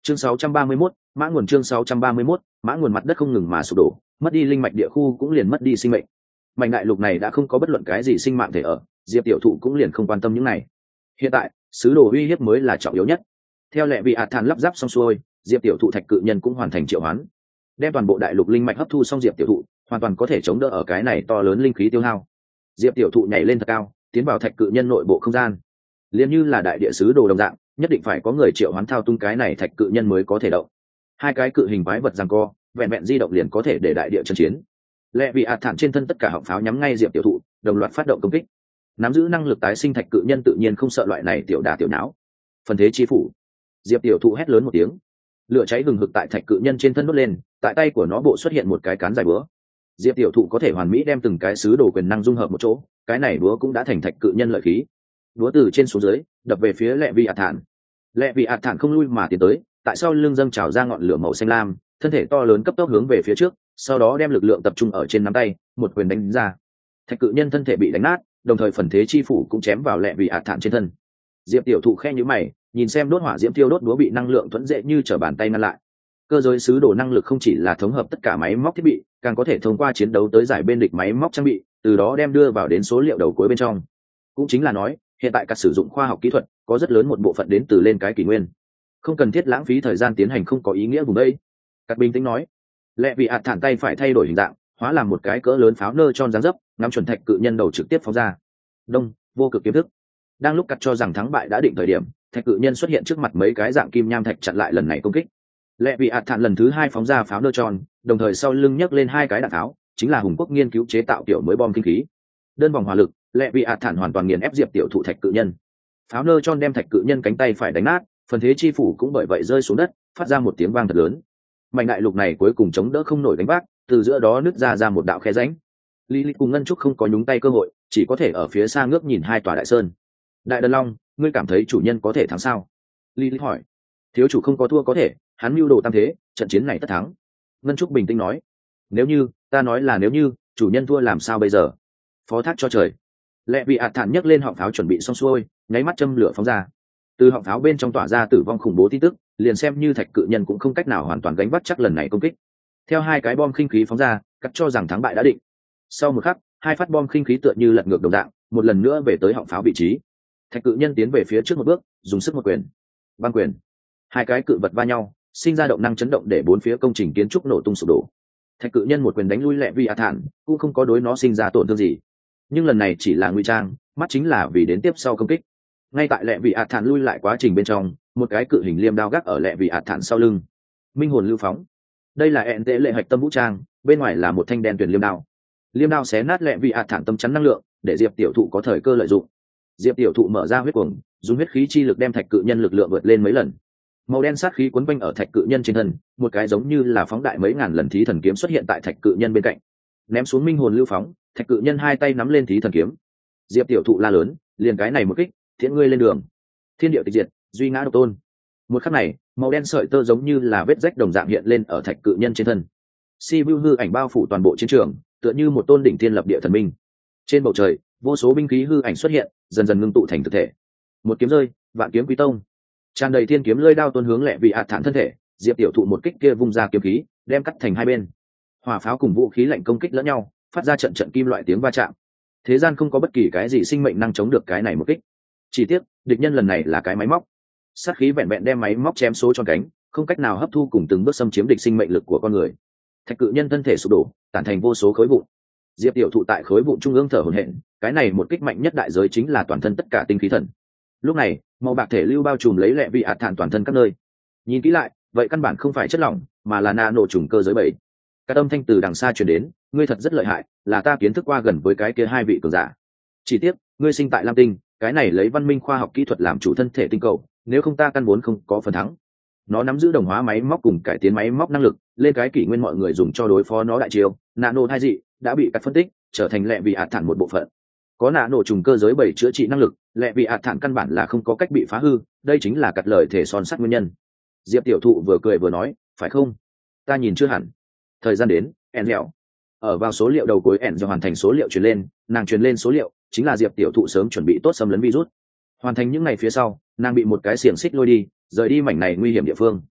Chương 631, mã nguồn. Chương 631, mã nguồn. Mặt đất không ngừng mà sụp đổ, mất đi linh mạch địa khu cũng liền mất đi sinh mệnh. Mảnh đại lục này đã không có bất luận cái gì sinh mạng thể ở, Diệp Tiểu Thụ cũng liền không quan tâm những này. Hiện tại, sứ đồ uy hiếp mới là trọng yếu nhất. Theo lệ vị Thản lắp ráp xong xuôi, Diệp Tiểu Thụ thạch cự nhân cũng hoàn thành triệu hoán. Đem toàn bộ đại lục linh mạch hấp thu xong, Diệp Tiểu Thụ hoàn toàn có thể chống đỡ ở cái này to lớn linh khí tiêu hao. Diệp Tiểu Thụ nhảy lên thật cao, tiến vào thạch cự nhân nội bộ không gian. Liên như là đại địa sứ đồ đồng dạng, nhất định phải có người triệu hoán thao tung cái này thạch cự nhân mới có thể động. Hai cái cự hình quái vật giằng co, vẹn vẹn di động liền có thể để đại địa chấn chiến. Lệ vị Thản trên thân tất cả họng pháo nhắm ngay Diệp Tiểu Thụ, đồng loạt phát động công kích. Nắm giữ năng lực tái sinh thạch cự nhân tự nhiên không sợ loại này tiểu đả tiểu não. Phần thế chi phủ. Diệp Tiểu Thụ hét lớn một tiếng, lửa cháy hừng hực tại thạch cự nhân trên thân đốt lên, tại tay của nó bộ xuất hiện một cái cán dài búa. Diệp Tiểu Thụ có thể hoàn mỹ đem từng cái sứ đồ quyền năng dung hợp một chỗ, cái này búa cũng đã thành thạch cự nhân lợi khí. Búa từ trên xuống dưới đập về phía Lệ vị Thản. Lệ vị Thản không lui mà tiến tới, tại sau lưng dâng trào ra ngọn lửa màu xanh lam, thân thể to lớn cấp tốc hướng về phía trước, sau đó đem lực lượng tập trung ở trên nắm tay, một quyền đánh ra. Thạch cự nhân thân thể bị đánh nát, đồng thời phần thế chi phủ cũng chém vào Lệ vị Thản trên thân. Diệp Tiểu Thụ khe nhíu mày, nhìn xem đốt hỏa diễm tiêu đốt búa bị năng lượng thuẫn dễ như trở bàn tay ngăn lại. Cơ giới sứ đồ năng lực không chỉ là thống hợp tất cả máy móc thiết bị, càng có thể thông qua chiến đấu tới giải bên địch máy móc trang bị, từ đó đem đưa vào đến số liệu đầu cuối bên trong. Cũng chính là nói, hiện tại các sử dụng khoa học kỹ thuật có rất lớn một bộ phận đến từ lên cái kỷ nguyên, không cần thiết lãng phí thời gian tiến hành không có ý nghĩa vùng đây. Cát bình tĩnh nói. Lệ vị Thản tay phải thay đổi hình dạng, hóa làm một cái cỡ lớn pháo nơ tròn dáng dấp, ngắm chuẩn thạch cự nhân đầu trực tiếp phóng ra. Đông, vô cực kiếm thức. Đang lúc Cát cho rằng thắng bại đã định thời điểm, thạch cự nhân xuất hiện trước mặt mấy cái dạng kim nham thạch chặn lại lần này công kích. Lệ vị Thản lần thứ hai phóng ra pháo nơ tròn, đồng thời sau lưng nhấc lên hai cái đạn tháo, chính là Hùng Quốc nghiên cứu chế tạo kiểu mới bom kinh khí. Đơn vòng hỏa lực, Lệ vị Thản hoàn toàn nghiền ép Diệp Tiểu Thụ thạch cự nhân. Pháo nơ tròn đem thạch cự nhân cánh tay phải đánh nát, phần thế chi phủ cũng bởi vậy rơi xuống đất, phát ra một tiếng vang thật lớn. Mảnh đại lục này cuối cùng chống đỡ không nổi gánh vác, từ giữa đó nứt ra một đạo khe rãnh. Lý Lịch cùng Ngân Trúc không có nhúng tay cơ hội, chỉ có thể ở phía xa ngước nhìn hai tòa đại sơn. Đại Đần Long, ngươi cảm thấy chủ nhân có thể thắng sao? Lý Lịch hỏi. Thiếu chủ không có thua có thể, hắn mưu đồ tam thế, trận chiến này tất thắng. Ngân Trúc bình tĩnh nói. Nếu như, ta nói là nếu như, chủ nhân thua làm sao bây giờ? Phó thác cho trời. Lệ vị Thản nhấc lên họng pháo chuẩn bị xong xuôi, nháy mắt châm lửa phóng ra. Từ họng pháo bên trong tỏa ra tử vong khủng bố tin tức, liền xem như thạch cự nhân cũng không cách nào hoàn toàn gánh vác chắc lần này công kích. Theo hai cái bom khinh khí phóng ra, cắt cho rằng thắng bại đã định. Sau một khắc, hai phát bom khinh khí tựa như lật ngược đồng dạng, một lần nữa về tới họng pháo vị trí. Thạch cự nhân tiến về phía trước một bước, dùng sức một quyền. Băng quyền. Hai cái cự vật va nhau, sinh ra động năng chấn động để bốn phía công trình kiến trúc nổ tung sụp đổ. Thạch cự nhân một quyền đánh lui Lệ vị Thản, cũng không có đối nó sinh ra tổn thương gì. Nhưng lần này chỉ là ngụy trang, mắt chính là vì đến tiếp sau công kích. Ngay tại Lệ vị Thản lui lại quá trình bên trong, một cái cự hình liêm đao gác ở Lệ vị Thản sau lưng. Minh hồn lưu phóng. Đây là ẹn tệ lệ hạch tâm vũ trang, bên ngoài là một thanh đen tuyển liêm đao. Liêm đao xé nát Lệ vị Thản tâm chắn năng lượng, để Diệp Tiểu Thụ có thời cơ lợi dụng. Diệp Tiểu Thụ mở ra huyết cuồng, dùng huyết khí chi lực đem thạch cự nhân lực lượng vượt lên mấy lần. Màu đen sát khí quấn quanh ở thạch cự nhân trên thân, một cái giống như là phóng đại mấy ngàn lần thí thần kiếm xuất hiện tại thạch cự nhân bên cạnh. Ném xuống minh hồn lưu phóng, thạch cự nhân hai tay nắm lên thí thần kiếm. Diệp Tiểu Thụ la lớn, liền cái này một kích, thiện ngươi lên đường. Thiên địa tịch diệt, duy ngã độc tôn. Một khắc này, màu đen sợi tơ giống như là vết rách đồng dạng hiện lên ở thạch cự nhân trên thân. Sibiu hư ảnh bao phủ toàn bộ chiến trường, tựa như một tôn đỉnh thiên lập địa thần minh. Trên bầu trời, vô số binh khí hư ảnh xuất hiện, dần dần ngưng tụ thành thực thể. Một kiếm rơi, vạn kiếm quý tông. Tràn đầy thiên kiếm lưỡi đao tuôn hướng Lệ vị Thản thân thể, Diệp Tiểu Thụ một kích kia vung ra kiếm khí, đem cắt thành hai bên. Hỏa pháo cùng vũ khí lạnh công kích lẫn nhau, phát ra trận trận kim loại tiếng va chạm. Thế gian không có bất kỳ cái gì sinh mệnh năng chống được cái này một kích. Chỉ tiếc, địch nhân lần này là cái máy móc. Sát khí vẹn vẹn đem máy móc chém số tròn cánh, không cách nào hấp thu cùng từng bước xâm chiếm địch sinh mệnh lực của con người. Thạch cự nhân thân thể sụp đổ, tản thành vô số khối vụn. Diệp Tiểu Thụ tại khối vụn trung ương thở hổn hển, cái này một kích mạnh nhất đại giới chính là toàn thân tất cả tinh khí thần. Lúc này, màu bạc thể lưu bao trùm lấy Lệ vị Thản toàn thân các nơi. Nhìn kỹ lại, vậy căn bản không phải chất lỏng, mà là nano trùng cơ giới bẫy. Các âm thanh từ đằng xa truyền đến, ngươi thật rất lợi hại, là ta kiến thức qua gần với cái kia hai vị cường giả. Chỉ tiếc, ngươi sinh tại Lam Tinh, cái này lấy văn minh khoa học kỹ thuật làm chủ thân thể tinh cầu, nếu không ta căn vốn không có phần thắng. Nó nắm giữ đồng hóa máy móc cùng cải tiến máy móc năng lực, lên cái kỷ nguyên mọi người dùng cho đối phó nó đại chiêu, nano thai dị đã bị cắt phân tích, trở thành Lệ vị Thản một bộ phận. Có nano trùng cơ giới bẫy chữa trị năng lực, Lệ vị Thản căn bản là không có cách bị phá hư, đây chính là cắt lời thể son sắt nguyên nhân. Diệp Tiểu Thụ vừa cười vừa nói, phải không? Ta nhìn chưa hẳn. Thời gian đến, Enleo ở vào số liệu đầu cuối Enleo hoàn thành số liệu truyền lên, nàng truyền lên số liệu chính là Diệp Tiểu Thụ sớm chuẩn bị tốt xâm lấn virus. Hoàn thành những ngày phía sau, nàng bị một cái xiềng xích lôi đi, rời đi mảnh này nguy hiểm địa phương.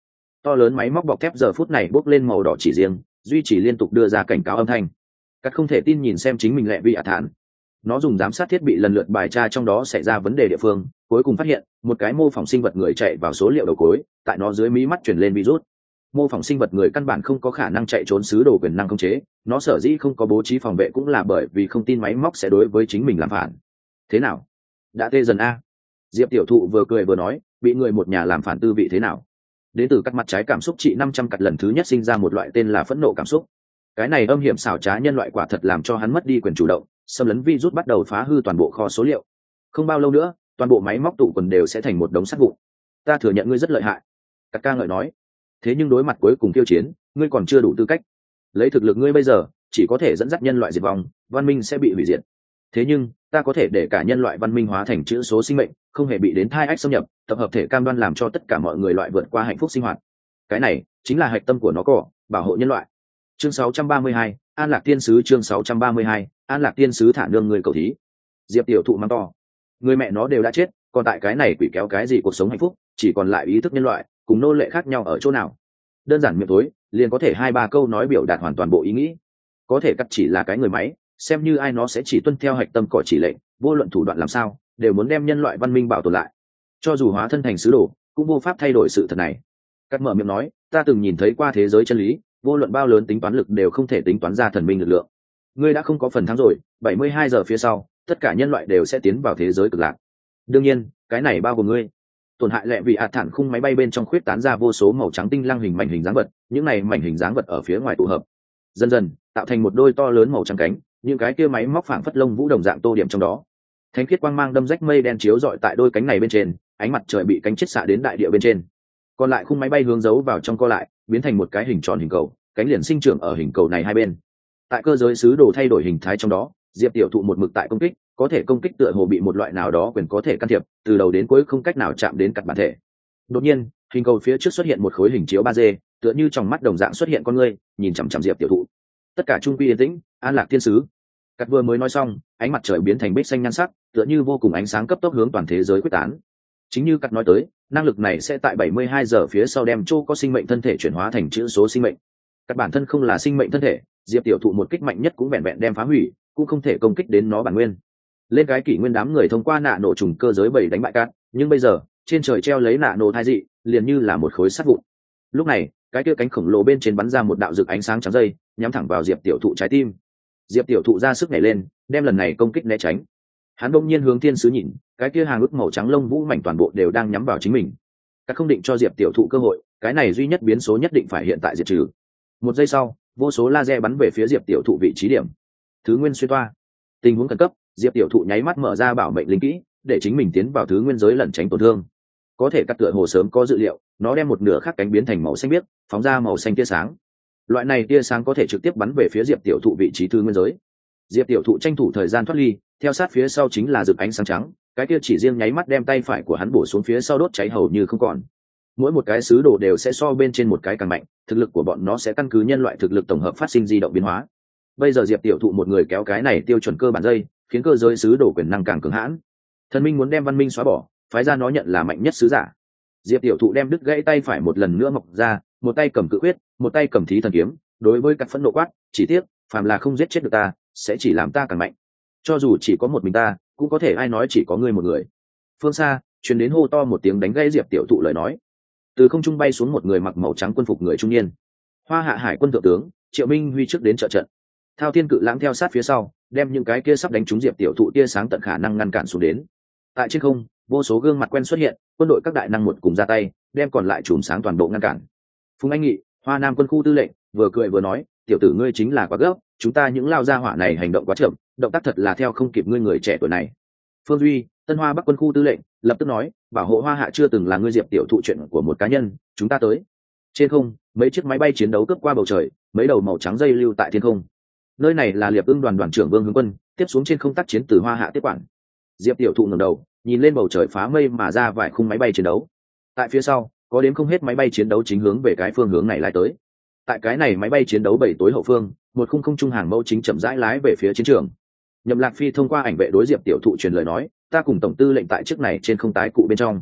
To lớn máy móc bọc thép giờ phút này bốc lên màu đỏ chỉ riêng, duy trì liên tục đưa ra cảnh cáo âm thanh. Cắt không thể tin nhìn xem chính mình lẹ vị ả thản. Nó dùng giám sát thiết bị lần lượt bài tra trong đó xảy ra vấn đề địa phương, cuối cùng phát hiện một cái mô phỏng sinh vật người chạy vào số liệu đầu cuối, tại nó dưới mí mắt chuyển lên virus. Mô phỏng sinh vật người căn bản không có khả năng chạy trốn sứ đồ quyền năng khống chế, nó sở dĩ không có bố trí phòng vệ cũng là bởi vì không tin máy móc sẽ đối với chính mình làm phản. Thế nào, đã tê dần a? Diệp tiểu thụ vừa cười vừa nói, bị người một nhà làm phản tư vị thế nào? Đến từ cắt mặt trái cảm xúc trị 500 cắt lần thứ nhất sinh ra một loại tên là phẫn nộ cảm xúc. Cái này âm hiểm xảo trá nhân loại quả thật làm cho hắn mất đi quyền chủ động, xâm lấn virus bắt đầu phá hư toàn bộ kho số liệu. Không bao lâu nữa, toàn bộ máy móc tụ quần đều sẽ thành một đống sắt vụn. Ta thừa nhận ngươi rất lợi hại, cắt ca ngợi nói. Thế nhưng đối mặt cuối cùng tiêu chiến, ngươi còn chưa đủ tư cách. Lấy thực lực ngươi bây giờ, chỉ có thể dẫn dắt nhân loại diệt vong, văn minh sẽ bị hủy diệt. Thế nhưng ta có thể để cả nhân loại văn minh hóa thành chữ số sinh mệnh, không hề bị đến thai ách xâm nhập, tập hợp thể cam đoan làm cho tất cả mọi người loại vượt qua hạnh phúc sinh hoạt. Cái này chính là hạch tâm của nó, cỏ bảo hộ nhân loại. Chương 632, An Lạc Tiên Sứ. Chương 632, An Lạc Tiên Sứ thả nương người cầu thí. Diệp tiểu thụ mắng to, người mẹ nó đều đã chết, còn tại cái này quỷ kéo cái gì cuộc sống hạnh phúc, chỉ còn lại ý thức nhân loại cùng nô lệ khác nhau ở chỗ nào? Đơn giản miệng tối liền có thể 2-3 câu nói biểu đạt hoàn toàn bộ ý nghĩ. Có thể cắt chỉ là cái người máy, xem như ai nó sẽ chỉ tuân theo hạch tâm cỏ chỉ lệnh, vô luận thủ đoạn làm sao đều muốn đem nhân loại văn minh bảo tồn lại, cho dù hóa thân thành sứ đồ cũng vô pháp thay đổi sự thật này. Cắt mở miệng nói, ta từng nhìn thấy qua thế giới chân lý, vô luận bao lớn tính toán lực đều không thể tính toán ra thần minh lực lượng. Ngươi đã không có phần thắng rồi, 72 giờ phía sau tất cả nhân loại đều sẽ tiến vào thế giới cực lạc. Đương nhiên cái này bao gồm ngươi. Tổn hại lẹ vì thản khung máy bay bên trong khuyết tán ra vô số màu trắng tinh lăng hình mảnh hình dáng vật, những này mảnh hình dáng vật ở phía ngoài tụ hợp, dần dần tạo thành một đôi to lớn màu trắng cánh, những cái kia máy móc phảng phất lông vũ đồng dạng tô điểm trong đó. Thánh khiết quang mang đâm rách mây đen chiếu rọi tại đôi cánh này bên trên, ánh mặt trời bị cánh chiết xạ đến đại địa bên trên. Còn lại khung máy bay hướng giấu vào trong co lại, biến thành một cái hình tròn hình cầu, cánh liền sinh trưởng ở hình cầu này hai bên. Tại cơ giới sứ đồ thay đổi hình thái trong đó, Diệp tiểu thụ một mực tại công kích, có thể công kích tựa hồ bị một loại nào đó quyền có thể can thiệp, từ đầu đến cuối không cách nào chạm đến cặt bản thể. Đột nhiên, hình cầu phía trước xuất hiện một khối hình chiếu 3D, tựa như trong mắt đồng dạng xuất hiện con ngươi, nhìn chằm chằm Diệp tiểu thụ. Tất cả trung quy yên tĩnh, An Lạc Tiên Sứ. Cắt vừa mới nói xong, ánh mặt trời biến thành bích xanh nhan sắc, tựa như vô cùng ánh sáng cấp tốc hướng toàn thế giới quyết tán. Chính như Cắt nói tới, năng lực này sẽ tại 72 giờ phía sau đem chỗ có sinh mệnh thân thể chuyển hóa thành chữ số sinh mệnh. Cắt bản thân không là sinh mệnh thân thể, Diệp tiểu thụ một kích mạnh nhất cũng vẹn vẹn đem phá hủy, cũng không thể công kích đến nó bản nguyên. Lên cái kỷ nguyên đám người thông qua nạ nổ trùng cơ giới bảy đánh bại Cắt, nhưng bây giờ trên trời treo lấy nạ nổ thai dị, liền như là một khối sắt vụn. Lúc này, cái kia cánh khổng lồ bên trên bắn ra một đạo rực ánh sáng trắng dây, nhắm thẳng vào Diệp tiểu thụ trái tim. Diệp tiểu thụ ra sức nhảy lên, đem lần này công kích né tránh. Hắn bỗng nhiên hướng Thiên Sứ nhìn, cái kia hàng ức màu trắng lông vũ mảnh toàn bộ đều đang nhắm vào chính mình. Các không định cho Diệp tiểu thụ cơ hội, cái này duy nhất biến số nhất định phải hiện tại diệt trừ. Một giây sau, vô số laser bắn về phía Diệp tiểu thụ vị trí điểm. Thứ nguyên xuyên toa. Tình huống khẩn cấp, Diệp tiểu thụ nháy mắt mở ra bảo mệnh linh kỹ, để chính mình tiến vào thứ nguyên giới lẩn tránh tổn thương. Có thể cắt tựa hồ sớm có dự liệu, nó đem một nửa khác cánh biến thành màu xanh biếc, phóng ra màu xanh tia sáng. Loại này tia sáng có thể trực tiếp bắn về phía Diệp tiểu thụ vị trí thứ nguyên giới. Diệp tiểu thụ tranh thủ thời gian thoát ly, theo sát phía sau chính là rực ánh sáng trắng, cái kia chỉ riêng nháy mắt đem tay phải của hắn bổ xuống phía sau đốt cháy hầu như không còn. Mỗi một cái sứ đồ đều sẽ so bên trên một cái càng mạnh, thực lực của bọn nó sẽ căn cứ nhân loại thực lực tổng hợp phát sinh di động biến hóa. Bây giờ Diệp tiểu thụ một người kéo cái này tiêu chuẩn cơ bản dây, khiến cơ giới sứ đồ quyền năng càng cường hãn. Thần minh muốn đem văn minh xóa bỏ, phái ra nó nhận là mạnh nhất sứ giả. Diệp tiểu thụ đem đứt gãy tay phải một lần nữa mọc ra, một tay cầm cự quyết, một tay cầm thí thần kiếm, đối với các phẫn nộ quát, chỉ tiếc, phàm là không giết chết được ta, sẽ chỉ làm ta càng mạnh. Cho dù chỉ có một mình ta, cũng có thể ai nói chỉ có ngươi một người. Phương xa, truyền đến hô to một tiếng đánh gãy Diệp tiểu thụ lời nói. Từ không trung bay xuống một người mặc màu trắng quân phục người trung niên. Hoa Hạ Hải quân thượng tướng Triệu Minh Huy trước đến trợ trận. Thao Thiên Cự Lãng theo sát phía sau, đem những cái kia sắp đánh trúng Diệp tiểu thụ tia sáng tận khả năng ngăn cản xuống đến. Tại trên không, vô số gương mặt quen xuất hiện, quân đội các đại năng một cùng ra tay, đem còn lại chùm sáng toàn bộ ngăn cản. Phùng Anh Nghị, Hoa Nam quân khu tư lệnh, vừa cười vừa nói, tiểu tử ngươi chính là quá gấp, chúng ta những lao gia hỏa này hành động quá chậm, động tác thật là theo không kịp ngươi người trẻ tuổi này. Phương Duy, Tân Hoa Bắc quân khu tư lệnh, lập tức nói, bảo hộ Hoa Hạ chưa từng là ngươi Diệp tiểu thụ chuyện của một cá nhân, chúng ta tới. Trên không, mấy chiếc máy bay chiến đấu cướp qua bầu trời, mấy đầu màu trắng dây lưu tại thiên không. Nơi này là Liệp Ưng đoàn đoàn trưởng Vương Hướng Quân, tiếp xuống trên không tác chiến từ Hoa Hạ tiếp quản. Diệp tiểu thụ ngẩng đầu, nhìn lên bầu trời phá mây mà ra vài khung máy bay chiến đấu. Tại phía sau, có đến không hết máy bay chiến đấu chính hướng về cái phương hướng này lái tới. Tại cái này máy bay chiến đấu bảy tối hậu phương, một khung không trung hàng mẫu chính chậm rãi lái về phía chiến trường. Nhậm Lạc Phi thông qua ảnh vệ đối Diệp tiểu thụ truyền lời nói, ta cùng tổng tư lệnh tại trước này trên không tái cụ bên trong.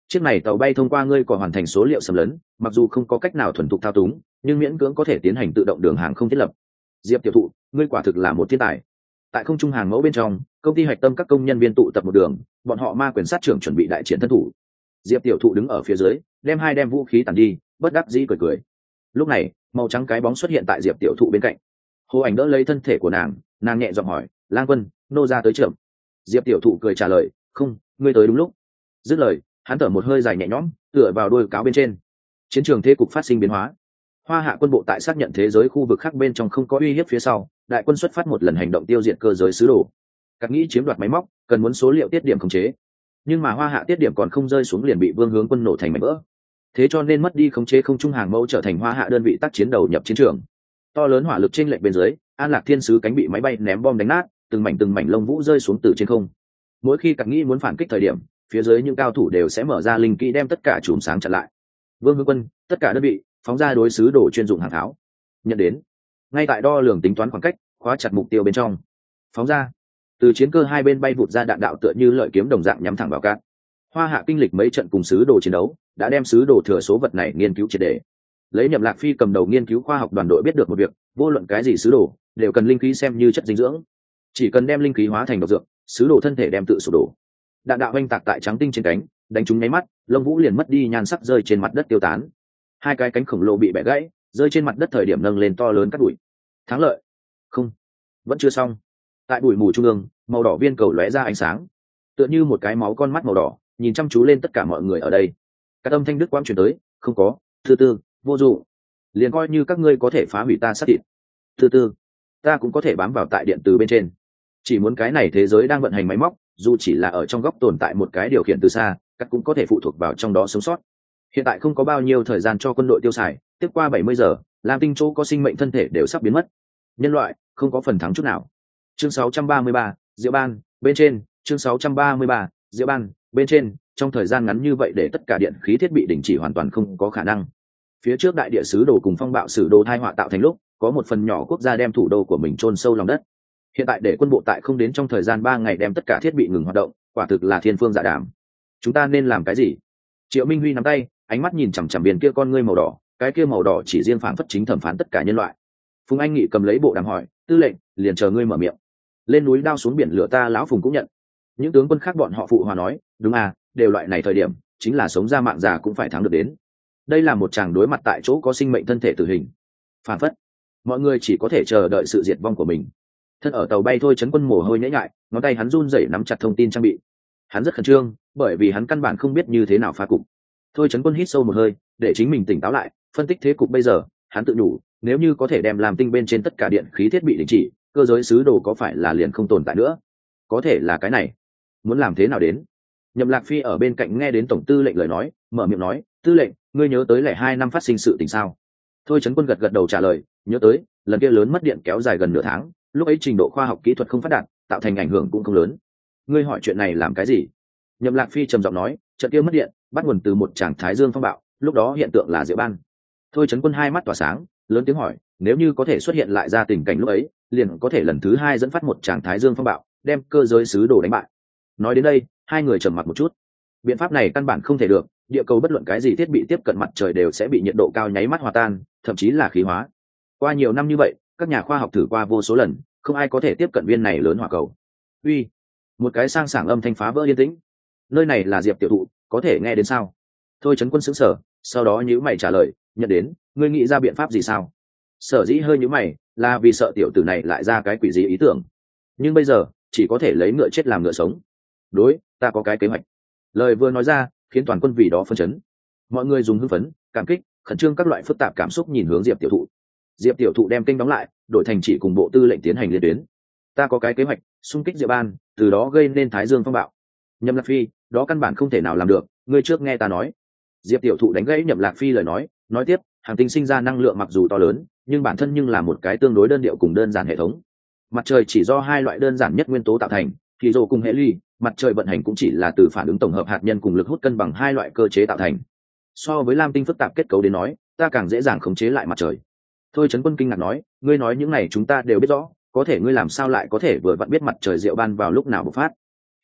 chiếc này tàu bay thông qua ngươi còn hoàn thành số liệu xâm lấn, mặc dù không có cách nào thuần thục thao túng, nhưng miễn cưỡng có thể tiến hành tự động đường hàng không thiết lập. Diệp tiểu thụ, ngươi quả thực là một thiên tài. Tại không trung hàng mẫu bên trong, công ty hạch tâm các công nhân viên tụ tập một đường, bọn họ ma quyền sát trưởng chuẩn bị đại chiến thân thủ. Diệp tiểu thụ đứng ở phía dưới, đem vũ khí tàn đi, bất đắc dĩ cười cười. Lúc này, màu trắng cái bóng xuất hiện tại Diệp tiểu thụ bên cạnh. Hồ Ảnh đỡ lấy thân thể của nàng nhẹ giọng hỏi, Lang Quân, nô ra tới trưởng. Diệp tiểu thụ cười trả lời, không, ngươi tới đúng lúc. Dứt lời, hắn thở một hơi dài nhẹ nhõm, tựa vào đuôi cáo bên trên. Chiến trường thế cục phát sinh biến hóa. Hoa Hạ quân bộ tại xác nhận thế giới khu vực khác bên trong không có uy hiếp phía sau, đại quân xuất phát một lần hành động tiêu diệt cơ giới sứ đồ. Các nghĩ chiếm đoạt máy móc, cần muốn số liệu tiết điểm khống chế. Nhưng mà Hoa Hạ tiết điểm còn không rơi xuống liền bị Vương Hướng quân nổ thành mảnh vỡ. Thế cho nên mất đi khống chế không trung hàng mẫu trở thành Hoa Hạ đơn vị tác chiến đầu nhập chiến trường. To lớn hỏa lực trên lệch bên dưới, An Lạc Thiên sứ cánh bị máy bay ném bom đánh nát, từng mảnh lông vũ rơi xuống từ trên không. Mỗi khi Các nghĩ muốn phản kích thời điểm, phía dưới những cao thủ đều sẽ mở ra linh kỹ đem tất cả chùm sáng chặn lại. Vương Hướng quân, tất cả đơn vị phóng ra đối sứ đồ chuyên dụng hàng tháo. Nhận đến. Ngay tại đo lường tính toán khoảng cách, khóa chặt mục tiêu bên trong. Phóng ra. Từ chiến cơ hai bên bay vụt ra đạn đạo tựa như lợi kiếm đồng dạng nhắm thẳng vào cát. Hoa Hạ kinh lịch mấy trận cùng sứ đồ chiến đấu, đã đem sứ đồ thừa số vật này nghiên cứu triệt để. Lấy Nhậm Lạc Phi cầm đầu nghiên cứu khoa học đoàn đội biết được một việc, vô luận cái gì sứ đồ, đều cần linh khí xem như chất dinh dưỡng. Chỉ cần đem linh khí hóa thành độc dược, sứ đồ thân thể đem tự sụp đổ. Đạn đạo oanh tạc tại trắng tinh trên cánh, đánh trúng nháy mắt, lông vũ liền mất đi nhan sắc rơi trên mặt đất tiêu tán. Hai cái cánh khổng lồ bị bẻ gãy, rơi trên mặt đất thời điểm nâng lên to lớn cắt bụi. Thắng lợi? Không, vẫn chưa xong. Tại bụi mù trung ương, màu đỏ viên cầu lóe ra ánh sáng, tựa như một cái máu con mắt màu đỏ, nhìn chăm chú lên tất cả mọi người ở đây. Các âm thanh đức quang truyền tới, không có, tư, vô dụng. Liền coi như các ngươi có thể phá hủy ta xác thịt. Tư, ta cũng có thể bám vào tại điện từ bên trên. Chỉ muốn cái này thế giới đang vận hành máy móc, dù chỉ là ở trong góc tồn tại một cái điều khiển từ xa, các cũng có thể phụ thuộc vào trong đó sống sót. Hiện tại không có bao nhiêu thời gian cho quân đội tiêu xài, tiếp qua 70 giờ, Lam Tinh chỗ có sinh mệnh thân thể đều sắp biến mất. Nhân loại không có phần thắng chút nào. Chương 633, Diệu Ban, bên trên, chương 633, Diệu Ban, bên trên, trong thời gian ngắn như vậy để tất cả điện khí thiết bị đình chỉ hoàn toàn không có khả năng. Phía trước đại địa sứ đồ cùng phong bạo sử đồ thai họa tạo thành lúc, có một phần nhỏ quốc gia đem thủ đô của mình chôn sâu lòng đất. Hiện tại để quân bộ tại không đến trong thời gian 3 ngày đem tất cả thiết bị ngừng hoạt động, quả thực là thiên phương dạ đàm. Chúng ta nên làm cái gì? Triệu Minh Huy nắm tay, ánh mắt nhìn chằm chằm biển kia con ngươi màu đỏ, cái kia màu đỏ chỉ riêng phản phất chính thẩm phán tất cả nhân loại. Phùng Anh Nghị cầm lấy bộ đàm hỏi, tư lệnh, liền chờ ngươi mở miệng. Lên núi đao xuống biển lửa ta lão Phùng cũng nhận. Những tướng quân khác bọn họ phụ hòa nói, đúng à, đều loại này thời điểm, chính là sống ra mạng già cũng phải thắng được đến. Đây là một chàng đối mặt tại chỗ có sinh mệnh thân thể tử hình. Phản phất, mọi người chỉ có thể chờ đợi sự diệt vong của mình. Thân ở tàu bay thôi, Trấn Quân mồ hôi nhễ nhại, ngón tay hắn run rẩy nắm chặt thông tin trang bị. Hắn rất khẩn trương, bởi vì hắn căn bản không biết như thế nào phá cục. Thôi Trấn Quân hít sâu một hơi, để chính mình tỉnh táo lại, phân tích thế cục bây giờ. Hắn tự nhủ, nếu như có thể đem làm tinh bên trên tất cả điện khí thiết bị đình chỉ, cơ giới sứ đồ có phải là liền không tồn tại nữa? Có thể là cái này. Muốn làm thế nào đến? Nhậm Lạc Phi ở bên cạnh nghe đến tổng tư lệnh lời nói, mở miệng nói, tư lệnh, ngươi nhớ tới 02 năm phát sinh sự tình sao? Thôi Trấn Quân gật đầu trả lời, nhớ tới, lần kia lớn mất điện kéo dài gần nửa tháng, lúc ấy trình độ khoa học kỹ thuật không phát đạt, tạo thành ảnh hưởng cũng không lớn. Ngươi hỏi chuyện này làm cái gì? Nhậm Lạc Phi trầm giọng nói, trận kia mất điện bắt nguồn từ một tràng thái dương phong bạo, lúc đó hiện tượng là Diệu Ban. Thôi Trấn Quân hai mắt tỏa sáng, lớn tiếng hỏi, nếu như có thể xuất hiện lại ra tình cảnh lúc ấy, liền có thể lần thứ hai dẫn phát một tràng thái dương phong bạo, đem cơ giới sứ đồ đánh bại. Nói đến đây, hai người trầm mặc một chút. Biện pháp này căn bản không thể được, địa cầu bất luận cái gì thiết bị tiếp cận mặt trời đều sẽ bị nhiệt độ cao nháy mắt hòa tan, thậm chí là khí hóa. Qua nhiều năm như vậy, các nhà khoa học thử qua vô số lần, không ai có thể tiếp cận viên này lớn hỏa cầu. Uy, một cái sang sảng âm thanh phá vỡ yên tĩnh. Nơi này là Diệp tiểu thụ, có thể nghe đến sao? Thôi Trấn Quân sững sờ, sau đó nhíu mày trả lời, nhận đến, ngươi nghĩ ra biện pháp gì sao? Sở dĩ hơi nhíu mày, là vì sợ tiểu tử này lại ra cái quỷ gì ý tưởng. Nhưng bây giờ, chỉ có thể lấy ngựa chết làm ngựa sống. Đối, ta có cái kế hoạch. Lời vừa nói ra, khiến toàn quân vì đó phân chấn. Mọi người dùng hưng phấn, cảm kích, khẩn trương các loại phức tạp cảm xúc nhìn hướng Diệp tiểu thụ. Diệp tiểu thụ đem kênh đóng lại, đổi thành chỉ cùng bộ tư lệnh tiến hành liên tuyến. Ta có cái kế hoạch, xung kích Diệu Ban, từ đó gây nên thái dương phong bạo. Nhậm Lạc Phi, đó căn bản không thể nào làm được, ngươi trước nghe ta nói. Diệp tiểu thụ đánh gãy Nhậm Lạc Phi lời nói tiếp, hành tinh sinh ra năng lượng mặc dù to lớn, nhưng bản thân nhưng là một cái tương đối đơn điệu cùng đơn giản hệ thống. Mặt trời chỉ do hai loại đơn giản nhất nguyên tố tạo thành, thì rồ cùng hệ ly, mặt trời vận hành cũng chỉ là từ phản ứng tổng hợp hạt nhân cùng lực hút cân bằng hai loại cơ chế tạo thành. So với lam tinh phức tạp kết cấu đến nói, ta càng dễ dàng khống chế lại mặt trời. Thôi Trấn Quân kinh ngạc nói, ngươi nói những này chúng ta đều biết rõ, có thể ngươi làm sao lại có thể vừa vặn biết mặt trời Diệu Ban vào lúc nào bộc phát?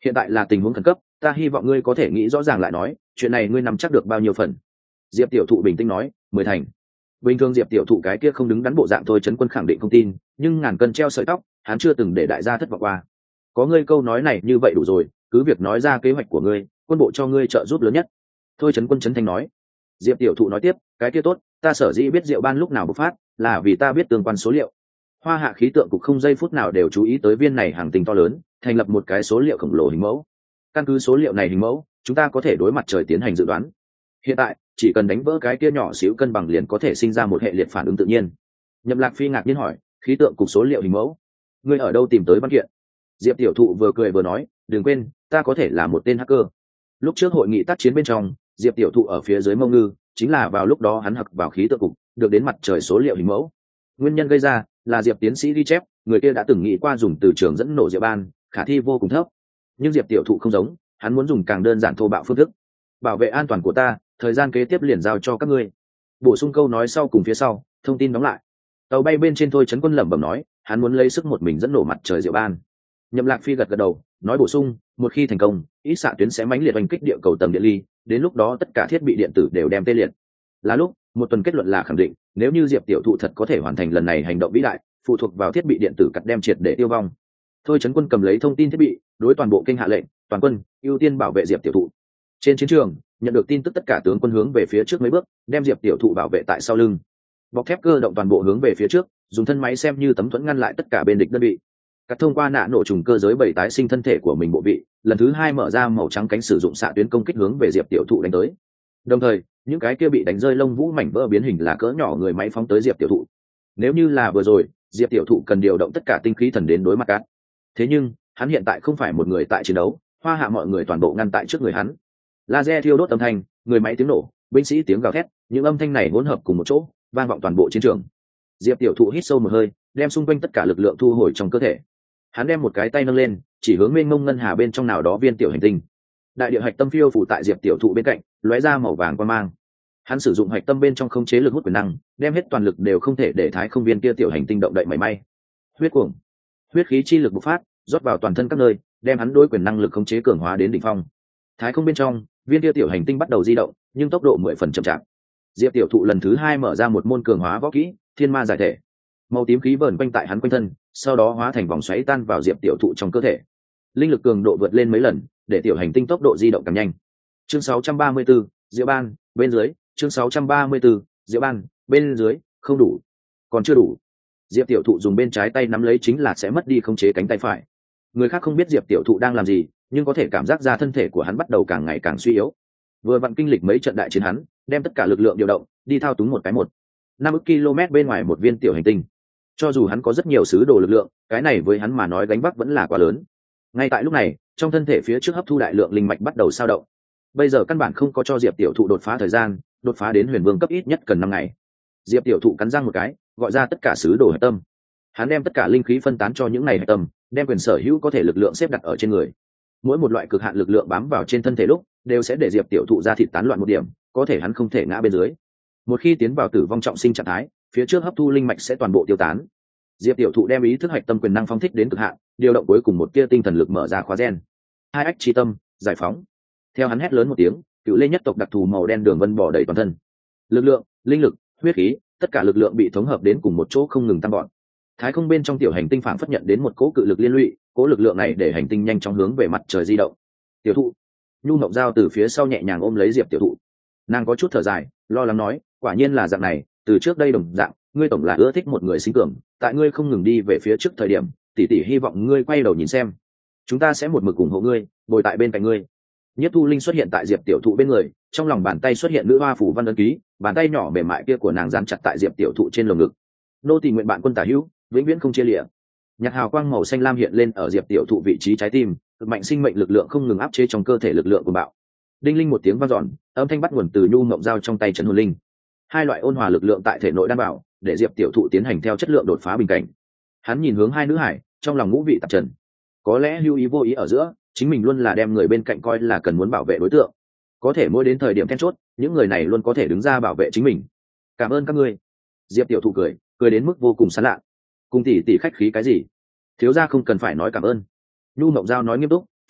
hiện tại là tình huống khẩn cấp, ta hy vọng ngươi có thể nghĩ rõ ràng lại nói, chuyện này ngươi nắm chắc được bao nhiêu phần. Diệp tiểu thụ bình tĩnh nói, 10 thành. Bình thường Diệp tiểu thụ cái kia không đứng đắn bộ dạng thôi Trấn Quân khẳng định không tin, nhưng ngàn cân treo sợi tóc, hắn chưa từng để đại gia thất vọng qua. Có ngươi câu nói này như vậy đủ rồi, cứ việc nói ra kế hoạch của ngươi, quân bộ cho ngươi trợ giúp lớn nhất. Thôi Trấn Quân trấn thanh nói. Diệp tiểu thụ nói tiếp, cái kia tốt, ta sở dĩ biết Diệu Ban lúc nào bộc phát, là vì ta biết tương quan số liệu. Hoa Hạ khí tượng cục không giây phút nào đều chú ý tới viên này hàng tinh to lớn, thành lập một cái số liệu khổng lồ hình mẫu. Căn cứ số liệu này hình mẫu, chúng ta có thể đối mặt trời tiến hành dự đoán. Hiện tại, chỉ cần đánh vỡ cái kia nhỏ xíu cân bằng liền có thể sinh ra một hệ liệt phản ứng tự nhiên. Nhậm Lạc Phi ngạc nhiên hỏi, khí tượng cục số liệu hình mẫu, ngươi ở đâu tìm tới văn kiện? Diệp tiểu thụ vừa cười vừa nói, đừng quên, ta có thể là một tên hacker. Lúc trước hội nghị tác chiến bên trong, Diệp tiểu thụ ở phía dưới Mông Ngư, chính là vào lúc đó hắn học vào khí tượng cục, được đến mặt trời số liệu hình mẫu. Nguyên nhân gây ra là Diệp tiến sĩ ghi chép, người kia đã từng nghĩ qua dùng từ trường dẫn nổ Diệu Ban, khả thi vô cùng thấp. Nhưng Diệp tiểu thụ không giống, hắn muốn dùng càng đơn giản thô bạo phương thức. Bảo vệ an toàn của ta, thời gian kế tiếp liền giao cho các ngươi. Bổ sung câu nói sau cùng phía sau, thông tin đóng lại. Tàu bay bên trên thôi Trấn Quân lẩm bẩm nói, hắn muốn lấy sức một mình dẫn nổ mặt trời Diệu Ban. Nhậm Lạc Phi gật gật đầu, nói bổ sung, một khi thành công, ít xạ tuyến sẽ mãnh liệt oanh kích địa cầu tầng điện ly, đến lúc đó tất cả thiết bị điện tử đều đem tê liệt. Là lúc, một tuần kết luận là khẳng định, nếu như Diệp tiểu thụ thật có thể hoàn thành lần này hành động vĩ đại, phụ thuộc vào thiết bị điện tử cắt đem triệt để tiêu vong. Thôi Trấn Quân cầm lấy thông tin thiết bị, đối toàn bộ kênh hạ lệnh, toàn quân ưu tiên bảo vệ Diệp tiểu thụ. Trên chiến trường, nhận được tin tức tất cả tướng quân hướng về phía trước mấy bước, đem Diệp tiểu thụ bảo vệ tại sau lưng. Bọc thép cơ động toàn bộ hướng về phía trước, dùng thân máy xem như tấm thuẫn ngăn lại tất cả bên địch đơn vị. Cắt thông qua nạ nổ trùng cơ giới bảy tái sinh thân thể của mình bộ vị, lần thứ hai mở ra màu trắng cánh sử dụng xạ tuyến công kích hướng về Diệp tiểu thụ đánh tới. Đồng thời, những cái kia bị đánh rơi lông vũ mảnh vỡ biến hình là cỡ nhỏ người máy phóng tới Diệp tiểu thụ. Nếu như là vừa rồi, Diệp tiểu thụ cần điều động tất cả tinh khí thần đến đối mặt cát. Thế nhưng, hắn hiện tại không phải một người tại chiến đấu, Hoa Hạ mọi người toàn bộ ngăn tại trước người hắn. Laser thiêu đốt âm thanh, người máy tiếng nổ, binh sĩ tiếng gào thét, những âm thanh này hỗn hợp cùng một chỗ, vang vọng toàn bộ chiến trường. Diệp tiểu thụ hít sâu một hơi, đem xung quanh tất cả lực lượng thu hồi trong cơ thể. Hắn đem một cái tay nâng lên, chỉ hướng mênh mông ngân hà bên trong nào đó viên tiểu hành tinh. Đại địa hạch tâm phiêu phủ tại Diệp tiểu thụ bên cạnh, lóe ra màu vàng quang mang. Hắn sử dụng hạch tâm bên trong khống chế lực hút quyền năng, đem hết toàn lực đều không thể để thái không viên kia tiểu hành tinh động đậy mảy may. Huyết cuồng, huyết khí chi lực bộc phát, rót vào toàn thân các nơi, đem hắn đối quyền năng lực khống chế cường hóa đến đỉnh phong. Thái không bên trong, viên kia tiểu hành tinh bắt đầu di động, nhưng tốc độ 10 phần chậm chạp. Diệp tiểu thụ lần thứ hai mở ra một môn cường hóa võ kỹ, Thiên Ma giải thể. Màu tím khí vờn quanh tại hắn quanh thân, sau đó hóa thành vòng xoáy tan vào Diệp tiểu thụ trong cơ thể. Linh lực cường độ vượt lên mấy lần, để tiểu hành tinh tốc độ di động càng nhanh. Chương 634, Diệu Ban, bên dưới, chương 634, Diệu Ban, bên dưới, không đủ. Còn chưa đủ. Diệp tiểu thụ dùng bên trái tay nắm lấy chính là sẽ mất đi khống chế cánh tay phải. Người khác không biết Diệp tiểu thụ đang làm gì, nhưng có thể cảm giác ra thân thể của hắn bắt đầu càng ngày càng suy yếu. Vừa vặn kinh lịch mấy trận đại chiến hắn, đem tất cả lực lượng điều động, đi thao túng một cái 5 km bên ngoài một viên tiểu hành tinh. Cho dù hắn có rất nhiều sứ đồ lực lượng, cái này với hắn mà nói gánh vác vẫn là quá lớn. Ngay tại lúc này, trong thân thể phía trước hấp thu đại lượng linh mạch bắt đầu sao động. Bây giờ căn bản không có cho Diệp tiểu thụ đột phá thời gian, đột phá đến huyền vương cấp ít nhất cần 5 ngày. Diệp tiểu thụ cắn răng một cái, gọi ra tất cả sứ đồ hạch tâm. Hắn đem tất cả linh khí phân tán cho những này hạch tâm, đem quyền sở hữu có thể lực lượng xếp đặt ở trên người. Mỗi một loại cực hạn lực lượng bám vào trên thân thể lúc, đều sẽ để Diệp tiểu thụ ra thịt tán loạn một điểm, có thể hắn không thể ngã bên dưới. Một khi tiến vào tử vong trọng sinh trạng thái, phía trước hấp thu linh mạch sẽ toàn bộ tiêu tán. Diệp tiểu thụ đem ý thức hạch tâm quyền năng phóng thích đến cực hạn, điều động cuối cùng một tia tinh thần lực mở ra khóa gen. Hai ách chi tâm, giải phóng. Theo hắn hét lớn một tiếng, cựu lê nhất tộc đặc thù màu đen đường vân bỏ đầy toàn thân. Lực lượng, linh lực, huyết khí, tất cả lực lượng bị thống hợp đến cùng một chỗ không ngừng tăng gọn. Thái không bên trong tiểu hành tinh phản phất nhận đến một cỗ cự lực liên lụy, cỗ lực lượng này để hành tinh nhanh chóng hướng về mặt trời di động. Tiểu thụ, Nhu Mộng Giao từ phía sau nhẹ nhàng ôm lấy Diệp tiểu thụ. Nàng có chút thở dài, lo lắng nói, quả nhiên là dạng này, từ trước đây đồng dạng, ngươi tổng là ưa thích một người sinh cường, tại ngươi không ngừng đi về phía trước thời điểm, tỷ tỷ hy vọng ngươi quay đầu nhìn xem, chúng ta sẽ một mực ủng hộ ngươi, bồi tại bên cạnh ngươi. Nhất Thu Linh xuất hiện tại Diệp tiểu thụ bên người, trong lòng bàn tay xuất hiện nữ hoa phủ văn ấn ký, bàn tay nhỏ mềm mại kia của nàng dán chặt tại Diệp tiểu thụ trên lồng ngực. Nô tỳ nguyện bạn quân tả hữu, vĩnh viễn không chia lìa. Nhạt hào quang màu xanh lam hiện lên ở Diệp tiểu thụ vị trí trái tim, cực mạnh sinh mệnh lực lượng không ngừng áp chế trong cơ thể lực lượng của bạo. Đinh linh một tiếng vang dọn, âm thanh bắt nguồn từ Nhu Mộng Giao trong tay Trấn Hồn Linh. Hai loại ôn hòa lực lượng tại thể nội đan bảo, để Diệp tiểu thụ tiến hành theo chất lượng đột phá bình cảnh. Hắn nhìn hướng hai nữ hải, trong lòng ngũ vị tạp trần. Có lẽ hữu ý vô ý ở giữa, chính mình luôn là đem người bên cạnh coi là cần muốn bảo vệ đối tượng. Có thể mỗi đến thời điểm then chốt, những người này luôn có thể đứng ra bảo vệ chính mình. Cảm ơn các ngươi. Diệp tiểu thụ cười đến mức vô cùng sán lạ. Cùng tỷ khách khí cái gì? Thiếu gia không cần phải nói cảm ơn. Nhu Mộng Giao nói nghiêm túc,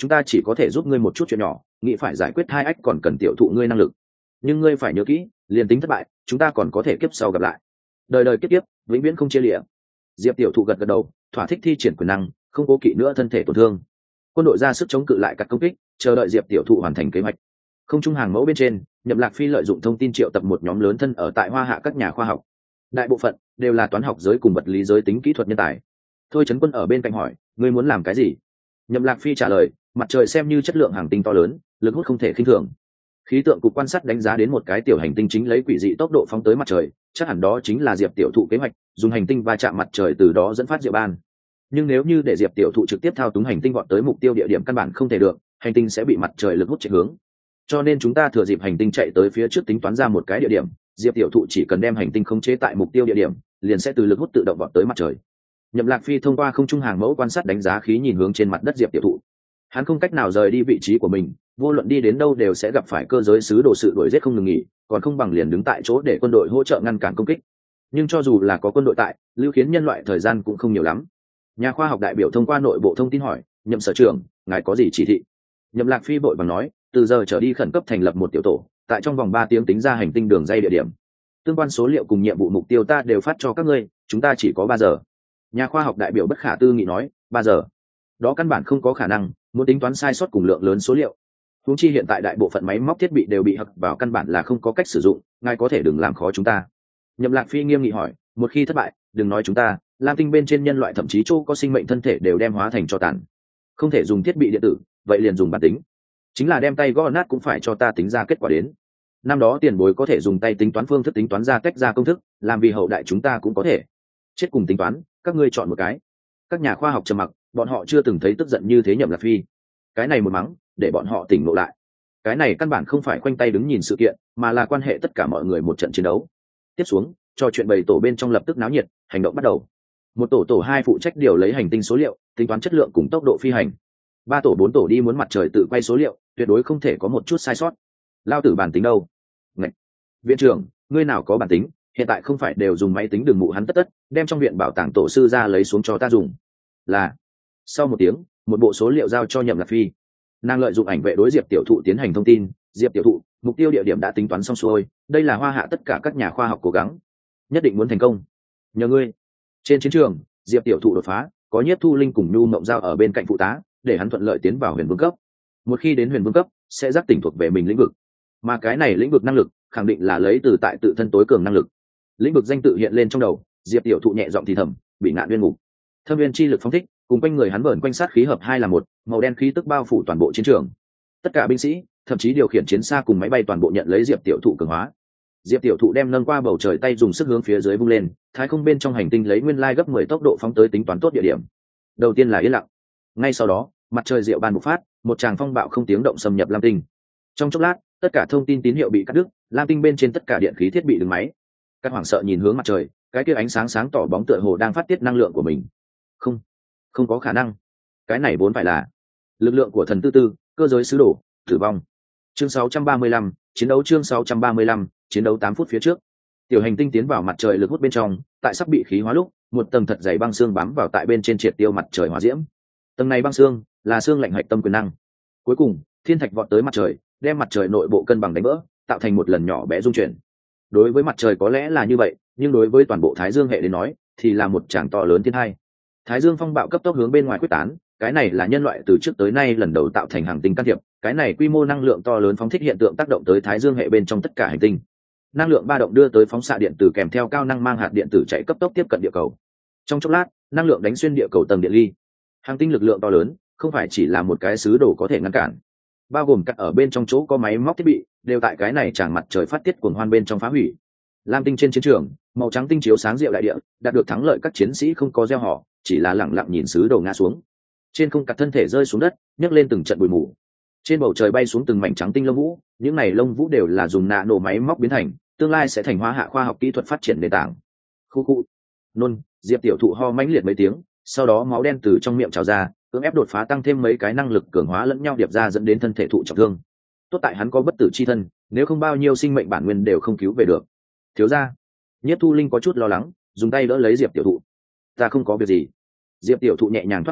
chúng ta chỉ có thể giúp ngươi một chút chuyện nhỏ, nghĩ phải giải quyết hai ách còn cần tiểu thụ ngươi năng lực. Nhưng ngươi phải nhớ kỹ, liền tính thất bại chúng ta còn có thể kiếp sau gặp lại, đời đời kiếp kiếp vĩnh viễn không chia lịa. Diệp tiểu thụ gật gật đầu, thỏa thích thi triển quyền năng, không cố kỵ nữa thân thể tổn thương. Quân đội ra sức chống cự lại các công kích, chờ đợi Diệp tiểu thụ hoàn thành kế hoạch. Không trung hàng mẫu bên trên, Nhậm Lạc Phi lợi dụng thông tin triệu tập một nhóm lớn thân ở tại Hoa Hạ các nhà khoa học, đại bộ phận đều là toán học giới cùng vật lý giới tính kỹ thuật nhân tài. Thôi Trấn Quân ở bên cạnh hỏi, ngươi muốn làm cái gì? Nhậm Lạc Phi trả lời, mặt trời xem như chất lượng hành tinh to lớn, lực hút không thể khinh thường. Khí tượng cục quan sát đánh giá đến một cái tiểu hành tinh chính lấy quỷ dị tốc độ phóng tới mặt trời, chắc hẳn đó chính là Diệp tiểu thụ kế hoạch, dùng hành tinh va chạm mặt trời từ đó dẫn phát diệu ban. Nhưng nếu như để Diệp tiểu thụ trực tiếp thao túng hành tinh vọt tới mục tiêu địa điểm căn bản không thể được, hành tinh sẽ bị mặt trời lực hút chạy hướng. Cho nên chúng ta thừa dịp hành tinh chạy tới phía trước tính toán ra một cái địa điểm, Diệp tiểu thụ chỉ cần đem hành tinh khống chế tại mục tiêu địa điểm, liền sẽ từ lực hút tự động vọt tới mặt trời. Nhậm Lạc Phi thông qua không trung hàng mẫu quan sát đánh giá khí nhìn hướng trên mặt đất Diệp tiểu thụ. Hắn không cách nào rời đi vị trí của mình, vô luận đi đến đâu đều sẽ gặp phải cơ giới sứ đồ sự đuổi giết không ngừng nghỉ, còn không bằng liền đứng tại chỗ để quân đội hỗ trợ ngăn cản công kích. Nhưng cho dù là có quân đội tại, lưu khiến nhân loại thời gian cũng không nhiều lắm. Nhà khoa học đại biểu thông qua nội bộ thông tin hỏi, Nhậm sở trưởng, ngài có gì chỉ thị? Nhậm Lạc Phi vội vàng nói, từ giờ trở đi khẩn cấp thành lập một tiểu tổ, tại trong vòng 3 tiếng tính ra hành tinh đường dây địa điểm. Tương quan số liệu cùng nhiệm vụ mục tiêu ta đều phát cho các ngươi, chúng ta chỉ có 3 giờ. Nhà khoa học đại biểu bất khả tư nghị nói, 3 giờ? Đó căn bản không có khả năng, muốn tính toán sai sót cùng lượng lớn số liệu. Huống chi hiện tại đại bộ phận máy móc thiết bị đều bị hặc vào, căn bản là không có cách sử dụng, ngài có thể đừng làm khó chúng ta. Nhậm Lạc Phi nghiêm nghị hỏi, một khi thất bại, đừng nói chúng ta, Lam tinh bên trên nhân loại thậm chí chỗ có sinh mệnh thân thể đều đem hóa thành tro tàn. Không thể dùng thiết bị điện tử, vậy liền dùng bản tính. Chính là đem tay gõ nát cũng phải cho ta tính ra kết quả đến. Năm đó tiền bối có thể dùng tay tính toán phương thức tính toán ra tách ra công thức, làm vì hậu đại chúng ta cũng có thể. Chết cùng tính toán, các ngươi chọn một cái. Các nhà khoa học trầm mặc, bọn họ chưa từng thấy tức giận như thế Nhậm Lạc Phi. Cái này một mắng, để bọn họ tỉnh ngộ lại. Cái này căn bản không phải khoanh tay đứng nhìn sự kiện, mà là quan hệ tất cả mọi người một trận chiến đấu. Tiếp xuống, trò chuyện bầy tổ bên trong lập tức náo nhiệt, hành động bắt đầu. Một tổ hai phụ trách điều lấy hành tinh số liệu, tính toán chất lượng cùng tốc độ phi hành. 3 tổ 4 tổ đi muốn mặt trời tự quay số liệu, tuyệt đối không thể có một chút sai sót. Lao tử bản tính đâu? Ngạch! Viện trưởng, ngươi nào có bản tính, hiện tại không phải đều dùng máy tính đường mụ hắn tất, đem trong viện bảo tàng tổ sư ra lấy xuống cho ta dùng. Là. Sau một tiếng, một bộ số liệu giao cho Nhậm Lạc Phi. Nàng lợi dụng ảnh vệ đối Diệp tiểu thụ tiến hành thông tin. Diệp tiểu thụ, mục tiêu địa điểm đã tính toán xong xuôi, đây là Hoa Hạ tất cả các nhà khoa học cố gắng, nhất định muốn thành công. Nhờ ngươi. Trên chiến trường, Diệp tiểu thụ đột phá, có Nhiếp Thu Linh cùng Nhu Mộng Giao ở bên cạnh phụ tá, để hắn thuận lợi tiến vào huyền vương cấp. Một khi đến huyền vương cấp, sẽ giác tỉnh thuộc về mình lĩnh vực, mà cái này lĩnh vực năng lực khẳng định là lấy từ tại tự thân tối cường năng lực. Lĩnh vực danh tự hiện lên trong đầu, Diệp tiểu thụ nhẹ giọng thì thầm, bị ngạn nguyên ngục. Thâm viên chi lực phóng thích, cùng quanh người hắn vờn quanh sát khí hợp 2 là 1, màu đen khí tức bao phủ toàn bộ chiến trường. Tất cả binh sĩ, thậm chí điều khiển chiến xa cùng máy bay toàn bộ nhận lấy Diệp tiểu thụ cường hóa. Diệp tiểu thụ đem nâng qua bầu trời tay dùng sức hướng phía dưới vung lên, thái không bên trong hành tinh lấy nguyên lai gấp 10 tốc độ phóng tới tính toán tốt địa điểm. Đầu tiên là yên lặng, ngay sau đó, mặt trời diệu ban bộc phát, một tràng phong bạo không tiếng động xâm nhập Lam tinh. Trong chốc lát, tất cả thông tin tín hiệu bị cắt đứt, Lam tinh bên trên tất cả điện khí thiết bị dừng máy. Các hoảng sợ nhìn hướng mặt trời, cái kia ánh sáng sáng tỏ bóng tựa hồ đang phát tiết năng lượng của mình. Không có khả năng. Cái này vốn phải là lực lượng của thần tư tư, cơ giới sứ đồ, tử vong. Chương 635, chiến đấu chương 635, chiến đấu 8 phút phía trước. Tiểu hành tinh tiến vào mặt trời lực hút bên trong, tại sắp bị khí hóa lúc, một tầng thật dày băng xương bám vào tại bên trên triệt tiêu mặt trời hỏa diễm. Tầng này băng xương là xương lạnh hạch tâm quyền năng. Cuối cùng, thiên thạch vọt tới mặt trời, đem mặt trời nội bộ cân bằng đánh vỡ, tạo thành một lần nhỏ bé dung chuyển. Đối với mặt trời có lẽ là như vậy, nhưng đối với toàn bộ Thái Dương hệ đến nói, thì là một tràng to lớn thiên hai. Thái Dương phong bạo cấp tốc hướng bên ngoài quyết tán, cái này là nhân loại từ trước tới nay lần đầu tạo thành hành tinh can thiệp, cái này quy mô năng lượng to lớn phóng thích hiện tượng tác động tới Thái Dương hệ bên trong tất cả hành tinh. Năng lượng ba động đưa tới phóng xạ điện tử kèm theo cao năng mang hạt điện tử chạy cấp tốc tiếp cận địa cầu. Trong chốc lát, năng lượng đánh xuyên địa cầu tầng điện ly. Hành tinh lực lượng to lớn, không phải chỉ là một cái sứ đồ có thể ngăn cản, bao gồm cả ở bên trong chỗ có máy móc thiết bị, đều tại cái này tràn mặt trời phát tiết cuồng hoan bên trong phá hủy. Lam tinh trên chiến trường, màu trắng tinh chiếu sáng rượu đại địa, đạt được thắng lợi các chiến sĩ không có gieo họ, chỉ là lặng lặng nhìn sứ đồ ngã xuống. Trên không cặt thân thể rơi xuống đất, nhấc lên từng trận bụi mù. Trên bầu trời bay xuống từng mảnh trắng tinh lông vũ, những này lông vũ đều là dùng nano máy móc biến thành, tương lai sẽ thành Hoa Hạ khoa học kỹ thuật phát triển nền tảng. Khu khu. Nôn, Diệp tiểu thụ ho mãnh liệt mấy tiếng, sau đó máu đen từ trong miệng trào ra, cưỡng ép đột phá tăng thêm mấy cái năng lực cường hóa lẫn nhau điệp ra dẫn đến thân thể thụ trọng thương. Tốt tại hắn có bất tử chi thân, nếu không bao nhiêu sinh mệnh bản nguyên đều không cứu về được. Thiếu gia, Nhiếp Thu Linh có chút lo lắng, dùng tay đỡ lấy Diệp tiểu thụ. Ta không có việc gì. Diệp tiểu thụ nhẹ nhàng thoát khỏi,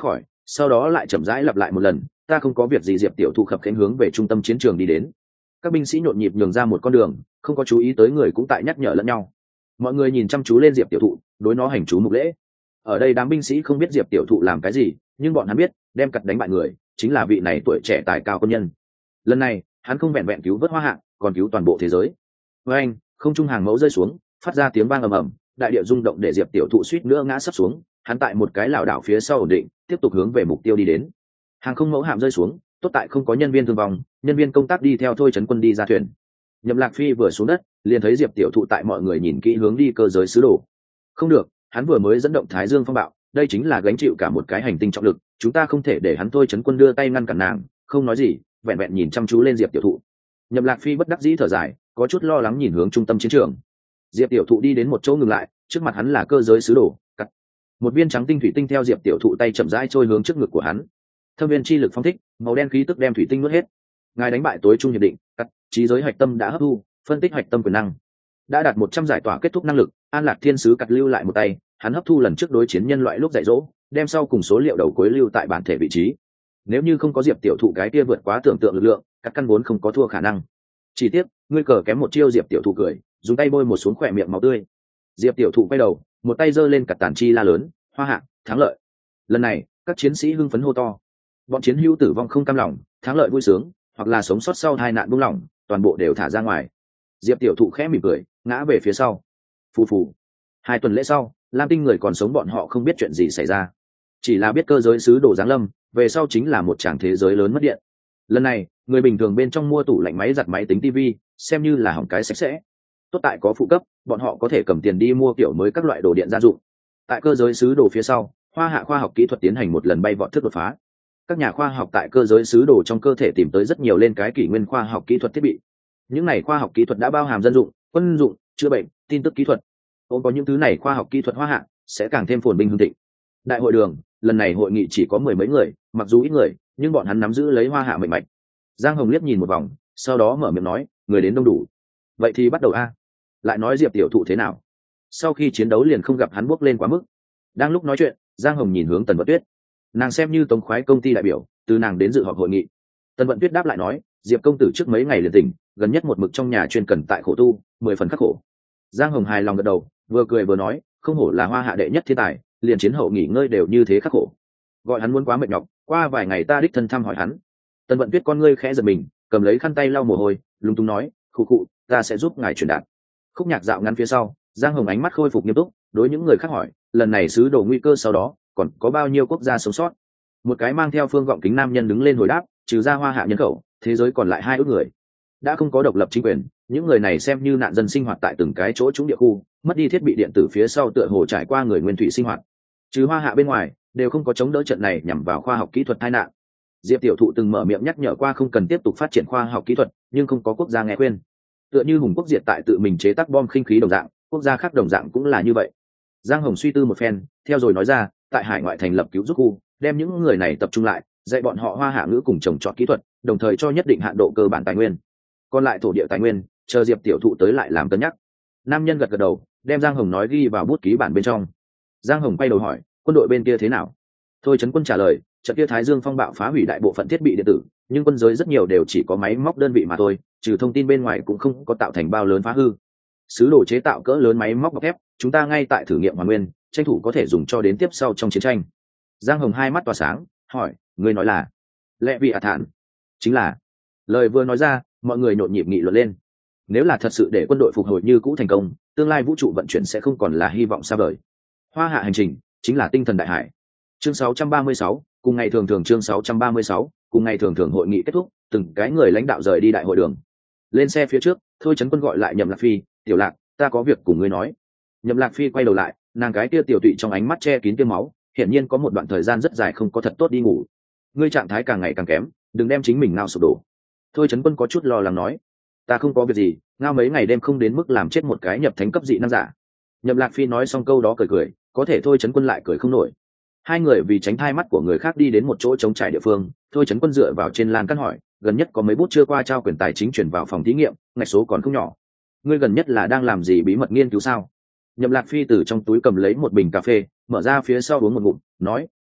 sau đó lại chậm rãi lặp lại một lần, ta không có việc gì. Diệp tiểu thụ khập khiễng hướng về trung tâm chiến trường đi đến. Các binh sĩ nhộn nhịp nhường ra một con đường, không có chú ý tới người cũng tại nhắc nhở lẫn nhau. Mọi người nhìn chăm chú lên Diệp tiểu thụ, đối nó hành chú mục lễ. Ở đây đám binh sĩ không biết Diệp tiểu thụ làm cái gì, nhưng bọn hắn biết đem cặt đánh bại người chính là vị này tuổi trẻ tài cao quân nhân. Lần này hắn không vẹn vẹn cứu vớt Hoa Hạ, còn cứu toàn bộ thế giới. Với anh, không trung hàng mẫu rơi xuống, phát ra tiếng vang ầm ầm, đại địa rung động để Diệp tiểu thụ suýt nữa ngã sấp xuống. Hắn tại một cái lảo đảo phía sau ổn định, tiếp tục hướng về mục tiêu đi đến. Hàng không mẫu hạm rơi xuống, tốt tại không có nhân viên thương vong, nhân viên công tác đi theo Thôi Trấn Quân đi ra thuyền. Nhậm Lạc Phi vừa xuống đất, liền thấy Diệp tiểu thụ tại mọi người nhìn kỹ hướng đi cơ giới sứ đồ. Không được, hắn vừa mới dẫn động Thái Dương phong bạo, đây chính là gánh chịu cả một cái hành tinh trọng lực, chúng ta không thể để hắn. Thôi Trấn Quân đưa tay ngăn cản nàng, không nói gì, vẹn vẹn nhìn chăm chú lên Diệp tiểu thụ. Nhậm Lạc Phi bất đắc dĩ thở dài, có chút lo lắng nhìn hướng trung tâm chiến trường. Diệp tiểu thụ đi đến một chỗ ngừng lại, trước mặt hắn là cơ giới sứ đồ, cắt. Một viên trắng tinh thủy tinh theo Diệp tiểu thụ tay chậm rãi trôi hướng trước ngực của hắn. Thâm viên chi lực phong thích, màu đen khí tức đem thủy tinh nuốt hết. Ngài đánh bại tối trung hiệp định, cắt, trí giới hạch tâm đã hấp thu, phân tích hạch tâm quyền năng đã đạt 100 giải tỏa kết thúc năng lực. An Lạc Thiên sứ cắt lưu lại một tay, hắn hấp thu lần trước đối chiến nhân loại lúc dạy dỗ, đem sau cùng số liệu đầu cuối lưu tại bản thể vị trí. Nếu như không có Diệp tiểu thụ cái kia vượt quá tưởng tượng lực lượng, các căn vốn không có thua khả năng. Chỉ tiếc ngươi cờ kém một chiêu. Diệp tiểu thụ cười, dùng tay bôi một xuống khỏe miệng máu tươi. Diệp tiểu thụ quay đầu, một tay giơ lên cặt tản chi la lớn, Hoa Hạ thắng lợi. Lần này các chiến sĩ hưng phấn hô to. Bọn chiến hữu tử vong không cam lòng, thắng lợi vui sướng, hoặc là sống sót sau tai nạn buông lỏng, toàn bộ đều thả ra ngoài. Diệp tiểu thụ khẽ mỉm cười, ngã về phía sau. Phù phù. 2 tuần lễ sau, Lam Tinh người còn sống bọn họ không biết chuyện gì xảy ra, chỉ là biết cơ giới sứ đồ giáng lâm, về sau chính là một tràng thế giới lớn mất điện. Lần này người bình thường bên trong mua tủ lạnh, máy giặt, máy tính, tivi, xem như là hỏng cái sạch sẽ. Tốt tại có phụ cấp, bọn họ có thể cầm tiền đi mua kiểu mới các loại đồ điện gia dụng. Tại cơ giới sứ đồ phía sau, Hoa Hạ khoa học kỹ thuật tiến hành một lần bay vọt thức đột phá. Các nhà khoa học tại cơ giới sứ đồ trong cơ thể tìm tới rất nhiều lên cái kỷ nguyên khoa học kỹ thuật thiết bị. Những này khoa học kỹ thuật đã bao hàm dân dụng, quân dụng, chữa bệnh, tin tức kỹ thuật. Ôm có những thứ này khoa học kỹ thuật Hoa Hạ sẽ càng thêm phồn vinh hưng thịnh. Đại hội đường, lần này hội nghị chỉ có 10 mấy người, mặc dù ít người, nhưng bọn hắn nắm giữ lấy Hoa Hạ mệnh mạch. Giang Hồng liếc nhìn một vòng, sau đó mở miệng nói, người đến đông đủ. Vậy thì bắt đầu a. Lại nói Diệp tiểu thụ thế nào? Sau khi chiến đấu liền không gặp hắn bước lên quá mức. Đang lúc nói chuyện, Giang Hồng nhìn hướng Tần Vận Tuyết. Nàng xem như tống khoái công ty đại biểu, từ nàng đến dự họp hội nghị. Tần Vận Tuyết đáp lại nói, Diệp công tử trước mấy ngày liền tỉnh, gần nhất một mực trong nhà chuyên cần tại khổ tu, 10 phần khắc khổ. Giang Hồng hài lòng gật đầu, vừa cười vừa nói, không hổ là Hoa Hạ đệ nhất thiên tài, liền chiến hậu nghỉ ngơi đều như thế khắc khổ. Gọi hắn muốn quá mệt nhọc, qua vài ngày ta đích thân thăm hỏi hắn. Tần Vận Tuyết con ngươi khẽ giật mình, cầm lấy khăn tay lau mồ hôi, lúng túng nói, khụ khụ, ta sẽ giúp ngài truyền đạt. Khúc nhạc dạo ngắn phía sau, Giang Hồng ánh mắt khôi phục nghiêm túc, đối những người khác hỏi, lần này sứ đồ nguy cơ sau đó còn có bao nhiêu quốc gia sống sót? Một cái mang theo phương gọng kính nam nhân đứng lên hồi đáp, trừ ra Hoa Hạ nhân khẩu, thế giới còn lại 2 ước người. Đã không có độc lập chính quyền, những người này xem như nạn dân sinh hoạt tại từng cái chỗ trũng địa khu, mất đi thiết bị điện tử phía sau tựa hồ trải qua người nguyên thủy sinh hoạt. Trừ Hoa Hạ bên ngoài, đều không có chống đỡ trận này nhằm vào khoa học kỹ thuật tai nạn. Diệp tiểu thụ từng mở miệng nhắc nhở qua không cần tiếp tục phát triển khoa học kỹ thuật, nhưng không có quốc gia nghe khuyên. Tựa như Hùng Quốc diệt tại tự mình chế tác bom khinh khí đồng dạng, quốc gia khác đồng dạng cũng là như vậy. Giang Hồng suy tư một phen, theo rồi nói ra, tại hải ngoại thành lập cứu giúp khu, đem những người này tập trung lại, dạy bọn họ Hoa Hạ ngữ cùng trồng trọt kỹ thuật, đồng thời cho nhất định hạn độ cơ bản tài nguyên. Còn lại thổ địa tài nguyên, chờ Diệp tiểu thụ tới lại làm cân nhắc. Nam nhân gật gật đầu, đem Giang Hồng nói ghi vào bút ký bản bên trong. Giang Hồng quay đầu hỏi, quân đội bên kia thế nào? Thôi Trấn Quân trả lời, trận kia Thái Dương phong bạo phá hủy đại bộ phận thiết bị điện tử, nhưng quân giới rất nhiều đều chỉ có máy móc đơn vị mà thôi, trừ thông tin bên ngoài cũng không có tạo thành bao lớn phá hư. Sứ đồ chế tạo cỡ lớn máy móc bọc thép, chúng ta ngay tại thử nghiệm hoàn nguyên, tranh thủ có thể dùng cho đến tiếp sau trong chiến tranh. Giang Hồng hai mắt tỏa sáng, hỏi, ngươi nói là Lệ Vị ạ Thản? Chính là. Lời vừa nói ra, mọi người nhộn nhịp nghị luận lên. Nếu là thật sự để quân đội phục hồi như cũ thành công, tương lai vũ trụ vận chuyển sẽ không còn là hy vọng xa vời. Hoa Hạ hành trình chính là tinh thần đại hải. Chương 636, cùng ngày thường thường. Chương 636, cùng ngày thường thường. Hội nghị kết thúc, từng cái người lãnh đạo rời đi đại hội đường. Lên xe phía trước, Thôi Trấn Quân gọi lại Nhậm Lạc Phi, tiểu Lạc, ta có việc cùng ngươi nói. Nhậm Lạc Phi quay đầu lại, nàng cái kia tiểu tụy trong ánh mắt che kín tia máu, hiển nhiên có một đoạn thời gian rất dài không có thật tốt đi ngủ. Ngươi trạng thái càng ngày càng kém, đừng đem chính mình ngao sụp đổ. Thôi Trấn Quân có chút lo lắng nói, ta không có việc gì, ngao mấy ngày đêm không đến mức làm chết một cái nhập thánh cấp dị năng giả. Nhậm Lạc Phi nói xong câu đó cười cười, có thể Thôi Trấn Quân lại cười không nổi. Hai người vì tránh thai mắt của người khác đi đến một chỗ trống trải địa phương, Thôi Trấn Quân dựa vào trên lan căn hỏi, gần nhất có mấy bút chưa qua trao quyền tài chính chuyển vào phòng thí nghiệm, ngạch số còn không nhỏ. Ngươi gần nhất là đang làm gì bí mật nghiên cứu sao? Nhậm Lạc Phi từ trong túi cầm lấy một bình cà phê, mở ra phía sau uống một ngụm, nói,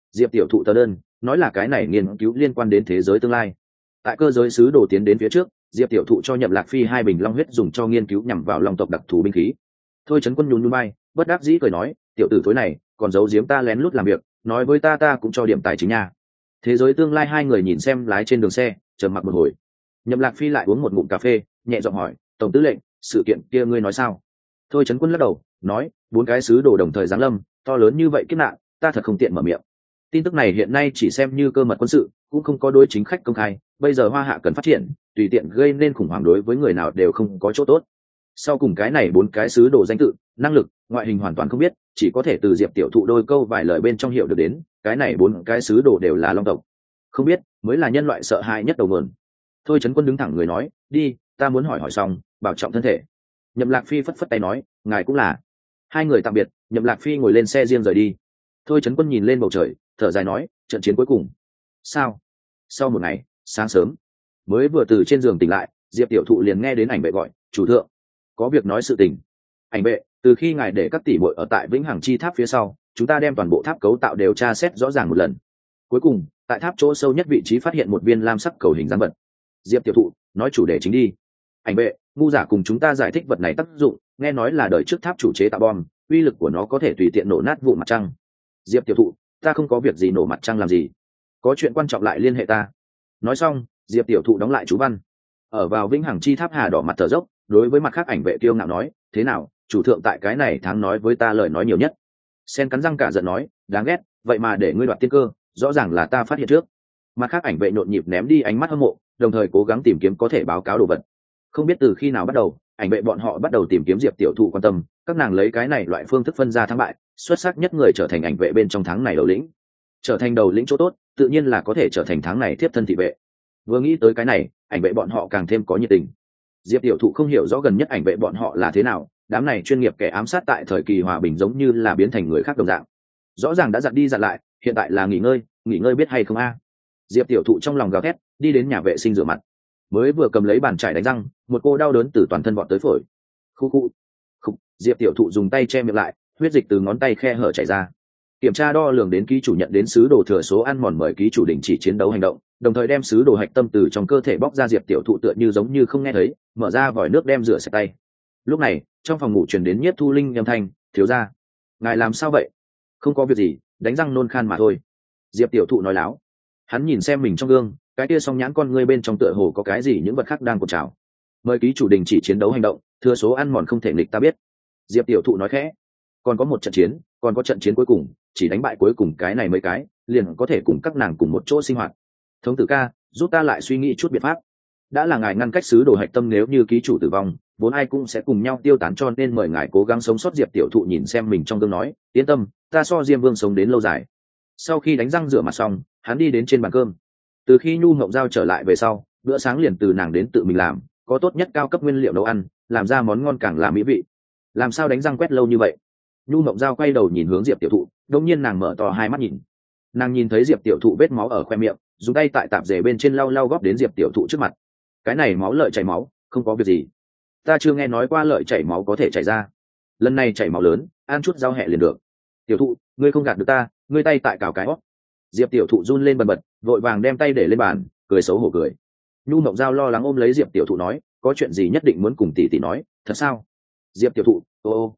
Diệp tiểu thụ tờ đơn nói là cái này nghiên cứu liên quan đến thế giới tương lai. Tại cơ giới sứ đồ tiến đến phía trước, Diệp tiểu thụ cho Nhậm Lạc Phi 2 bình long huyết dùng cho nghiên cứu nhằm vào long tộc đặc thù binh khí. Thôi Trấn Quân nhún nhún vai, bất đắc dĩ cười nói, tiểu tử thối này còn giấu giếm ta lén lút làm việc, nói với ta cũng cho điểm tài chính nha. Thế giới tương lai hai người nhìn xem lái trên đường xe, trầm mặc một hồi. Nhậm Lạc Phi lại uống một ngụm cà phê, nhẹ giọng hỏi, tổng tư lệnh, sự kiện kia ngươi nói sao? Thôi Trấn Quân lắc đầu, nói, 4 cái sứ đồ đồng thời giáng lâm, to lớn như vậy kiếp nạn, ta thật không tiện mở miệng. Tin tức này hiện nay chỉ xem như cơ mật quân sự, cũng không có đối chính khách công khai. Bây giờ Hoa Hạ cần phát triển, tùy tiện gây nên khủng hoảng đối với người nào đều không có chỗ tốt. Sau cùng cái này 4 cái sứ đồ danh tự, năng lực, ngoại hình hoàn toàn không biết, chỉ có thể từ Diệp tiểu thụ đôi câu vài lời bên trong hiểu được đến, cái này 4 cái sứ đồ đều là long tộc. Không biết mới là nhân loại sợ hãi nhất đầu nguồn. Thôi Trấn Quân đứng thẳng người nói, đi, ta muốn hỏi xong, bảo trọng thân thể. Nhậm Lạc Phi phất phất tay nói, ngài cũng là. Hai người tạm biệt, Nhậm Lạc Phi ngồi lên xe riêng rời đi. Thôi Trấn Quân nhìn lên bầu trời, thở dài nói, trận chiến cuối cùng. Sao? Sau một ngày, sáng sớm, mới vừa từ trên giường tỉnh lại, Diệp tiểu thụ liền nghe đến ảnh vệ gọi, chủ thượng, có việc nói sự tình. Ảnh vệ, từ khi ngài để các tỷ muội ở tại Vĩnh Hằng Chi Tháp phía sau, chúng ta đem toàn bộ tháp cấu tạo đều tra xét rõ ràng một lần. Cuối cùng, tại tháp chỗ sâu nhất vị trí phát hiện một viên lam sắc cầu hình dáng vật. Diệp tiểu thụ, nói chủ đề chính đi. Ảnh vệ, ngu giả cùng chúng ta giải thích vật này tác dụng, nghe nói là đời trước tháp chủ chế tạo bom, uy lực của nó có thể tùy tiện nổ nát vụ mặt trăng. Diệp tiểu thụ, ta không có việc gì nổ mặt trăng làm gì, có chuyện quan trọng lại liên hệ ta. Nói xong, Diệp tiểu thụ đóng lại chú văn, ở vào Vĩnh Hằng Chi Tháp hà đỏ mặt thở dốc, đối với mặt khác ảnh vệ kiêu ngạo nói, thế nào, chủ thượng tại cái này tháng nói với ta lời nói nhiều nhất. Sen cắn răng cả giận nói, đáng ghét, vậy mà để ngươi đoạt tiên cơ, rõ ràng là ta phát hiện trước. Mặt khác ảnh vệ nhộn nhịp ném đi ánh mắt hâm mộ, đồng thời cố gắng tìm kiếm có thể báo cáo đồ vật. Không biết từ khi nào bắt đầu, ảnh vệ bọn họ bắt đầu tìm kiếm Diệp tiểu thụ quan tâm, các nàng lấy cái này loại phương thức phân ra thắng bại, xuất sắc nhất người trở thành ảnh vệ bên trong tháng này đầu lĩnh. Trở thành đầu lĩnh chỗ tốt, tự nhiên là có thể trở thành tháng này tiếp thân thị vệ. Vừa nghĩ tới cái này, ảnh vệ bọn họ càng thêm có nhiệt tình. Diệp tiểu thụ không hiểu rõ gần nhất ảnh vệ bọn họ là thế nào, đám này chuyên nghiệp kẻ ám sát tại thời kỳ hòa bình giống như là biến thành người khác đồng dạng. Rõ ràng đã dặn đi dặn lại, hiện tại là nghỉ ngơi biết hay không a? Diệp tiểu thụ trong lòng gào thét, đi đến nhà vệ sinh rửa mặt. Mới vừa cầm lấy bàn chải đánh răng, một cô đau đớn từ toàn thân vọt tới phổi. Khu. Diệp tiểu thụ dùng tay che miệng lại, huyết dịch từ ngón tay khe hở chảy ra. Kiểm tra đo lường đến ký chủ nhận đến sứ đồ thừa số ăn mòn, mời ký chủ đình chỉ chiến đấu hành động, đồng thời đem sứ đồ hạch tâm từ trong cơ thể bóc ra. Diệp tiểu thụ tựa như giống như không nghe thấy, mở ra vòi nước đem rửa sạch tay. Lúc này, trong phòng ngủ truyền đến Nhiếp Thu Linh âm thanh, thiếu gia, ngài làm sao vậy? Không có việc gì, đánh răng nôn khan mà thôi. Diệp tiểu thụ nói láo. Hắn nhìn xem mình trong gương, cái kia song nhãn con ngươi bên trong tựa hồ có cái gì những vật khác đang cột trào. Mời ký chủ đình chỉ chiến đấu hành động, thừa số ăn mòn không thể nghịch ta biết. Diệp tiểu thụ nói khẽ, còn có một trận chiến, còn có trận chiến cuối cùng, chỉ đánh bại cuối cùng cái này mấy cái, liền có thể cùng các nàng cùng một chỗ sinh hoạt. Thống tử ca, giúp ta lại suy nghĩ chút biện pháp. Đã là ngài ngăn cách sứ đồ hạch tâm, nếu như ký chủ tử vong, vốn ai cũng sẽ cùng nhau tiêu tán, cho nên mời ngài cố gắng sống sót. Diệp tiểu thụ nhìn xem mình trong gương nói, yên tâm, ta so Diêm Vương sống đến lâu dài. Sau khi đánh răng rửa mặt xong, hắn đi đến trên bàn cơm. Từ khi Nhu Ngộng Giao trở lại về sau, bữa sáng liền từ nàng đến tự mình làm, có tốt nhất cao cấp nguyên liệu nấu ăn, làm ra món ngon càng là mỹ vị. Làm sao đánh răng quét lâu như vậy? Nhu Ngộng Giao quay đầu nhìn hướng Diệp tiểu thụ, đột nhiên nàng mở to hai mắt nhìn. Nàng nhìn thấy Diệp tiểu thụ vết máu ở khoe miệng, dùng tay tại tạp dề bên trên lau lau góp đến Diệp tiểu thụ trước mặt. Cái này máu lợi chảy máu, không có việc gì. Ta chưa nghe nói qua lợi chảy máu có thể chảy ra. Lần này chảy máu lớn, ăn chút rau hẹ liền được. Tiểu thụ, ngươi không gạt được ta, ngươi tay tại cào cái óc. Diệp tiểu thụ run lên bần bật, vội vàng đem tay để lên bàn, cười xấu hổ cười. Nhu Mộng Giao lo lắng ôm lấy Diệp tiểu thụ nói, có chuyện gì nhất định muốn cùng tỷ tỷ nói, thật sao? Diệp tiểu thụ,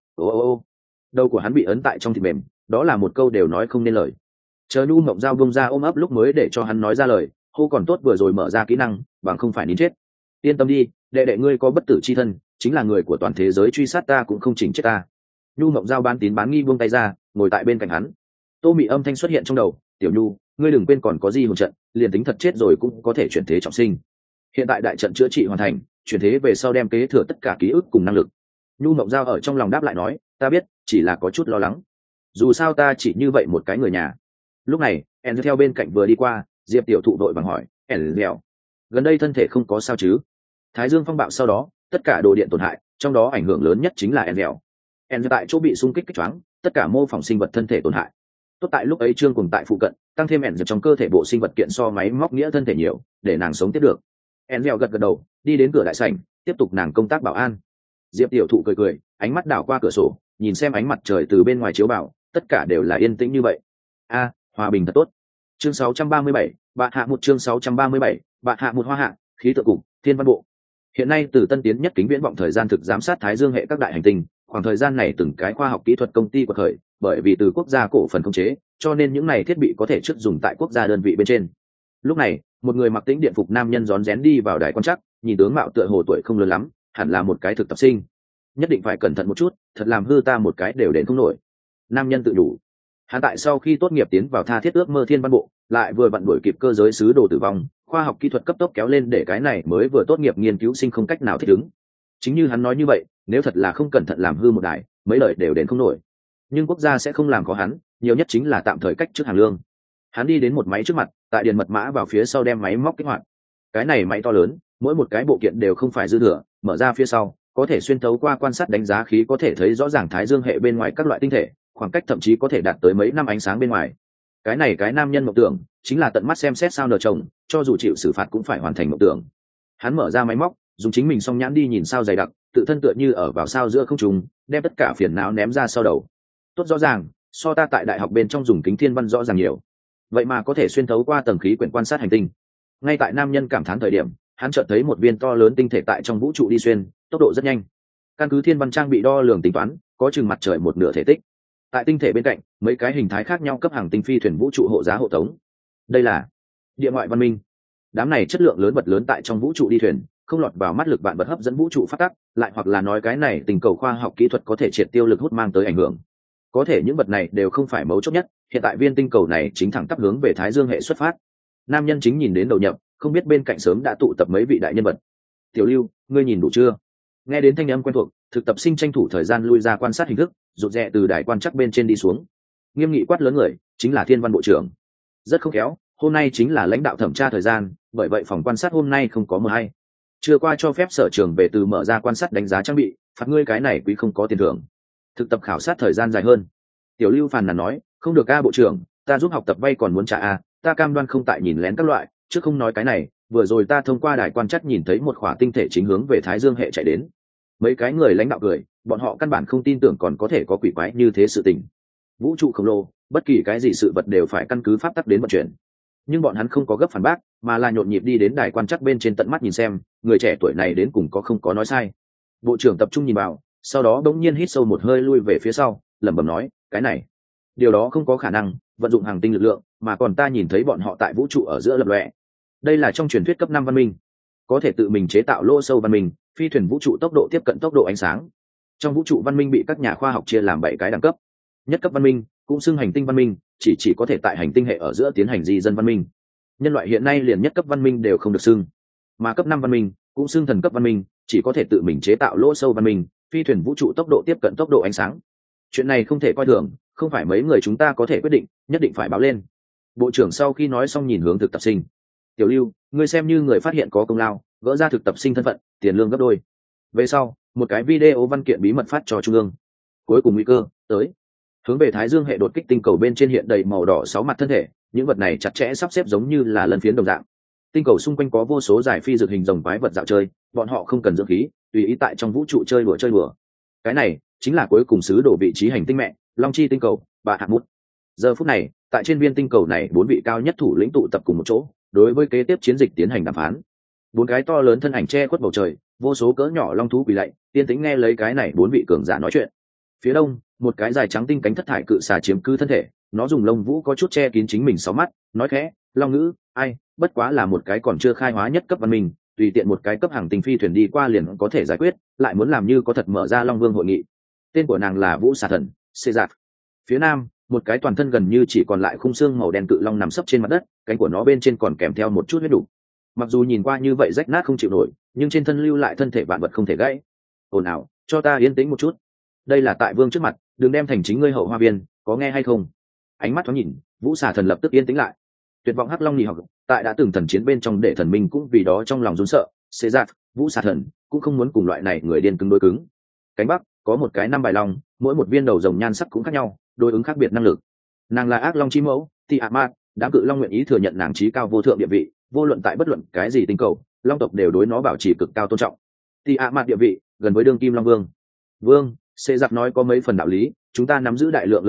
ô. Đầu của hắn bị ấn tại trong thịt mềm, đó là một câu đều nói không nên lời. Chờ Nhu Mộng Giao bung ra ôm ấp lúc mới để cho hắn nói ra lời, hô còn tốt vừa rồi mở ra kỹ năng, bằng không phải nín chết. Yên tâm đi, đệ đệ ngươi có bất tử chi thân, chính là người của toàn thế giới truy sát ta cũng không chỉnh chết ta. Nhu Mộng Giao bán tín bán nghi buông tay ra, ngồi tại bên cạnh hắn. Tô Mị âm thanh xuất hiện trong đầu, tiểu Nhu, ngươi đừng quên còn có di hồn trận, liền tính thật chết rồi cũng có thể chuyển thế trọng sinh. Hiện tại đại trận chữa trị hoàn thành, chuyển thế về sau đem kế thừa tất cả ký ức cùng năng lực. Nhu Mộng Giao ở trong lòng đáp lại nói, ta biết, chỉ là có chút lo lắng. Dù sao ta chỉ như vậy một cái người nhà. Lúc này, En theo bên cạnh vừa đi qua, Diệp tiểu thụ đội bằng hỏi, En lèo, gần đây thân thể không có sao chứ? Thái Dương phong bạo sau đó, tất cả đồ điện tổn hại, trong đó ảnh hưởng lớn nhất chính là En lèo. En tại chỗ bị xung kích kích choáng, tất cả mô phỏng sinh vật thân thể tổn hại. Tốt tại lúc ấy Trương cùng tại phụ cận, tăng thêm En trong cơ thể bộ sinh vật kiện so máy móc nghĩa thân thể nhiều, để nàng sống tiếp được. En lèo gật gật đầu, đi đến cửa đại sảnh, tiếp tục nàng công tác bảo an. Diệp tiểu thụ cười, ánh mắt đảo qua cửa sổ, nhìn xem ánh mặt trời từ bên ngoài chiếu vào, tất cả đều là yên tĩnh như vậy. hòa bình thật tốt. Chương 637, bạn hạ một chương 637, bạn hạ một hoa hạ, khí tượng cục, thiên văn bộ. Hiện nay từ tân tiến nhất kính viễn vọng thời gian thực giám sát thái dương hệ các đại hành tinh, khoảng thời gian này từng cái khoa học kỹ thuật công ty của khởi, bởi vì từ quốc gia cổ phần khống chế, cho nên những này thiết bị có thể trước dùng tại quốc gia đơn vị bên trên. Lúc này, một người mặc tĩnh điện phục nam nhân rón rén đi vào đài quan trắc, nhìn tướng mạo tựa hồ tuổi không lớn lắm, hẳn là một cái thực tập sinh. Nhất định phải cẩn thận một chút, thật làm hư ta một cái đều đến không nổi. Nam nhân tự đủ. Hắn tại sau khi tốt nghiệp tiến vào tha thiết ước mơ thiên văn bộ, lại vừa vặn đuổi kịp cơ giới sứ đồ tử vong, khoa học kỹ thuật cấp tốc kéo lên để cái này mới vừa tốt nghiệp nghiên cứu sinh không cách nào thích ứng. Chính như hắn nói như vậy, nếu thật là không cẩn thận làm hư một đài, mấy lời đều đến không nổi. Nhưng quốc gia sẽ không làm khó hắn, nhiều nhất chính là tạm thời cách trước hàng lương. Hắn đi đến một máy trước mặt, tại điền mật mã vào phía sau đem máy móc kích hoạt. Cái này máy to lớn, mỗi một cái bộ kiện đều không phải dư thừa, mở ra phía sau, có thể xuyên thấu qua quan sát đánh giá khí có thể thấy rõ ràng thái dương hệ bên ngoài các loại tinh thể, khoảng cách thậm chí có thể đạt tới mấy năm ánh sáng bên ngoài. Cái này cái nam nhân mộng tưởng chính là tận mắt xem xét sao nở trồng, cho dù chịu xử phạt cũng phải hoàn thành mộng tưởng. Hắn mở ra máy móc, dùng chính mình song nhãn đi nhìn sao dày đặc, tự thân tựa như ở vào sao giữa không trung, đem tất cả phiền não ném ra sau đầu. Tốt rõ ràng, so ta tại đại học bên trong dùng kính thiên văn rõ ràng nhiều. Vậy mà có thể xuyên thấu qua tầng khí quyển quan sát hành tinh. Ngay tại nam nhân cảm thán thời điểm, hắn chợt thấy một viên to lớn tinh thể tại trong vũ trụ đi xuyên, tốc độ rất nhanh. Căn cứ thiên văn trang bị đo lường tính toán, có chừng mặt trời một nửa thể tích. Tại tinh thể bên cạnh, mấy cái hình thái khác nhau cấp hàng tinh phi thuyền vũ trụ hộ giá hộ tống. Đây là địa ngoại văn minh. Đám này chất lượng lớn vật lớn tại trong vũ trụ đi thuyền, không lọt vào mắt lực vạn vật hấp dẫn vũ trụ phát tắc, lại hoặc là nói cái này tình cầu khoa học kỹ thuật có thể triệt tiêu lực hút mang tới ảnh hưởng. Có thể những vật này đều không phải mấu chốt nhất, hiện tại viên tinh cầu này chính thẳng tắp hướng về thái dương hệ xuất phát. Nam nhân chính nhìn đến đầu nhập, không biết bên cạnh sớm đã tụ tập mấy vị đại nhân vật. Tiểu Lưu, ngươi nhìn đủ chưa? Nghe đến thanh âm quen thuộc, thực tập sinh tranh thủ thời gian lui ra quan sát hình thức, rụt rè từ đài quan chắc bên trên đi xuống. Nghiêm nghị quát lớn người, chính là thiên văn bộ trưởng. Rất không khéo, hôm nay chính là lãnh đạo thẩm tra thời gian, bởi vậy phòng quan sát hôm nay không có mờ hay. Chưa qua cho phép sở trường về từ mở ra quan sát đánh giá trang bị, phạt ngươi cái này quý không có tiền thưởng. Thực tập khảo sát thời gian dài hơn. Tiểu Lưu phàn nàn nói, không được a bộ trưởng, ta giúp học tập vay còn muốn trả a, ta cam đoan không tại nhìn lén các loại, chứ không nói cái này, vừa rồi ta thông qua đài quan chắc nhìn thấy một khỏa tinh thể chính hướng về thái dương hệ chạy đến. Mấy cái người lãnh đạo cười, bọn họ căn bản không tin tưởng còn có thể có quỷ quái như thế sự tình. Vũ trụ khổng lồ, bất kỳ cái gì sự vật đều phải căn cứ pháp tắc đến vận chuyển. Nhưng bọn hắn không có gấp phản bác, mà là nhộn nhịp đi đến đài quan chắc bên trên tận mắt nhìn xem, người trẻ tuổi này đến cùng có không có nói sai. Bộ trưởng tập trung nhìn vào, sau đó bỗng nhiên hít sâu một hơi lui về phía sau, lẩm bẩm nói, cái này, điều đó không có khả năng, vận dụng hàng tinh lực lượng, mà còn ta nhìn thấy bọn họ tại vũ trụ ở giữa lập lòe. Đây là trong truyền thuyết cấp 5 văn minh, có thể tự mình chế tạo lỗ sâu văn minh, phi thuyền vũ trụ tốc độ tiếp cận tốc độ ánh sáng. Trong vũ trụ văn minh bị các nhà khoa học chia làm 7 cái đẳng cấp. Nhất cấp văn minh, cũng xưng hành tinh văn minh, chỉ có thể tại hành tinh hệ ở giữa tiến hành di dân văn minh. Nhân loại hiện nay liền nhất cấp văn minh đều không được xưng. Mà cấp 5 văn minh, cũng xưng thần cấp văn minh, chỉ có thể tự mình chế tạo lỗ sâu văn minh, phi thuyền vũ trụ tốc độ tiếp cận tốc độ ánh sáng. Chuyện này không thể coi thường, không phải mấy người chúng ta có thể quyết định, nhất định phải báo lên. Bộ trưởng sau khi nói xong nhìn hướng thực tập sinh. Tiểu Lưu, ngươi xem như người phát hiện có công lao, gỡ ra thực tập sinh thân phận, tiền lương gấp đôi. Về sau, một cái video văn kiện bí mật phát cho trung ương. Cuối cùng nguy cơ tới. Hướng về thái dương hệ đột kích tinh cầu bên trên hiện đầy màu đỏ 6 mặt thân thể, những vật này chặt chẽ sắp xếp giống như là lân phiến đồng dạng. Tinh cầu xung quanh có vô số giải phi dược hình rồng quái vật dạo chơi, bọn họ không cần dưỡng khí, tùy ý tại trong vũ trụ chơi đùa. Cái này chính là cuối cùng sứ đổ vị trí hành tinh mẹ, Long Chi tinh cầu, bà Hạt Mút. Giờ phút này, tại trên viên tinh cầu này 4 vị cao nhất thủ lĩnh tụ tập cùng một chỗ, đối với kế tiếp chiến dịch tiến hành đàm phán. 4 cái to lớn thân ảnh che khuất bầu trời, vô số cỡ nhỏ long thú quỳ lạy, tiên tính nghe lấy cái này 4 vị cường giả nói chuyện. Phía đông, một cái dài trắng tinh cánh thất thải cự xà chiếm cứ thân thể, nó dùng lông vũ có chút che kín chính mình 6 mắt, nói khẽ, long ngữ, ai, bất quá là một cái còn chưa khai hóa nhất cấp văn minh, tùy tiện một cái cấp hàng tinh phi thuyền đi qua liền có thể giải quyết, lại muốn làm như có thật mở ra Long Vương hội nghị. Tên của nàng là Vũ Xà Thần, Xê Giạt. Phía nam, một cái toàn thân gần như chỉ còn lại khung xương màu đen cự long nằm sấp trên mặt đất, cánh của nó bên trên còn kèm theo một chút huyết đủ. Mặc dù nhìn qua như vậy rách nát không chịu nổi, nhưng trên thân lưu lại thân thể vạn vật không thể gãy. Ồn ào, cho ta yên tĩnh một chút. Đây là tại vương trước mặt, đừng đem thành chính ngươi hậu hoa viên, có nghe hay không? Ánh mắt thoáng nhìn, Vũ Xà Thần lập tức yên tĩnh lại. Tuyệt vọng hắc long nhì học, tại đã từng thần chiến bên trong để thần minh cũng vì đó trong lòng run sợ. Xê Giạt, Vũ Xà Thần cũng không muốn cùng loại này người điên cứng đối cứng. Cánh bắc có một cái 5 bài long, mỗi một viên đầu rồng nhan sắc cũng khác nhau, đối ứng khác biệt năng lực. Nàng là ác long chi mẫu, Tiamat, đám cự long nguyện ý thừa nhận nàng trí cao vô thượng địa vị, vô luận tại bất luận cái gì tinh cầu, long tộc đều đối nó bảo trì cực cao tôn trọng. Tiamat địa vị gần với đương kim long vương. Vương, Xê Giặc nói có mấy phần đạo lý, chúng ta nắm giữ đại lượng lươn cấu,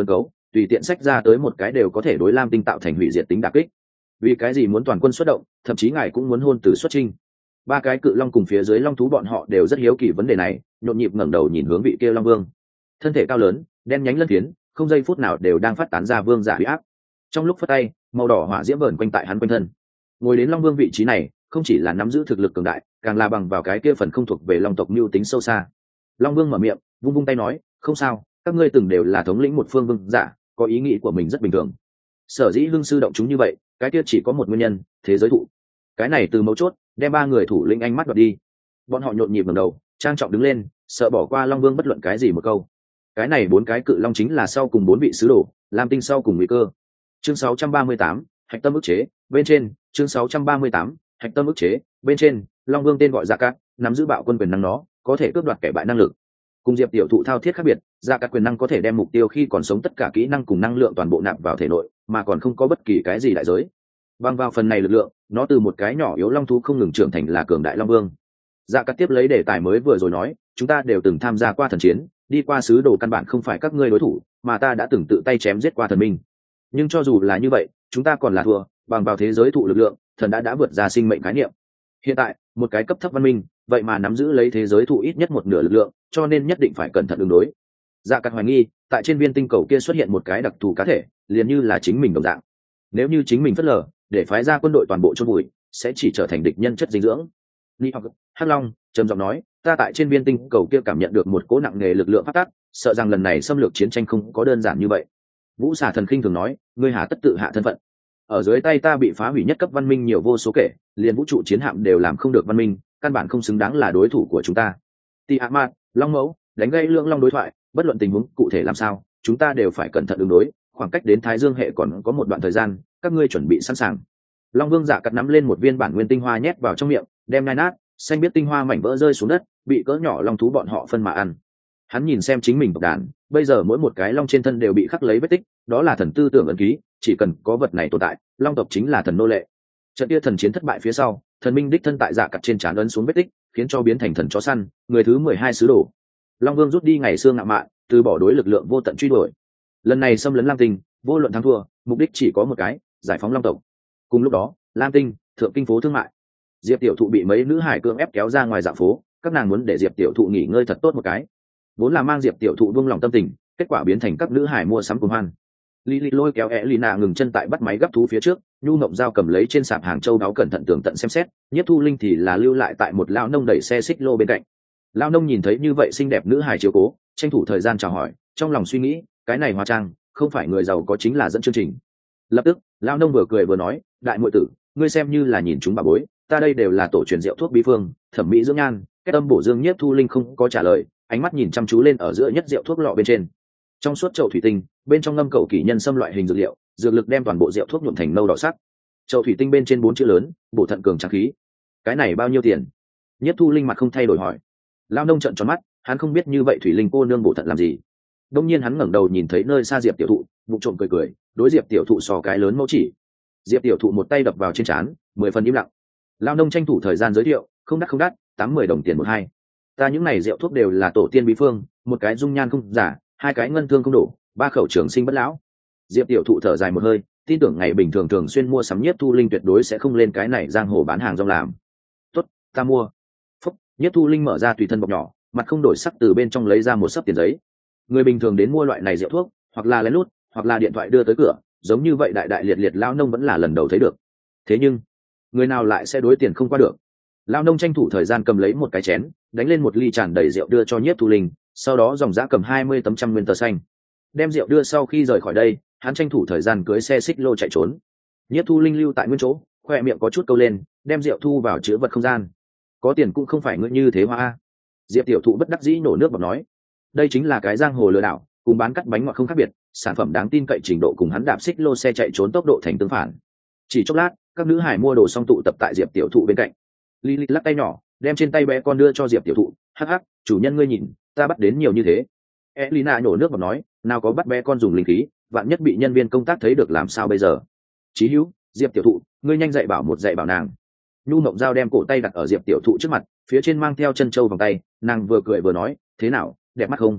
tùy tiện sách ra tới một cái đều có thể đối lam tinh tạo thành hủy diệt tính đả kích. Vì cái gì muốn toàn quân xuất động, thậm chí ngài cũng muốn hôn từ xuất chinh? Ba cái cự long cùng phía dưới long thú bọn họ đều rất hiếu kỳ vấn đề này, nhộn nhịp ngẩng đầu nhìn hướng vị kia long vương. Thân thể cao lớn, đen nhánh lân phiến, không giây phút nào đều đang phát tán ra vương giả uy áp. Trong lúc phất tay, màu đỏ hỏa diễm vờn quanh tại hắn quanh thân. Ngồi đến long vương vị trí này, không chỉ là nắm giữ thực lực cường đại, càng là bằng vào cái kia phần không thuộc về long tộc mưu tính sâu xa. Long vương mở miệng, vung vung tay nói, không sao, các ngươi từng đều là thống lĩnh một phương vương giả, có ý nghĩ của mình rất bình thường. Sở dĩ hương sư động chúng như vậy, cái kia chỉ có một nguyên nhân, thế giới thụ. Cái này từ mấu chốt, đem ba người thủ lĩnh ánh mắt đoạt đi. Bọn họ nhộn nhịp ngẩng đầu, trang trọng đứng lên, sợ bỏ qua long vương bất luận cái gì một câu. Cái này bốn cái cự long chính là sau cùng bốn vị sứ đồ, lam tinh sau cùng nguy cơ. Chương 638, hạch tâm ức chế, bên trên. Chương 638, hạch tâm ức chế, bên trên. Long vương tên gọi Dạ Cát, nắm giữ bạo quân quyền năng nó, có thể cướp đoạt kẻ bại năng lực. Cùng Diệp tiểu thụ thao thiết khác biệt, Dạ Cát quyền năng có thể đem mục tiêu khi còn sống tất cả kỹ năng cùng năng lượng toàn bộ nạp vào thể nội, mà còn không có bất kỳ cái gì đại giới. Bằng vào phần này lực lượng, nó từ một cái nhỏ yếu long thú không ngừng trưởng thành là cường đại long vương. Dạ Cát tiếp lấy đề tài mới vừa rồi nói, chúng ta đều từng tham gia qua thần chiến, đi qua sứ đồ căn bản không phải các ngươi đối thủ, mà ta đã từng tự tay chém giết qua thần minh. Nhưng cho dù là như vậy, chúng ta còn là thua, bằng vào thế giới thụ lực lượng, thần đã vượt ra sinh mệnh khái niệm. Hiện tại, một cái cấp thấp văn minh, vậy mà nắm giữ lấy thế giới thụ ít nhất một nửa lực lượng, cho nên nhất định phải cẩn thận ứng đối. Dạ Cát hoài nghi, tại trên viên tinh cầu kia xuất hiện một cái đặc thù cá thể, liền như là chính mình đồng dạng. Nếu như chính mình phớt lờ, để phái ra quân đội toàn bộ chôn vùi, sẽ chỉ trở thành địch nhân chất dinh dưỡng. Ni hoặc Hắc Long trầm giọng nói, ta tại trên viên tinh cầu kia cảm nhận được một cỗ nặng nề lực lượng phát tác, sợ rằng lần này xâm lược chiến tranh không có đơn giản như vậy. Vũ Xà Thần khinh thường nói, ngươi hà tất tự hạ thân phận. Ở dưới tay ta bị phá hủy nhất cấp văn minh nhiều vô số kể, liền vũ trụ chiến hạm đều làm không được văn minh, căn bản không xứng đáng là đối thủ của chúng ta. Tiamat, Long Mẫu, đánh gây lượng long đối thoại, bất luận tình huống cụ thể làm sao, chúng ta đều phải cẩn thận ứng đối, khoảng cách đến Thái Dương hệ còn có một đoạn thời gian, các ngươi chuẩn bị sẵn sàng. Long Vương Dạ Cát nắm lên một viên bản nguyên tinh hoa nhét vào trong miệng, đem nai nát, xanh biết tinh hoa mảnh vỡ rơi xuống đất, bị cỡ nhỏ long thú bọn họ phân mà ăn. Hắn nhìn xem chính mình tộc đàn, bây giờ mỗi một cái long trên thân đều bị khắc lấy vết tích, đó là thần tư tưởng ấn ký, chỉ cần có vật này tồn tại, long tộc chính là thần nô lệ. Trận kia thần chiến thất bại phía sau, thần minh đích thân tại Dạ Cát trên trán ấn xuống vết tích, khiến cho biến thành thần chó săn, người thứ 12 sứ đồ. Long Vương rút đi ngày xưa ngạo mạn, từ bỏ đối lực lượng vô tận truy đuổi. Lần này xâm lấn Lam Tinh, vô luận thắng thua, mục đích chỉ có một cái, giải phóng long tộc. Cùng lúc đó, Lam Tinh, thượng kinh phố thương mại. Diệp tiểu thụ bị mấy nữ hải cưỡng ép kéo ra ngoài dạo phố, các nàng muốn để Diệp tiểu thụ nghỉ ngơi thật tốt một cái. Vốn là mang Diệp tiểu thụ buông lòng tâm tình, kết quả biến thành các nữ hải mua sắm cùng hoan. Lý lôi kéo Elina ngừng chân tại bắt máy gấp thú phía trước, Nhu Ngộng Giao cầm lấy trên sạp hàng châu đáo cẩn thận tường tận xem xét, Nhiếp Thu Linh thì là lưu lại tại một lão nông đẩy xe xích lô bên cạnh. Lão nông nhìn thấy như vậy xinh đẹp nữ hài chiếu cố, tranh thủ thời gian chào hỏi, trong lòng suy nghĩ, cái này hóa trang, không phải người giàu có chính là dẫn chương trình. Lập tức, lão nông vừa cười vừa nói, đại muội tử, ngươi xem như là nhìn chúng bà bối, ta đây đều là tổ truyền rượu thuốc bí phương, thẩm mỹ dưỡng nhan. Kết âm bổ dương. Nhiếp Thu Linh không có trả lời, ánh mắt nhìn chăm chú lên ở giữa nhất rượu thuốc lọ bên trên. Trong suốt chậu thủy tinh, bên trong ngâm cầu kỷ nhân xâm loại hình dược liệu, dược lực đem toàn bộ rượu thuốc nhuộm thành nâu đỏ sắc. Chậu thủy tinh bên trên 4 chữ lớn, bổ thận cường tráng khí. Cái này bao nhiêu tiền? Nhiếp Thu Linh mặt không thay đổi hỏi. Lão nông trợn tròn mắt, hắn không biết như vậy thủy linh cô nương bổ thận làm gì. Đông nhiên hắn ngẩng đầu nhìn thấy nơi xa Diệp tiểu thụ, bụng trộm cười cười, đối Diệp tiểu thụ sò cái lớn mẫu chỉ. Diệp tiểu thụ một tay đập vào trên trán, 10 phần im lặng. Lão nông tranh thủ thời gian giới thiệu, không đắt, 80 đồng tiền một hai. Ta những này rượu thuốc đều là tổ tiên bí phương, một cái dung nhan không giả, 2 cái ngân thương không đổ, 3 khẩu trường sinh bất lão. Diệp tiểu thụ thở dài một hơi, tin tưởng ngày bình thường thường xuyên mua sắm Nhiếp Thu Linh tuyệt đối sẽ không lên cái này giang hồ bán hàng rong làm. Tốt, ta mua. Phúc, Nhiếp Thu Linh mở ra tùy thân bọc nhỏ, mặt không đổi sắc từ bên trong lấy ra một xấp tiền giấy. Người bình thường đến mua loại này rượu thuốc, hoặc là lén lút, hoặc là điện thoại đưa tới cửa, giống như vậy đại đại liệt liệt lão nông vẫn là lần đầu thấy được. Thế nhưng, người nào lại sẽ đối tiền không qua được? Lão nông tranh thủ thời gian cầm lấy một cái chén, đánh lên một ly tràn đầy rượu đưa cho Nhiếp Thu Linh, sau đó dòng dã cầm 20 tấm trăm nguyên tờ xanh. Đem rượu đưa sau khi rời khỏi đây, hắn tranh thủ thời gian cưới xe xích lô chạy trốn. Nhiếp Thu Linh lưu tại nguyên chỗ, khoe miệng có chút câu lên, đem rượu thu vào chứa vật không gian. Có tiền cũng không phải ngươi như thế hoa. Diệp tiểu thụ bất đắc dĩ nổ nước bọt nói, đây chính là cái giang hồ lừa đảo, cùng bán cắt bánh ngọt không khác biệt, sản phẩm đáng tin cậy trình độ cùng hắn đạp xích lô xe chạy trốn tốc độ thành tương phản. Chỉ chốc lát, các nữ hải mua đồ xong tụ tập tại Diệp tiểu thụ bên cạnh. Lý lắc tay nhỏ, đem trên tay bé con đưa cho Diệp tiểu thụ, hắc hắc, chủ nhân ngươi nhìn, ta bắt đến nhiều như thế. Elina nhổ nước bọt nói, nào có bắt bé con dùng linh khí, vạn nhất bị nhân viên công tác thấy được làm sao bây giờ? Chí hữu, Diệp tiểu thụ, ngươi nhanh dạy bảo nàng. Nhu Mộng Giao đem cổ tay đặt ở Diệp tiểu thụ trước mặt, phía trên mang theo chân châu vòng tay, nàng vừa cười vừa nói, thế nào, đẹp mắt không?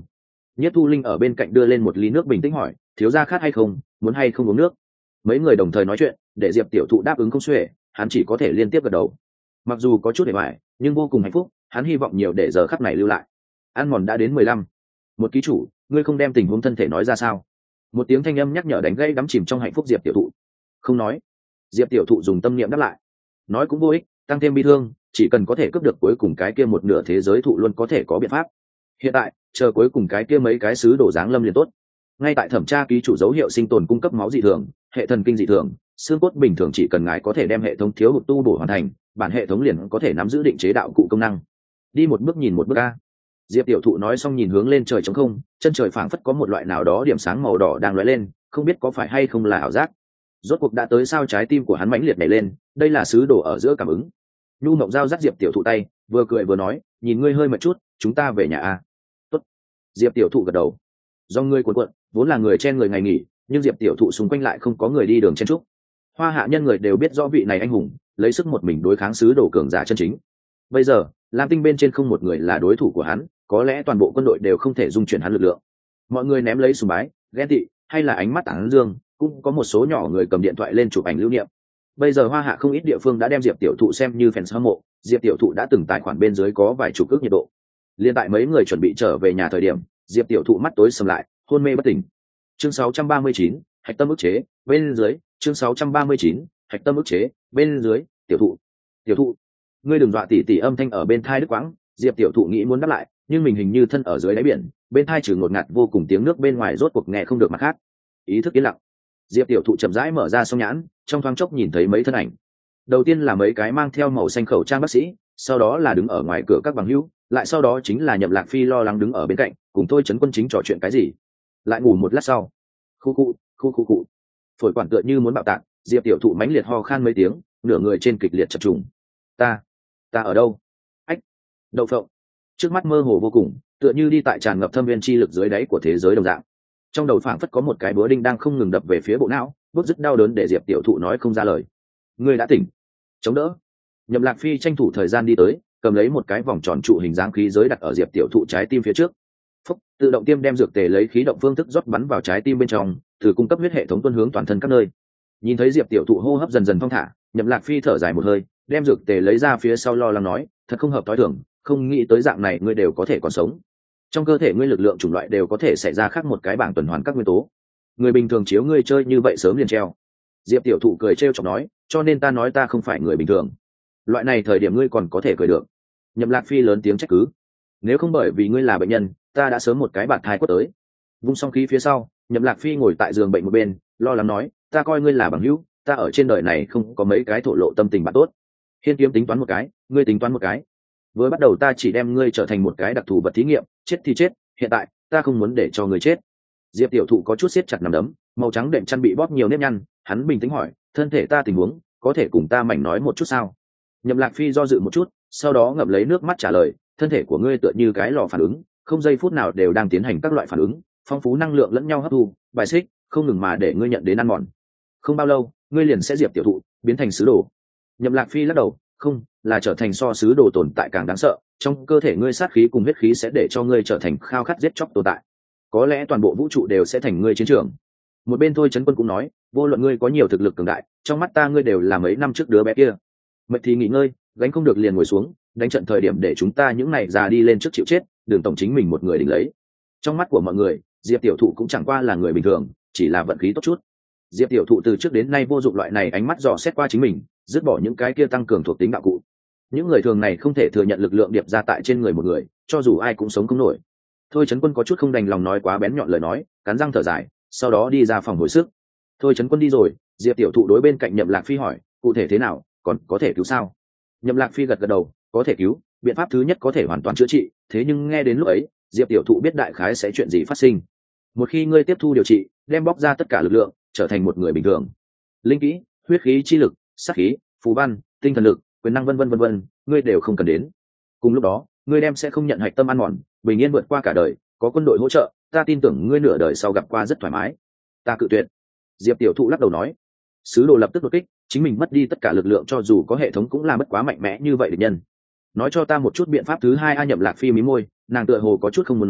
Nhiếp Thu Linh ở bên cạnh đưa lên một ly nước bình tĩnh hỏi, thiếu gia khát hay không, muốn hay không uống nước. Mấy người đồng thời nói chuyện, để Diệp tiểu thụ đáp ứng không xuể, hắn chỉ có thể liên tiếp gật đầu. Mặc dù có chút hề hoài, nhưng vô cùng hạnh phúc, hắn hy vọng nhiều để giờ khắc này lưu lại. Ăn mòn đã đến 15. Một ký chủ, ngươi không đem tình huống thân thể nói ra sao? Một tiếng thanh âm nhắc nhở đánh gây đắm chìm trong hạnh phúc Diệp tiểu thụ. Không nói. Diệp tiểu thụ dùng tâm niệm đáp lại. Nói cũng vô ích, tăng thêm bi thương, chỉ cần có thể cướp được cuối cùng cái kia một nửa thế giới thụ luôn có thể có biện pháp. Hiện tại, chờ cuối cùng cái kia mấy cái sứ đổ dáng lâm liền tốt. Ngay tại thẩm tra ký chủ dấu hiệu sinh tồn cung cấp máu dị thường, hệ thần kinh dị thường, xương cốt bình thường, chỉ cần ngài có thể đem hệ thống thiếu hụt tu bổ hoàn thành, bản hệ thống liền có thể nắm giữ định chế đạo cụ công năng. Đi một bước nhìn một bước a. Diệp tiểu thụ nói xong nhìn hướng lên trời trống không, chân trời phảng phất có một loại nào đó điểm sáng màu đỏ đang lóe lên, không biết có phải hay không là ảo giác. Rốt cuộc đã tới sao, trái tim của hắn mãnh liệt nhảy lên, đây là sứ đồ ở giữa cảm ứng. Nhu Mộng Giao dắt Diệp tiểu thụ tay, vừa cười vừa nói, nhìn ngươi hơi mệt chút, chúng ta về nhà a. Tốt. Diệp tiểu thụ gật đầu. Do ngươi cuộn cuộn, vốn là người chen người ngày nghỉ, nhưng Diệp tiểu thụ xung quanh lại không có người đi đường chen trúc. Hoa hạ nhân người đều biết rõ vị này anh hùng, lấy sức một mình đối kháng sứ đồ cường giả chân chính. Bây giờ, Lam Tinh bên trên không một người là đối thủ của hắn, có lẽ toàn bộ quân đội đều không thể dung chuyển hắn lực lượng. Mọi người ném lấy sùng bái, ghen tị, hay là ánh mắt tán dương, cũng có một số nhỏ người cầm điện thoại lên chụp ảnh lưu niệm. Bây giờ Hoa Hạ không ít địa phương đã đem Diệp tiểu thụ xem như fans hâm mộ, Diệp tiểu thụ đã từng tài khoản bên dưới có vài chục ức nhiệt độ. Liên tại mấy người chuẩn bị trở về nhà thời điểm, Diệp tiểu thụ mắt tối sầm lại, hôn mê bất tỉnh. Chương 639, hạch tâm ức chế, bên dưới, chương 639, hạch tâm ức chế, bên dưới, tiểu thụ, ngươi đừng dọa tỷ tỷ, âm thanh ở bên thai đứt quãng. Diệp tiểu thụ nghĩ muốn đáp lại, nhưng mình hình như thân ở dưới đáy biển, bên thai trừ ngột ngạt vô cùng tiếng nước bên ngoài rốt cuộc nghe không được mặt khác. Ý thức yên lặng. Diệp tiểu thụ chậm rãi mở ra song nhãn, trong thoáng chốc nhìn thấy mấy thân ảnh. Đầu tiên là mấy cái mang theo màu xanh khẩu trang bác sĩ, sau đó là đứng ở ngoài cửa các bằng hữu, lại sau đó chính là Nhậm Lạc Phi lo lắng đứng ở bên cạnh, cùng Thôi Trấn Quân chính trò chuyện cái gì. Lại ngủ một lát sau, khu khu, phổi quản tựa như muốn bạo tạc, Diệp tiểu thụ mãnh liệt ho khan mấy tiếng, nửa người trên kịch liệt chập trùng. Ta ở đâu? Ách, đậu phộng. Trước mắt mơ hồ vô cùng, tựa như đi tại tràn ngập thâm viên chi lực dưới đáy của thế giới đồng dạng. Trong đầu phảng phất có một cái búa đinh đang không ngừng đập về phía bộ não, bứt rứt đau đớn để Diệp tiểu thụ nói không ra lời. Ngươi đã tỉnh. Chống đỡ. Nhậm Lạc Phi tranh thủ thời gian đi tới, cầm lấy một cái vòng tròn trụ hình dáng khí giới đặt ở Diệp tiểu thụ trái tim phía trước. Phúc, tự động tiêm đem dược tề lấy khí động phương thức rót bắn vào trái tim bên trong, từ cung cấp huyết hệ thống tuân hướng toàn thân các nơi. Nhìn thấy Diệp tiểu thụ hô hấp dần dần thong thả, Nhậm Lạc Phi thở dài một hơi, đem dược tề lấy ra phía sau lo lắng nói, thật không hợp tối thường, không nghĩ tới dạng này ngươi đều có thể còn sống. Trong cơ thể ngươi lực lượng chủng loại đều có thể xảy ra khác một cái bảng tuần hoàn các nguyên tố. Người bình thường chiếu ngươi chơi như vậy sớm liền treo. Diệp tiểu thụ cười trêu chọc nói, cho nên ta nói ta không phải người bình thường. Loại này thời điểm ngươi còn có thể cười được. Nhậm Lạc Phi lớn tiếng trách cứ, nếu không bởi vì ngươi là bệnh nhân, ta đã sớm một cái bạt thai quất tới. Vung xong khí phía sau, Nhậm Lạc Phi ngồi tại giường bệnh một bên, lo lắng nói, ta coi ngươi là bằng hữu, ta ở trên đời này không có mấy cái thổ lộ tâm tình bạn tốt. Hiên Kiếm tính toán một cái, ngươi tính toán một cái. Với bắt đầu ta chỉ đem ngươi trở thành một cái đặc thù vật thí nghiệm, chết thì chết, hiện tại ta không muốn để cho ngươi chết. Diệp tiểu thụ có chút siết chặt nắm đấm, màu trắng đệm chăn bị bóp nhiều nếp nhăn, hắn bình tĩnh hỏi, thân thể ta tình huống, có thể cùng ta mảnh nói một chút sao? Nhậm Lạc Phi do dự một chút, sau đó ngậm lấy nước mắt trả lời, thân thể của ngươi tựa như cái lò phản ứng, không giây phút nào đều đang tiến hành các loại phản ứng, phong phú năng lượng lẫn nhau hấp thu, bài xích, không ngừng mà để ngươi nhận đến ăn mòn. Không bao lâu, ngươi liền sẽ Diệp tiểu thụ biến thành sứ đồ. Nhậm Lạc Phi lắc đầu, không, là trở thành so sứ đồ tồn tại càng đáng sợ, trong cơ thể ngươi sát khí cùng huyết khí sẽ để cho ngươi trở thành khao khát giết chóc tồn tại. Có lẽ toàn bộ vũ trụ đều sẽ thành ngươi chiến trường. Một bên Thôi Trấn Quân cũng nói, vô luận ngươi có nhiều thực lực cường đại, trong mắt ta ngươi đều là mấy năm trước đứa bé kia. Mệt thì nghỉ ngơi, gánh không được liền ngồi xuống, đánh trận thời điểm để chúng ta những này già đi lên trước chịu chết, đường tổng chính mình một người đỉnh lấy. Trong mắt của mọi người, Diệp tiểu thụ cũng chẳng qua là người bình thường, chỉ là vận khí tốt chút. Diệp tiểu thụ từ trước đến nay vô dụng loại này ánh mắt dò xét qua chính mình, dứt bỏ những cái kia tăng cường thuộc tính đạo cụ. Những người thường này không thể thừa nhận lực lượng điệp ra tại trên người một người, cho dù ai cũng sống không nổi. Thôi Trấn Quân có chút không đành lòng nói quá bén nhọn lời nói, cắn răng thở dài, sau đó đi ra phòng hồi sức. Thôi Trấn Quân đi rồi, Diệp tiểu thụ đối bên cạnh Nhậm Lạc Phi hỏi, cụ thể thế nào, còn có thể cứu sao? Nhậm Lạc Phi gật gật đầu, có thể cứu, biện pháp thứ nhất có thể hoàn toàn chữa trị, thế nhưng nghe đến lúc ấy, Diệp tiểu thụ biết đại khái sẽ chuyện gì phát sinh. Một khi ngươi tiếp thu điều trị, đem bóc ra tất cả lực lượng, trở thành một người bình thường. Linh kỹ, huyết khí chi lực, sát khí, phù văn, tinh thần lực, quyền năng vân vân, ngươi đều không cần đến. Cùng lúc đó, ngươi đem sẽ không nhận hạch tâm ăn mòn, bình yên vượt qua cả đời, có quân đội hỗ trợ, ta tin tưởng ngươi nửa đời sau gặp qua rất thoải mái. Ta cự tuyệt. Diệp tiểu thụ lắc đầu nói. Sứ đồ lập tức đột kích, chính mình mất đi tất cả lực lượng, cho dù có hệ thống cũng là mất quá mạnh mẽ như vậy địch nhân. Nói cho ta một chút biện pháp thứ hai. Nhậm Lạc Phi mí môi, nàng tựa hồ có chút không muốn nói,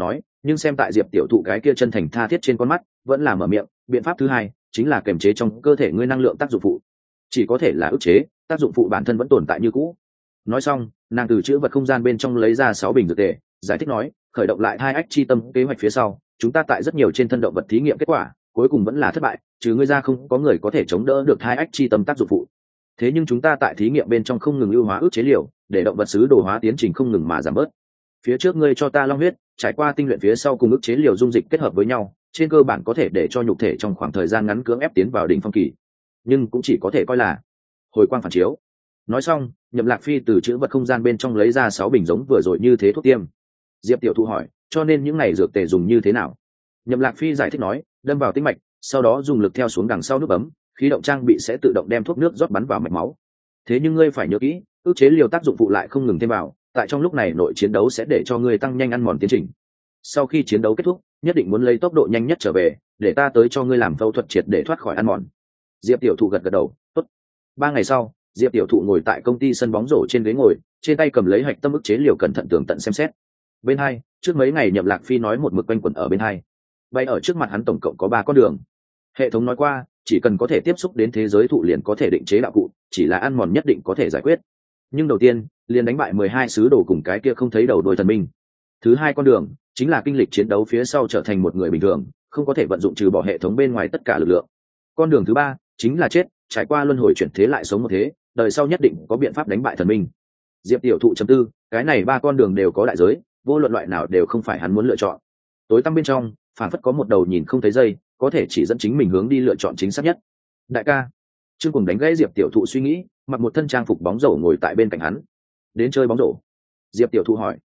nhưng xem tại diệp tiểu thụ cái kia chân thành tha thiết trên con mắt vẫn là mở miệng. Biện pháp thứ hai chính là kiềm chế trong cơ thể ngươi năng lượng tác dụng phụ, chỉ có thể là ức chế, tác dụng phụ bản thân vẫn tồn tại như cũ. Nói xong, nàng từ chữ vật không gian bên trong lấy ra 6 bình dược tề, giải thích nói, khởi động lại thai ách chi tâm kế hoạch phía sau, chúng ta tại rất nhiều trên thân động vật thí nghiệm kết quả cuối cùng vẫn là thất bại, trừ ngươi ra không có người có thể chống đỡ được thai ách chi tâm tác dụng phụ. Thế nhưng chúng ta tại thí nghiệm bên trong không ngừng ưu hóa ức chế liều, để động vật xứ đồ hóa tiến trình không ngừng mà giảm bớt. Phía trước ngươi cho ta long huyết, trải qua tinh luyện phía sau cùng ức chế liều dung dịch kết hợp với nhau, trên cơ bản có thể để cho nhục thể trong khoảng thời gian ngắn cưỡng ép tiến vào đỉnh phong kỳ, nhưng cũng chỉ có thể coi là hồi quang phản chiếu. Nói xong, Nhậm Lạc Phi từ chữ vật không gian bên trong lấy ra 6 bình giống vừa rồi như thế thuốc tiêm. Diệp tiểu thụ hỏi, cho nên những này dược tề dùng như thế nào? Nhậm Lạc Phi giải thích nói, đâm vào tĩnh mạch, sau đó dùng lực theo xuống đằng sau nút bấm, khí động trang bị sẽ tự động đem thuốc nước rót bắn vào mạch máu. Thế nhưng ngươi phải nhớ kỹ, ức chế liều tác dụng phụ lại không ngừng thêm vào, tại trong lúc này nội chiến đấu sẽ để cho ngươi tăng nhanh ăn mòn tiến trình. Sau khi chiến đấu kết thúc, nhất định muốn lấy tốc độ nhanh nhất trở về, để ta tới cho ngươi làm phẫu thuật triệt để thoát khỏi ăn mòn. Diệp tiểu thụ gật gật đầu, tốt. 3 ngày sau, Diệp tiểu thụ ngồi tại công ty sân bóng rổ trên ghế ngồi, trên tay cầm lấy hạch tâm ức chế liều cẩn thận tường tận xem xét. Bên hai, trước mấy ngày Nhậm Lạc Phi nói một mực quanh quẩn ở bên hai. Bay ở trước mặt hắn tổng cộng có 3 con đường. Hệ thống nói qua, chỉ cần có thể tiếp xúc đến thế giới thụ liền có thể định chế đạo cụ, chỉ là ăn mòn nhất định có thể giải quyết. Nhưng đầu tiên, liền đánh bại 12 sứ đồ cùng cái kia không thấy đầu đuôi thần minh. Thứ hai con đường, chính là kinh lịch chiến đấu phía sau trở thành một người bình thường, không có thể vận dụng trừ bỏ hệ thống bên ngoài tất cả lực lượng. Con đường thứ ba, chính là chết, trải qua luân hồi chuyển thế lại sống một thế, đời sau nhất định có biện pháp đánh bại thần minh. Diệp tiểu thụ chấm tư, cái này 3 con đường đều có đại giới, vô luận loại nào đều không phải hắn muốn lựa chọn. Tối tăm bên trong, phản phất có một đầu nhìn không thấy dây, có thể chỉ dẫn chính mình hướng đi lựa chọn chính xác nhất. Đại ca. Trương Cùng đánh gãy Diệp tiểu thụ suy nghĩ, mặc một thân trang phục bóng rổ ngồi tại bên cạnh hắn. Đến chơi bóng rổ? Diệp tiểu thụ hỏi.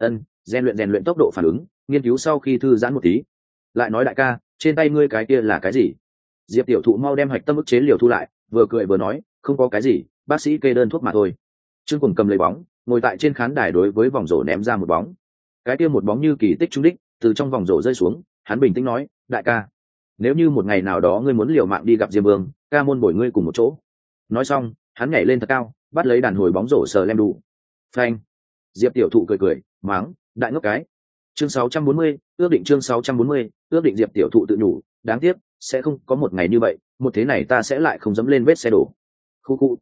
Rèn luyện tốc độ phản ứng, nghiên cứu sau khi thư giãn một tí. Lại nói đại ca, trên tay ngươi cái kia là cái gì? Diệp tiểu thụ mau đem hạch tâm ức chế liều thu lại, vừa cười vừa nói, không có cái gì, bác sĩ kê đơn thuốc mà thôi. Trương Cùng cầm lấy bóng, ngồi tại trên khán đài đối với vòng rổ ném ra một bóng. Cái kia một bóng như kỳ tích trúng đích, từ trong vòng rổ rơi xuống. Hắn bình tĩnh nói, đại ca, nếu như một ngày nào đó ngươi muốn liều mạng đi gặp Diêm Vương, ca môn bồi ngươi cùng một chỗ. Nói xong, hắn nhảy lên thật cao, bắt lấy đàn hồi bóng rổ sờ lem đủ. Phanh. Diệp tiểu thụ cười, mắng, đại ngốc cái. Chương 640, ước định chương 640, ước định Diệp tiểu thụ tự nhủ, đáng tiếc, sẽ không có một ngày như vậy, một thế này ta sẽ lại không dẫm lên vết xe đổ. Khu.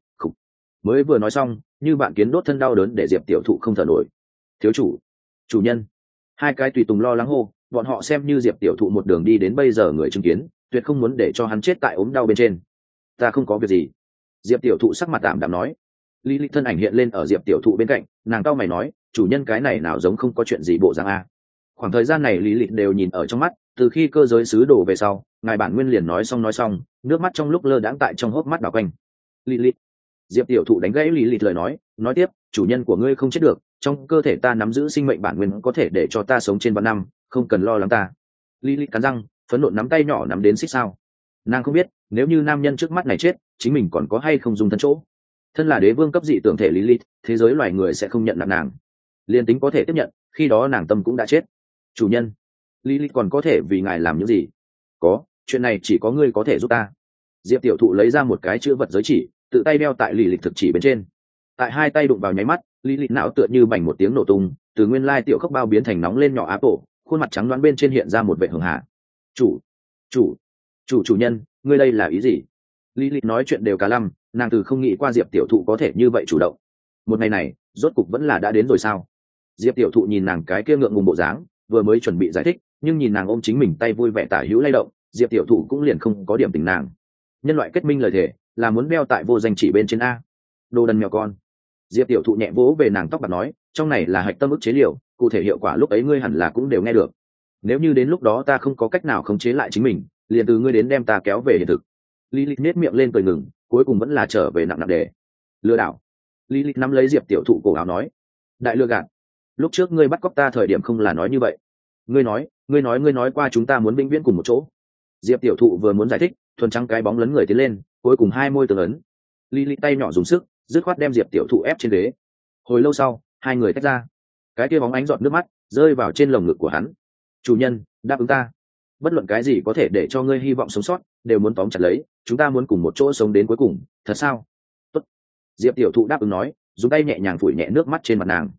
Mới vừa nói xong, như bạn kiến đốt thân đau đớn để Diệp tiểu thụ không thở nổi. Thiếu chủ, chủ nhân. Hai cái tùy tùng lo lắng hô, bọn họ xem như Diệp tiểu thụ một đường đi đến bây giờ người chứng kiến, tuyệt không muốn để cho hắn chết tại ốm đau bên trên. Ta không có việc gì. Diệp tiểu thụ sắc mặt tạm đạm nói. Lý Lịch thân ảnh hiện lên ở Diệp tiểu thụ bên cạnh, nàng cau mày nói, chủ nhân cái này nào giống không có chuyện gì bộ dạng a. Khoảng thời gian này Lý Lịch đều nhìn ở trong mắt, từ khi cơ giới sứ đồ về sau, ngài bản nguyên liền nói xong, nước mắt trong lúc lơ đãng tại trong hốc mắt đảo quanh. Lý Lịch. Diệp tiểu thụ đánh gãy Lý Lịch lời nói tiếp, chủ nhân của ngươi không chết được, trong cơ thể ta nắm giữ sinh mệnh bản nguyên có thể để cho ta sống trên vạn năm, không cần lo lắng ta. Lý Lịch cắn răng, phẫn nộ nắm tay nhỏ nắm đến xích sao. Nàng không biết, nếu như nam nhân trước mắt này chết, chính mình còn có hay không dùng thân chỗ. Thân là đế vương cấp dị tưởng thể Lilith, thế giới loài người sẽ không nhận nặng nàng. Liên tính có thể tiếp nhận, khi đó nàng tâm cũng đã chết. Chủ nhân, Lilith còn có thể vì ngài làm những gì? Có, chuyện này chỉ có ngươi có thể giúp ta. Diệp tiểu thụ lấy ra một cái chữ vật giới chỉ, tự tay đeo tại Lilith thực chỉ bên trên. Tại hai tay đụng vào nháy mắt, Lilith não tựa như bành một tiếng nổ tung, từ nguyên lai tiểu khốc bao biến thành nóng lên nhỏ áp tổ, khuôn mặt trắng đoán bên trên hiện ra một vẻ hường hà. Chủ nhân, ngươi đây là ý gì? Lilith nói chuyện đều cả lăm, nàng từ không nghĩ qua Diệp tiểu thụ có thể như vậy chủ động. Một ngày này, rốt cục vẫn là đã đến rồi sao? Diệp tiểu thụ nhìn nàng cái kia ngượng ngùng bộ dáng, vừa mới chuẩn bị giải thích, nhưng nhìn nàng ôm chính mình tay vui vẻ tả hữu lay động, Diệp tiểu thụ cũng liền không có điểm tình nàng. Nhân loại kết minh lời thề là muốn đeo tại vô danh chỉ bên trên a. Đồ đần mèo con. Diệp tiểu thụ nhẹ vỗ về nàng tóc bạc nói, trong này là hạch tâm ức chế liều, cụ thể hiệu quả lúc ấy ngươi hẳn là cũng đều nghe được. Nếu như đến lúc đó ta không có cách nào khống chế lại chính mình, liền từ ngươi đến đem ta kéo về hiện thực. Lilith nét miệng lên cười ngừng, cuối cùng vẫn là trở về nặng đề. Lừa đảo. Lilith nắm lấy Diệp tiểu thụ cổ áo nói, đại lừa gạt. Lúc trước ngươi bắt cóc ta thời điểm không là nói như vậy. Ngươi nói qua chúng ta muốn vĩnh viễn cùng một chỗ. Diệp tiểu thụ vừa muốn giải thích, thuần trắng cái bóng lấn người tiến lên, cuối cùng hai môi tương ấn. Lilith tay nhỏ dùng sức, dứt khoát đem Diệp tiểu thụ ép trên ghế. Hồi lâu sau, hai người tách ra. Cái kia bóng ánh giọt nước mắt rơi vào trên lồng ngực của hắn. Chủ nhân, đáp ứng ta. Bất luận cái gì có thể để cho ngươi hy vọng sống sót, đều muốn tóm chặt lấy, chúng ta muốn cùng một chỗ sống đến cuối cùng, thật sao? Tốt. Diệp tiểu thụ đáp ứng nói, dùng tay nhẹ nhàng phủi nhẹ nước mắt trên mặt nàng.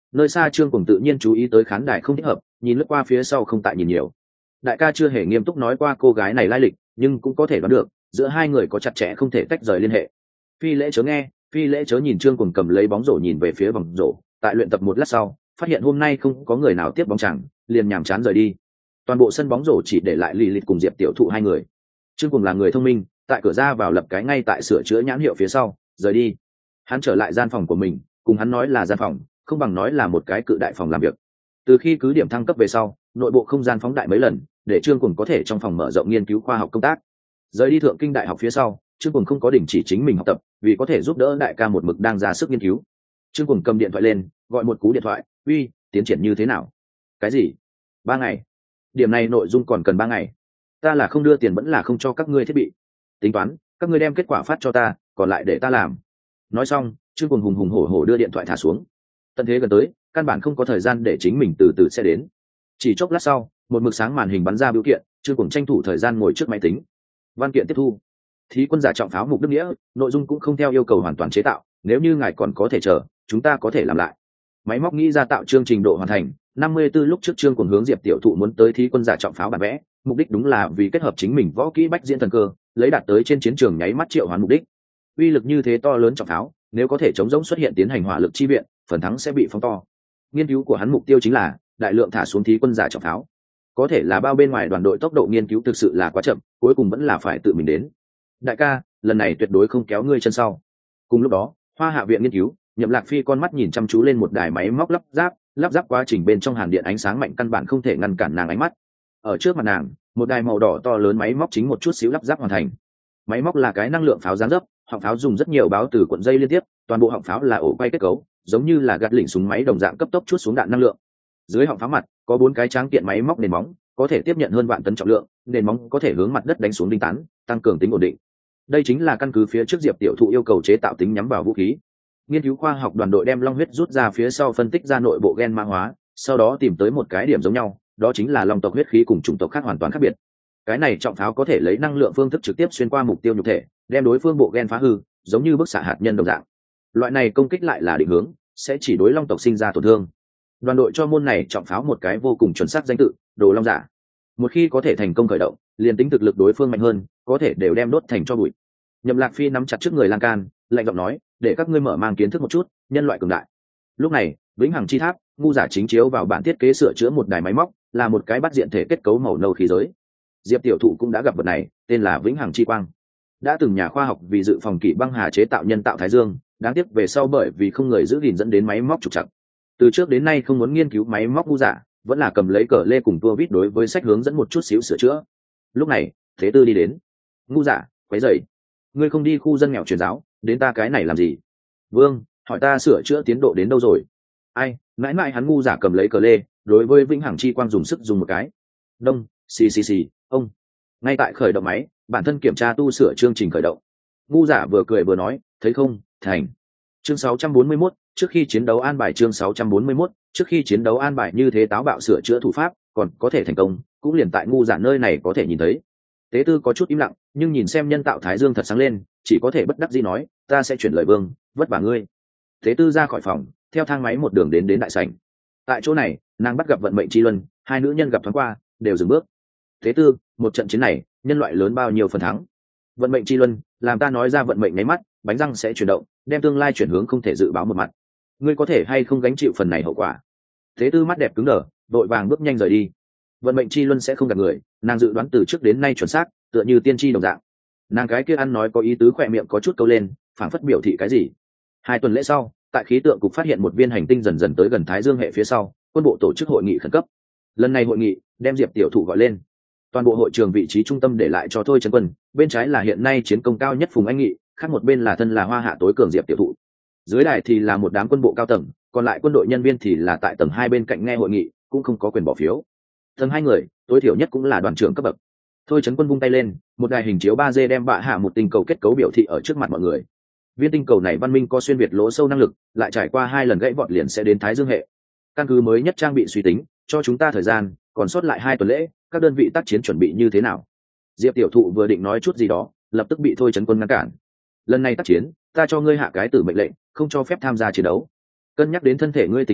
Nơi xa Trương Cuồng tự nhiên chú ý tới khán đài không thích hợp, nhìn lướt qua phía sau không tại nhìn nhiều. Đại ca chưa hề nghiêm túc nói qua cô gái này lai lịch, nhưng cũng có thể đoán được giữa hai người có chặt chẽ không thể tách rời liên hệ. Phi lễ chớ nghe, phi lễ chớ nhìn. Trương Cuồng cầm lấy bóng rổ nhìn về phía vòng rổ, tại luyện tập một lát sau phát hiện hôm nay không có người nào tiếp bóng chẳng, liền nhàm chán rời đi. Toàn bộ sân bóng rổ chỉ để lại Lì Lịt cùng Diệp Tiểu Thụ hai người. Trương Cuồng là người thông minh, tại cửa ra vào lập cái ngay tại sửa chữa nhãn hiệu phía sau rời đi. Hắn trở lại gian phòng của mình, cùng hắn nói là gian phòng không bằng nói là một cái cự đại phòng làm việc. Từ khi cứ điểm thăng cấp về sau, nội bộ không gian phóng đại mấy lần, để Trương Cuồng có thể trong phòng mở rộng nghiên cứu khoa học công tác. Rời đi Thượng Kinh Đại học phía sau, Trương Cuồng không có đình chỉ chính mình học tập, vì có thể giúp đỡ đại ca một mực đang ra sức nghiên cứu. Trương Cuồng cầm điện thoại lên, gọi một cú điện thoại. Uy, tiến triển như thế nào? Cái gì? 3 ngày? Điểm này nội dung còn cần 3 ngày. Ta là không đưa tiền vẫn là không cho các ngươi thiết bị. Tính toán, các ngươi đem kết quả phát cho ta, còn lại để ta làm. Nói xong, Trương Cuồng hùng hùng hổ hổ đưa điện thoại thả xuống. Tận thế gần tới, căn bản không có thời gian để chính mình từ từ sẽ đến. Chỉ chốc lát sau, một mực sáng màn hình bắn ra biểu kiện, Trương Cuồng tranh thủ thời gian ngồi trước máy tính. Văn kiện tiếp thu. Thí quân giả trọng pháo mục đức nghĩa, nội dung cũng không theo yêu cầu hoàn toàn chế tạo, nếu như ngài còn có thể chờ, chúng ta có thể làm lại. Máy móc nghĩ ra tạo chương trình độ hoàn thành 54. Lúc trước Trương Cuồng hướng Diệp Tiểu Thụ muốn tới thí quân giả trọng pháo bản vẽ, mục đích đúng là vì kết hợp chính mình võ kỹ bách diễn thần cơ, lấy đạt tới trên chiến trường nháy mắt triệu hoán mục đích. Uy lực như thế to lớn trọng pháo, nếu có thể chống rỗng xuất hiện tiến hành hỏa lực chi viện, phần thắng sẽ bị phóng to. Nghiên cứu của hắn mục tiêu chính là đại lượng thả xuống thí quân giả trọng pháo. Có thể là bao bên ngoài đoàn đội tốc độ nghiên cứu thực sự là quá chậm, cuối cùng vẫn là phải tự mình đến. Đại ca, lần này tuyệt đối không kéo ngươi chân sau. Cùng lúc đó, Hoa Hạ viện nghiên cứu, Nhậm Lạc Phi con mắt nhìn chăm chú lên một đài máy móc lắp ráp quá trình bên trong hàn điện ánh sáng mạnh căn bản không thể ngăn cản nàng ánh mắt. Ở trước mặt nàng, một đài màu đỏ to lớn máy móc chính một chút xíu lắp ráp hoàn thành. Máy móc là cái năng lượng pháo dáng dấp, họng pháo dùng rất nhiều báo từ cuộn dây liên tiếp, toàn bộ họng pháo là ổ quay kết cấu, giống như là gạt lỉnh súng máy đồng dạng cấp tốc chuốt xuống đạn năng lượng. Dưới họng pháo mặt có 4 cái tráng kiện máy móc nền móng, có thể tiếp nhận hơn vạn tấn trọng lượng, nền móng có thể hướng mặt đất đánh xuống đinh tán, tăng cường tính ổn định. Đây chính là căn cứ phía trước Diệp Tiểu Thụ yêu cầu chế tạo tính nhắm vào vũ khí. Nghiên cứu khoa học đoàn đội đem long huyết rút ra phía sau phân tích ra nội bộ gen mã hóa, sau đó tìm tới một cái điểm giống nhau, đó chính là long tộc huyết khí cùng chủng tộc khác hoàn toàn khác biệt. Cái này trọng pháo có thể lấy năng lượng phương thức trực tiếp xuyên qua mục tiêu nhục thể, đem đối phương bộ gen phá hư, giống như bức xạ hạt nhân đồng dạng. Loại này công kích lại là định hướng, sẽ chỉ đối long tộc sinh ra tổn thương. Đoàn đội cho môn này trọng pháo một cái vô cùng chuẩn xác danh tự, Đồ Long Giả. Một khi có thể thành công khởi động, liền tính thực lực đối phương mạnh hơn, có thể đều đem đốt thành tro bụi. Nhậm Lạc Phi nắm chặt trước người lan can, lạnh giọng nói, để các ngươi mở mang kiến thức một chút nhân loại cường đại. Lúc này, Vĩnh Hằng Chi Tháp, ngu giả chính chiếu vào bản thiết kế sửa chữa một đài máy móc, là một cái bắt diện thể kết cấu màu nâu khí giới. Diệp Tiểu Thụ cũng đã gặp vật này, tên là Vĩnh Hằng Chi Quang. Đã từng nhà khoa học vì dự phòng kỵ băng hà chế tạo nhân tạo thái dương, đáng tiếc về sau bởi vì không người giữ gìn dẫn đến máy móc trục trặc. Từ trước đến nay không muốn nghiên cứu máy móc ngu giả, vẫn là cầm lấy cờ lê cùng tua vít đối với sách hướng dẫn một chút xíu sửa chữa. Lúc này, Thế Tư đi đến. Ngu giả, quấy rầy. Ngươi không đi khu dân nghèo truyền giáo, đến ta cái này làm gì? Vương, hỏi ta sửa chữa tiến độ đến đâu rồi? Ai, mãi mãi hắn ngu giả cầm lấy cờ lê, đối với Vĩnh Hằng Chi Quang dùng sức dùng một cái. Đông, xì, ông. Ngay tại khởi động máy, bản thân kiểm tra tu sửa chương trình khởi động. Ngu giả vừa cười vừa nói, thấy không, thành. Chương 641, trước khi chiến đấu an bài. Chương 641, trước khi chiến đấu an bài như thế táo bạo sửa chữa thủ pháp, còn có thể thành công, cũng liền tại ngu giả nơi này có thể nhìn thấy. Tế Tư có chút im lặng, nhưng nhìn xem nhân tạo thái dương thật sáng lên, chỉ có thể bất đắc dĩ nói, ta sẽ chuyển lời Vương, vất vả ngươi. Tế Tư ra khỏi phòng, theo thang máy một đường đến đại sảnh. Tại chỗ này, nàng bắt gặp vận mệnh chi luân, hai nữ nhân gặp thoáng qua, đều dừng bước. Tế Tư, một trận chiến này, nhân loại lớn bao nhiêu phần thắng? Vận mệnh chi luân, làm ta nói ra vận mệnh nháy mắt, bánh răng sẽ chuyển động, đem tương lai chuyển hướng không thể dự báo một mặt. Ngươi có thể hay không gánh chịu phần này hậu quả? Tế Tư mắt đẹp cứng đờ, vội vàng bước nhanh rời đi. Vận mệnh chi luân sẽ không gạt người, nàng dự đoán từ trước đến nay chuẩn xác, tựa như tiên tri đồng dạng. Nàng gái kia ăn nói có ý tứ, khỏe miệng có chút câu lên, phảng phất biểu thị cái gì. 2 tuần lễ sau, tại khí tượng cục phát hiện một viên hành tinh dần dần tới gần Thái Dương hệ phía sau, quân bộ tổ chức hội nghị khẩn cấp. Lần này hội nghị đem Diệp Tiểu Thụ gọi lên. Toàn bộ hội trường vị trí trung tâm để lại cho Thôi Trấn Quân, bên trái là hiện nay chiến công cao nhất Phùng Anh Nghị, khác một bên là thân là Hoa Hạ tối cường Diệp Tiểu Thụ. Dưới đài thì là một đám quân bộ cao tầng, còn lại quân đội nhân viên thì là tại tầng 2 bên cạnh nghe hội nghị, cũng không có quyền bỏ phiếu. Tầng 2 người, tối thiểu nhất cũng là đoàn trưởng cấp bậc. Thôi Trấn Quân vung tay lên, một đài hình chiếu 3D đem bạ hạ một tinh cầu kết cấu biểu thị ở trước mặt mọi người. Viên tinh cầu này văn minh có xuyên việt lỗ sâu năng lực, lại trải qua 2 lần gãy vọt liền sẽ đến Thái Dương hệ. Căn cứ mới nhất trang bị suy tính, cho chúng ta thời gian, còn sót lại 2 tuần lễ, các đơn vị tác chiến chuẩn bị như thế nào? Diệp Tiểu Thụ vừa định nói chút gì đó, lập tức bị Thôi Trấn Quân ngăn cản. Lần này tác chiến, ta cho ngươi hạ cái tử mệnh lệnh, không cho phép tham gia chiến đấu. Cân nhắc đến thân thể ngươi tình huống,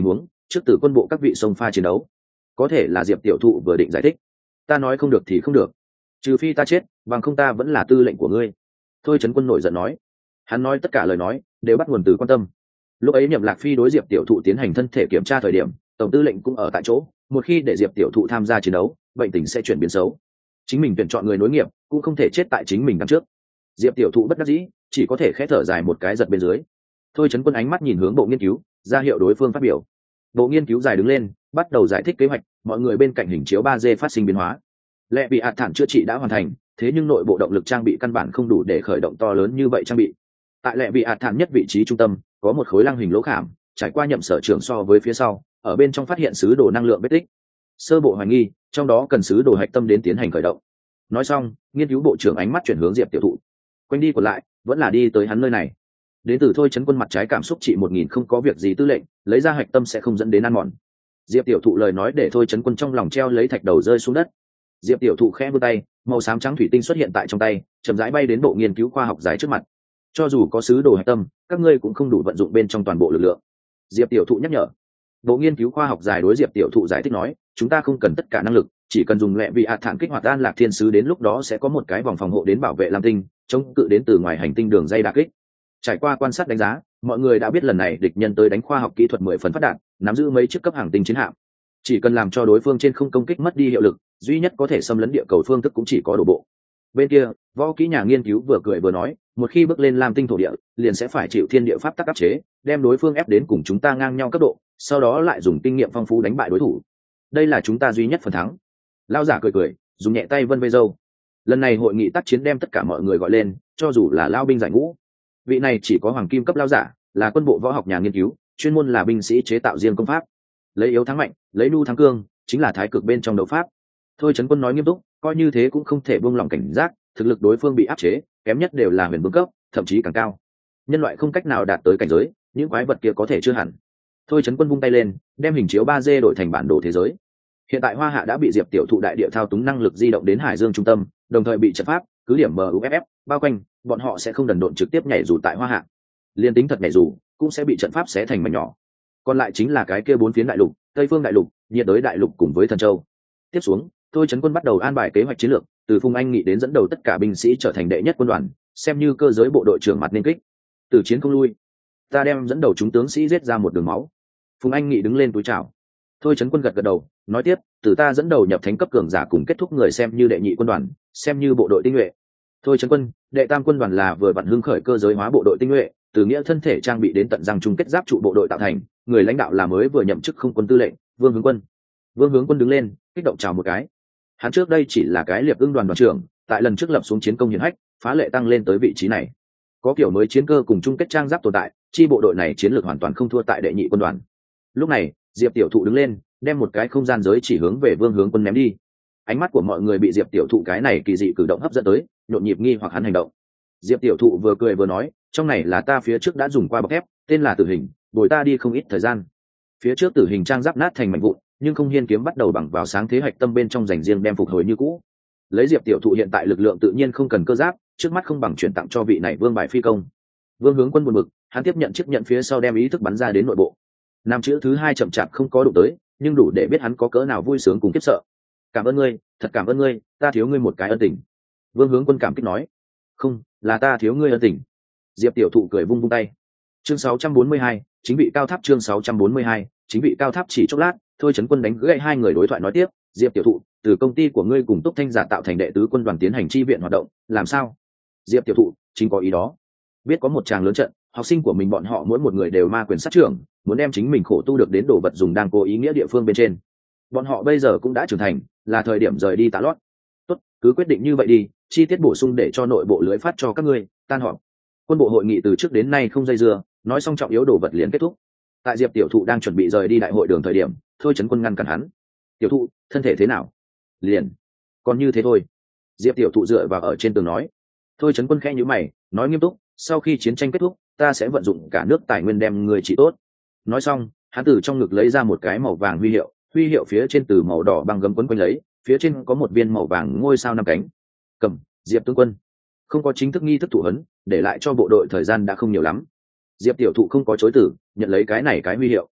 trước từ quân bộ các vị sông pha chiến đấu. Có thể là Diệp tiểu thụ vừa định giải thích, ta nói không được thì không được, trừ phi ta chết, bằng không ta vẫn là tư lệnh của ngươi. Thôi Trấn Quân nổi giận nói. Hắn nói tất cả lời nói đều bắt nguồn từ quan tâm. Lúc ấy Nhậm Lạc Phi đối Diệp tiểu thụ tiến hành thân thể kiểm tra thời điểm, tổng tư lệnh cũng ở tại chỗ, một khi để Diệp tiểu thụ tham gia chiến đấu, bệnh tình sẽ chuyển biến xấu. Chính mình tuyển chọn người nối nghiệp cũng không thể chết tại chính mình đằng trước. Diệp tiểu thụ bất đắc dĩ, chỉ có thể khẽ thở dài một cái, giật bên dưới. Thôi Trấn Quân ánh mắt nhìn hướng bộ nghiên cứu, ra hiệu đối phương phát biểu. Bộ nghiên cứu dài đứng lên, bắt đầu giải thích kế hoạch. Mọi người bên cạnh hình chiếu 3D phát sinh biến hóa. Lệ bị ạt thản chữa trị đã hoàn thành, thế nhưng nội bộ động lực trang bị căn bản không đủ để khởi động to lớn như vậy trang bị. Tại lệ bị ạt thản nhất vị trí trung tâm có một khối lăng hình lỗ khảm, trải qua Nhậm sở trưởng so với phía sau, ở bên trong phát hiện sứ đồ năng lượng vết tích. Sơ bộ hoài nghi trong đó cần sứ đồ hạch tâm đến tiến hành khởi động. Nói xong, nghiên cứu bộ trưởng ánh mắt chuyển hướng Diệp tiểu thụ. Quanh đi còn lại vẫn là đi tới hắn nơi này. Đến từ Thôi Trấn Quân mặt trái cảm xúc trị 1000 không có việc gì tư lệnh, lấy ra hạch tâm sẽ không dẫn đến ăn mòn. Diệp tiểu thụ lời nói để Thôi Trấn Quân trong lòng treo lấy thạch đầu rơi xuống đất. Diệp tiểu thụ khẽ vươn tay, màu xám trắng thủy tinh xuất hiện tại trong tay, chậm rãi bay đến bộ nghiên cứu khoa học dài trước mặt. Cho dù có sứ đồ hạch tâm, các ngươi cũng không đủ vận dụng bên trong toàn bộ lực lượng. Diệp tiểu thụ nhắc nhở. Bộ nghiên cứu khoa học dài đối Diệp tiểu thụ giải thích nói, chúng ta không cần tất cả năng lực, chỉ cần dùng lệ vị ạt thản kích hoạt An Lạc Thiên sứ, đến lúc đó sẽ có một cái vòng phòng hộ đến bảo vệ Lam Tinh, chống cự đến từ ngoài hành tinh đường dây đả kích. Trải qua quan sát đánh giá, mọi người đã biết lần này địch nhân tới đánh khoa học kỹ thuật 10 phần phát đạt, nắm giữ mấy chiếc cấp hàng tinh chiến hạm. Chỉ cần làm cho đối phương trên không công kích mất đi hiệu lực, duy nhất có thể xâm lấn địa cầu phương thức cũng chỉ có đổ bộ. Bên kia, võ kỹ nhà nghiên cứu vừa cười vừa nói, một khi bước lên Lam Tinh thổ địa, liền sẽ phải chịu thiên địa pháp tắc áp chế, đem đối phương ép đến cùng chúng ta ngang nhau cấp độ, sau đó lại dùng kinh nghiệm phong phú đánh bại đối thủ. Đây là chúng ta duy nhất phần thắng. Lão giả cười cười, dùng nhẹ tay vân vây râu. Lần này hội nghị tác chiến đem tất cả mọi người gọi lên, cho dù là lao binh giải ngũ. Vị này chỉ có hoàng kim cấp lão giả, là quân bộ võ học nhà nghiên cứu, chuyên môn là binh sĩ chế tạo riêng công pháp. Lấy yếu thắng mạnh, lấy nu thắng cương, chính là thái cực bên trong đấu pháp. Thôi Trấn Quân nói nghiêm túc, coi như thế cũng không thể buông lỏng cảnh giác, thực lực đối phương bị áp chế, kém nhất đều là huyền vương cấp, thậm chí càng cao. Nhân loại không cách nào đạt tới cảnh giới, những quái vật kia có thể chưa hẳn. Thôi Trấn Quân vung tay lên, đem hình chiếu 3D đổi thành bản đồ thế giới. Hiện tại Hoa Hạ đã bị Diệp tiểu thụ đại địa thao túng năng lực di động đến Hải Dương trung tâm, đồng thời bị trận pháp cứ điểm MUFF bao quanh, bọn họ sẽ không đần độn trực tiếp nhảy dù tại Hoa Hạ. Liên tính thật nhảy dù, cũng sẽ bị trận pháp xé thành mảnh nhỏ. Còn lại chính là cái kia 4 phiến đại lục, Tây Phương đại lục, Nhiệt đới đại lục cùng với Thần Châu. Tiếp xuống, Thôi Trấn Quân bắt đầu an bài kế hoạch chiến lược, từ Phùng Anh Nghị đến dẫn đầu tất cả binh sĩ trở thành đệ nhất quân đoàn, xem như cơ giới bộ đội trưởng mặt nên kích. Từ chiến không lui, ta đem dẫn đầu chúng tướng sĩ giết ra một đường máu. Phùng Anh Nghị đứng lên túi chào. Thôi Trấn Quân gật gật đầu, nói tiếp, từ ta dẫn đầu nhập thánh cấp cường giả cùng kết thúc người xem như đệ nhị quân đoàn, xem như bộ đội tinh nhuệ. Thôi Trấn Quân, đệ tam quân đoàn là vừa vặn hưng khởi cơ giới hóa bộ đội tinh nhuệ, từ nghĩa thân thể trang bị đến tận răng chung kết giáp trụ bộ đội tạo thành, người lãnh đạo là mới vừa nhậm chức không quân tư lệnh, Vương Hướng Quân. Vương Hướng Quân đứng lên, kích động chào một cái. Hắn trước đây chỉ là cái liệp ưng đoàn đoàn trưởng, tại lần trước lập xuống chiến công hiển hách, phá lệ tăng lên tới vị trí này. Có kiểu mới chiến cơ cùng chung kết trang giáp tồn tại, chi bộ đội này chiến lược hoàn toàn không thua tại đệ nhị quân đoàn. Lúc này, Diệp tiểu thụ đứng lên, đem một cái không gian giới chỉ hướng về Vương Hướng Quân ném đi. Ánh mắt của mọi người bị Diệp tiểu thụ cái này kỳ dị cử động hấp dẫn tới, nhộn nhịp nghi hoặc hắn hành động. Diệp tiểu thụ vừa cười vừa nói, trong này là ta phía trước đã dùng qua bọc thép, tên là tử hình, bồi ta đi không ít thời gian. Phía trước tử hình trang giáp nát thành mảnh vụn, nhưng không hiên kiếm bắt đầu bằng vào sáng thế hạch tâm bên trong dành riêng đem phục hồi như cũ. Lấy Diệp tiểu thụ hiện tại lực lượng tự nhiên không cần cơ giáp, trước mắt không bằng chuyển tặng cho vị này Vương bài phi công. Vương Hướng Quân buồn bực, hắn tiếp nhận chiếc nhận phía sau đem ý thức bắn ra đến nội bộ. Nam chữ thứ 2 chậm chạp không có đụng tới, nhưng đủ để biết hắn có cỡ nào vui sướng cùng kiếp sợ. Cảm ơn ngươi, thật cảm ơn ngươi, ta thiếu ngươi một cái ân tình. Vương Hướng Quân cảm kích nói. Không, là ta thiếu ngươi ân tình. Diệp tiểu thụ cười vung vung tay. Chương 642, chính vị cao tháp. Chương 642, chính vị cao tháp. Chỉ chốc lát, Thôi Trấn Quân đánh gãy hai người đối thoại nói tiếp, Diệp tiểu thụ, từ công ty của ngươi cùng Túc Thanh giả tạo thành đệ tứ quân đoàn tiến hành chi viện hoạt động, làm sao? Diệp tiểu thụ, chính có ý đó. Biết có một tràng lớn trận, học sinh của mình bọn họ mỗi một người đều ma quyền sát trưởng, muốn đem chính mình khổ tu được đến đồ vật dùng đang cố ý nghĩa địa phương bên trên. Bọn họ bây giờ cũng đã trưởng thành, là thời điểm rời đi tá lót. Tốt, cứ quyết định như vậy đi, chi tiết bổ sung để cho nội bộ lưới phát cho các ngươi, tan họp. Quân bộ hội nghị từ trước đến nay không dây dưa, nói xong trọng yếu đồ vật liền kết thúc. Tại Diệp tiểu thụ đang chuẩn bị rời đi đại hội đường thời điểm, Thôi Trấn Quân ngăn cản hắn. Tiểu thụ, thân thể thế nào? Liền, còn như thế thôi. Diệp tiểu thụ dựa vào ở trên tường nói. Thôi Trấn Quân khẽ nhíu mày, nói nghiêm túc, sau khi chiến tranh kết thúc, ta sẽ vận dụng cả nước tài nguyên đem người trị tốt. Nói xong, hắn từ trong ngực lấy ra một cái màu vàng huy hiệu phía trên từ màu đỏ băng gấm quấn quanh lấy, phía trên có một viên màu vàng ngôi sao 5 cánh. Cầm, Diệp tướng quân. Không có chính thức nghi thức thụ huấn, để lại cho bộ đội thời gian đã không nhiều lắm. Diệp tiểu thụ không có chối từ, nhận lấy cái này cái huy hiệu.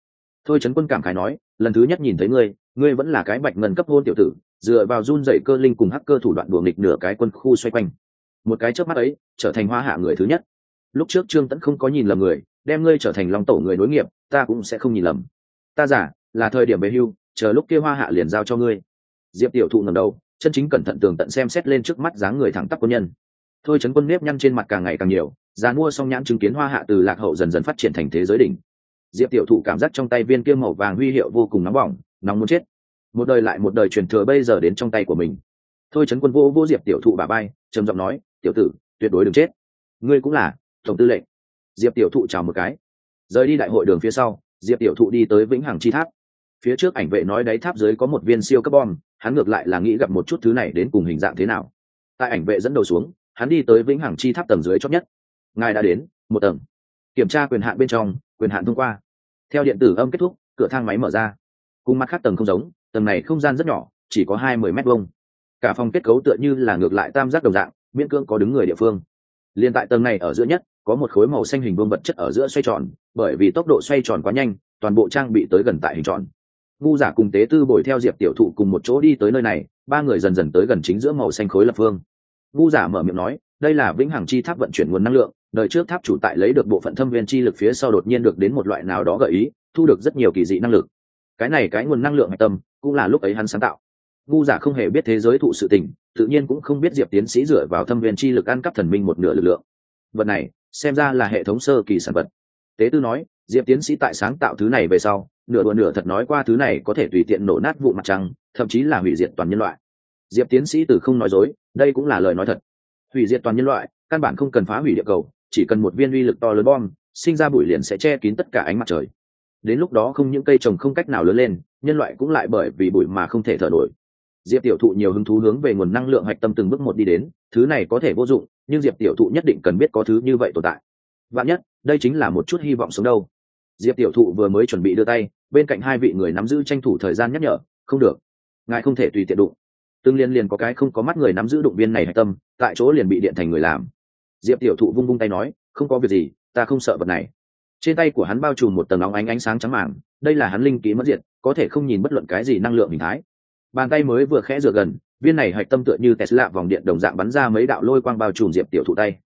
Thôi Trấn Quân cảm khái nói, lần thứ nhất nhìn thấy ngươi vẫn là cái bạch ngân cấp hôn tiểu tử, dựa vào run dậy cơ linh cùng hacker thủ đoạn đùa nghịch nửa cái quân khu xoay quanh, một cái chớp mắt ấy trở thành hoa hạ người thứ nhất. Lúc trước Trương Tẫn không có nhìn lầm người, đem ngươi trở thành long tổ người nối nghiệp, ta cũng sẽ không nhìn lầm. Ta giả là thời điểm về hưu, chờ lúc kia hoa hạ liền giao cho ngươi. Diệp tiểu thụ ngẩng đầu, chân chính cẩn thận tường tận xem xét lên trước mắt dáng người thẳng tắp quân nhân. Thôi Trấn Quân nếp nhăn trên mặt càng ngày càng nhiều, già mua song nhãn chứng kiến hoa hạ từ lạc hậu dần dần phát triển thành thế giới đỉnh. Diệp tiểu thụ cảm giác trong tay viên kia màu vàng huy hiệu vô cùng nóng bỏng, nóng muốn chết. Một đời lại một đời truyền thừa bây giờ đến trong tay của mình. Thôi Trấn Quân vô Diệp tiểu thụ bả vai, trầm giọng nói, tiểu tử, tuyệt đối đừng chết. Ngươi cũng là tổng tư lệnh. Diệp tiểu thụ chào một cái, rời đi đại hội đường phía sau. Diệp tiểu thụ đi tới vĩnh hằng chi tháp. Phía trước ảnh vệ nói đáy tháp dưới có một viên siêu cấp bom, hắn ngược lại là nghĩ gặp một chút thứ này đến cùng hình dạng thế nào. Tại ảnh vệ dẫn đầu xuống, hắn đi tới vĩnh hằng chi tháp tầng dưới chót nhất. Ngài đã đến một tầng, kiểm tra quyền hạn bên trong, quyền hạn thông qua. Theo điện tử âm kết thúc, cửa thang máy mở ra. Cùng mặt khác tầng không giống, tầng này không gian rất nhỏ, chỉ có 20 mét vuông. Cả phòng kết cấu tựa như là ngược lại tam giác đồng dạng, miễn cưỡng có đứng người địa phương. Liên tại tầng này ở giữa nhất, có một khối màu xanh hình vuông vật chất ở giữa xoay tròn, bởi vì tốc độ xoay tròn quá nhanh, toàn bộ trang bị tới gần tại hình tròn. Ngu Giả cùng Tế Tư bồi theo Diệp tiểu thụ cùng một chỗ đi tới nơi này, ba người dần dần tới gần chính giữa màu xanh khối lập phương. Ngu Giả mở miệng nói, đây là vĩnh hằng chi tháp vận chuyển nguồn năng lượng, đời trước tháp chủ tại lấy được bộ phận thâm viên chi lực phía sau đột nhiên được đến một loại nào đó gợi ý, thu được rất nhiều kỳ dị năng lực. Cái nguồn năng lượng hạch tâm cũng là lúc ấy hắn sáng tạo. Ngu Giả không hề biết thế giới thụ sự tình, tự nhiên cũng không biết Diệp tiến sĩ dựa vào thâm viên chi lực ăn cắp thần minh một nửa lực lượng. Vật này xem ra là hệ thống sơ kỳ sản vật. Tế Tư nói, Diệp tiến sĩ tại sáng tạo thứ này về sau, nửa đùa nửa thật nói qua thứ này có thể tùy tiện nổ nát vụ mặt trăng, thậm chí là hủy diệt toàn nhân loại. Diệp tiến sĩ từ không nói dối, đây cũng là lời nói thật. Hủy diệt toàn nhân loại, căn bản không cần phá hủy địa cầu, chỉ cần một viên uy lực to lớn bom, sinh ra bụi liền sẽ che kín tất cả ánh mặt trời. Đến lúc đó không những cây trồng không cách nào lớn lên, nhân loại cũng lại bởi vì bụi mà không thể thở nổi. Diệp tiểu thụ nhiều hứng thú hướng về nguồn năng lượng hạch tâm từng bước một đi đến, thứ này có thể vô dụng, nhưng Diệp tiểu thụ nhất định cần biết có thứ như vậy tồn tại. Vạn nhất, đây chính là một chút hy vọng sống đâu. Diệp tiểu thụ vừa mới chuẩn bị đưa tay, bên cạnh hai vị người nắm giữ tranh thủ thời gian nhắc nhở, không được, ngài không thể tùy tiện đụng. Tương liên liền có cái không có mắt người nắm giữ đụng viên này hạch tâm, tại chỗ liền bị điện thành người làm. Diệp tiểu thụ vung vung tay nói, không có việc gì, ta không sợ vật này. Trên tay của hắn bao trùm một tầng óng ánh sáng trắng mảng, đây là hắn linh ký mất diệt, có thể không nhìn bất luận cái gì năng lượng hình thái. Bàn tay mới vừa khẽ dựa gần, viên này hạch tâm tựa như Tesla vòng điện đồng dạng bắn ra mấy đạo lôi quang bao trùm Diệp tiểu thụ tay.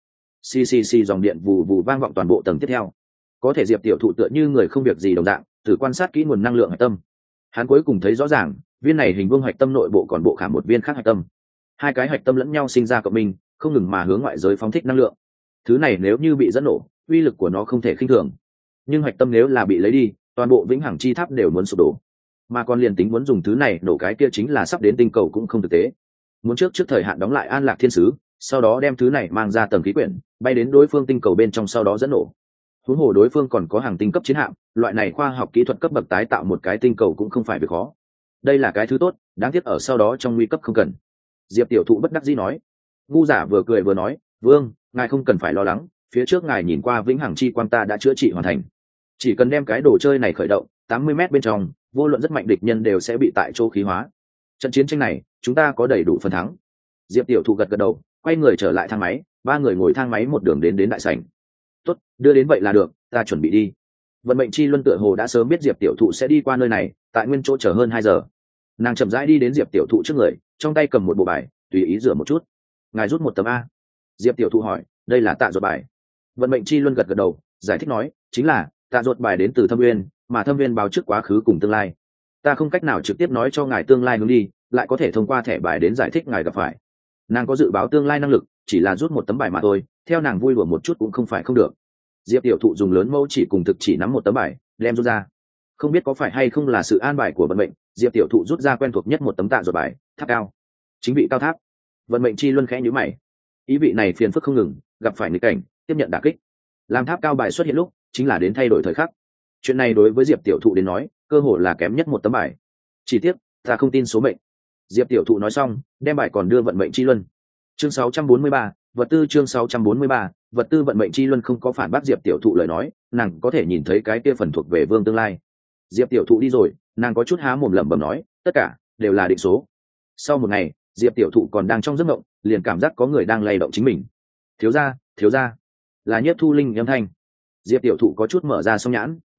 Xì dòng điện vù vù vang vọng toàn bộ tầng tiếp theo. Có thể Diệp tiểu thụ tựa như người không việc gì đồng dạng, thử quan sát kỹ nguồn năng lượng hạch tâm. Hắn cuối cùng thấy rõ ràng, viên này hình vuông hạch tâm nội bộ còn bộ khảm một viên khác hạch tâm. Hai cái hạch tâm lẫn nhau sinh ra cộng minh, không ngừng mà hướng ngoại giới phóng thích năng lượng. Thứ này nếu như bị dẫn nổ, uy lực của nó không thể khinh thường. Nhưng hạch tâm nếu là bị lấy đi, toàn bộ vĩnh hằng chi tháp đều muốn sụp đổ. Mà còn liền tính muốn dùng thứ này nổ cái kia chính là sắp đến tinh cầu cũng không thực tế. Muốn trước thời hạn đóng lại An Lạc Thiên Sứ, sau đó đem thứ này mang ra tầng khí quyển, bay đến đối phương tinh cầu bên trong sau đó dẫn nổ. Huống hồ đối phương còn có hàng tinh cấp chiến hạm, loại này khoa học kỹ thuật cấp bậc tái tạo một cái tinh cầu cũng không phải việc khó. Đây là cái thứ tốt, đáng tiếc ở sau đó trong nguy cấp không cần. Diệp tiểu thụ bất đắc dĩ nói. Ngu Giả vừa cười vừa nói, vương, ngài không cần phải lo lắng, phía trước ngài nhìn qua vĩnh hằng chi quang ta đã chữa trị hoàn thành, chỉ cần đem cái đồ chơi này khởi động 80 mét bên trong, vô luận rất mạnh địch nhân đều sẽ bị tại chỗ khí hóa. Trận chiến tranh này chúng ta có đầy đủ phần thắng. Diệp tiểu thụ gật gật đầu, quay người trở lại thang máy, ba người ngồi thang máy một đường đến đại sảnh. Tốt, đưa đến vậy là được, ta chuẩn bị đi. Vận mệnh chi luân tựa hồ đã sớm biết Diệp tiểu thụ sẽ đi qua nơi này, tại nguyên chỗ chờ hơn 2 giờ. Nàng chậm rãi đi đến Diệp tiểu thụ trước người, trong tay cầm một bộ bài, tùy ý rửa một chút. Ngài rút một tấm a. Diệp tiểu thụ hỏi, đây là tạ ruột bài. Vận mệnh chi luân gật gật đầu, giải thích nói, chính là tạ ruột bài đến từ Thâm Nguyên, mà Thâm Nguyên báo trước quá khứ cùng tương lai. Ta không cách nào trực tiếp nói cho ngài tương lai hướng đi, lại có thể thông qua thẻ bài đến giải thích ngài gặp phải. Nàng có dự báo tương lai năng lực, chỉ là rút một tấm bài mà thôi, theo nàng vui đùa một chút cũng không phải không được. Diệp tiểu thụ dùng lớn mẫu chỉ cùng thực chỉ nắm một tấm bài, đem rút ra. Không biết có phải hay không là sự an bài của vận mệnh, Diệp tiểu thụ rút ra quen thuộc nhất một tấm tạ ruột bài, tháp cao. Chính vị cao tháp. Vận mệnh chi luân khẽ nhíu mày. Ý vị này phiền phức không ngừng, gặp phải nghịch cảnh, tiếp nhận đả kích. Làm tháp cao bài xuất hiện lúc, chính là đến thay đổi thời khắc. Chuyện này đối với Diệp tiểu thụ đến nói, cơ hội là kém nhất một tấm bài. Chỉ tiếc, ta không tin số mệnh. Diệp tiểu thụ nói xong, đem bài còn đưa vận mệnh chi luân. Chương 643, vật tư chương 643, vật tư vận mệnh chi luân không có phản bác Diệp tiểu thụ lời nói, nàng có thể nhìn thấy cái kia phần thuộc về vương tương lai. Diệp tiểu thụ đi rồi, nàng có chút há mồm lẩm bẩm nói, tất cả đều là định số. Sau một ngày, Diệp tiểu thụ còn đang trong giấc mộng, liền cảm giác có người đang lay động chính mình. Thiếu gia, là Nhiếp Thu Linh âm thanh. Diệp tiểu thụ có chút mở ra song nhãn,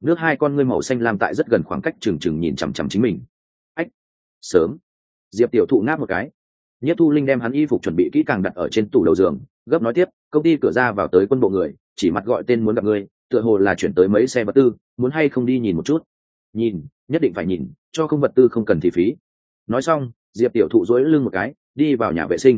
nước hai con ngươi màu xanh lam tại rất gần khoảng cách trừng trừng nhìn chằm chằm chính mình. Ách, sớm. Diệp tiểu thụ ngáp một cái. Nhiếp Thu Linh đem hắn y phục chuẩn bị kỹ càng đặt ở trên tủ đầu giường, gấp nói tiếp, công ty cửa ra vào tới quân bộ người, chỉ mặt gọi tên muốn gặp ngươi, tựa hồ là chuyển tới mấy xe vật tư, muốn hay không đi nhìn một chút? Nhìn, nhất định phải nhìn, cho không vật tư không cần thì phí. Nói xong, Diệp tiểu thụ duỗi lưng một cái, đi vào nhà vệ sinh.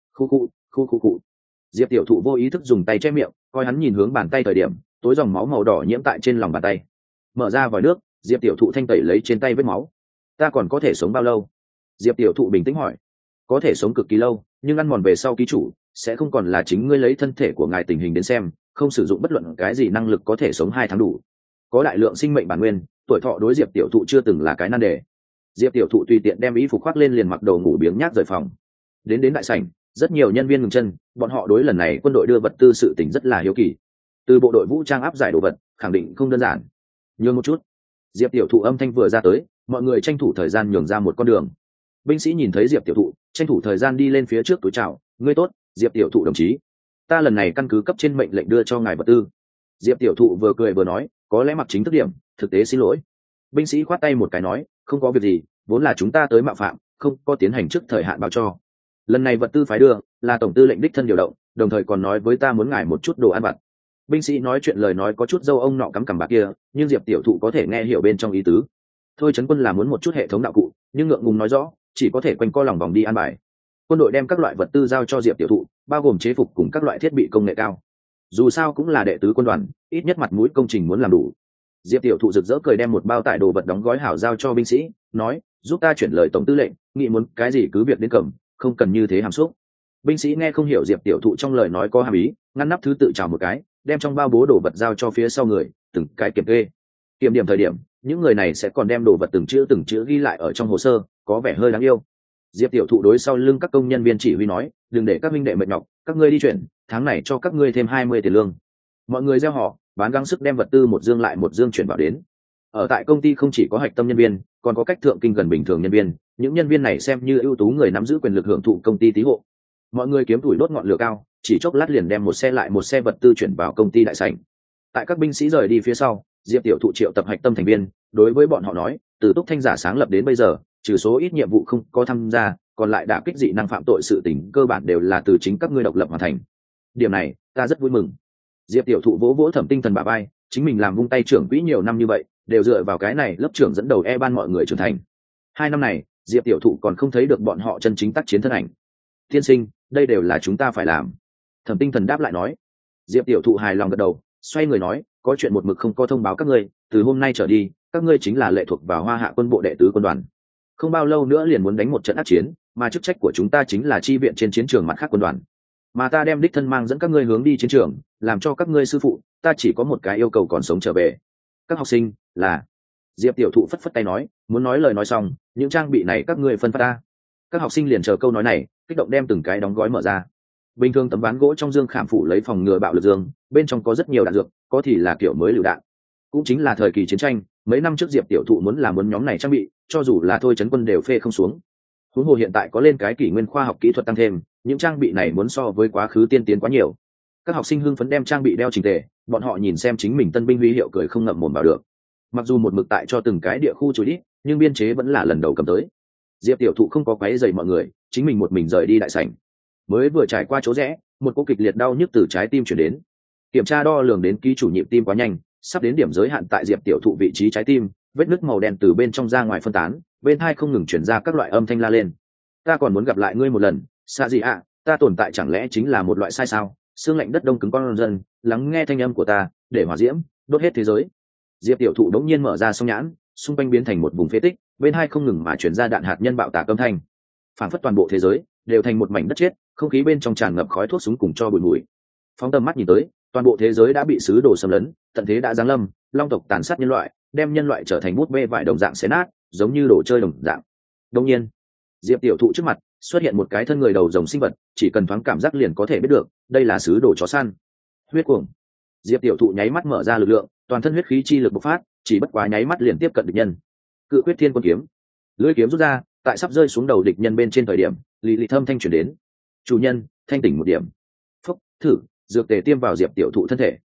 Khu. Diệp tiểu thụ vô ý thức dùng tay che miệng, coi hắn nhìn hướng bàn tay thời điểm, tối dòng máu màu đỏ nhiễm tại trên lòng bàn tay. Mở ra vòi nước, Diệp tiểu thụ thanh tẩy lấy trên tay vết máu. Ta còn có thể sống bao lâu? Diệp tiểu thụ bình tĩnh hỏi. Có thể sống cực kỳ lâu, nhưng ăn mòn về sau ký chủ sẽ không còn là chính ngươi, lấy thân thể của ngài tình hình đến xem, không sử dụng bất luận cái gì năng lực có thể sống 2 tháng đủ. Có đại lượng sinh mệnh bản nguyên, tuổi thọ đối Diệp tiểu thụ chưa từng là cái nan đề. Diệp tiểu thụ tùy tiện đem y phục khoác lên, liền mặc đồ ngủ biếng nhác rời phòng. Đến đại sảnh, rất nhiều nhân viên ngừng chân, bọn họ đối lần này quân đội đưa vật tư sự tình rất là hiếu kỳ. Từ bộ đội vũ trang áp giải đồ vật, khẳng định không đơn giản. Nhường một chút. Diệp tiểu thụ âm thanh vừa ra tới, mọi người tranh thủ thời gian nhường ra một con đường. Binh sĩ nhìn thấy Diệp tiểu thụ, tranh thủ thời gian đi lên phía trước túi chào. Ngươi tốt, Diệp tiểu thụ đồng chí, ta lần này căn cứ cấp trên mệnh lệnh đưa cho ngài vật tư. Diệp tiểu thụ vừa cười vừa nói, có lẽ mặc chính thức điểm, thực tế xin lỗi. Binh sĩ khoát tay một cái nói, không có việc gì, vốn là chúng ta tới mạo phạm, không có tiến hành trước thời hạn báo cho. Lần này vật tư phái đưa là tổng tư lệnh đích thân điều động, đồng thời còn nói với ta muốn ngài một chút đồ ăn vặt. Binh sĩ nói chuyện lời nói có chút dâu ông nọ cắm cằm bạc kia, nhưng Diệp tiểu thụ có thể nghe hiểu bên trong ý tứ. Thôi trấn quân là muốn một chút hệ thống đạo cụ, nhưng ngượng ngùng nói rõ, chỉ có thể quanh co lòng vòng đi ăn bài. Quân đội đem các loại vật tư giao cho Diệp tiểu thụ, bao gồm chế phục cùng các loại thiết bị công nghệ cao. Dù sao cũng là đệ tứ quân đoàn, ít nhất mặt mũi công trình muốn làm đủ. Diệp tiểu thụ rực rỡ cười đem một bao tải đồ vật đóng gói hảo giao cho binh sĩ, nói, giúp ta chuyển lời tổng tư lệnh, nghĩ muốn cái gì cứ việc đến cầm, không cần như thế hàm xúc. Binh sĩ nghe không hiểu Diệp tiểu thụ trong lời nói có hàm ý, ngăn nắp thứ tự chào một cái, đem trong bao bố đồ vật giao cho phía sau người, từng cái kiểm kê. Kiểm điểm thời điểm, những người này sẽ còn đem đồ vật từng chữ ghi lại ở trong hồ sơ, có vẻ hơi đáng yêu. Diệp tiểu thụ đối sau lưng các công nhân viên chỉ huy nói, đừng để các minh đệ mệt nhọc, các ngươi đi chuyển, tháng này cho các ngươi thêm 20 tiền lương. Mọi người gieo họ bán gắng sức đem vật tư một dương lại một dương chuyển vào đến. Ở tại công ty không chỉ có hạch tâm nhân viên, còn có cách thượng kinh gần bình thường nhân viên, những nhân viên này xem như ưu tú người nắm giữ quyền lực hưởng thụ công ty tí hộ. Mọi người kiếm tuổi đốt ngọn lửa cao, chỉ chốc lát liền đem một xe lại một xe vật tư chuyển vào công ty đại sảnh. Tại các binh sĩ rời đi phía sau, Diệp tiểu thụ triệu tập hạch tâm thành viên, đối với bọn họ nói, từ Túc Thanh giả sáng lập đến bây giờ, trừ số ít nhiệm vụ không có tham gia, còn lại đả kích dị năng phạm tội sự tình cơ bản đều là từ chính các ngươi độc lập hoàn thành. Điểm này ta rất vui mừng. Diệp tiểu thụ vỗ vỗ Thẩm Tinh Thần bả vai, chính mình làm vung tay trưởng quỹ nhiều năm như vậy, đều dựa vào cái này lớp trưởng dẫn đầu ban mọi người trưởng thành. 2 năm này, Diệp tiểu thụ còn không thấy được bọn họ chân chính tác chiến thân ảnh. Tiên sinh, đây đều là chúng ta phải làm. Thẩm Tinh Thần đáp lại nói. Diệp tiểu thụ hài lòng gật đầu, xoay người nói, có chuyện một mực không có thông báo các ngươi, từ hôm nay trở đi, các ngươi chính là lệ thuộc vào Hoa Hạ quân bộ đệ tứ quân đoàn. Không bao lâu nữa liền muốn đánh một trận ác chiến, mà chức trách của chúng ta chính là chi viện trên chiến trường mặt khác quân đoàn. Mà ta đem đích thân mang dẫn các ngươi hướng đi chiến trường, làm cho các ngươi sư phụ, ta chỉ có một cái yêu cầu còn sống trở về. Các học sinh là. Diệp tiểu thụ phất phất tay nói, muốn nói lời nói xong, những trang bị này các ngươi phân phát ta. Các học sinh liền chờ câu nói này, kích động đem từng cái đóng gói mở ra. Bình thường tấm ván gỗ trong dương khảm phủ lấy phòng ngừa bạo lực dương, bên trong có rất nhiều đạn dược, có thì là kiểu mới lựu đạn. Cũng chính là thời kỳ chiến tranh, mấy năm trước Diệp tiểu thụ muốn nhóm này trang bị, cho dù là thôi trấn quân đều phê không xuống. Huống hồ hiện tại có lên cái kỷ nguyên khoa học kỹ thuật tăng thêm, những trang bị này muốn so với quá khứ tiên tiến quá nhiều. Các học sinh hưng phấn đem trang bị đeo chỉnh tề, bọn họ nhìn xem chính mình tân binh huy hiệu cười không ngậm mồm vào được. Mặc dù một mực tại cho từng cái địa khu chối đi, nhưng biên chế vẫn là lần đầu cầm tới. Diệp tiểu thụ không có quấy rầy mọi người, chính mình một mình rời đi đại sảnh. Mới vừa trải qua chỗ rẽ, một cú kịch liệt đau nhức từ trái tim chuyển đến. Kiểm tra đo lường đến ký chủ nhịp tim quá nhanh, sắp đến điểm giới hạn tại Diệp tiểu thụ vị trí trái tim, vết nứt màu đen từ bên trong ra ngoài phân tán, bên tai không ngừng truyền ra các loại âm thanh la lên. Ta còn muốn gặp lại ngươi một lần, xa gì ạ, ta tồn tại chẳng lẽ chính là một loại sai sao? Xương lạnh đất đông cứng con dân, lắng nghe thanh âm của ta, để hỏa diễm đốt hết thế giới. Diệp tiểu thụ đống nhiên mở ra song nhãn, xung quanh biến thành một vùng phế tích, bên hai không ngừng mà truyền ra đạn hạt nhân bạo tạc âm thanh. Phản phất toàn bộ thế giới đều thành một mảnh đất chết, không khí bên trong tràn ngập khói thuốc súng cùng cho bụi mùi. Phóng tầm mắt nhìn tới, toàn bộ thế giới đã bị sứ đồ xâm lấn, tận thế đã giáng lâm, long tộc tàn sát nhân loại, đem nhân loại trở thành bút bê vải đồng dạng xé nát, giống như đồ chơi đồng dạng. Đương nhiên, Diệp tiểu thụ trước mặt xuất hiện một cái thân người đầu rồng sinh vật, chỉ cần thoáng cảm giác liền có thể biết được, đây là sứ đồ chó săn. Huyết cuồng. Diệp tiểu thụ nháy mắt mở ra lực lượng, toàn thân huyết khí chi lực bộc phát, chỉ bất quá nháy mắt liền tiếp cận địch nhân. Cự quyết thiên quân kiếm. Lưỡi kiếm rút ra, tại sắp rơi xuống đầu địch nhân bên trên thời điểm, lì lì thâm thanh truyền đến. Chủ nhân, thanh tỉnh một điểm. Phốc, thử, dược tề tiêm vào Diệp tiểu thụ thân thể.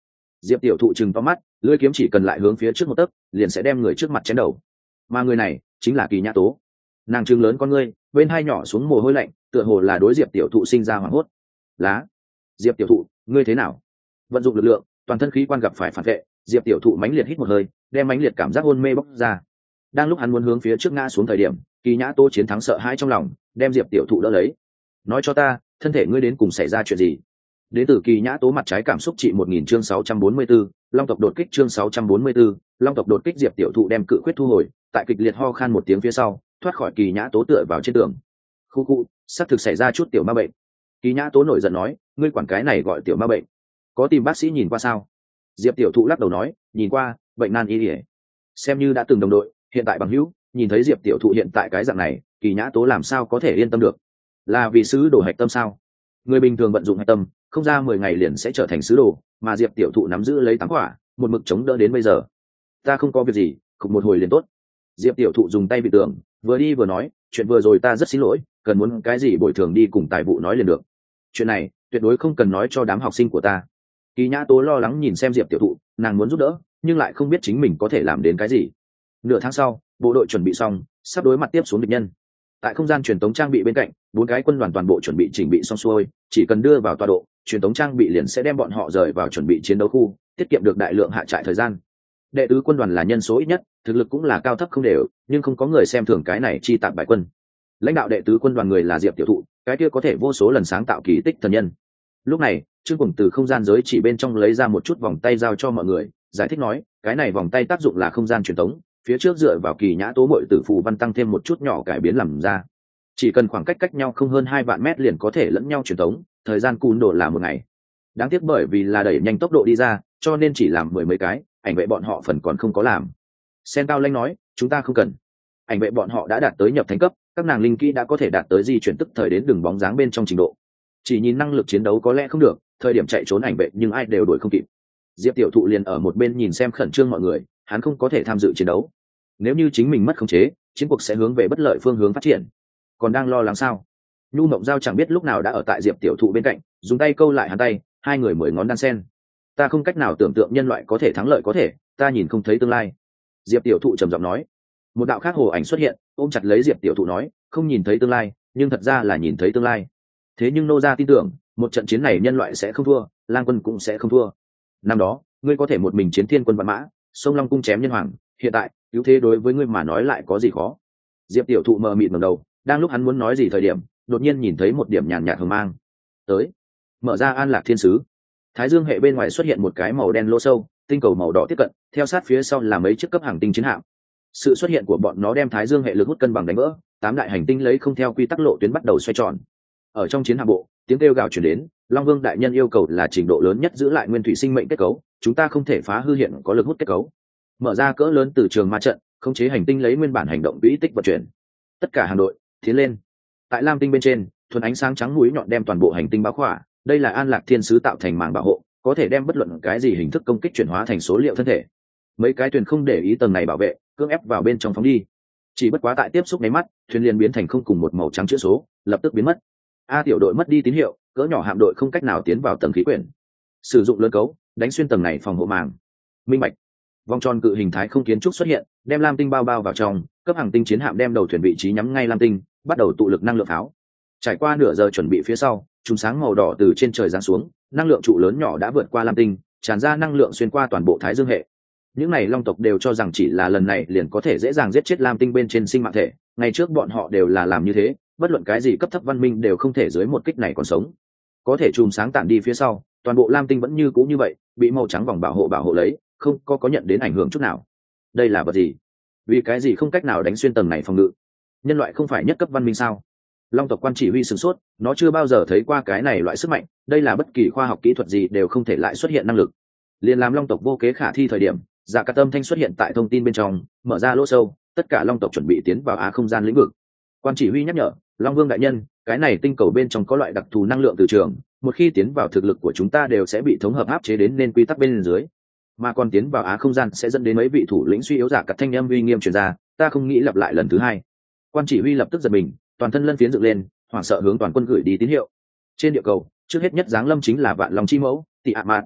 Diệp tiểu thụ chừng to mắt, lưỡi kiếm chỉ cần lại hướng phía trước một tấc liền sẽ đem người trước mặt chém đầu, mà người này chính là Kỳ Nhã Tố. Nàng trừng lớn con ngươi, bên hai nhỏ xuống mồ hôi lạnh, tựa hồ là đối Diệp tiểu thụ sinh ra hoảng hốt. Lá, Diệp tiểu thụ, ngươi thế nào? Vận dụng lực lượng, toàn thân khí quan gặp phải phản vệ, Diệp tiểu thụ mãnh liệt hít một hơi, đem mãnh liệt cảm giác hôn mê bốc ra. Đang lúc hắn muốn hướng phía trước ngã xuống thời điểm, Kỳ Nhã Tố chiến thắng sợ hãi trong lòng, đem Diệp tiểu thụ đỡ lấy. Nói cho ta, thân thể ngươi đến cùng xảy ra chuyện gì? Đến từ Kỳ Nhã Tố mặt trái cảm xúc trị 1000 chương 644, Long tộc đột kích chương 644, Long tộc đột kích. Diệp tiểu thụ đem cự quyết thu hồi, tại kịch liệt ho khan một tiếng phía sau, thoát khỏi Kỳ Nhã Tố tựa vào trên tường. Khu khu, xác thực xảy ra chút tiểu ma bệnh. Kỳ Nhã Tố nổi giận nói, ngươi quản cái này gọi tiểu ma bệnh? Có tìm bác sĩ nhìn qua sao? Diệp tiểu thụ lắc đầu nói, nhìn qua, bệnh nan y ỉa. Xem như đã từng đồng đội, hiện tại bằng hữu, nhìn thấy Diệp tiểu thụ hiện tại cái dạng này, Kỳ Nhã Tố làm sao có thể yên tâm được? Là vì sứ đồ hạch tâm sao? Người bình thường vận dụng hạch tâm, không ra 10 ngày liền sẽ trở thành sứ đồ, mà Diệp tiểu thụ nắm giữ lấy 8 quả, một mực chống đỡ đến bây giờ. Ta không có việc gì, khục một hồi liền tốt. Diệp tiểu thụ dùng tay bị tường, vừa đi vừa nói, chuyện vừa rồi ta rất xin lỗi, cần muốn cái gì bồi thường đi cùng tài vụ nói liền được. Chuyện này tuyệt đối không cần nói cho đám học sinh của ta. Kỳ Nhã Tố lo lắng nhìn xem Diệp tiểu thụ, nàng muốn giúp đỡ nhưng lại không biết chính mình có thể làm đến cái gì. Nửa tháng sau, bộ đội chuẩn bị xong, sắp đối mặt tiếp xuống địch nhân. Tại không gian truyền tống trang bị bên cạnh, 4 cái quân đoàn toàn bộ chuẩn bị chỉnh bị xong xuôi, chỉ cần đưa vào tọa độ, truyền tống trang bị liền sẽ đem bọn họ rời vào chuẩn bị chiến đấu khu, tiết kiệm được đại lượng hạ trại thời gian. Đệ tứ quân đoàn là nhân số ít nhất, thực lực cũng là cao thấp không đều, nhưng không có người xem thường cái này chi tạm bại quân. Lãnh đạo đệ tứ quân đoàn người là Diệp tiểu thụ, cái kia có thể vô số lần sáng tạo kỳ tích thần nhân. Lúc này, Trương Cuồng từ không gian giới chỉ bên trong lấy ra một chút vòng tay giao cho mọi người, giải thích nói, cái này vòng tay tác dụng là không gian truyền tống, phía trước dựa vào Kỳ Nhã Tố muội tử phù văn tăng thêm một chút nhỏ cải biến làm ra. Chỉ cần khoảng cách cách nhau không hơn 2 vạn mét liền có thể lẫn nhau truyền tống, thời gian cùn độ là 1 ngày. Đáng tiếc bởi vì là đẩy nhanh tốc độ đi ra, cho nên chỉ làm 10 mấy cái, ảnh vệ bọn họ phần còn không có làm. Sen Cao Lanh nói, chúng ta không cần. Ảnh vệ bọn họ đã đạt tới nhập thánh cấp, các nàng linh kỹ đã có thể đạt tới di chuyển tức thời đến đường bóng dáng bên trong trình độ. Chỉ nhìn năng lực chiến đấu có lẽ không được, thời điểm chạy trốn ảnh vệ nhưng ai đều đuổi không kịp. Diệp tiểu thụ liền ở một bên nhìn xem khẩn trương mọi người, hắn không có thể tham dự chiến đấu. Nếu như chính mình mất khống chế, chiến cuộc sẽ hướng về bất lợi phương hướng phát triển. Còn đang lo lắng sao? Nhu Mộng Giao chẳng biết lúc nào đã ở tại Diệp tiểu thụ bên cạnh, dùng tay câu lại hắn tay, hai người 10 ngón đan sen. Ta không cách nào tưởng tượng nhân loại có thể thắng lợi có thể, ta nhìn không thấy tương lai. Diệp tiểu thụ trầm giọng nói. Một đạo khác hồ ảnh xuất hiện, ôm chặt lấy Diệp tiểu thụ nói, không nhìn thấy tương lai, nhưng thật ra là nhìn thấy tương lai. Thế nhưng nô gia tin tưởng, một trận chiến này nhân loại sẽ không thua, Lang quân cũng sẽ không thua. Năm đó, ngươi có thể một mình chiến thiên quân vạn mã, sông Long cung chém nhân hoàng, hiện tại, cứu thế đối với ngươi mà nói lại có gì khó? Diệp tiểu thụ mờ mịt ngẩng đầu, đang lúc hắn muốn nói gì thời điểm, đột nhiên nhìn thấy một điểm nhàn nhạt hờ mang. Tới, mở ra An Lạc Thiên Sứ. Thái Dương hệ bên ngoài xuất hiện một cái màu đen lỗ sâu, tinh cầu màu đỏ tiếp cận, theo sát phía sau là mấy chiếc cấp hàng tinh chiến hạm. Sự xuất hiện của bọn nó đem Thái Dương hệ lực hút cân bằng đánh vỡ, 8 đại hành tinh lấy không theo quy tắc lộ tuyến bắt đầu xoay tròn. Ở trong chiến hạm bộ, tiếng kêu gào truyền đến, Long Vương đại nhân yêu cầu là trình độ lớn nhất giữ lại nguyên thủy sinh mệnh kết cấu, chúng ta không thể phá hư hiện có lực hút kết cấu. Mở ra cỡ lớn từ trường ma trận, khống chế hành tinh lấy nguyên bản hành động vĩ tích vận chuyển. Tất cả hàng đội, tiến lên. Tại Lam tinh bên trên, thuần ánh sáng trắng mũi nhọn đem toàn bộ hành tinh bao khỏa, đây là An Lạc Thiên Sứ tạo thành màng bảo hộ, có thể đem bất luận cái gì hình thức công kích chuyển hóa thành số liệu thân thể. Mấy cái thuyền không để ý tầng này bảo vệ, cưỡng ép vào bên trong phóng đi. Chỉ bất quá tại tiếp xúc nháy mắt, thuyền liền biến thành không cùng một màu trắng chữ số, lập tức biến mất. A tiểu đội mất đi tín hiệu, cỡ nhỏ hạm đội không cách nào tiến vào tầng khí quyển. Sử dụng lớn cấu, đánh xuyên tầng này phòng hộ màng. Minh bạch. Vòng tròn cự hình thái không kiến trúc xuất hiện, đem Lam tinh bao bao vào trong, cấp hàng tinh chiến hạm đem đầu thuyền vị trí nhắm ngay Lam tinh, bắt đầu tụ lực năng lượng pháo. Trải qua nửa giờ chuẩn bị phía sau, chùm sáng màu đỏ từ trên trời giáng xuống, năng lượng trụ lớn nhỏ đã vượt qua Lam tinh, tràn ra năng lượng xuyên qua toàn bộ Thái Dương hệ. Những này Long tộc đều cho rằng chỉ là lần này liền có thể dễ dàng giết chết Lam tinh bên trên sinh mạng thể, ngày trước bọn họ đều là làm như thế, bất luận cái gì cấp thấp văn minh đều không thể dưới một kích này còn sống. Có thể chùm sáng tản đi phía sau, toàn bộ Lam tinh vẫn như cũ như vậy, bị màu trắng vòng bảo hộ lấy, không có nhận đến ảnh hưởng chút nào. Đây là vật gì? Vì cái gì không cách nào đánh xuyên tầng này phòng ngự? Nhân loại không phải nhất cấp văn minh sao? Long tộc quan chỉ huy sửng sốt, nó chưa bao giờ thấy qua cái này loại sức mạnh, đây là bất kỳ khoa học kỹ thuật gì đều không thể lại xuất hiện năng lực. Liền làm Long tộc vô kế khả thi thời điểm, Dạ Cả Tâm Thanh xuất hiện tại thông tin bên trong, mở ra lỗ sâu, tất cả Long tộc chuẩn bị tiến vào á không gian lĩnh vực. Quan chỉ huy nhắc nhở, Long Vương đại nhân, cái này tinh cầu bên trong có loại đặc thù năng lượng từ trường, một khi tiến vào thực lực của chúng ta đều sẽ bị thống hợp áp chế đến nên quy tắc bên dưới, mà còn tiến vào á không gian sẽ dẫn đến mấy vị thủ lĩnh suy yếu. Giả Cắt thanh âm uy nghiêm truyền ra, ta không nghĩ lặp lại lần thứ hai. Quan chỉ huy lập tức giật mình, toàn thân lân phiến dựng lên, hoảng sợ hướng toàn quân gửi đi tín hiệu. Trên địa cầu, trước hết nhất giáng lâm chính là Vạn Long chi mẫu, Tị Ạ Mạn.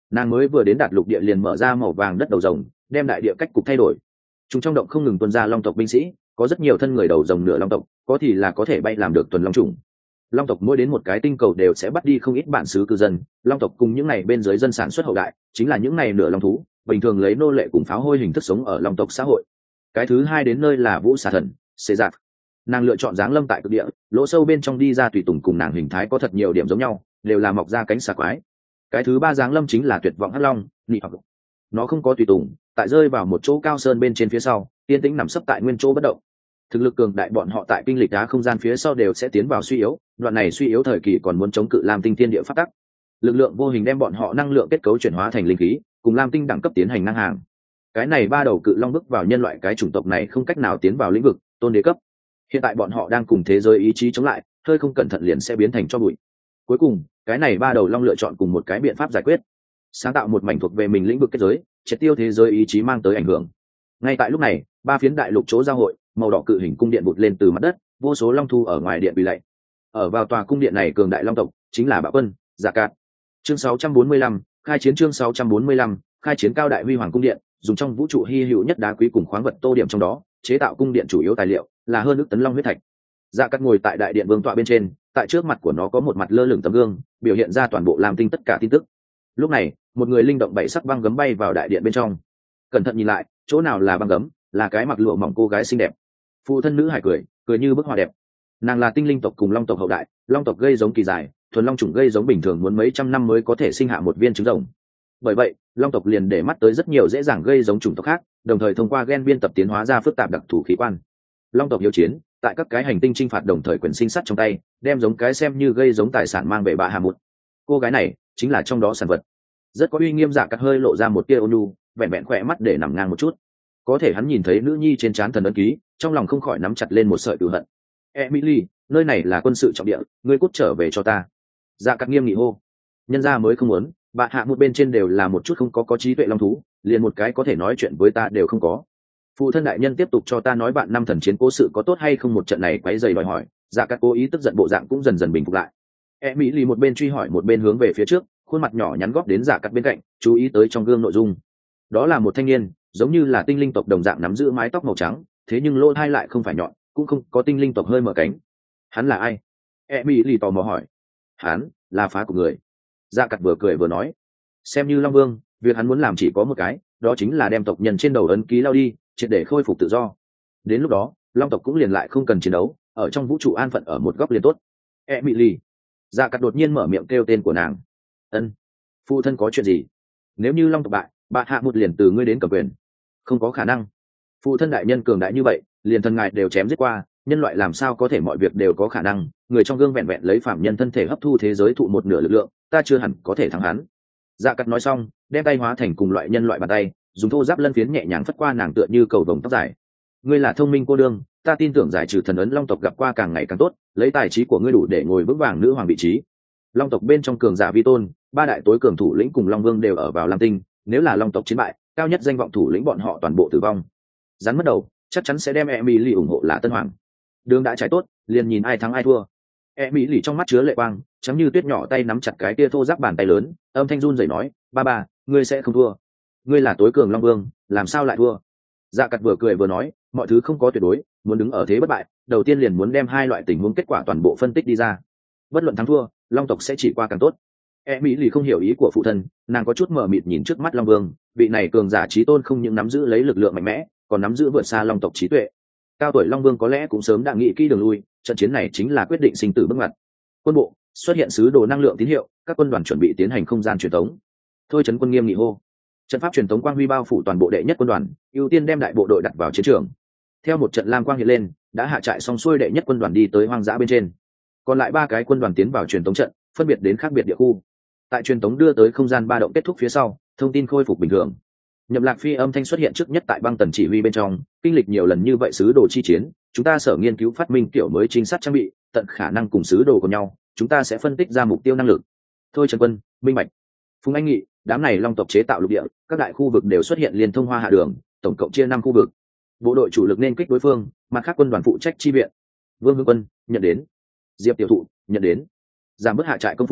Nàng mới vừa đến đạt lục địa liền mở ra màu vàng đất đầu rồng, đem đại địa cách cục thay đổi. Chúng trong động không ngừng tuôn ra long tộc binh sĩ, có rất nhiều thân người đầu rồng nửa long tộc, có thì là có thể bay làm được tuần long trùng. Long tộc mỗi đến một cái tinh cầu đều sẽ bắt đi không ít bản xứ cư dân, long tộc cùng những này bên dưới dân sản xuất hậu đại, chính là những này nửa long thú, bình thường lấy nô lệ cùng pháo hôi hình thức sống ở long tộc xã hội. Cái thứ hai đến nơi là vũ xà thần, xê giặc. Nàng lựa chọn dáng lâm tại cực địa, lỗ sâu bên trong đi ra tùy tùng cùng nàng hình thái có thật nhiều điểm giống nhau, đều là mọc ra cánh xà quái. Cái thứ ba dáng lâm chính là tuyệt vọng hắc long, nị hoặc. Nó không có tùy tùng, tại rơi vào một chỗ cao sơn bên trên phía sau, yên tĩnh nằm sấp tại nguyên chỗ bất động. Thực lực cường đại bọn họ tại kinh lịch đá không gian phía sau đều sẽ tiến vào suy yếu, đoạn này suy yếu thời kỳ còn muốn chống cự lam tinh thiên địa phát tắc. Lực lượng vô hình đem bọn họ năng lượng kết cấu chuyển hóa thành linh khí, cùng lam tinh đẳng cấp tiến hành năng hàng. Cái này ba đầu cự long bước vào nhân loại cái chủng tộc này không cách nào tiến vào lĩnh vực tôn đế cấp. Hiện tại bọn họ đang cùng thế giới ý chí chống lại, hơi không cẩn thận liền sẽ biến thành cho bụi. Cuối cùng cái này ba đầu long lựa chọn cùng một cái biện pháp giải quyết, sáng tạo một mảnh thuộc về mình lĩnh vực kết giới, triệt tiêu thế giới ý chí mang tới ảnh hưởng. Ngay tại lúc này, ba phiến đại lục chỗ giao hội, màu đỏ cự hình cung điện vụt lên từ mặt đất, vô số long thu ở ngoài điện bị lạy. Ở vào tòa cung điện này cường đại long tộc chính là Bạo Quân, Dạ Cát. Chương 645, khai chiến. Chương 645, khai chiến. Cao đại huy hoàng cung điện, dùng trong vũ trụ hi hữu nhất đá quý cùng khoáng vật tô điểm trong đó, chế tạo cung điện chủ yếu tài liệu là hơn ức tấn long huyết thạch. Dạ Cát ngồi tại đại điện vương tọa bên trên, tại trước mặt của nó có một mặt lơ lửng tấm gương, biểu hiện ra toàn bộ Lam Tinh tất cả tin tức. Lúc này, một người linh động bảy sắc băng gấm bay vào đại điện bên trong. Cẩn thận nhìn lại, chỗ nào là băng gấm, là cái mặc lụa mỏng cô gái xinh đẹp. Phụ thân nữ hải cười, cười như bức họa đẹp. Nàng là tinh linh tộc cùng long tộc hậu đại, long tộc gây giống kỳ dài, thuần long chủng gây giống bình thường muốn mấy trăm năm mới có thể sinh hạ một viên trứng rồng. Bởi vậy, long tộc liền để mắt tới rất nhiều dễ dàng gây giống chủng tộc khác, đồng thời thông qua gen biên tập tiến hóa ra phức tạp đặc thù khí quan. Long tộc hiếu chiến, tại các cái hành tinh chinh phạt đồng thời quyền sinh sắt trong tay, đem giống cái xem như gây giống tài sản mang về Bạ Hà Mụt. Cô gái này chính là trong đó sản vật. Rất có uy nghiêm. Dạ Cát hơi lộ ra một tia ôn nhu, vẹn vẹn khỏe mắt để nằm ngang một chút. Có thể hắn nhìn thấy nữ nhi trên trán thần ấn ký, trong lòng không khỏi nắm chặt lên một sợi cừu hận. Emily, nơi này là quân sự trọng địa, ngươi cút trở về cho ta. Dạ Cát nghiêm nghị hô. Nhân gia mới không muốn, Bạ Hạ Mụt bên trên đều là một chút không có trí tuệ long thú, liền một cái có thể nói chuyện với ta đều không có. Phụ thân đại nhân tiếp tục cho ta nói bạn năm thần chiến cố sự có tốt hay không, một trận này quấy rầy đòi hỏi. Dạ Cát cố ý tức giận bộ dạng cũng dần dần bình phục lại. Emily một bên truy hỏi một bên hướng về phía trước, khuôn mặt nhỏ nhắn góp đến Dạ Cát bên cạnh, chú ý tới trong gương nội dung. Đó là một thanh niên, giống như là tinh linh tộc đồng dạng nắm giữ mái tóc màu trắng, thế nhưng lỗ tai lại không phải nhọn, cũng không có tinh linh tộc hơi mở cánh. Hắn là ai? Emily tò mò hỏi. Hắn là phá của người. Dạ Cát vừa cười vừa nói. Xem như Long Vương, việc hắn muốn làm chỉ có một cái, đó chính là đem tộc nhân trên đầu ấn ký lao đi, triệt để khôi phục tự do. Đến lúc đó, Long tộc cũng liền lại không cần chiến đấu, ở trong vũ trụ an phận ở một góc liền tốt. Emily. Dạ Cát đột nhiên mở miệng kêu tên của nàng. Ân. Phụ thân có chuyện gì? Nếu như Long tộc bại, Bạ Hạ Mụt liền từ ngươi đến cầm quyền. Không có khả năng. Phụ thân đại nhân cường đại như vậy, liền thần ngài đều chém giết qua, nhân loại làm sao có thể mọi việc đều có khả năng? Người trong gương vẹn vẹn lấy phạm nhân thân thể hấp thu thế giới thụ một nửa lực lượng, ta chưa hẳn có thể thắng hắn. Dạ Cát nói xong, đem tay hóa thành cùng loại nhân loại bàn tay, dùng thô giáp lân phiến nhẹ nhàng phất qua nàng tựa như cầu vồng tóc dài. Ngươi là thông minh cô đương, ta tin tưởng giải trừ thần ấn Long tộc gặp qua càng ngày càng tốt, lấy tài trí của ngươi đủ để ngồi vững vàng nữ hoàng vị trí. Long tộc bên trong cường giả vi tôn, ba đại tối cường thủ lĩnh cùng Long Vương đều ở vào Lam Tinh, nếu là Long tộc chiến bại, cao nhất danh vọng thủ lĩnh bọn họ toàn bộ tử vong. Rắn mất đầu, chắc chắn sẽ đem Emily ủng hộ là tân hoàng. Đường đã trải tốt, liền nhìn ai thắng ai thua. Emily trong mắt chứa lệ quang, trắng như tuyết nhỏ tay nắm chặt cái kia thô ráp bàn tay lớn, âm thanh run rẩy nói, ba, ngươi sẽ không thua. Ngươi là tối cường Long Vương, làm sao lại thua? Dạ Cát vừa cười vừa nói, mọi thứ không có tuyệt đối, muốn đứng ở thế bất bại, đầu tiên liền muốn đem hai loại tình huống kết quả toàn bộ phân tích đi ra. Bất luận thắng thua, Long tộc sẽ chỉ qua càng tốt. Emily không hiểu ý của phụ thân, nàng có chút mờ mịt nhìn trước mắt Long Vương, vị này cường giả trí tôn không những nắm giữ lấy lực lượng mạnh mẽ, còn nắm giữ vượt xa Long tộc trí tuệ. Cao tuổi Long Vương có lẽ cũng sớm đã nghĩ kỹ đường lui, trận chiến này chính là quyết định sinh tử bước ngoặt. Quân bộ xuất hiện sứ đồ năng lượng tín hiệu, các quân đoàn chuẩn bị tiến hành không gian truyền tống. Thôi Trấn Quân nghiêm nghị hô. Trận pháp truyền tống quang huy bao phủ toàn bộ đệ nhất quân đoàn, ưu tiên đem đại bộ đội đặt vào chiến trường. Theo một trận lam quang hiện lên, đã hạ trại xong xuôi đệ nhất quân đoàn đi tới hoang dã bên trên. Còn lại ba cái quân đoàn tiến vào truyền tống trận, phân biệt đến khác biệt địa khu. Tại truyền tống đưa tới không gian ba động kết thúc phía sau, thông tin khôi phục bình thường. Nhậm Lạc Phi âm thanh xuất hiện trước nhất tại băng tần chỉ huy bên trong, kinh lịch nhiều lần như vậy sứ đồ chi chiến, chúng ta sở nghiên cứu phát minh kiểu mới trinh sát trang bị, tận khả năng cùng sứ đồ của nhau, chúng ta sẽ phân tích ra mục tiêu năng lực. Thôi Trần Quân, minh bạch. Phùng Anh Nghị, đám này Long tộc chế tạo lục địa, các đại khu vực đều xuất hiện liên thông hoa hạ đường, tổng cộng chia 5 khu vực. Bộ đội chủ lực nên kích đối phương, mặt khác quân đoàn phụ trách chi viện. Vương Hưng Quân, nhận đến. Diệp Tiểu Thụ, nhận đến. Giảm bớt hạ trại công phu,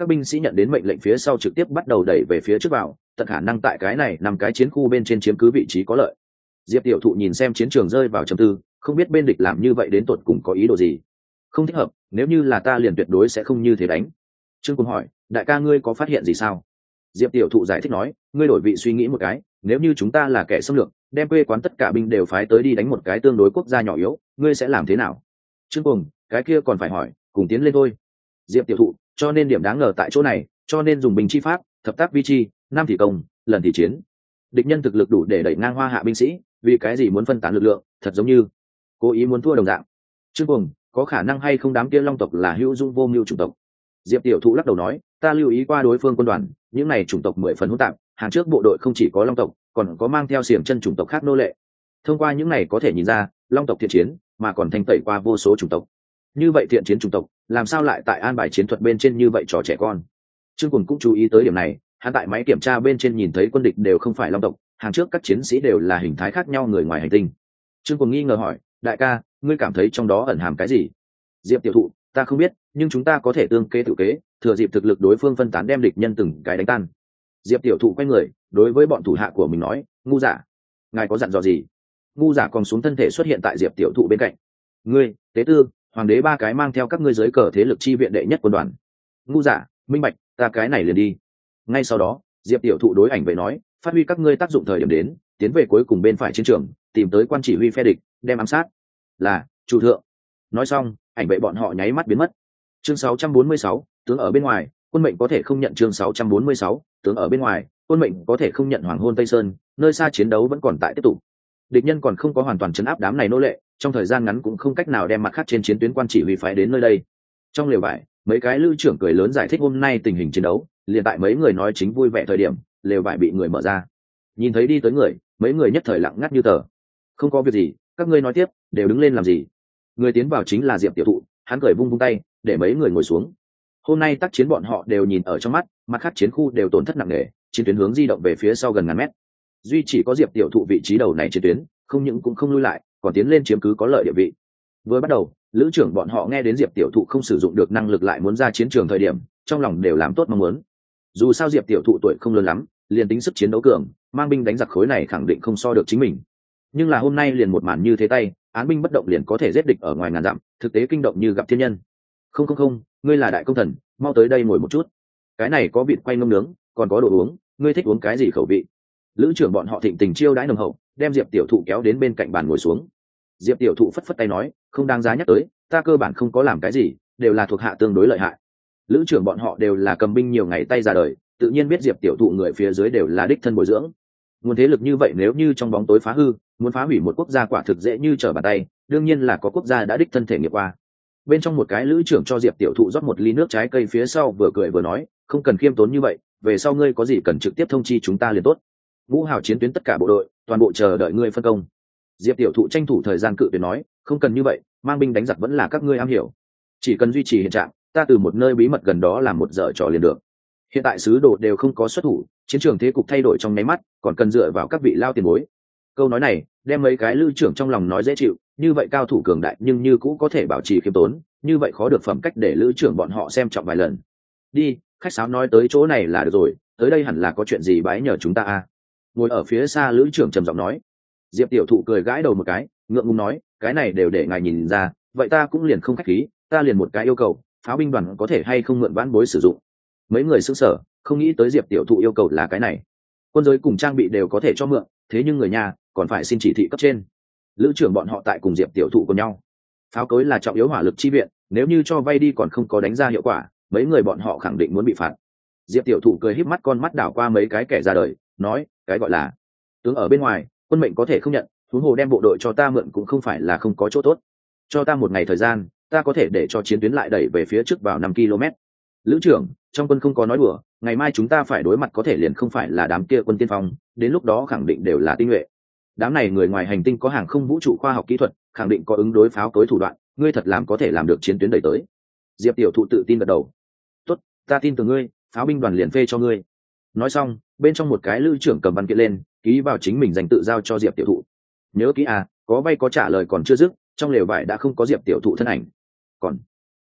các binh sĩ nhận đến mệnh lệnh phía sau trực tiếp bắt đầu đẩy về phía trước vào, tận khả năng tại cái này nằm cái chiến khu bên trên chiếm cứ vị trí có lợi. Diệp Tiểu Thụ nhìn xem chiến trường rơi vào trầm tư, không biết bên địch làm như vậy đến tột cùng có ý đồ gì. Không thích hợp, nếu như là ta liền tuyệt đối sẽ không như thế đánh. Trương Cùng hỏi, đại ca ngươi có phát hiện gì sao? Diệp Tiểu Thụ giải thích nói, ngươi đổi vị suy nghĩ một cái, nếu như chúng ta là kẻ xâm lược, đem quê quán tất cả binh đều phái tới đi đánh một cái tương đối quốc gia nhỏ yếu, ngươi sẽ làm thế nào? Trương Cùng, cái kia còn phải hỏi, cùng tiến lên thôi. Diệp Tiểu Thụ, cho nên điểm đáng ngờ tại chỗ này, cho nên dùng binh chi pháp, thập tác vi chi, năm thì công, lần thì chiến. Địch nhân thực lực đủ để đẩy ngang Hoa Hạ binh sĩ, vì cái gì muốn phân tán lực lượng, thật giống như cố ý muốn thua đồng dạng. Trương Cùng, có khả năng hay không đám kia Long tộc là hữu dung vô mưu chủng tộc? Diệp Tiểu Thụ lắc đầu nói, ta lưu ý qua đối phương quân đoàn, những này chủng tộc 10 phần hỗn tạp, hàng trước bộ đội không chỉ có Long tộc, còn có mang theo xiềng chân chủng tộc khác nô lệ. Thông qua những này có thể nhìn ra, Long tộc thiện chiến, mà còn thanh tẩy qua vô số chủng tộc. Như vậy thiện chiến chủng tộc, làm sao lại tại an bài chiến thuật bên trên như vậy trò trẻ con? Trương Cùng cũng chú ý tới điểm này, hắn tại máy kiểm tra bên trên nhìn thấy quân địch đều không phải Long tộc, hàng trước các chiến sĩ đều là hình thái khác nhau người ngoài hành tinh. Trương Cùng nghi ngờ hỏi, đại ca, ngươi cảm thấy trong đó ẩn hàm cái gì? Diệp Tiểu Thụ, ta không biết, nhưng chúng ta có thể tương kế tự kế, thừa dịp thực lực đối phương phân tán đem địch nhân từng cái đánh tan. Diệp Tiểu Thụ quay người, đối với bọn thủ hạ của mình nói, ngu giả, ngài có dặn dò gì? Ngu giả còn xuống thân thể xuất hiện tại Diệp Tiểu Thụ bên cạnh. Ngươi, tế tư, hoàng đế ba cái mang theo các ngươi dưới cờ thế lực chi viện đệ nhất quân đoàn. Ngu giả, minh bạch, ta cái này liền đi. Ngay sau đó, Diệp Tiểu Thụ đối ảnh vệ nói, phát huy các ngươi tác dụng thời điểm đến, tiến về cuối cùng bên phải chiến trường, tìm tới quan chỉ huy phe địch, đem ám sát. Là, chủ thượng. Nói xong, ảnh vệ bọn họ nháy mắt biến mất. Chương 646, tướng ở bên ngoài, quân mệnh có thể không nhận. Chương 646, tướng ở bên ngoài, quân mệnh có thể không nhận. Hoàng hôn Tây Sơn, nơi xa chiến đấu vẫn còn tại tiếp tục. Địch nhân còn không có hoàn toàn chấn áp đám này nô lệ, trong thời gian ngắn cũng không cách nào đem mặt khác trên chiến tuyến quan chỉ huy phái đến nơi đây. Trong lều vải, mấy cái lữ trưởng cười lớn giải thích hôm nay tình hình chiến đấu, liền tại mấy người nói chính vui vẻ thời điểm, lều vải bị người mở ra. Nhìn thấy đi tới người, mấy người nhất thời lặng ngắt như tờ. Không có việc gì, các ngươi nói tiếp, đều đứng lên làm gì? Người tiến vào chính là Diệp Tiểu Thụ, hắn cười vung vung tay, để mấy người ngồi xuống. Hôm nay tác chiến bọn họ đều nhìn ở trong mắt, mặt khác chiến khu đều tổn thất nặng nề, chiến tuyến hướng di động về phía sau gần ngàn mét. Duy chỉ có Diệp Tiểu Thụ vị trí đầu này chiến tuyến, không những cũng không lui lại, còn tiến lên chiếm cứ có lợi địa vị. Vừa bắt đầu, lữ trưởng bọn họ nghe đến Diệp Tiểu Thụ không sử dụng được năng lực lại muốn ra chiến trường thời điểm, trong lòng đều làm tốt mong muốn. Dù sao Diệp Tiểu Thụ tuổi không lớn lắm, liền tính sức chiến đấu cường, mang binh đánh giặc khối này khẳng định không so được chính mình. Nhưng là hôm nay liền một màn như thế tay, án binh bất động liền có thể giết địch ở ngoài ngàn dặm, thực tế kinh động như gặp thiên nhân. Không, ngươi là đại công thần, mau tới đây ngồi một chút. Cái này có vịt quay ngâm nướng, còn có đồ uống, ngươi thích uống cái gì khẩu vị? Lữ trưởng bọn họ thịnh tình chiêu đãi nồng hậu, đem Diệp Tiểu Thụ kéo đến bên cạnh bàn ngồi xuống. Diệp Tiểu Thụ phất phất tay nói, không đáng giá nhắc tới, ta cơ bản không có làm cái gì, đều là thuộc hạ tương đối lợi hại. Lữ trưởng bọn họ đều là cầm binh nhiều ngày tay ra đời, tự nhiên biết Diệp Tiểu Thụ người phía dưới đều là đích thân bồi dưỡng. Nguồn thế lực như vậy nếu như trong bóng tối phá hư, muốn phá hủy một quốc gia quả thực dễ như trở bàn tay, đương nhiên là có quốc gia đã đích thân thể nghiệm qua. Bên trong một cái lữ trưởng cho Diệp Tiểu Thụ rót một ly nước trái cây phía sau vừa cười vừa nói, không cần khiêm tốn như vậy, về sau ngươi có gì cần trực tiếp thông chi chúng ta liền tốt. Ngũ hào chiến tuyến tất cả bộ đội, toàn bộ chờ đợi ngươi phân công. Diệp Tiểu Thụ tranh thủ thời gian cự tuyệt nói, không cần như vậy, mang binh đánh giặc vẫn là các ngươi am hiểu, chỉ cần duy trì hiện trạng, ta từ một nơi bí mật gần đó làm một giờ trò liền được. Hiện tại sứ đồ đều không có xuất thủ, chiến trường thế cục thay đổi trong nháy mắt, còn cần dựa vào các vị lao tiền bối. Câu nói này đem mấy cái lữ trưởng trong lòng nói dễ chịu, như vậy cao thủ cường đại nhưng như cũ có thể bảo trì khiêm tốn, như vậy khó được phẩm cách để lữ trưởng bọn họ xem trọng vài lần. Đi, khách sáo nói tới chỗ này là được rồi, tới đây hẳn là có chuyện gì bái nhờ chúng ta à? Ngồi ở phía xa lữ trưởng trầm giọng nói. Diệp Tiểu Thụ cười gãi đầu một cái, ngượng ngùng nói, cái này đều để ngài nhìn ra, vậy ta cũng liền không khách khí, ta liền một cái yêu cầu, pháo binh đoàn có thể hay không mượn vãn bối sử dụng. Mấy người sững sờ, không nghĩ tới Diệp Tiểu Thụ yêu cầu là cái này. Quân giới cùng trang bị đều có thể cho mượn, thế nhưng người nhà còn phải xin chỉ thị cấp trên. Lữ trưởng bọn họ tại cùng Diệp Tiểu Thụ cùng nhau. Pháo cối là trọng yếu hỏa lực chi viện, nếu như cho vay đi còn không có đánh ra hiệu quả, mấy người bọn họ khẳng định muốn bị phạt. Diệp Tiểu Thụ cười híp mắt con mắt đảo qua mấy cái kẻ ra đời, nói, cái gọi là tướng ở bên ngoài, quân mệnh có thể không nhận, huống hồ đem bộ đội cho ta mượn cũng không phải là không có chỗ tốt. Cho ta một ngày thời gian, ta có thể để cho chiến tuyến lại đẩy về phía trước vào 5 km. Lữ trưởng, trong quân không có nói đùa, ngày mai chúng ta phải đối mặt có thể liền không phải là đám kia quân tiên phong, đến lúc đó khẳng định đều là tinh nhuệ. Đám này người ngoài hành tinh có hàng không vũ trụ khoa học kỹ thuật, khẳng định có ứng đối pháo cối thủ đoạn, ngươi thật làm có thể làm được chiến tuyến đẩy tới. Diệp Tiểu Thụ tự tin gật đầu. Tốt, ta tin tưởng ngươi, pháo binh đoàn liền phê cho ngươi. Nói xong, bên trong một cái lữ trưởng cầm văn kiện lên, ký vào chính mình dành tự giao cho Diệp Tiểu Thụ. Nhớ kỹ à, có vay có trả lời còn chưa dứt, trong lều vải đã không có Diệp Tiểu Thụ thân ảnh. Còn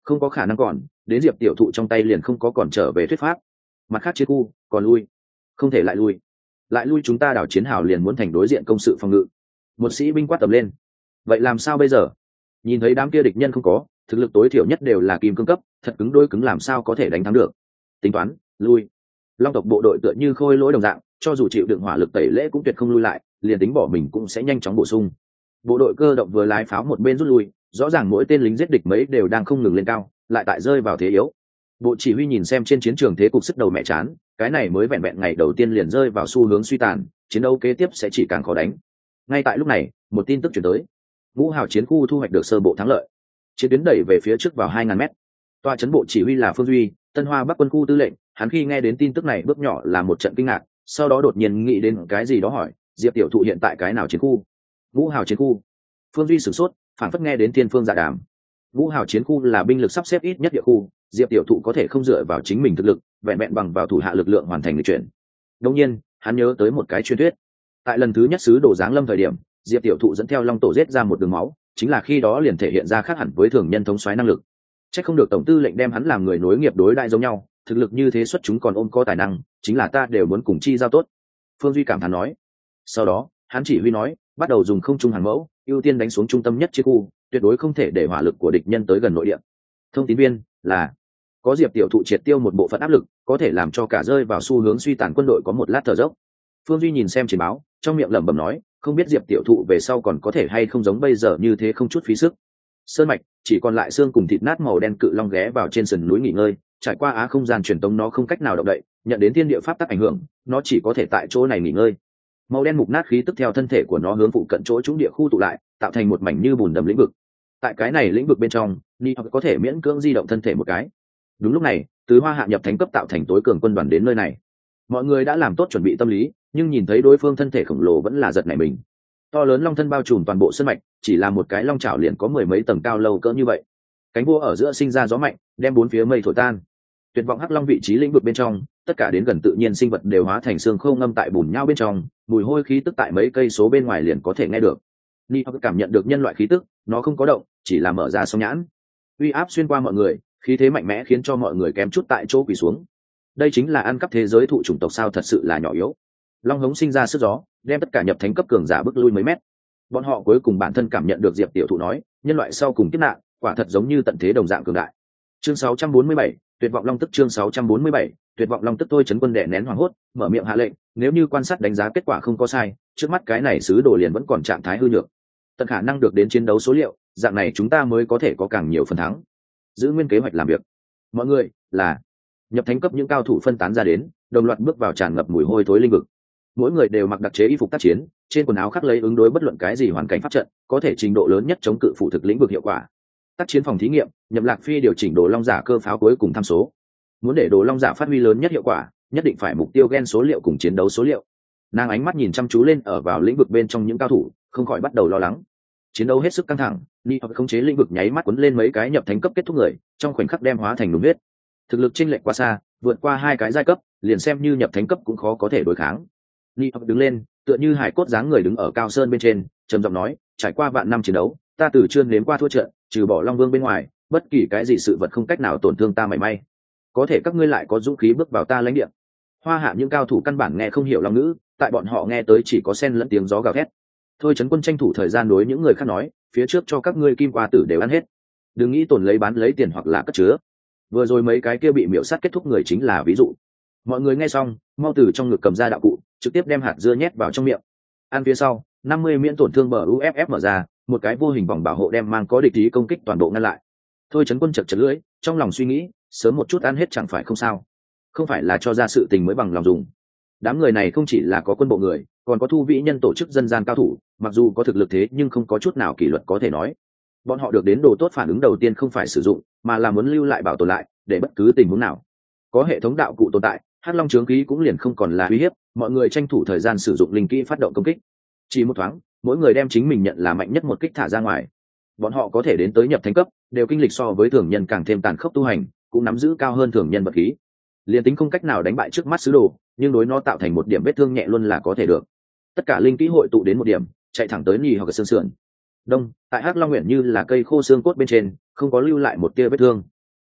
Không có khả năng còn, đến diệp tiểu thụ trong tay liền không có còn trở về thuyết pháp. Mặt khác chiến khu còn lui, không thể lại lui, lại lui chúng ta đảo chiến hào liền muốn thành đối diện công sự phòng ngự. Một sĩ binh quát tầm lên. Vậy làm sao bây giờ? Nhìn thấy đám kia địch nhân không có thực lực tối thiểu nhất đều là kim cương cấp, thật cứng đôi cứng làm sao có thể đánh thắng được. Tính toán lui. Long tộc bộ đội tựa như khôi lỗi đồng dạng, cho dù chịu đựng hỏa lực tẩy lễ cũng tuyệt không lui lại, liền tính bỏ mình cũng sẽ nhanh chóng bổ sung. Bộ đội cơ động vừa lái pháo một bên rút lui, rõ ràng mỗi tên lính giết địch mấy đều đang không ngừng lên cao, lại tại rơi vào thế yếu. Bộ chỉ huy nhìn xem trên chiến trường thế cục sức đầu mẹ chán, cái này mới vẹn vẹn ngày đầu tiên liền rơi vào xu hướng suy tàn, chiến đấu kế tiếp sẽ chỉ càng khó đánh. Ngay tại lúc này, một tin tức chuyển tới. Ngũ Hào chiến khu thu hoạch được sơ bộ thắng lợi. Chiến tuyến đẩy về phía trước vào 2000m. Tòa trấn bộ chỉ huy là Phương Duy, Tân Hoa Bắc quân khu tư lệnh, hắn khi nghe đến tin tức này bước nhỏ là một trận kinh ngạc, sau đó đột nhiên nghĩ đến cái gì đó hỏi, Diệp tiểu thụ hiện tại cái nào chiến khu? Ngũ Hào chiến khu. Phương Duy sửng sốt, phản phất nghe đến Thiên Phương Dạ Đàm. Ngũ Hào chiến khu là binh lực sắp xếp ít nhất địa khu, Diệp tiểu thụ có thể không dựa vào chính mình thực lực, vẹn vẹn bằng vào thủ hạ lực lượng hoàn thành lịch chuyển. Đương nhiên, hắn nhớ tới một cái truyền thuyết. Tại lần thứ nhất sứ đồ giáng lâm thời điểm, Diệp tiểu thụ dẫn theo Long tổ giết ra một đường máu, chính là khi đó liền thể hiện ra khác hẳn với thường nhân thống soái năng lực. Chắc không được tổng tư lệnh đem hắn làm người nối nghiệp đối đại giống nhau, thực lực như thế xuất chúng còn ôm có tài năng, chính là ta đều muốn cùng chi giao tốt. Phương Duy cảm thán nói. Sau đó, hắn chỉ huy nói, bắt đầu dùng không trung hàng mẫu, ưu tiên đánh xuống trung tâm nhất chiến khu, tuyệt đối không thể để hỏa lực của địch nhân tới gần nội địa. Thông tín viên là có Diệp tiểu thụ triệt tiêu một bộ phận áp lực, có thể làm cho cả rơi vào xu hướng suy tàn quân đội có một lát thở dốc. Phương Duy nhìn xem chiến báo, trong miệng lẩm bẩm nói, không biết Diệp tiểu thụ về sau còn có thể hay không giống bây giờ như thế không chút phí sức. Sơn mạch chỉ còn lại xương cùng thịt nát màu đen cự long ghé vào trên sườn núi nghỉ ngơi, trải qua á không gian truyền tống nó không cách nào động đậy, nhận đến thiên địa pháp tắc ảnh hưởng, nó chỉ có thể tại chỗ này nghỉ ngơi. Màu đen mục nát khí tức theo thân thể của nó hướng phụ cận chỗ trúng địa khu tụ lại, tạo thành một mảnh như bùn đầm lĩnh vực. Tại cái này lĩnh vực bên trong, Ni có thể miễn cưỡng di động thân thể một cái. Đúng lúc này, từ Hoa Hạ nhập thánh cấp tạo thành tối cường quân đoàn đến nơi này. Mọi người đã làm tốt chuẩn bị tâm lý, nhưng nhìn thấy đối phương thân thể khổng lồ vẫn là giật nảy mình. To lớn long thân bao trùm toàn bộ sân mạch, chỉ là một cái long chảo liền có mười mấy tầng cao lâu cỡ như vậy. Cánh vua ở giữa sinh ra gió mạnh, đem bốn phía mây thổi tan. Tuyệt vọng hắc long vị trí lĩnh vực bên trong, tất cả đến gần tự nhiên sinh vật đều hóa thành xương khô ngâm tại bùn nhau bên trong, mùi hôi khí tức tại mấy cây số bên ngoài liền có thể nghe được. Ni cảm nhận được nhân loại khí tức, nó không có động, chỉ là mở ra song nhãn. Uy áp xuyên qua mọi người, khí thế mạnh mẽ khiến cho mọi người kém chút tại chỗ quỳ xuống. Đây chính là ăn cắp thế giới thụ chủng tộc sao, thật sự là nhỏ yếu. Long hống sinh ra sức gió, đem tất cả nhập thánh cấp cường giả bước lui mấy mét. Bọn họ cuối cùng bản thân cảm nhận được Diệp tiểu thụ nói, nhân loại sau cùng kiếp nạn, quả thật giống như tận thế đồng dạng cường đại. Chương 647, tuyệt vọng long tức. Chương 647, tuyệt vọng long tức. Tôi chấn quân đè nén hoảng hốt, mở miệng hạ lệnh, nếu như quan sát đánh giá kết quả không có sai, trước mắt cái này sứ đồ liền vẫn còn trạng thái hư nhược. Tận khả năng được đến chiến đấu số liệu, dạng này chúng ta mới có thể có càng nhiều phần thắng. Giữ nguyên kế hoạch làm việc. Mọi người là nhập thánh cấp những cao thủ phân tán ra đến, đồng loạt bước vào tràn ngập mùi hôi thối linh vực. Mỗi người đều mặc đặc chế y phục tác chiến, trên quần áo khắc lấy ứng đối bất luận cái gì hoàn cảnh pháp trận, có thể trình độ lớn nhất chống cự phụ thực lĩnh vực hiệu quả. Tác chiến phòng thí nghiệm, Nhậm Lạc Phi điều chỉnh đồ long giả cơ pháo cuối cùng tham số. Muốn để đồ long giả phát huy lớn nhất hiệu quả, nhất định phải mục tiêu gen số liệu cùng chiến đấu số liệu. Nàng ánh mắt nhìn chăm chú lên ở vào lĩnh vực bên trong những cao thủ, không khỏi bắt đầu lo lắng. Chiến đấu hết sức căng thẳng, Ni Học khống chế lĩnh vực nháy mắt cuốn lên mấy cái nhập thánh cấp kết thúc người, trong khoảnh khắc đem hóa thành nung huyết. Thực lực chênh lệch quá xa, vượt qua hai cái giai cấp, liền xem như nhập thánh cấp cũng khó có thể đối kháng. Ni Học đứng lên, tựa như hải cốt dáng người đứng ở cao sơn bên trên, trầm giọng nói, trải qua vạn năm chiến đấu, ta từ chưa nếm qua thua trận, trừ bỏ Long Vương bên ngoài, bất kỳ cái gì sự vật không cách nào tổn thương ta mảy may. Có thể các ngươi lại có dũng khí bước vào ta lãnh địa. Hoa Hạ những cao thủ căn bản nghe không hiểu long ngữ, tại bọn họ nghe tới chỉ có sen lẫn tiếng gió gào thét. Thôi trấn quân tranh thủ thời gian đối những người khác nói, phía trước cho các ngươi kim qua tử đều ăn hết, đừng nghĩ tồn lấy bán lấy tiền hoặc là cất chứa. Vừa rồi mấy cái kia bị miểu sát kết thúc người chính là ví dụ. Mọi người nghe xong, mau từ trong ngực cầm ra đạo cụ, trực tiếp đem hạt dưa nhét vào trong miệng. Ăn phía sau, 50 miễn tổn thương bờ UFF mở ra, một cái vô hình vòng bảo hộ đem mang có địch ý công kích toàn bộ ngăn lại. Thôi trấn quân chật chật lưỡi, trong lòng suy nghĩ, sớm một chút ăn hết chẳng phải không sao, không phải là cho ra sự tình mới bằng lòng dùng. Đám người này không chỉ là có quân bộ người, còn có thu vĩ nhân tổ chức dân gian cao thủ, mặc dù có thực lực thế nhưng không có chút nào kỷ luật có thể nói. Bọn họ được đến đồ tốt phản ứng đầu tiên không phải sử dụng, mà là muốn lưu lại bảo tồn lại, để bất cứ tình huống nào có hệ thống đạo cụ tồn tại, Hắc Long chướng khí cũng liền không còn là uy hiếp. Mọi người tranh thủ thời gian sử dụng linh kỹ phát động công kích. Chỉ một thoáng, mỗi người đem chính mình nhận là mạnh nhất một kích thả ra ngoài. Bọn họ có thể đến tới nhập thánh cấp, đều kinh lịch so với thường nhân càng thêm tàn khốc tu hành, cũng nắm giữ cao hơn thường nhân vật khí. Liên tính không cách nào đánh bại trước mắt sứ đồ, nhưng đối nó tạo thành một điểm vết thương nhẹ luôn là có thể được. Tất cả linh kỹ hội tụ đến một điểm, chạy thẳng tới nhì hoặc xương sườn. Đông, tại Hắc Long Nguyện như là cây khô xương cốt bên trên, không có lưu lại một tia vết thương.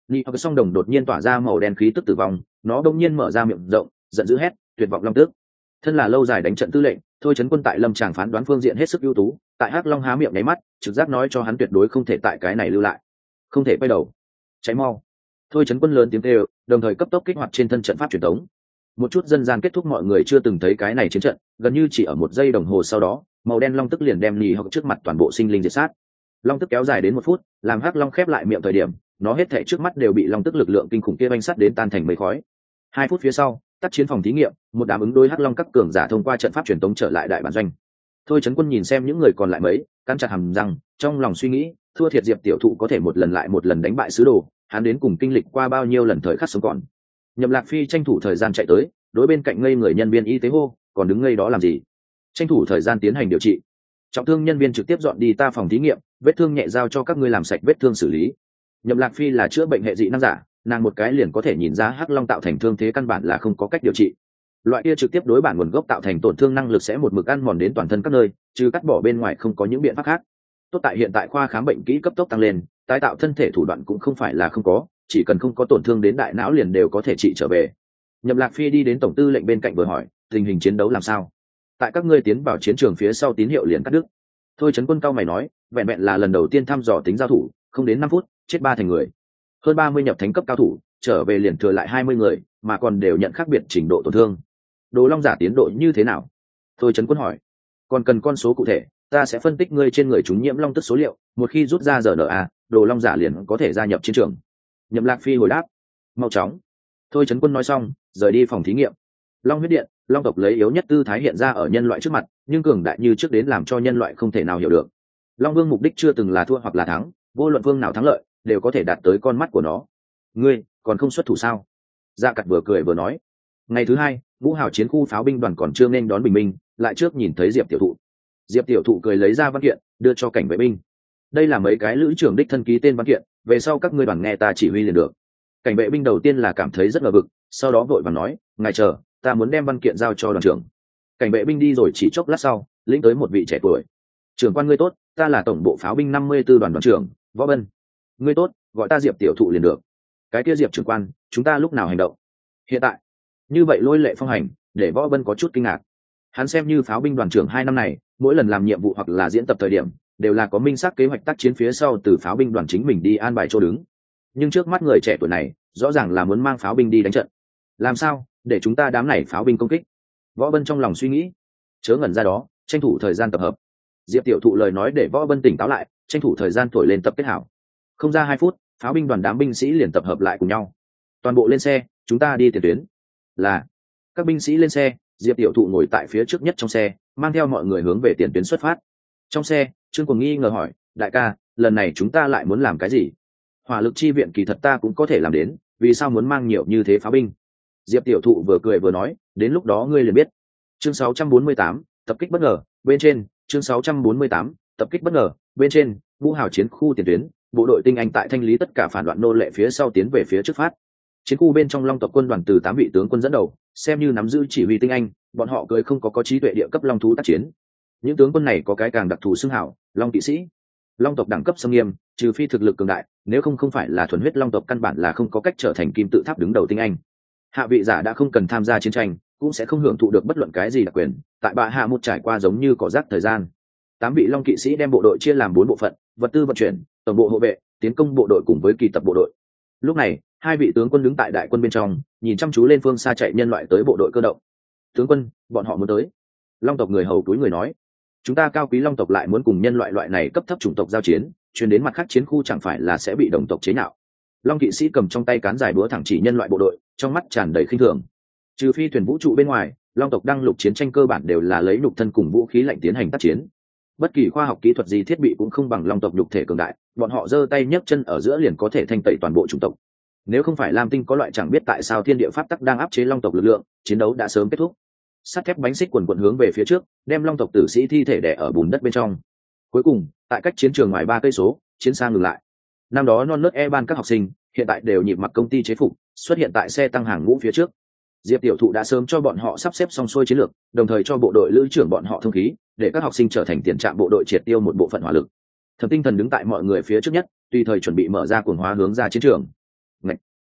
Nị hoặc song đồng đột nhiên tỏa ra màu đen khí tức tử vong, nó đông nhiên mở ra miệng rộng, giận dữ hét, tuyệt vọng long tước. Thân là lâu dài đánh trận tư lệnh, Thôi Trấn Quân tại lâm tràng phán đoán phương diện hết sức ưu tú, tại hắc long há miệng nháy mắt, trực giác nói cho hắn tuyệt đối không thể tại cái này lưu lại, không thể quay đầu, cháy mau. Thôi Trấn Quân lớn tiếng kêu, đồng thời cấp tốc kích hoạt trên thân trận pháp truyền thống. Một chút dân gian kết thúc, mọi người chưa từng thấy cái này chiến trận, gần như chỉ ở 1 giây đồng hồ sau đó, màu đen long tức liền đem Nị hoặc trước mặt toàn bộ sinh linh diệt sát. Long tức kéo dài đến 1 phút, làm hắc long khép lại miệng thời điểm, nó hết thảy trước mắt đều bị long tức lực lượng kinh khủng kia banh sắt đến tan thành mây khói. 2 phút phía sau, tác chiến phòng thí nghiệm, một đám ứng đối hắc long các cường giả thông qua trận pháp truyền tống trở lại đại bản doanh. Thôi Trấn Quân nhìn xem những người còn lại mấy, cắn chặt hàm răng, trong lòng suy nghĩ, thua thiệt Diệp tiểu thụ có thể một lần lại một lần đánh bại sứ đồ, hắn đến cùng kinh lịch qua bao nhiêu lần thời khắc sống còn. Nhậm Lạc Phi tranh thủ thời gian chạy tới, đối bên cạnh ngây người nhân viên y tế hô, còn đứng ngây đó làm gì? Tranh thủ thời gian tiến hành điều trị. Trọng thương nhân viên trực tiếp dọn đi ta phòng thí nghiệm, vết thương nhẹ giao cho các ngươi làm sạch vết thương xử lý. Nhậm Lạc Phi là chữa bệnh hệ dị năng giả, nàng một cái liền có thể nhìn ra hắc long tạo thành thương thế căn bản là không có cách điều trị. Loại kia trực tiếp đối bản nguồn gốc tạo thành tổn thương năng lực sẽ một mực ăn mòn đến toàn thân các nơi, trừ cắt bỏ bên ngoài không có những biện pháp khác. Tốt tại hiện tại khoa khám bệnh kỹ cấp tốc tăng lên, tái tạo thân thể thủ đoạn cũng không phải là không có, chỉ cần không có tổn thương đến đại não liền đều có thể trị trở về. Nhậm Lạc Phi đi đến tổng tư lệnh bên cạnh vừa hỏi, tình hình chiến đấu làm sao? Tại các ngươi tiến vào chiến trường phía sau tín hiệu liền cắt đứt. Thôi Trấn Quân cao mày nói, vẹn vẹn là lần đầu tiên thăm dò tính giao thủ, không đến 5 phút, chết 3 thành người. Hơn 30 nhập thánh cấp cao thủ, trở về liền thừa lại 20 người, mà còn đều nhận khác biệt trình độ tổn thương. Đồ Long giả tiến độ như thế nào? Thôi Trấn Quân hỏi. Còn cần con số cụ thể, ta sẽ phân tích ngươi trên người chúng nhiễm long tức số liệu, một khi rút ra RNA, Đồ Long giả liền có thể gia nhập chiến trường. Nhậm Lạc Phi hồi đáp. Mau chóng. Thôi Trấn Quân nói xong, rời đi phòng thí nghiệm. Long huyết điện, long tộc lấy yếu nhất tư thái hiện ra ở nhân loại trước mặt, nhưng cường đại như trước đến làm cho nhân loại không thể nào hiểu được. Long Vương mục đích chưa từng là thua hoặc là thắng, vô luận vương nào thắng lợi đều có thể đạt tới con mắt của nó. Ngươi còn không xuất thủ sao? Dạ Cật vừa cười vừa nói. Ngày thứ 2, Vũ Hào chiến khu pháo binh đoàn còn chưa nên đón bình minh, lại trước nhìn thấy Diệp tiểu thụ. Diệp tiểu thụ cười lấy ra văn kiện, đưa cho cảnh vệ binh. Đây là mấy cái lữ trưởng đích thân ký tên văn kiện, về sau các ngươi đoàn nghe ta chỉ huy liền được. Cảnh vệ binh đầu tiên là cảm thấy rất ngờ vực, sau đó vội vàng nói, ngài chờ, ta muốn đem văn kiện giao cho đoàn trưởng. Cảnh vệ binh đi rồi chỉ chốc lát sau, lĩnh tới một vị trẻ tuổi. Trưởng quan ngươi tốt, ta là tổng bộ pháo binh 54 đoàn đoàn trưởng Võ Bân. Ngươi tốt, gọi ta Diệp tiểu thụ liền được. Cái kia Diệp trưởng quan, chúng ta lúc nào hành động? Hiện tại. Như vậy lôi lệ phong hành, để Võ Bân có chút kinh ngạc. Hắn xem như pháo binh đoàn trưởng 2 năm này, mỗi lần làm nhiệm vụ hoặc là diễn tập thời điểm, đều là có minh xác kế hoạch tác chiến phía sau từ pháo binh đoàn chính mình đi an bài chỗ đứng. Nhưng trước mắt người trẻ tuổi này, rõ ràng là muốn mang pháo binh đi đánh trận. Làm sao để chúng ta đám này pháo binh công kích? Võ Bân trong lòng suy nghĩ. Chớ ngẩn ra đó, tranh thủ thời gian tập hợp. Diệp tiểu thụ lời nói để Võ Bân tỉnh táo lại, tranh thủ thời gian thổi lên tập kết hảo. Không ra 2 phút, pháo binh đoàn đám binh sĩ liền tập hợp lại cùng nhau. Toàn bộ lên xe, chúng ta đi tiền tuyến. Là. Các binh sĩ lên xe, Diệp tiểu thụ ngồi tại phía trước nhất trong xe, mang theo mọi người hướng về tiền tuyến xuất phát. Trong xe, Trương Cuồng nghi ngờ hỏi, đại ca, lần này chúng ta lại muốn làm cái gì? Hỏa lực chi viện kỳ thật ta cũng có thể làm đến, vì sao muốn mang nhiều như thế pháo binh? Diệp tiểu thụ vừa cười vừa nói, đến lúc đó ngươi liền biết. Chương 648, tập kích bất ngờ, bên trên, chương 648, tập kích bất ngờ, bên trên, Vũ Hào chiến khu tiền tuyến, bộ đội tinh anh tại thanh lý tất cả phản loạn nô lệ phía sau tiến về phía trước phát. Chiến khu bên trong Long tộc quân đoàn từ 8 vị tướng quân dẫn đầu, xem như nắm giữ chỉ huy tinh anh, bọn họ cười không có trí tuệ địa cấp long thú tác chiến. Những tướng quân này có cái càng đặc thù xưng hảo, Long kỵ sĩ. Long tộc đẳng cấp xâm nghiêm, trừ phi thực lực cường đại, nếu không phải là thuần huyết long tộc căn bản là không có cách trở thành kim tự tháp đứng đầu tinh anh. Hạ vị giả đã không cần tham gia chiến tranh, cũng sẽ không hưởng thụ được bất luận cái gì đặc quyền. Tại Bạ Hạ một trải qua giống như cỏ rác thời gian. 8 vị long kỵ sĩ đem bộ đội chia làm 4 bộ phận, vật tư vận chuyển, tổng bộ hộ vệ, tiến công bộ đội cùng với kỳ tập bộ đội. Lúc này, 2 vị tướng quân đứng tại đại quân bên trong, nhìn chăm chú lên phương xa chạy nhân loại tới bộ đội cơ động. Tướng quân, bọn họ muốn tới. Long tộc người hầu túi người nói, chúng ta cao quý long tộc lại muốn cùng nhân loại loại này cấp thấp chủng tộc giao chiến, truyền đến mặt khác chiến khu chẳng phải là sẽ bị đồng tộc chế nhạo. Long kỵ sĩ cầm trong tay cán dài búa thẳng chỉ nhân loại bộ đội, trong mắt tràn đầy khinh thường. Trừ phi thuyền vũ trụ bên ngoài, long tộc đăng lục chiến tranh cơ bản đều là lấy nhục thân cùng vũ khí lạnh tiến hành tác chiến. Bất kỳ khoa học kỹ thuật gì thiết bị cũng không bằng long tộc nhục thể cường đại, bọn họ giơ tay nhấc chân ở giữa liền có thể thanh tẩy toàn bộ chủng tộc. Nếu không phải Lam Tinh có loại chẳng biết tại sao thiên địa pháp tắc đang áp chế long tộc lực lượng, chiến đấu đã sớm kết thúc. Sắt thép bánh xích quần quần hướng về phía trước, đem long tộc tử sĩ thi thể đè ở bùn đất bên trong. Cuối cùng, tại cách chiến trường ngoài 3 cây số, chiến sang ngừng lại. Năm đó non nớt ban các học sinh, hiện tại đều nhịp mặc công ty chế phục, xuất hiện tại xe tăng hàng ngũ phía trước. Diệp tiểu thụ đã sớm cho bọn họ sắp xếp xong xuôi chiến lược, đồng thời cho bộ đội lữ trưởng bọn họ thông khí, để các học sinh trở thành tiền trạm bộ đội triệt tiêu một bộ phận hỏa lực. Thẩm Tinh Thần đứng tại mọi người phía trước nhất, tùy thời chuẩn bị mở ra cuồng hóa hướng ra chiến trường.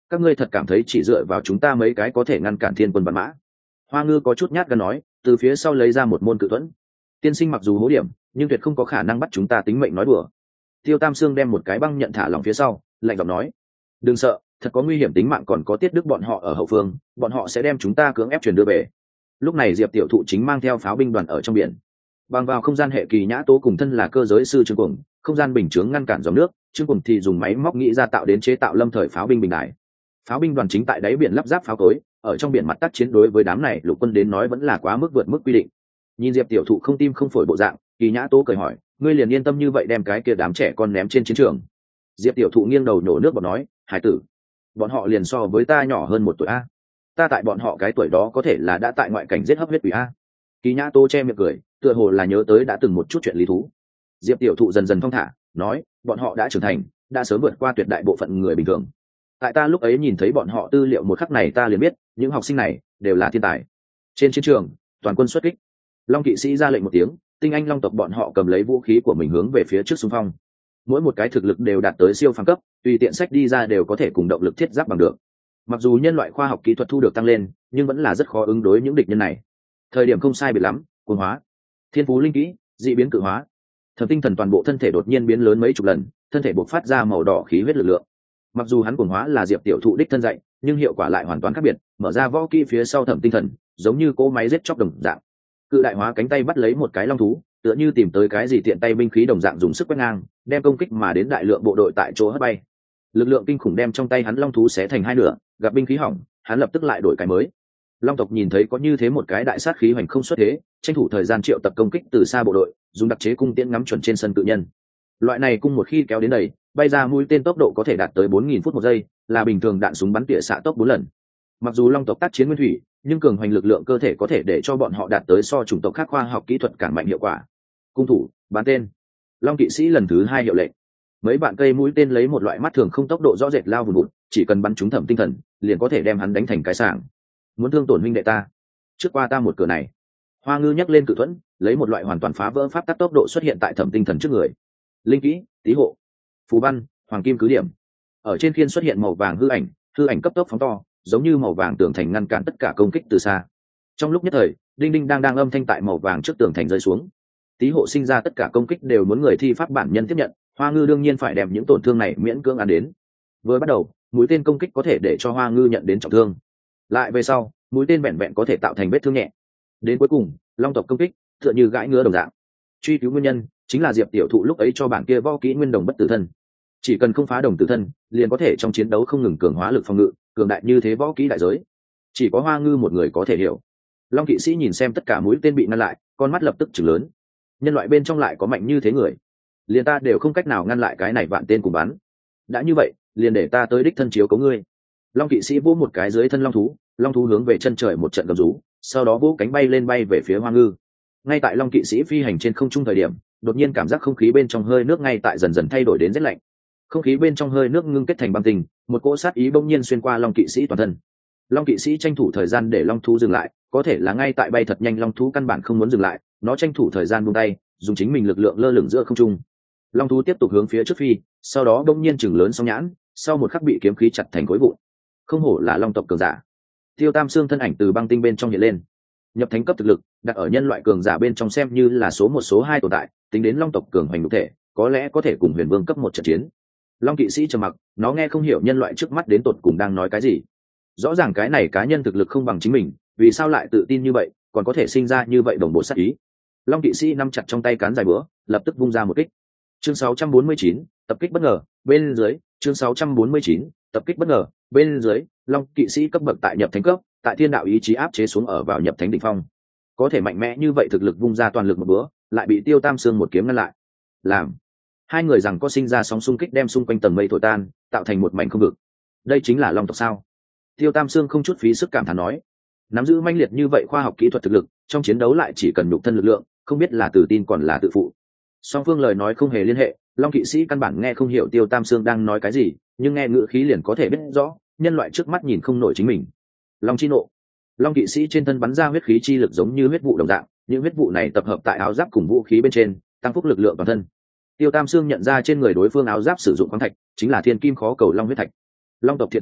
các ngươi thật cảm thấy chỉ dựa vào chúng ta mấy cái có thể ngăn cản thiên quân vạn mã? Hoa Ngư có chút nhát gan nói, từ phía sau lấy ra một môn cự thuẫn. Tiên sinh mặc dù hố điểm, nhưng tuyệt không có khả năng bắt chúng ta tính mệnh nói đùa. Tiêu Tam Sương đem một cái băng nhận thả lỏng phía sau, lạnh giọng nói, đừng sợ, thật có nguy hiểm tính mạng còn có Tiết Đức bọn họ ở hậu phương, bọn họ sẽ đem chúng ta cưỡng ép chuyển đưa về. Lúc này Diệp Tiểu Thụ chính mang theo pháo binh đoàn ở trong biển. Bằng vào không gian hệ kỳ nhã tố cùng thân là cơ giới sư Trương Cuồng, không gian bình chướng ngăn cản dòng nước, Trương Cuồng thì dùng máy móc nghĩ ra tạo đến chế tạo lâm thời pháo binh bình đại. Pháo binh đoàn chính tại đáy biển lắp ráp pháo cối, ở trong biển mặt tác chiến đối với đám này lục quân đến nói vẫn là quá mức vượt mức quy định. Nhìn Diệp Tiểu Thụ không tim không phổi bộ dạng, kỳ nhã tố cười hỏi, ngươi liền yên tâm như vậy đem cái kia đám trẻ con ném trên chiến trường? Diệp Tiểu Thụ nghiêng đầu nhổ nước bọt nói, hải tử, bọn họ liền so với ta nhỏ hơn 1 tuổi a, ta tại bọn họ cái tuổi đó có thể là đã tại ngoại cảnh giết hấp huyết quỷ a. Kỳ nhã tố che miệng cười, tựa hồ là nhớ tới đã từng một chút chuyện lý thú. Diệp Tiểu Thụ dần dần thong thả nói, bọn họ đã trưởng thành, đã sớm vượt qua tuyệt đại bộ phận người bình thường. Tại ta lúc ấy nhìn thấy bọn họ tư liệu một khắc này ta liền biết những học sinh này đều là thiên tài. Trên chiến trường toàn quân xuất kích, Long kỵ sĩ ra lệnh một tiếng, tinh anh long tộc bọn họ cầm lấy vũ khí của mình hướng về phía trước xung phong. Mỗi một cái thực lực đều đạt tới siêu phàm cấp, tùy tiện sách đi ra đều có thể cùng động lực thiết giáp bằng được. Mặc dù nhân loại khoa học kỹ thuật thu được tăng lên, nhưng vẫn là rất khó ứng đối những địch nhân này. Thời điểm không sai biệt lắm, cuồng hóa, thiên phú linh kỹ, dị biến cự hóa. Thẩm Tinh Thần toàn bộ thân thể đột nhiên biến lớn mấy chục lần, thân thể bộc phát ra màu đỏ khí huyết lực lượng. Mặc dù hắn cuồng hóa là Diệp Tiểu Thụ đích thân dạy, nhưng hiệu quả lại hoàn toàn khác biệt. Mở ra võ kỹ phía sau Thẩm Tinh Thần, giống như cỗ máy giết chóc đồng dạng. Cự đại hóa cánh tay bắt lấy một cái long thú, tựa như tìm tới cái gì tiện tay binh khí đồng dạng dùng sức quét ngang, đem công kích mà đến đại lượng bộ đội tại chỗ hất bay. Lực lượng kinh khủng đem trong tay hắn long thú xé thành hai nửa, gặp binh khí hỏng, hắn lập tức lại đổi cái mới. Long tộc nhìn thấy có như thế một cái đại sát khí hoành không xuất thế, tranh thủ thời gian triệu tập công kích từ xa bộ đội, dùng đặc chế cung tiễn ngắm chuẩn trên sân tự nhân. Loại này cung một khi kéo đến đầy, bay ra mũi tên tốc độ có thể đạt tới 4000 phút một giây, là bình thường đạn súng bắn tỉa xạ tốc 4 lần. Mặc dù long tộc tác chiến nguyên thủy, nhưng cường hoành lực lượng cơ thể có thể để cho bọn họ đạt tới so chủng tộc khác khoa học kỹ thuật cản mạnh hiệu quả. Cung thủ, bắn tên. Long kỵ sĩ lần thứ 2 hiệu lệnh. Mấy bạn cây mũi tên lấy một loại mắt thường không tốc độ rõ rệt lao vùn vụt, chỉ cần bắn trúng Thẩm Tinh Thần, liền có thể đem hắn đánh thành cái sảng. Muốn thương tổn huynh đệ ta, trước qua ta một cửa này. Hoa Ngư nhấc lên cự thuẫn, lấy một loại hoàn toàn phá vỡ pháp tắc tốc độ xuất hiện tại Thẩm Tinh Thần trước người. Linh kỹ, tí hộ, phù văn, hoàng kim cứ điểm. Ở trên khiên xuất hiện màu vàng hư ảnh cấp tốc phóng to, giống như màu vàng tường thành ngăn cản tất cả công kích từ xa. Trong lúc nhất thời, đinh đinh đang âm thanh tại màu vàng trước tường thành rơi xuống. Tí hộ sinh ra tất cả công kích đều muốn người thi pháp bản nhân tiếp nhận, Hoa Ngư đương nhiên phải đem những tổn thương này miễn cưỡng ăn đến. Vừa bắt đầu, mũi tên công kích có thể để cho Hoa Ngư nhận đến trọng thương, lại về sau, mũi tên vẹn vẹn có thể tạo thành vết thương nhẹ. Đến cuối cùng, long tộc công kích tựa như gãi ngứa đồng dạng. Truy cứu nguyên nhân chính là Diệp Tiểu Thụ lúc ấy cho bản kia võ kỹ nguyên đồng bất tử thân, chỉ cần không phá đồng tử thân, liền có thể trong chiến đấu không ngừng cường hóa lực phòng ngự, cường đại như thế võ kỹ đại giới, chỉ có Hoa Ngư một người có thể hiểu. Long kỵ sĩ nhìn xem tất cả mũi tên bị ngăn lại, con mắt lập tức chừng lớn. Nhân loại bên trong lại có mạnh như thế người, liền ta đều không cách nào ngăn lại cái này vạn tên cùng bắn. Đã như vậy, liền để ta tới đích thân chiếu cấu ngươi. Long kỵ sĩ vỗ một cái dưới thân long thú hướng về chân trời một trận gầm rú, sau đó vỗ cánh bay lên bay về phía Hoa Ngư. Ngay tại long kỵ sĩ phi hành trên không trung thời điểm, đột nhiên cảm giác không khí bên trong hơi nước ngay tại dần dần thay đổi đến rét lạnh. Không khí bên trong hơi nước ngưng kết thành băng tinh, một cỗ sát ý bỗng nhiên xuyên qua long kỵ sĩ toàn thân. Long kỵ sĩ tranh thủ thời gian để long thú dừng lại, có thể là ngay tại bay thật nhanh long thú căn bản không muốn dừng lại, nó tranh thủ thời gian buông tay, dùng chính mình lực lượng lơ lửng giữa không trung. Long thú tiếp tục hướng phía trước phi, sau đó bỗng nhiên chừng lớn song nhãn, sau một khắc bị kiếm khí chặt thành khối vụn. Không hổ là long tộc cường giả. Tiêu Tam Sương thân ảnh từ băng tinh bên trong hiện lên, nhập thánh cấp thực lực, đặt ở nhân loại cường giả bên trong xem như là số 1 số 2 tồn tại, tính đến long tộc cường hoành đục thể, có lẽ có thể cùng huyền vương cấp 1 trận chiến. Long kỵ sĩ trầm mặc, nó nghe không hiểu nhân loại trước mắt đến tột cùng đang nói cái gì. Rõ ràng cái này cá nhân thực lực không bằng chính mình, vì sao lại tự tin như vậy, còn có thể sinh ra như vậy đồng bộ sát ý. Long kỵ sĩ nắm chặt trong tay cán dài búa, lập tức vung ra một kích. Chương 649, tập kích bất ngờ, bên dưới, chương 649, tập kích bất ngờ, bên dưới, long kỵ sĩ cấp bậc tại nhập thánh cấp, tại thiên đạo ý chí áp chế xuống ở vào nhập thánh đỉnh phong. Có thể mạnh mẽ như vậy thực lực vung ra toàn lực một búa, lại bị Tiêu Tam Sương một kiếm ngăn lại. Làm hai người rằng có sinh ra sóng xung kích đem xung quanh tầng mây thổi tan, tạo thành một mảnh không vực. Đây chính là long tộc sao? Tiêu Tam Sương không chút phí sức cảm thán nói. Nắm giữ manh liệt như vậy khoa học kỹ thuật thực lực, trong chiến đấu lại chỉ cần nhục thân lực lượng, không biết là tự tin còn là tự phụ. Song phương lời nói không hề liên hệ, long kỵ sĩ căn bản nghe không hiểu Tiêu Tam Sương đang nói cái gì, nhưng nghe ngữ khí liền có thể biết rõ, nhân loại trước mắt nhìn không nổi chính mình. Long chi nộ. Long kỵ sĩ trên thân bắn ra huyết khí chi lực giống như huyết vụ đồng dạng, những huyết vụ này tập hợp tại áo giáp cùng vũ khí bên trên, tăng phúc lực lượng toàn thân. Tiêu Tam Sương nhận ra trên người đối phương áo giáp sử dụng khoáng thạch, chính là thiên kim khó cầu long huyết thạch. Long tộc thiện chiến,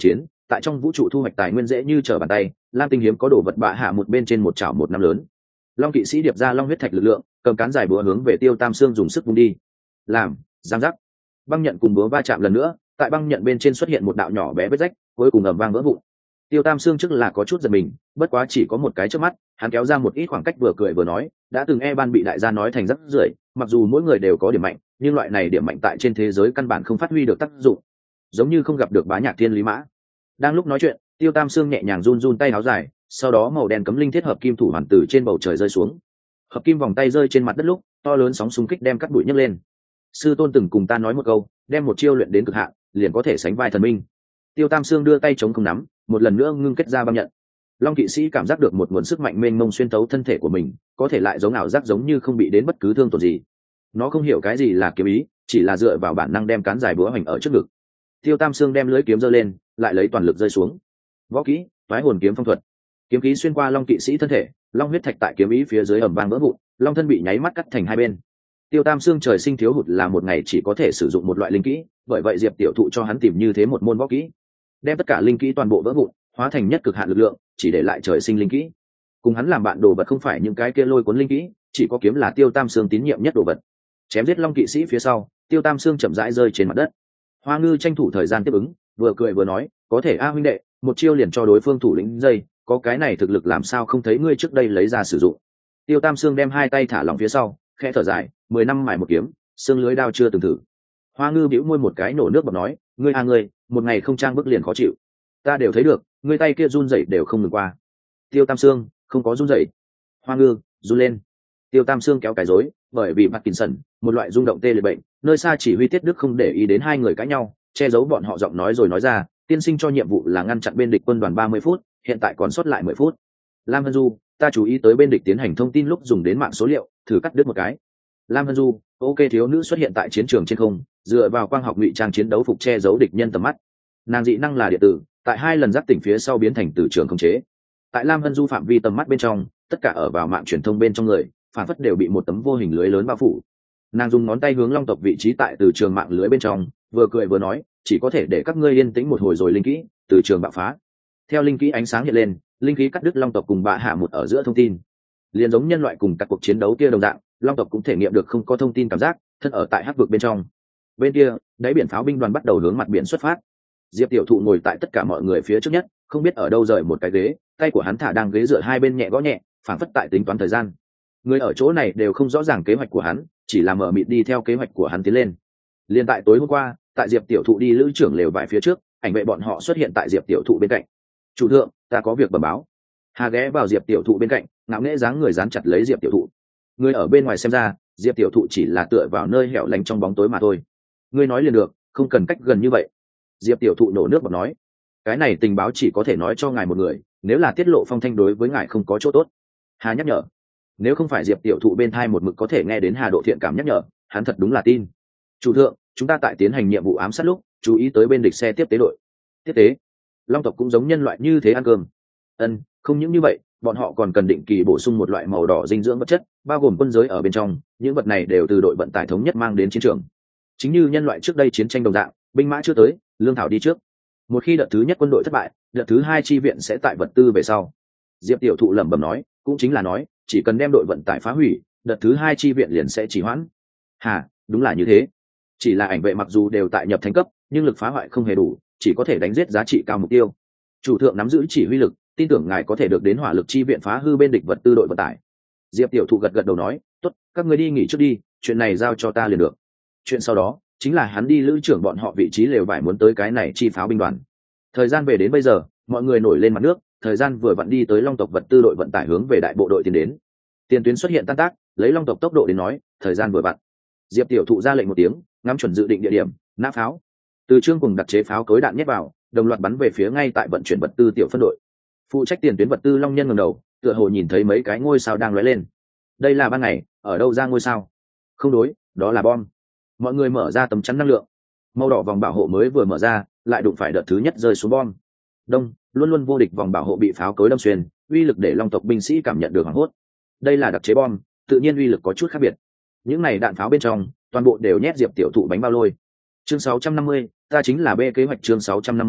tại trong vũ trụ thu hoạch tài nguyên dễ như trở bàn tay. Lam tinh hiếm có đồ vật bạ hạ một bên trên một chảo một năm lớn. Long kỵ sĩ điệp ra long huyết thạch lực lượng, cầm cán dài búa hướng về Tiêu Tam Sương dùng sức vung đi. Làm, giang giác. Băng nhận cùng búa va chạm lần nữa, tại băng nhận bên trên xuất hiện một đạo nhỏ bé vết rách, cuối cùng ầm vang vỡ vụn. Tiêu Tam Sương trước là có chút giật mình, bất quá chỉ có một cái trước mắt, hắn kéo ra một ít khoảng cách vừa cười vừa nói, đã từng ban bị đại gia nói thành rất rưởi, mặc dù mỗi người đều có điểm mạnh, nhưng loại này điểm mạnh tại trên thế giới căn bản không phát huy được tác dụng, giống như không gặp được Bá Nhạc Thiên Lý Mã. Đang lúc nói chuyện, Tiêu Tam Sương nhẹ nhàng run run tay áo dài, sau đó màu đen cấm linh thiết hợp kim thủ hoàn từ trên bầu trời rơi xuống. Hợp kim vòng tay rơi trên mặt đất lúc, to lớn sóng xung kích đem cắt bụi nhấc lên. Sư tôn từng cùng ta nói một câu, đem một chiêu luyện đến cực hạn, liền có thể sánh vai thần minh. Tiêu Tam Sương đưa tay chống không nắm, một lần nữa ngưng kết ra băng nhận. Long kỵ sĩ cảm giác được một nguồn sức mạnh mênh mông xuyên thấu thân thể của mình, có thể lại giống ảo giác giống như không bị đến bất cứ thương tổn gì. Nó không hiểu cái gì là kiếm ý, chỉ là dựa vào bản năng đem cán dài búa hoành ở trước ngực. Tiêu Tam Sương đem lưỡi kiếm giơ lên, lại lấy toàn lực rơi xuống. Võ kỹ, toái hồn kiếm phong thuật. Kiếm khí xuyên qua Long kỵ sĩ thân thể, long huyết thạch tại kiếm ý phía dưới ầm vang vỡ vụn, long thân bị nháy mắt cắt thành hai bên. Tiêu Tam Sương trời sinh thiếu hụt là một ngày chỉ có thể sử dụng một loại linh kỹ, bởi vậy Diệp tiểu thụ cho hắn tìm như thế một môn võ kỹ, đem tất cả linh kỹ toàn bộ vỡ vụn, hóa thành nhất cực hạn lực lượng, chỉ để lại trời sinh linh kỹ. Cùng hắn làm bạn đồ vật không phải những cái kia lôi cuốn linh kỹ, chỉ có kiếm là Tiêu Tam Sương tín nhiệm nhất đồ vật. Chém giết long kỵ sĩ phía sau, Tiêu Tam Sương chậm rãi rơi trên mặt đất. Hoa Ngư tranh thủ thời gian tiếp ứng, vừa cười vừa nói, có thể huynh đệ, một chiêu liền cho đối phương thủ lĩnh dây, có cái này thực lực làm sao không thấy ngươi trước đây lấy ra sử dụng. Tiêu Tam Sương đem hai tay thả lỏng phía sau, khẽ thở dài, 10 năm mài một kiếm, xương lưới đao chưa từng thử. Hoa Ngư bĩu môi một cái nổ nước bọt nói, ngươi, một ngày không trang bức liền khó chịu. Ta đều thấy được, ngươi tay kia run rẩy đều không ngừng qua. Tiêu Tam Sương, không có run rẩy. Hoa Ngư, run lên. Tiêu Tam Sương kéo cái rối, bởi vì Parkinson, một loại rung động tê liệt bệnh, nơi xa chỉ huy Tiết Đức không để ý đến hai người cãi nhau, che giấu bọn họ giọng nói rồi nói ra, tiên sinh cho nhiệm vụ là ngăn chặn bên địch quân đoàn 30 phút, hiện tại còn sót lại 10 phút. Lam Hân Du, ta chú ý tới bên địch tiến hành thông tin lúc dùng đến mạng số liệu, thử cắt đứt một cái. Lam Hân Du, ok, thiếu nữ xuất hiện tại chiến trường trên không, dựa vào quang học ngụy trang chiến đấu phục che giấu địch nhân tầm mắt. Nàng dị năng là điện tử, tại 2 lần giác tỉnh phía sau biến thành từ trường khống chế. Tại Lam Hân Du phạm vi tầm mắt bên trong, tất cả ở vào mạng truyền thông bên trong người, phản phất đều bị một tấm vô hình lưới lớn bao phủ. Nàng dùng ngón tay hướng long tộc vị trí tại từ trường mạng lưới bên trong, vừa cười vừa nói, chỉ có thể để các ngươi yên tĩnh một hồi rồi linh kỹ, từ trường bạo phá. Theo linh kỹ ánh sáng hiện lên, linh khí cắt đứt long tộc cùng bạ hạ một ở giữa thông tin. Liền giống nhân loại cùng các cuộc chiến đấu kia đồng dạng, long tộc cũng thể nghiệm được không có thông tin cảm giác, thân ở tại hắc vực bên trong. Bên kia, đáy biển pháo binh đoàn bắt đầu hướng mặt biển xuất phát. Diệp tiểu thụ ngồi tại tất cả mọi người phía trước nhất, không biết ở đâu rời một cái ghế, tay của hắn thả đang ghế dựa hai bên nhẹ gõ nhẹ, phảng phất tại tính toán thời gian. Người ở chỗ này đều không rõ ràng kế hoạch của hắn, chỉ là mở mịt đi theo kế hoạch của hắn tiến lên. Liên tại tối hôm qua, tại Diệp tiểu thụ đi lữ trưởng lều vải phía trước, ảnh vệ bọn họ xuất hiện tại Diệp tiểu thụ bên cạnh. Chủ thượng, ta có việc bẩm báo. Hà ghé vào Diệp tiểu thụ bên cạnh, ngạo nghễ dáng người dán chặt lấy Diệp tiểu thụ. Người ở bên ngoài xem ra, Diệp tiểu thụ chỉ là tựa vào nơi hẻo lánh trong bóng tối mà thôi. Ngươi nói liền được, không cần cách gần như vậy. Diệp tiểu thụ nổ nước bọt nói, cái này tình báo chỉ có thể nói cho ngài một người, nếu là tiết lộ phong thanh đối với ngài không có chỗ tốt. Hà nhắc nhở, nếu không phải Diệp tiểu thụ bên thai một mực có thể nghe đến Hà độ thiện cảm nhắc nhở, hắn thật đúng là tin. Chủ thượng, chúng ta tại tiến hành nhiệm vụ ám sát lúc chú ý tới bên địch xe tiếp tế đội. Tiếp tế? Long tộc cũng giống nhân loại như thế ăn cơm? Không những như vậy, bọn họ còn cần định kỳ bổ sung một loại màu đỏ dinh dưỡng vật chất, bao gồm quân giới ở bên trong, những vật này đều từ đội vận tải thống nhất mang đến chiến trường. Chính như nhân loại trước đây chiến tranh đồng dạng, binh mã chưa tới, lương thảo đi trước. Một khi đợt thứ nhất quân đội thất bại, đợt thứ hai chi viện sẽ tại vật tư về sau. Diệp tiểu thụ lẩm bẩm nói, cũng chính là nói, chỉ cần đem đội vận tải phá hủy, đợt thứ hai chi viện liền sẽ trì hoãn. Hà, đúng là như thế. Chỉ là ảnh vệ mặc dù đều tại nhập thánh cấp, nhưng lực phá hoại không hề đủ, chỉ có thể đánh giết giá trị cao mục tiêu. Chủ thượng nắm giữ chỉ huy lực, tin tưởng ngài có thể được đến hỏa lực chi viện phá hư bên địch vật tư đội vận tải. Diệp tiểu thụ gật gật đầu nói, tốt, các ngươi đi nghỉ trước đi, chuyện này giao cho ta liền được. Chuyện sau đó chính là hắn đi lữ trưởng bọn họ vị trí lều vải muốn tới cái này chi pháo binh đoàn. Thời gian về đến bây giờ, mọi người nổi lên mặt nước, thời gian vừa vặn đi tới long tộc vật tư đội vận tải hướng về đại bộ đội tiến đến. Tiền tuyến xuất hiện tan tác, lấy long tộc tốc độ đến nói, thời gian vừa vặn. Diệp tiểu thụ ra lệnh một tiếng, ngắm chuẩn dự định địa điểm, nã pháo. Từ trương cùng đặt chế pháo cối đạn nhét vào, đồng loạt bắn về phía ngay tại vận chuyển vật tư tiểu phân đội. Phụ trách tiền tuyến vật tư long nhân ngẩng đầu, tựa hồ nhìn thấy mấy cái ngôi sao đang lóe lên. Đây là ban ngày, ở đâu ra ngôi sao? Không đối, đó là bom. Mọi người mở ra tấm chắn năng lượng. Màu đỏ vòng bảo hộ mới vừa mở ra, lại đụng phải đợt thứ nhất rơi xuống bom. Đông, luôn luôn vô địch vòng bảo hộ bị pháo cối đâm xuyên, uy lực để long tộc binh sĩ cảm nhận được hoảng hốt. Đây là đặc chế bom, tự nhiên uy lực có chút khác biệt. Những này đạn pháo bên trong, toàn bộ đều nhét Diệp tiểu thụ bánh bao lôi. Chương 650, ta chính là B kế hoạch chương 650,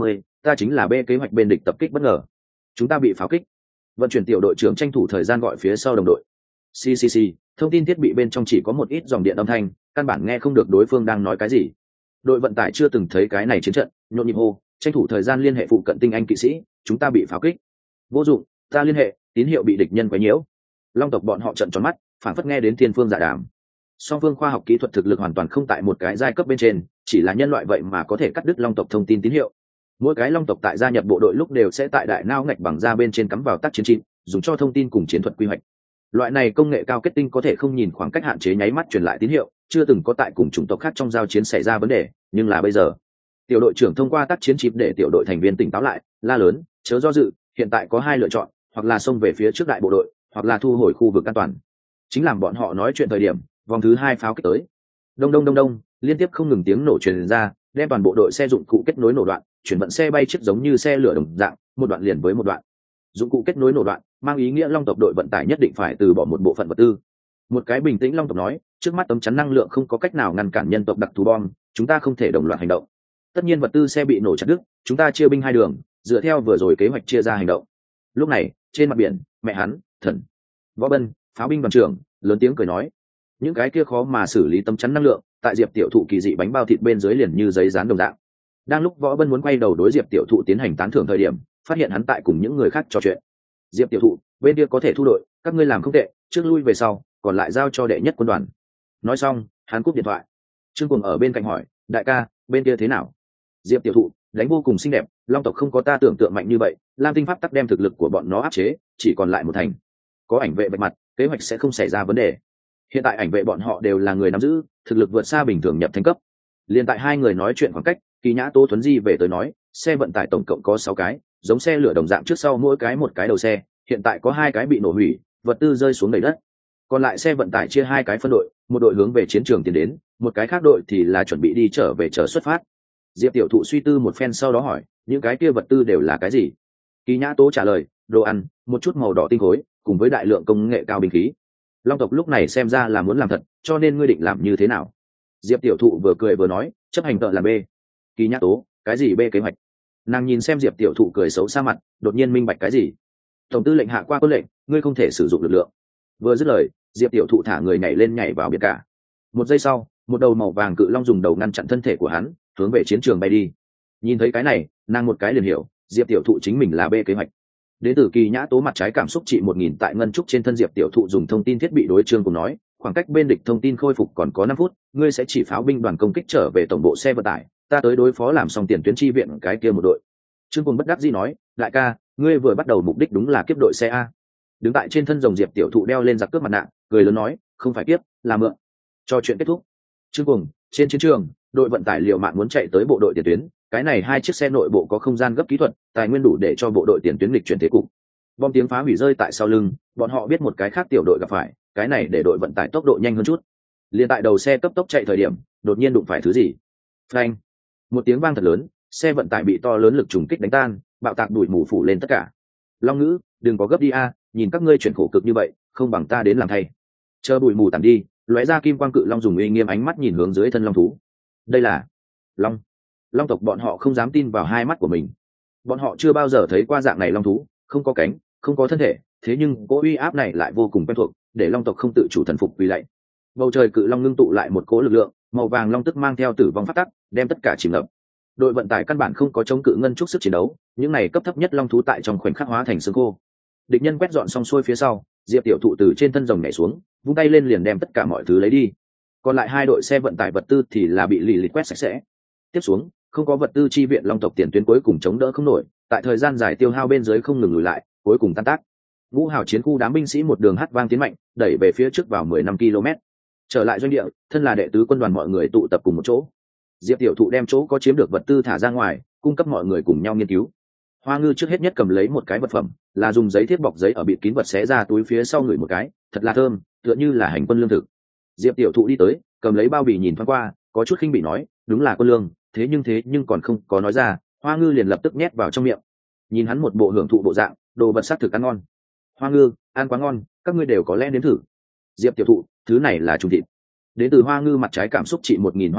ta chính là B kế hoạch bên địch tập kích bất ngờ, chúng ta bị pháo kích. Vận chuyển tiểu đội trưởng tranh thủ thời gian gọi phía sau đồng đội. CCC, thông tin thiết bị bên trong chỉ có một ít dòng điện âm thanh, căn bản nghe không được đối phương đang nói cái gì. Đội vận tải chưa từng thấy cái này chiến trận, nhộn nhịp hô, tranh thủ thời gian liên hệ phụ cận tinh anh kỵ sĩ, chúng ta bị pháo kích. Vô dụng, ta liên hệ, tín hiệu bị địch nhân quấy nhiễu. Long tộc bọn họ trợn tròn mắt, phản phất nghe đến thiên phương dạ đàm. Song phương khoa học kỹ thuật thực lực hoàn toàn không tại một cái giai cấp bên trên, chỉ là nhân loại vậy mà có thể cắt đứt long tộc thông tin tín hiệu. Mỗi cái long tộc tại gia nhập bộ đội lúc đều sẽ tại đại nao ngạch bằng da bên trên cắm vào tác chiến chip, dùng cho thông tin cùng chiến thuật quy hoạch. Loại này công nghệ cao kết tinh có thể không nhìn khoảng cách hạn chế nháy mắt truyền lại tín hiệu, chưa từng có tại cùng chủng tộc khác trong giao chiến xảy ra vấn đề, nhưng là bây giờ, tiểu đội trưởng thông qua tác chiến chip để tiểu đội thành viên tỉnh táo lại, la lớn, chớ do dự, hiện tại có hai lựa chọn, hoặc là xông về phía trước đại bộ đội, hoặc là thu hồi khu vực an toàn. Chính làm bọn họ nói chuyện thời điểm, vòng thứ hai pháo kích tới. Đông đông đông đông, liên tiếp không ngừng tiếng nổ truyền ra, đem toàn bộ đội xe dụng cụ kết nối nổ đoạn, chuyển vận xe bay chiếc giống như xe lửa đồng dạng, một đoạn liền với một đoạn. Dụng cụ kết nối nổ đoạn, mang ý nghĩa long tộc đội vận tải nhất định phải từ bỏ một bộ phận vật tư. Một cái bình tĩnh long tộc nói, trước mắt tấm chắn năng lượng không có cách nào ngăn cản nhân tộc đặc thù bom, chúng ta không thể đồng loạt hành động. Tất nhiên vật tư xe bị nổ chặt đứt, chúng ta chia binh hai đường, dựa theo vừa rồi kế hoạch chia ra hành động. Lúc này, trên mặt biển, mẹ hắn, thần, Võ Bân, pháo binh đoàn trưởng, lớn tiếng cười nói, những cái kia khó mà xử lý tấm chắn năng lượng, tại Diệp tiểu thụ kỳ dị bánh bao thịt bên dưới liền như giấy dán đồng dạng. Đang lúc Võ Bân muốn quay đầu đối Diệp tiểu thụ tiến hành tán thưởng thời điểm, phát hiện hắn tại cùng những người khác trò chuyện. Diệp tiểu thụ, bên kia có thể thu đội, các ngươi làm không tệ, trước lui về sau, còn lại giao cho đệ nhất quân đoàn. Nói xong, hắn cúp điện thoại. Trương Cuồng ở bên cạnh hỏi, đại ca, bên kia thế nào? Diệp tiểu thụ, đánh vô cùng xinh đẹp, long tộc không có ta tưởng tượng mạnh như vậy, lam tinh pháp tắc đem thực lực của bọn nó áp chế, chỉ còn lại một thành. Có ảnh vệ bạch mặt, kế hoạch sẽ không xảy ra vấn đề. Hiện tại ảnh vệ bọn họ đều là người nắm giữ, thực lực vượt xa bình thường nhập thánh cấp. Liên tại hai người nói chuyện khoảng cách, Kỳ Nhã Tô Thuấn Di về tới nói, xe vận tải tổng cộng có 6 cái, giống xe lửa đồng dạng trước sau mỗi cái một cái đầu xe, hiện tại có 2 cái bị nổ hủy, vật tư rơi xuống đầy đất. Còn lại xe vận tải chia 2 cái phân đội, một đội hướng về chiến trường tiến đến, một cái khác đội thì là chuẩn bị đi trở về chờ xuất phát. Diệp tiểu thụ suy tư một phen sau đó hỏi, những cái kia vật tư đều là cái gì? Kỳ Nhã Tố trả lời, đồ ăn, một chút màu đỏ tinh khối, cùng với đại lượng công nghệ cao binh khí. Long tộc lúc này xem ra là muốn làm thật, cho nên ngươi định làm như thế nào? Diệp tiểu thụ vừa cười vừa nói, chấp hành tợ là B. Kỳ Nhã Tố, cái gì B kế hoạch? Nàng nhìn xem Diệp tiểu thụ cười xấu xa mặt, đột nhiên minh bạch cái gì. Tổng tư lệnh hạ qua quân lệnh, ngươi không thể sử dụng lực lượng. Vừa dứt lời, Diệp tiểu thụ thả người nhảy lên nhảy vào biển cả. Một giây sau, một đầu màu vàng cự long dùng đầu ngăn chặn thân thể của hắn, hướng về chiến trường bay đi. Nhìn thấy cái này, nàng một cái liền hiểu, Diệp tiểu thụ chính mình là B kế hoạch. Đến từ Kỳ Nhã Tố mặt trái cảm xúc trị 1000 tại ngân trúc trên thân Diệp tiểu thụ dùng thông tin thiết bị đối Trương cùng nói, khoảng cách bên địch thông tin khôi phục còn có 5 phút, ngươi sẽ chỉ pháo binh đoàn công kích trở về tổng bộ xe vận tải, ta tới đối phó làm xong tiền tuyến chi viện cái kia một đội. Trương cùng bất đắc dĩ nói, đại ca, ngươi vừa bắt đầu mục đích đúng là kiếp đội xe a. Đứng tại trên thân rồng Diệp tiểu thụ đeo lên giặc cướp mặt nạ, cười lớn nói, không phải kiếp, là mượn. Cho chuyện kết thúc. Trương cùng, trên chiến trường, đội vận tải liều mạng muốn chạy tới bộ đội tiền tuyến, cái này 2 chiếc xe nội bộ có không gian gấp kỹ thuật, tài nguyên đủ để cho bộ đội tiền tuyến lịch chuyển thế cục. Bom tiếng phá hủy rơi tại sau lưng, bọn họ biết một cái khác tiểu đội gặp phải, cái này để đội vận tải tốc độ nhanh hơn chút. Liên tại đầu xe cấp tốc chạy thời điểm, đột nhiên đụng phải thứ gì. Phanh! Một tiếng vang thật lớn, xe vận tải bị to lớn lực trùng kích đánh tan, bạo tạc bụi mù phủ lên tất cả. Long Ngữ, đừng có gấp đi a, nhìn các ngươi chuyển khổ cực như vậy, không bằng ta đến làm thay. Chờ bụi mù tàn đi, lóe ra kim quang cự long dùng uy nghiêm ánh mắt nhìn hướng dưới thân long thú. Đây là long. Long tộc bọn họ không dám tin vào hai mắt của mình. Bọn họ chưa bao giờ thấy qua dạng này long thú, không có cánh, không có thân thể, thế nhưng cỗ uy áp này lại vô cùng quen thuộc, để long tộc không tự chủ thần phục quỳ lạy. Bầu trời cự long ngưng tụ lại một cỗ lực lượng, màu vàng long tức mang theo tử vong phát tắc, đem tất cả chìm ngập. Đội vận tải căn bản không có chống cự ngân trúc sức chiến đấu, những này cấp thấp nhất long thú tại trong khoảnh khắc hóa thành xương khô. Địch nhân quét dọn xong xuôi phía sau, Diệp tiểu thụ từ trên thân rồng nhảy xuống, vung tay lên liền đem tất cả mọi thứ lấy đi. Còn lại 2 đội xe vận tải vật tư thì là bị lì lịt quét sạch sẽ. Tiếp xuống, không có vật tư chi viện long tộc tiền tuyến cuối cùng chống đỡ không nổi, tại thời gian dài tiêu hao bên dưới không ngừng lùi lại, cuối cùng tan tác. Ngũ hào chiến khu đám binh sĩ một đường hắt vang tiến mạnh, đẩy về phía trước vào 15 km. Trở lại doanh địa, thân là đệ tứ quân đoàn mọi người tụ tập cùng một chỗ. Diệp tiểu thụ đem chỗ có chiếm được vật tư thả ra ngoài, cung cấp mọi người cùng nhau nghiên cứu. Hoa Ngư trước hết nhất cầm lấy một cái vật phẩm, là dùng giấy thiết bọc giấy ở bịt kín vật xé ra túi phía sau người một cái, thật là thơm, tựa như là hành quân lương thực. Diệp tiểu thụ đi tới, cầm lấy bao bì nhìn thoáng qua, có chút khinh bỉ nói, đúng là quân lương, thế nhưng còn không có nói ra, Hoa Ngư liền lập tức nhét vào trong miệng. Nhìn hắn một bộ hưởng thụ bộ dạng, đồ vật sắc thực ăn ngon. Hoa Ngư, ăn quá ngon, các ngươi đều có lẽ nếm thử. Diệp tiểu thụ, thứ này là trùng thịt. Đến từ Hoa Ngư mặt trái cảm xúc trị 1000 Hoa Ngư,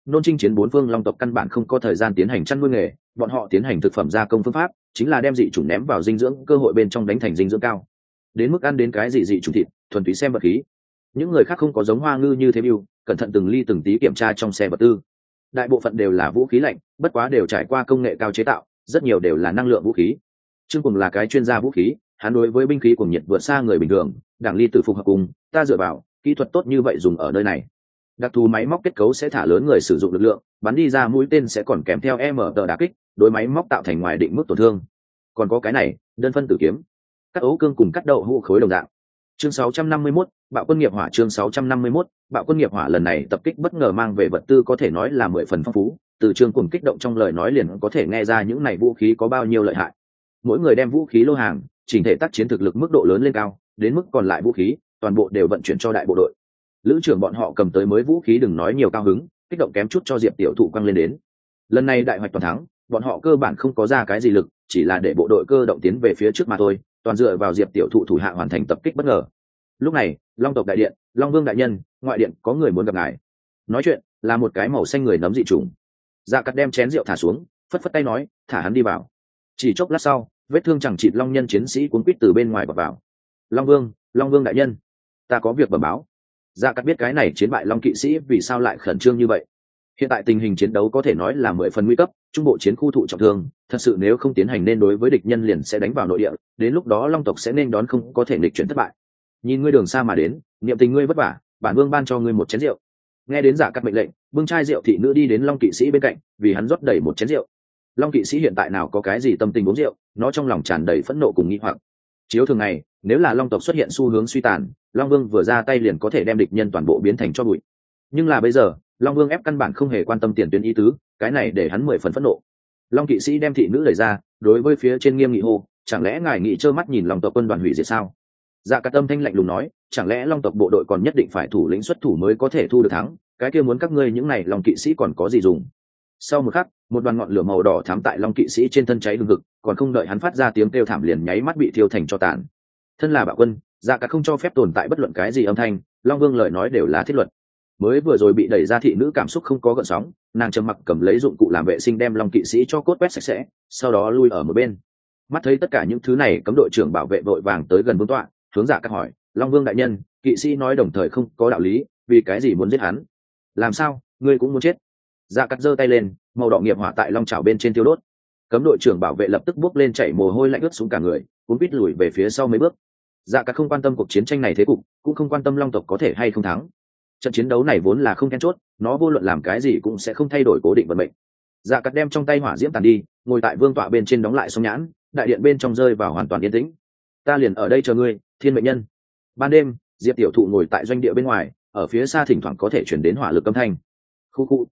nôn chinh chiến bốn phương long tộc căn bản không có thời gian tiến hành chăn nuôi nghề, bọn họ tiến hành thực phẩm gia công phương pháp chính là đem dị chủng ném vào dinh dưỡng cơ hội bên trong đánh thành dinh dưỡng cao, đến mức ăn đến cái gì dị chủng thịt thuần túy xem vật khí. Những người khác không có giống Hoa Ngư như thế mưu cẩn thận từng ly từng tí kiểm tra trong xe vật tư, đại bộ phận đều là vũ khí lạnh, bất quá đều trải qua công nghệ cao chế tạo, rất nhiều đều là năng lượng vũ khí. Trương Cùng là cái chuyên gia vũ khí, hắn đối với binh khí cuồng nhiệt vượt xa người bình thường, đảng ly tử phục hợp cùng ta dựa vào kỹ thuật tốt như vậy dùng ở nơi này. Đặc thù máy móc kết cấu sẽ thả lớn người sử dụng lực lượng, bắn đi ra mũi tên sẽ còn kèm theo MT đả kích, đối máy móc tạo thành ngoài định mức tổn thương. Còn có cái này, đơn phân tử kiếm, cắt ấu cương cùng cắt đậu hũ khối đồng dạng. Chương 651, bạo quân nghiệp hỏa. Chương 651, bạo quân nghiệp hỏa. Lần này tập kích bất ngờ mang về vật tư có thể nói là 10 phần phong phú, từ Trương Cùng kích động trong lời nói liền có thể nghe ra những này vũ khí có bao nhiêu lợi hại. Mỗi người đem vũ khí lô hàng, chỉnh thể tác chiến thực lực mức độ lớn lên cao, đến mức còn lại vũ khí toàn bộ đều vận chuyển cho đại bộ đội. Lữ trưởng bọn họ cầm tới mới vũ khí đừng nói nhiều cao hứng, kích động kém chút cho Diệp Tiểu Thụ quăng lên đến. Lần này đại hoạch toàn thắng, bọn họ cơ bản không có ra cái gì lực, chỉ là để bộ đội cơ động tiến về phía trước mà thôi, toàn dựa vào Diệp Tiểu Thụ thủ hạ hoàn thành tập kích bất ngờ. Lúc này, Long tộc đại điện, Long Vương đại nhân, ngoại điện có người muốn gặp ngài. Nói chuyện là một cái màu xanh người nấm dị trùng. Dạ Cắt đem chén rượu thả xuống, phất phất tay nói, thả hắn đi vào. Chỉ chốc lát sau, vết thương chẳng chịt long nhân chiến sĩ cuốn quýt từ bên ngoài vào. Long Vương đại nhân, ta có việc bẩm báo. Dạ Cắt biết cái này chiến bại long kỵ sĩ vì sao lại khẩn trương như vậy. Hiện tại tình hình chiến đấu có thể nói là 10 phần nguy cấp, trung bộ chiến khu thụ trọng thương, thật sự nếu không tiến hành nên đối với địch nhân liền sẽ đánh vào nội địa, đến lúc đó long tộc sẽ nên đón không có thể nghịch chuyển thất bại. Nhìn ngươi đường xa mà đến, niệm tình ngươi vất vả, bản vương ban cho ngươi một chén rượu. Nghe đến Dạ Cắt mệnh lệnh, bưng chai rượu thị nữ đi đến long kỵ sĩ bên cạnh, vì hắn rót đầy một chén rượu. Long kỵ sĩ hiện tại nào có cái gì tâm tình uống rượu, nó trong lòng tràn đầy phẫn nộ cùng nghi hoặc. Chiếu thường ngày, nếu là long tộc xuất hiện xu hướng suy tàn, long vương vừa ra tay liền có thể đem địch nhân toàn bộ biến thành tro bụi. Nhưng là bây giờ, long vương ép căn bản không hề quan tâm tiền tuyến ý tứ, cái này để hắn 10 phần phẫn nộ. Long kỵ sĩ đem thị nữ đẩy ra, đối với phía trên nghiêm nghị hô, chẳng lẽ ngài nghĩ trơ mắt nhìn long tộc quân đoàn hủy diệt sao? Dạ Cắt âm thanh lạnh lùng nói, chẳng lẽ long tộc bộ đội còn nhất định phải thủ lĩnh xuất thủ mới có thể thu được thắng, cái kia muốn các ngươi những này long kỵ sĩ còn có gì dùng? Sau một khắc, một đoàn ngọn lửa màu đỏ thắm tại long kỵ sĩ trên thân cháy hừng hực, còn không đợi hắn phát ra tiếng kêu thảm liền nháy mắt bị thiêu thành tro tàn. Thân là bạo quân, Dạ Cắt không cho phép tồn tại bất luận cái gì âm thanh, long vương lời nói đều là thiết luật. Mới vừa rồi bị đẩy ra thị nữ cảm xúc không có gợn sóng, nàng trầm mặc cầm lấy dụng cụ làm vệ sinh đem long kỵ sĩ cho cốt quét sạch sẽ, sau đó lui ở một bên. Mắt thấy tất cả những thứ này, cấm đội trưởng bảo vệ vội vàng tới gần vương tọa, hướng Dạ Cắt hỏi, long vương đại nhân, kỵ sĩ nói đồng thời không có đạo lý, vì cái gì muốn giết hắn? Làm sao, ngươi cũng muốn chết? Dạ Cắt giơ tay lên, màu đỏ nghiệp hỏa tại long chảo bên trên tiêu đốt. Cấm đội trưởng bảo vệ lập tức bước lên chảy mồ hôi lạnh ướt xuống cả người, cuốn quýt lùi về phía sau mấy bước. Dạ Cắt không quan tâm cuộc chiến tranh này thế cục, cũng không quan tâm long tộc có thể hay không thắng. Trận chiến đấu này vốn là không then chốt, nó vô luận làm cái gì cũng sẽ không thay đổi cố định vận mệnh. Dạ Cắt đem trong tay hỏa diễm tàn đi, ngồi tại vương tọa bên trên đóng lại song nhãn, đại điện bên trong rơi vào hoàn toàn yên tĩnh. Ta liền ở đây chờ ngươi, thiên mệnh nhân. Ban đêm, Diệp Tiểu Thụ ngồi tại doanh địa bên ngoài, ở phía xa thỉnh thoảng có thể chuyển đến hỏa lực âm thanh. Khu.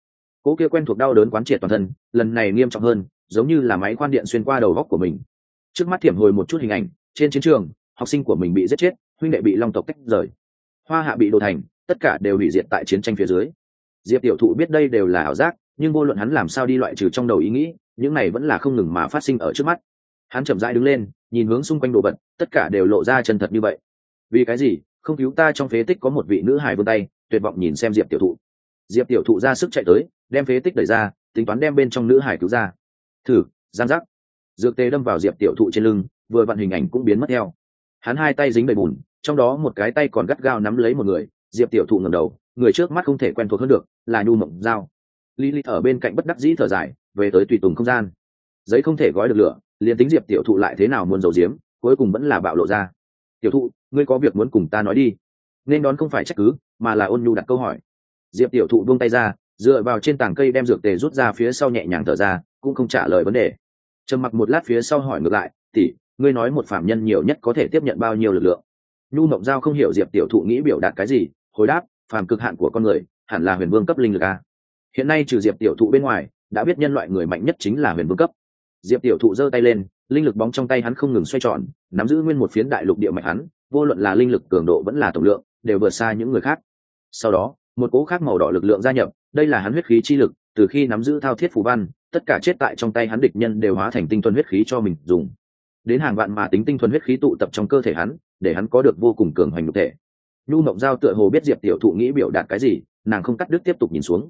Cố kia quen thuộc đau đớn quán triệt toàn thân, lần này nghiêm trọng hơn, giống như là máy khoan điện xuyên qua đầu góc của mình. Trước mắt thiểm hồi một chút hình ảnh, trên chiến trường, học sinh của mình bị giết chết, huynh đệ bị long tộc tách rời, Hoa Hạ bị đổ thành, tất cả đều hủy diệt tại chiến tranh phía dưới. Diệp Tiểu Thụ biết đây đều là ảo giác, nhưng vô luận hắn làm sao đi loại trừ trong đầu ý nghĩ, những này vẫn là không ngừng mà phát sinh ở trước mắt. Hắn chậm rãi đứng lên, nhìn hướng xung quanh đồ vật, tất cả đều lộ ra chân thật như vậy. Vì cái gì không cứu ta? Trong phế tích có một vị nữ hài vươn tay, tuyệt vọng nhìn xem Diệp Tiểu Thụ. Diệp Tiểu Thụ ra sức chạy tới, đem phế tích đẩy ra, tính toán đem bên trong nữ hài cứu ra. Thử, giang giác, dược tê đâm vào Diệp Tiểu Thụ trên lưng, vừa vặn hình ảnh cũng biến mất theo. Hắn hai tay dính đầy bùn, trong đó một cái tay còn gắt gao nắm lấy một người. Diệp Tiểu Thụ ngẩng đầu, người trước mắt không thể quen thuộc hơn được, là Nhu Mộng Giao. Lilith ở bên cạnh bất đắc dĩ thở dài, về tới tùy tùng không gian. Giấy không thể gói được lửa, liền tính Diệp Tiểu Thụ lại thế nào muốn giấu giếm, cuối cùng vẫn là bạo lộ ra. Tiểu Thụ, ngươi có việc muốn cùng ta nói đi. Nên đón không phải trách cứ, mà là ôn nhu đặt câu hỏi. Diệp Tiểu Thụ buông tay ra, dựa vào trên tảng cây đem dược tề rút ra phía sau nhẹ nhàng thở ra, cũng không trả lời vấn đề. Trầm mặc một lát phía sau hỏi ngược lại, tỷ, ngươi nói một phạm nhân nhiều nhất có thể tiếp nhận bao nhiêu lực lượng? Nhu Mộng Giao không hiểu Diệp Tiểu Thụ nghĩ biểu đạt cái gì, hồi đáp, phàm cực hạn của con người hẳn là huyền vương cấp linh lực a. Hiện nay trừ Diệp Tiểu Thụ bên ngoài, đã biết nhân loại người mạnh nhất chính là huyền vương cấp. Diệp Tiểu Thụ giơ tay lên, linh lực bóng trong tay hắn không ngừng xoay tròn, nắm giữ nguyên một phiến đại lục địa mạch hắn, vô luận là linh lực cường độ vẫn là tổng lượng, đều vượt xa những người khác. Sau đó, một cỗ khác màu đỏ lực lượng gia nhập, đây là hắn huyết khí chi lực, từ khi nắm giữ thao thiết phù văn, tất cả chết tại trong tay hắn địch nhân đều hóa thành tinh thuần huyết khí cho mình dùng. Đến hàng vạn mà tính tinh thuần huyết khí tụ tập trong cơ thể hắn, để hắn có được vô cùng cường hoành nhục thể. Nhu Mộng Giao tựa hồ biết Diệp Tiểu Thụ nghĩ biểu đạt cái gì, nàng không cắt đứt tiếp tục nhìn xuống.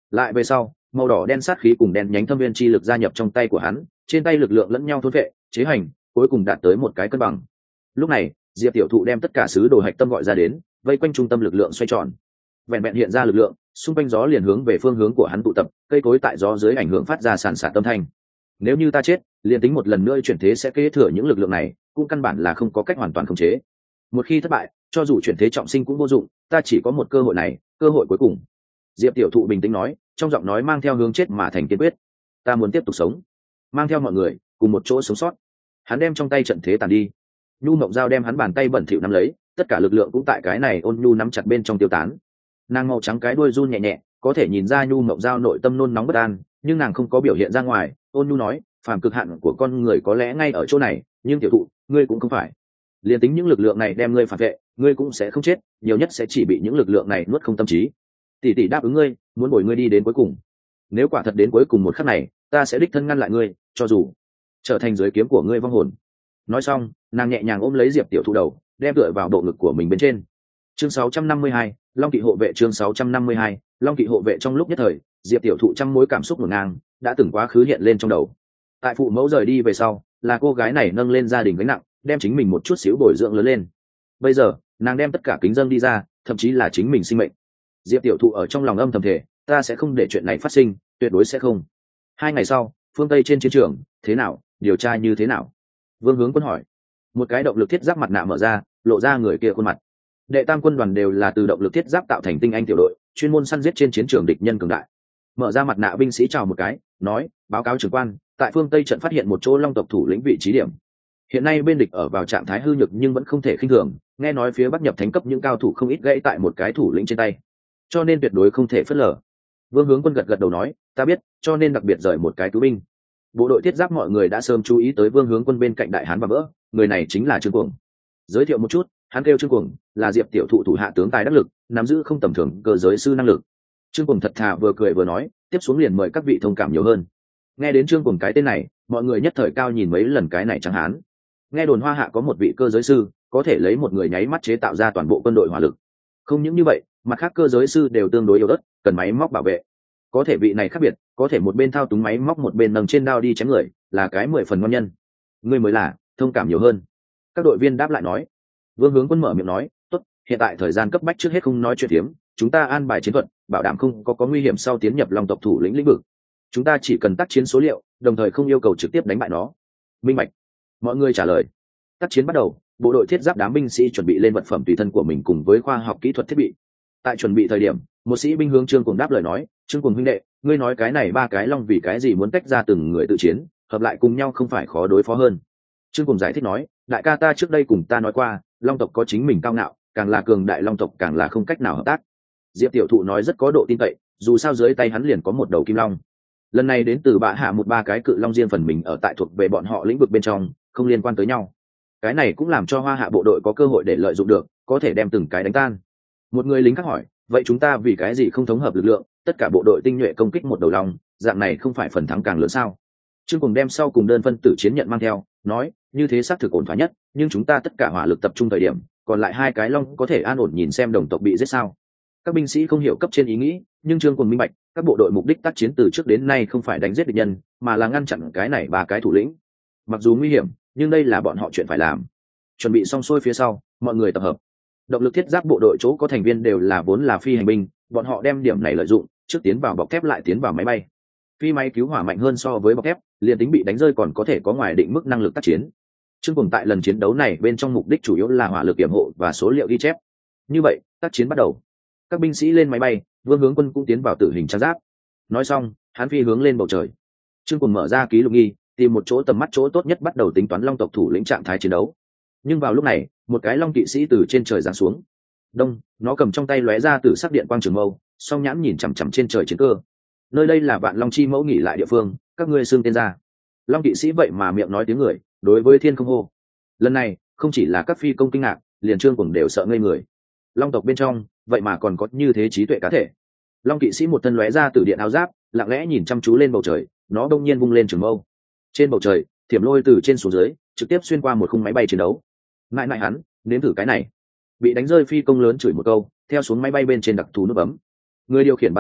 lại về sau màu đỏ đen sát khí cùng đen nhánh thâm viên chi lực gia nhập trong tay của hắn, trên tay lực lượng lẫn nhau thôn vệ chế hành, cuối cùng đạt tới một cái cân bằng. Lúc này diệp tiểu thụ đem tất cả sứ đồ hạch tâm gọi ra đến, vây quanh trung tâm lực lượng xoay tròn. Vẹn vẹn hiện ra lực lượng, xung quanh gió liền hướng về phương hướng của hắn tụ tập, cây cối tại gió dưới ảnh hưởng phát ra sàn sạt âm thanh. Nếu như ta chết, liền tính một lần nữa chuyển thế sẽ kế thừa những lực lượng này, cũng căn bản là không có cách hoàn toàn khống chế. Một khi thất bại, cho dù chuyển thế trọng sinh cũng vô dụng, ta chỉ có một cơ hội này, cơ hội cuối cùng. Diệp tiểu thụ bình tĩnh nói, trong giọng nói mang theo hướng chết mà thành kiên quyết. Ta muốn tiếp tục sống, mang theo mọi người cùng một chỗ sống sót. Hắn đem trong tay trận thế tàn đi, nhu mộng dao đem hắn bàn tay bẩn thỉu nắm lấy, tất cả lực lượng cũng tại cái này ôn nhu nắm chặt bên trong tiêu tán. Nàng màu trắng cái đuôi run nhẹ nhẹ, có thể nhìn ra nhu mộng dao nội tâm nôn nóng bất an, nhưng nàng không có biểu hiện ra ngoài. Ôn nhu nói, phàm cực hạn của con người có lẽ ngay ở chỗ này, nhưng tiểu thụ ngươi cũng không phải. Liên tính những lực lượng này đem ngươi phản vệ, ngươi cũng sẽ không chết, nhiều nhất sẽ chỉ bị những lực lượng này nuốt không tâm trí. Tỷ tỷ đáp ứng ngươi, muốn bồi ngươi đi đến cuối cùng. Nếu quả thật đến cuối cùng một khắc này, ta sẽ đích thân ngăn lại ngươi, cho dù trở thành dưới kiếm của ngươi vong hồn. Nói xong, nàng nhẹ nhàng ôm lấy diệp tiểu thụ đầu, đem tựa vào bộ ngực của mình bên trên. Chương 652, Long Kỵ hộ vệ. Chương 652, Long Kỵ hộ vệ. Trong lúc nhất thời, diệp tiểu thụ trăm mối cảm xúc ngổn ngang đã từng quá khứ hiện lên trong đầu. Tại phụ mẫu rời đi về sau, là cô gái này nâng lên gia đình gánh nặng, đem chính mình một chút xíu bồi dưỡng lớn lên. Bây giờ nàng đem tất cả kính dâng đi ra, thậm chí là chính mình sinh mệnh. Diệp tiểu thụ ở trong lòng âm thầm thể, ta sẽ không để chuyện này phát sinh, tuyệt đối sẽ không. 2 ngày sau, phương Tây trên chiến trường, thế nào, điều tra như thế nào? Vương Hướng Quân hỏi. Một cái động lực thiết giáp mặt nạ mở ra, lộ ra người kia khuôn mặt. Đệ tam quân đoàn đều là từ động lực thiết giáp tạo thành tinh anh tiểu đội, chuyên môn săn giết trên chiến trường địch nhân cường đại. Mở ra mặt nạ binh sĩ chào một cái, nói, báo cáo trưởng quan, tại phương Tây trận phát hiện một chỗ Long tộc thủ lĩnh vị trí điểm. Hiện nay bên địch ở vào trạng thái hư nhược nhưng vẫn không thể khinh thường, nghe nói phía Bắc nhập thánh cấp những cao thủ không ít gãy tại một cái thủ lĩnh trên tay, cho nên tuyệt đối không thể phớt lờ. Vương Hướng Quân gật gật đầu nói, ta biết, cho nên đặc biệt rời một cái cứu binh. Bộ đội thiết giáp mọi người đã sớm chú ý tới Vương Hướng Quân bên cạnh đại hán và vỡ, người này chính là Trương Cuồng. Giới thiệu một chút, hắn kêu Trương Cuồng, là Diệp tiểu thụ thủ hạ tướng tài đắc lực, nắm giữ không tầm thường cơ giới sư năng lực. Trương Cuồng thật thà vừa cười vừa nói, tiếp xuống liền mời các vị thông cảm nhiều hơn. Nghe đến Trương Cuồng cái tên này, mọi người nhất thời cao nhìn mấy lần cái này trắng hán. Nghe đồn Hoa Hạ có một vị cơ giới sư, có thể lấy một người nháy mắt chế tạo ra toàn bộ quân đội hỏa lực. Không những như vậy, mặt khác cơ giới sư đều tương đối yếu ớt, cần máy móc bảo vệ. Có thể vị này khác biệt, có thể một bên thao túng máy móc một bên nâng trên đao đi chém người, là cái 10 phần ngon nhân. Ngươi mới là, thông cảm nhiều hơn. Các đội viên đáp lại nói. Vương Hướng Quân mở miệng nói, tốt, hiện tại thời gian cấp bách trước hết không nói chuyện hiếm, chúng ta an bài chiến thuật, bảo đảm không có nguy hiểm sau tiến nhập Long tộc thủ lĩnh lĩnh vực. Chúng ta chỉ cần tác chiến số liệu, đồng thời không yêu cầu trực tiếp đánh bại nó. Minh bạch. Mọi người trả lời. Tác chiến bắt đầu, bộ đội thiết giáp đám binh sĩ chuẩn bị lên vật phẩm tùy thân của mình cùng với khoa học kỹ thuật thiết bị. Tại chuẩn bị thời điểm, một sĩ binh hướng Trương Cuồng đáp lời nói, Trương Cuồng huynh đệ, ngươi nói cái này 3 cái long vì cái gì muốn tách ra từng người tự chiến, hợp lại cùng nhau không phải khó đối phó hơn. Trương Cuồng giải thích nói, đại ca ta trước đây cùng ta nói qua, long tộc có chính mình cao ngạo, càng là cường đại long tộc càng là không cách nào hợp tác. Diệp tiểu thụ nói rất có độ tin cậy, dù sao dưới tay hắn liền có một đầu kim long. Lần này đến từ Bạ Hạ một 3 cái cự long riêng phần mình ở tại thuộc về bọn họ lĩnh vực bên trong, không liên quan tới nhau. Cái này cũng làm cho Hoa Hạ bộ đội có cơ hội để lợi dụng được, có thể đem từng cái đánh tan. Một người lính khác hỏi, vậy chúng ta vì cái gì không thống hợp lực lượng, tất cả bộ đội tinh nhuệ công kích một đầu long, dạng này không phải phần thắng càng lớn sao? Trương Cuồng đem sau cùng đơn phân tử chiến nhận mang theo, nói, như thế xác thực ổn thỏa nhất, nhưng chúng ta tất cả hỏa lực tập trung thời điểm, còn lại 2 cái long có thể an ổn nhìn xem đồng tộc bị giết sao? Các binh sĩ không hiểu cấp trên ý nghĩ, nhưng Trương Cuồng minh bạch, các bộ đội mục đích tác chiến từ trước đến nay không phải đánh giết địch nhân, mà là ngăn chặn cái này 3 cái thủ lĩnh. Mặc dù nguy hiểm, nhưng đây là bọn họ chuyện phải làm. Chuẩn bị xong xuôi phía sau, mọi người tập hợp. Động lực thiết giáp bộ đội chỗ có thành viên đều là vốn là phi hành binh, bọn họ đem điểm này lợi dụng, trước tiến vào bọc thép lại tiến vào máy bay. Phi máy cứu hỏa mạnh hơn so với bọc thép, liền tính bị đánh rơi còn có thể có ngoài định mức năng lực tác chiến. Trương Cuồng tại lần chiến đấu này bên trong mục đích chủ yếu là hỏa lực yểm hộ và số liệu ghi chép. Như vậy, tác chiến bắt đầu. Các binh sĩ lên máy bay, Vương Hướng Quân cũng tiến vào tử hình trang giáp. Nói xong, hắn phi hướng lên bầu trời. Trương Cuồng mở ra ký lục nghi, tìm một chỗ tầm mắt chỗ tốt nhất bắt đầu tính toán long tộc thủ lĩnh trạng thái chiến đấu. Nhưng vào lúc này, một cái long kỵ sĩ từ trên trời giáng xuống. Đông, nó cầm trong tay lóe ra từ sắc điện quang trường mâu, song nhãn nhìn chằm chằm trên trời chiến cơ. Nơi đây là Vạn Long Chi mẫu nghỉ lại địa phương, các ngươi xưng tên ra. Long kỵ sĩ vậy mà miệng nói tiếng người, đối với thiên không hô. Lần này, không chỉ là các phi công kinh ngạc, liền Trương Cuồng đều sợ ngây người. Long tộc bên trong, vậy mà còn có như thế trí tuệ cá thể. Long kỵsĩ một thân lóe ra từ điện áo giáp, lặng lẽ nhìn chăm chú lên bầu trời, nó đông nhiên vung lên trường mâu. Trên bầu trời, thiểm lôi từ trên xuống dưới, trực tiếp xuyên qua một khung máy bay chiến đấu. Mãi mãi hắn, nếm thử cái này. Bị đánh rơi phi công lớn chửi một câu, theo xuống máy bay bên trên đặc thù nút bấm. Người điều khiển bắn ra,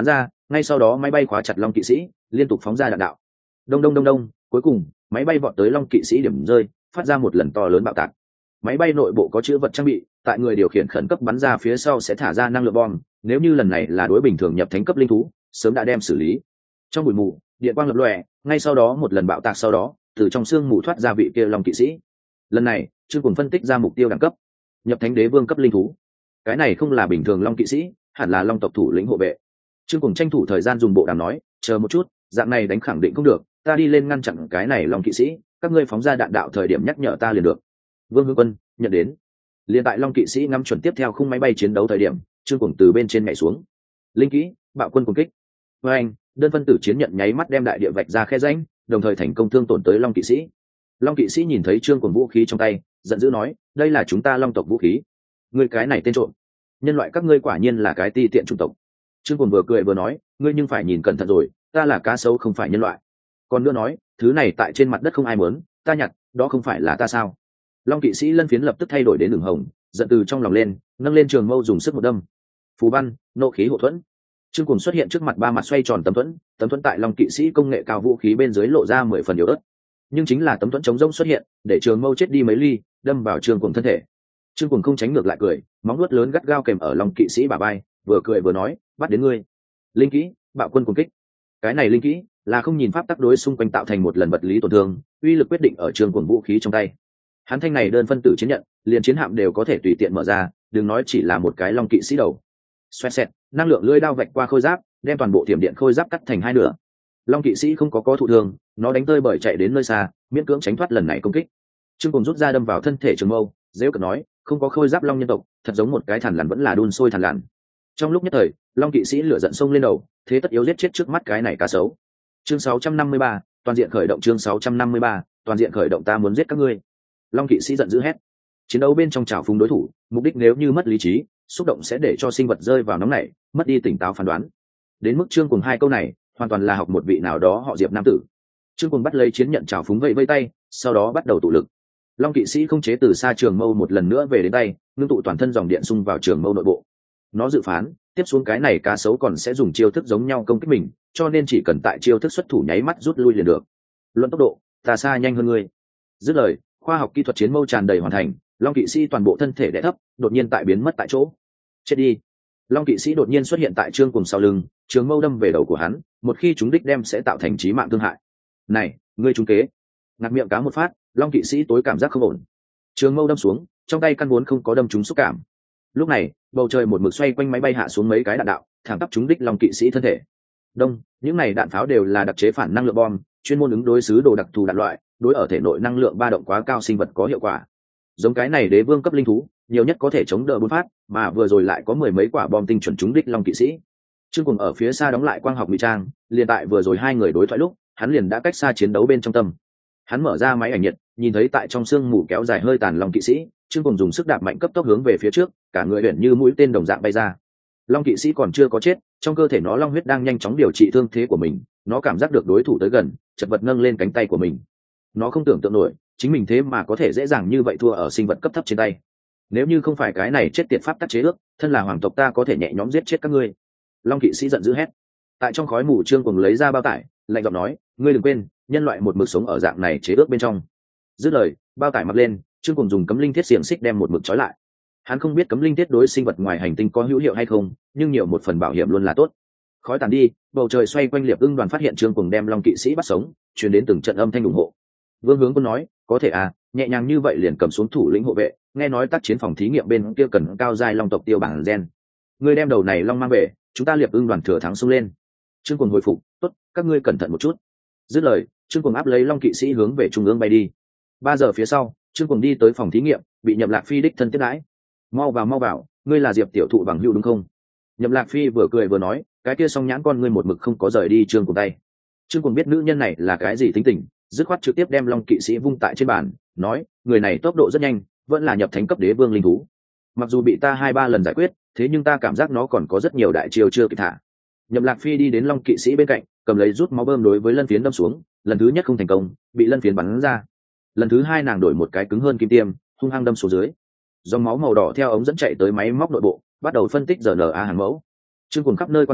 ngay sau đó máy bay khóa chặt long kỵ sĩ, liên tục phóng ra đạn đạo. Đông đông đông đông, cuối cùng máy bay vọt tới long kỵ sĩ điểm rơi, phát ra một lần to lớn bạo tạc. Máy bay nội bộ có chứa vật trang bị, tại người điều khiển khẩn cấp bắn ra phía sau sẽ thả ra năng lượng bom, nếu như lần này là đối bình thường nhập thánh cấp linh thú, sớm đã đem xử lý. Trong bụi mù, điện quang lập lòe, ngay sau đó một lần bạo tạc sau đó, từ trong xương mù thoát ra vị kia long kỵ sĩ. Lần này, Trương Cuồng phân tích ra mục tiêu đẳng cấp, nhập thánh đế vương cấp linh thú. Cái này không là bình thường long kỵ sĩ, hẳn là long tộc thủ lĩnh hộ vệ. Trương Cuồng tranh thủ thời gian dùng bộ đàm nói, chờ một chút, dạng này đánh khẳng định không được, ta đi lên ngăn chặn cái này long kỵ sĩ, các ngươi phóng ra đạn đạo thời điểm nhắc nhở ta liền được. Vương Hướng Quân nhận đến. Liên tại long kỵ sĩ ngắm chuẩn tiếp theo khung máy bay chiến đấu thời điểm, Trương Cuồng từ bên trên nhảy xuống. Linh kỹ, bạo quân cùng kích. Với anh, đơn phân tử chiến nhận nháy mắt đem đại địa vạch ra khe rãnh, đồng thời thành công thương tổn tới long kỵ sĩ. Long kỵ sĩ nhìn thấy Trương Cuồng vũ khí trong tay, giận dữ nói, đây là chúng ta long tộc vũ khí, ngươi cái này tên trộm, nhân loại các ngươi quả nhiên là cái ti tiện chủng tộc. Trương Cuồng vừa cười vừa nói, ngươi nhưng phải nhìn cẩn thận rồi, ta là cá sấu không phải nhân loại. Còn nữa nói, thứ này tại trên mặt đất không ai muốn, ta nhặt, đó không phải là ta sao? Long kỵ sĩ lân phiến lập tức thay đổi đến đường hồng, giận từ trong lòng lên, nâng lên trường mâu dùng sức một đâm. Phù văn, nộ khí hộ thuẫn. Trương Cuồng xuất hiện trước mặt ba mặt xoay tròn tấm thuẫn tại long kỵ sĩ công nghệ cao vũ khí bên dưới lộ ra 10 phần yếu ớt, nhưng chính là tấm thuẫn chống rông xuất hiện, để trường mâu chết đi mấy ly, đâm vào Trương Cuồng thân thể. Trương Cuồng không tránh ngược lại cười, móng vuốt lớn gắt gao kèm ở long kỵ sĩ bả vai, vừa cười vừa nói, bắt đến ngươi. Linh kỹ, bạo quân cùng kích. Cái này linh kỹ là không nhìn pháp tắc đối xung quanh tạo thành một lần vật lý tổn thương, uy lực quyết định ở Trương Cuồng vũ khí trong tay. Hắn thanh này đơn phân tử chiến nhận, liền chiến hạm đều có thể tùy tiện mở ra, đừng nói chỉ là một cái long kỵ sĩ đầu. Xoẹt xẹt, năng lượng lưỡi đao vạch qua khôi giáp, đem toàn bộ tiềm điện khôi giáp cắt thành hai nửa. Long kỵ sĩ không có thụ thương, nó đánh tơi bởi chạy đến nơi xa, miễn cưỡng tránh thoát lần này công kích. Trương Cuồng rút ra đâm vào thân thể trường mâu, dễ cợt nói, không có khôi giáp long nhân tộc, thật giống một cái thằn lằn vẫn là đun sôi thằn lằn. Trong lúc nhất thời, long kỵ sĩ lửa giận sông lên đầu, thế tất yếu giết chết trước mắt cái này cá sấu. Chương 653, toàn diện khởi động. Chương 653, toàn diện khởi động, ta muốn giết các ngươi. Long kỵ sĩ giận dữ hét. Chiến đấu bên trong trào phúng đối thủ, mục đích nếu như mất lý trí, xúc động sẽ để cho sinh vật rơi vào nóng nảy, mất đi tỉnh táo phán đoán. Đến mức Trương Cuồng hai câu này, hoàn toàn là học một vị nào đó họ Diệp nam tử. Trương Cuồng bắt lấy chiến nhận trào phúng vẫy vẫy tay, sau đó bắt đầu tụ lực. Long kỵ sĩ không chế từ xa trường mâu một lần nữa về đến tay, ngưng tụ toàn thân dòng điện xung vào trường mâu nội bộ. Nó dự phán, tiếp xuống cái này cá sấu còn sẽ dùng chiêu thức giống nhau công kích mình, cho nên chỉ cần tại chiêu thức xuất thủ nháy mắt rút lui liền được. Luận tốc độ, ta xa nhanh hơn ngươi. Dứt lời, khoa học kỹ thuật chiến mâu tràn đầy hoàn thành, long kỵ sĩ toàn bộ thân thể đè thấp, đột nhiên tại biến mất tại chỗ. Chết đi. Long kỵ sĩ đột nhiên xuất hiện tại Trương Cuồng sau lưng, trường mâu đâm về đầu của hắn, một khi chúng đích đem sẽ tạo thành chí mạng thương hại. Này, ngươi trúng kế. Ngặt miệng cá một phát, long kỵ sĩ tối cảm giác không ổn. Trường mâu đâm xuống, trong tay căn vốn không có đâm trúng xúc cảm. Lúc này, bầu trời một mực xoay quanh máy bay hạ xuống mấy cái đạn đạo, thẳng tắp trúng đích long kỵ sĩ thân thể. Đông, những này đạn pháo đều là đặc chế phản năng lượng bom, chuyên môn ứng đối xứ đồ đặc thù đạn loại, đối ở thể nội năng lượng ba động quá cao sinh vật có hiệu quả. Giống cái này đế vương cấp linh thú, nhiều nhất có thể chống đỡ 4 phát, mà vừa rồi lại có 10 mấy quả bom tinh chuẩn trúng đích long kỵ sĩ. Trương Cuồng ở phía xa đóng lại quang học ngụy trang, liền tại vừa rồi hai người đối thoại lúc, hắn liền đã cách xa chiến đấu bên trong tâm. Hắn mở ra máy ảnh nhiệt, nhìn thấy tại trong sương mù kéo dài hơi tàn long kỵ sĩ, Trương Cuồng dùng sức đạp mạnh cấp tốc hướng về phía trước, cả người luyện như mũi tên đồng dạng bay ra. Long kỵ sĩ còn chưa có chết, trong cơ thể nó long huyết đang nhanh chóng điều trị thương thế của mình, nó cảm giác được đối thủ tới gần, chật vật nâng lên cánh tay của mình. Nó không tưởng tượng nổi, chính mình thế mà có thể dễ dàng như vậy thua ở sinh vật cấp thấp trên tay. Nếu như không phải cái này chết tiệt pháp tắc chế ước, thân là hoàng tộc ta có thể nhẹ nhõm giết chết các ngươi. Long kỵ sĩ giận dữ hét. Tại trong khói mù, Trương Cuồng lấy ra bao tải, lạnh giọng nói, ngươi đừng quên, nhân loại một mực sống ở dạng này chế ước bên trong. Dứt lời, bao tải mặc lên, Trương Cuồng dùng cấm linh thiết xiềng xích đem một mực trói lại. Hắn không biết cấm linh thiết đối sinh vật ngoài hành tinh có hữu hiệu hay không, nhưng nhiều một phần bảo hiểm luôn là tốt. Khói tàn đi, bầu trời xoay quanh Liệp Ưng đoàn phát hiện Trương Cuồng đem long kỵ sĩ bắt sống, truyền đến từng trận âm thanh ủng hộ. Vương Hướng Quân nói, có thể à, nhẹ nhàng như vậy liền cầm xuống thủ lĩnh hộ vệ, nghe nói tác chiến phòng thí nghiệm bên kia cần cao giai long tộc tiêu bản gen. Ngươi đem đầu này long mang về, chúng ta Liệp Ưng đoàn thừa thắng xông lên. Trương Cuồng hồi phục, tốt, các ngươi cẩn thận một chút. Dứt lời, Trương Cuồng áp lấy long kỵ sĩ hướng về trung ương bay đi. 3 giờ phía sau, Trương Cuồng đi tới phòng thí nghiệm, bị Nhậm Lạc Phi đích thân tiếp đãi. Mau vào, ngươi là Diệp tiểu thụ bằng hữu đúng không? Nhậm Lạc Phi vừa cười vừa nói, cái kia song nhãn con ngươi một mực không có rời đi Trương Cuồng tay. Trương Cuồng biết nữ nhân này là cái gì tính tình, dứt khoát trực tiếp đem long kỵ sĩ vung tại trên bàn, nói, người này tốc độ rất nhanh, vẫn là nhập thánh cấp đế vương linh thú. Mặc dù bị ta 2-3 lần giải quyết, thế nhưng ta cảm giác nó còn có rất nhiều đại chiêu chưa kịp thả. Nhậm Lạc Phi đi đến long kỵ sĩ bên cạnh, cầm lấy rút máu bơm đối với lân phiến đâm xuống, lần thứ nhất không thành công, bị lân phiến bắn ra. Lần thứ 2 nàng đổi một cái cứng hơn kim tiêm, hung hăng đâm xuống dưới. Dòng máu màu đỏ theo ống dẫn chạy tới máy móc nội bộ, bắt đầu phân tích RNA hàng mẫu. Trương Cuồng khắp nơi quan sát,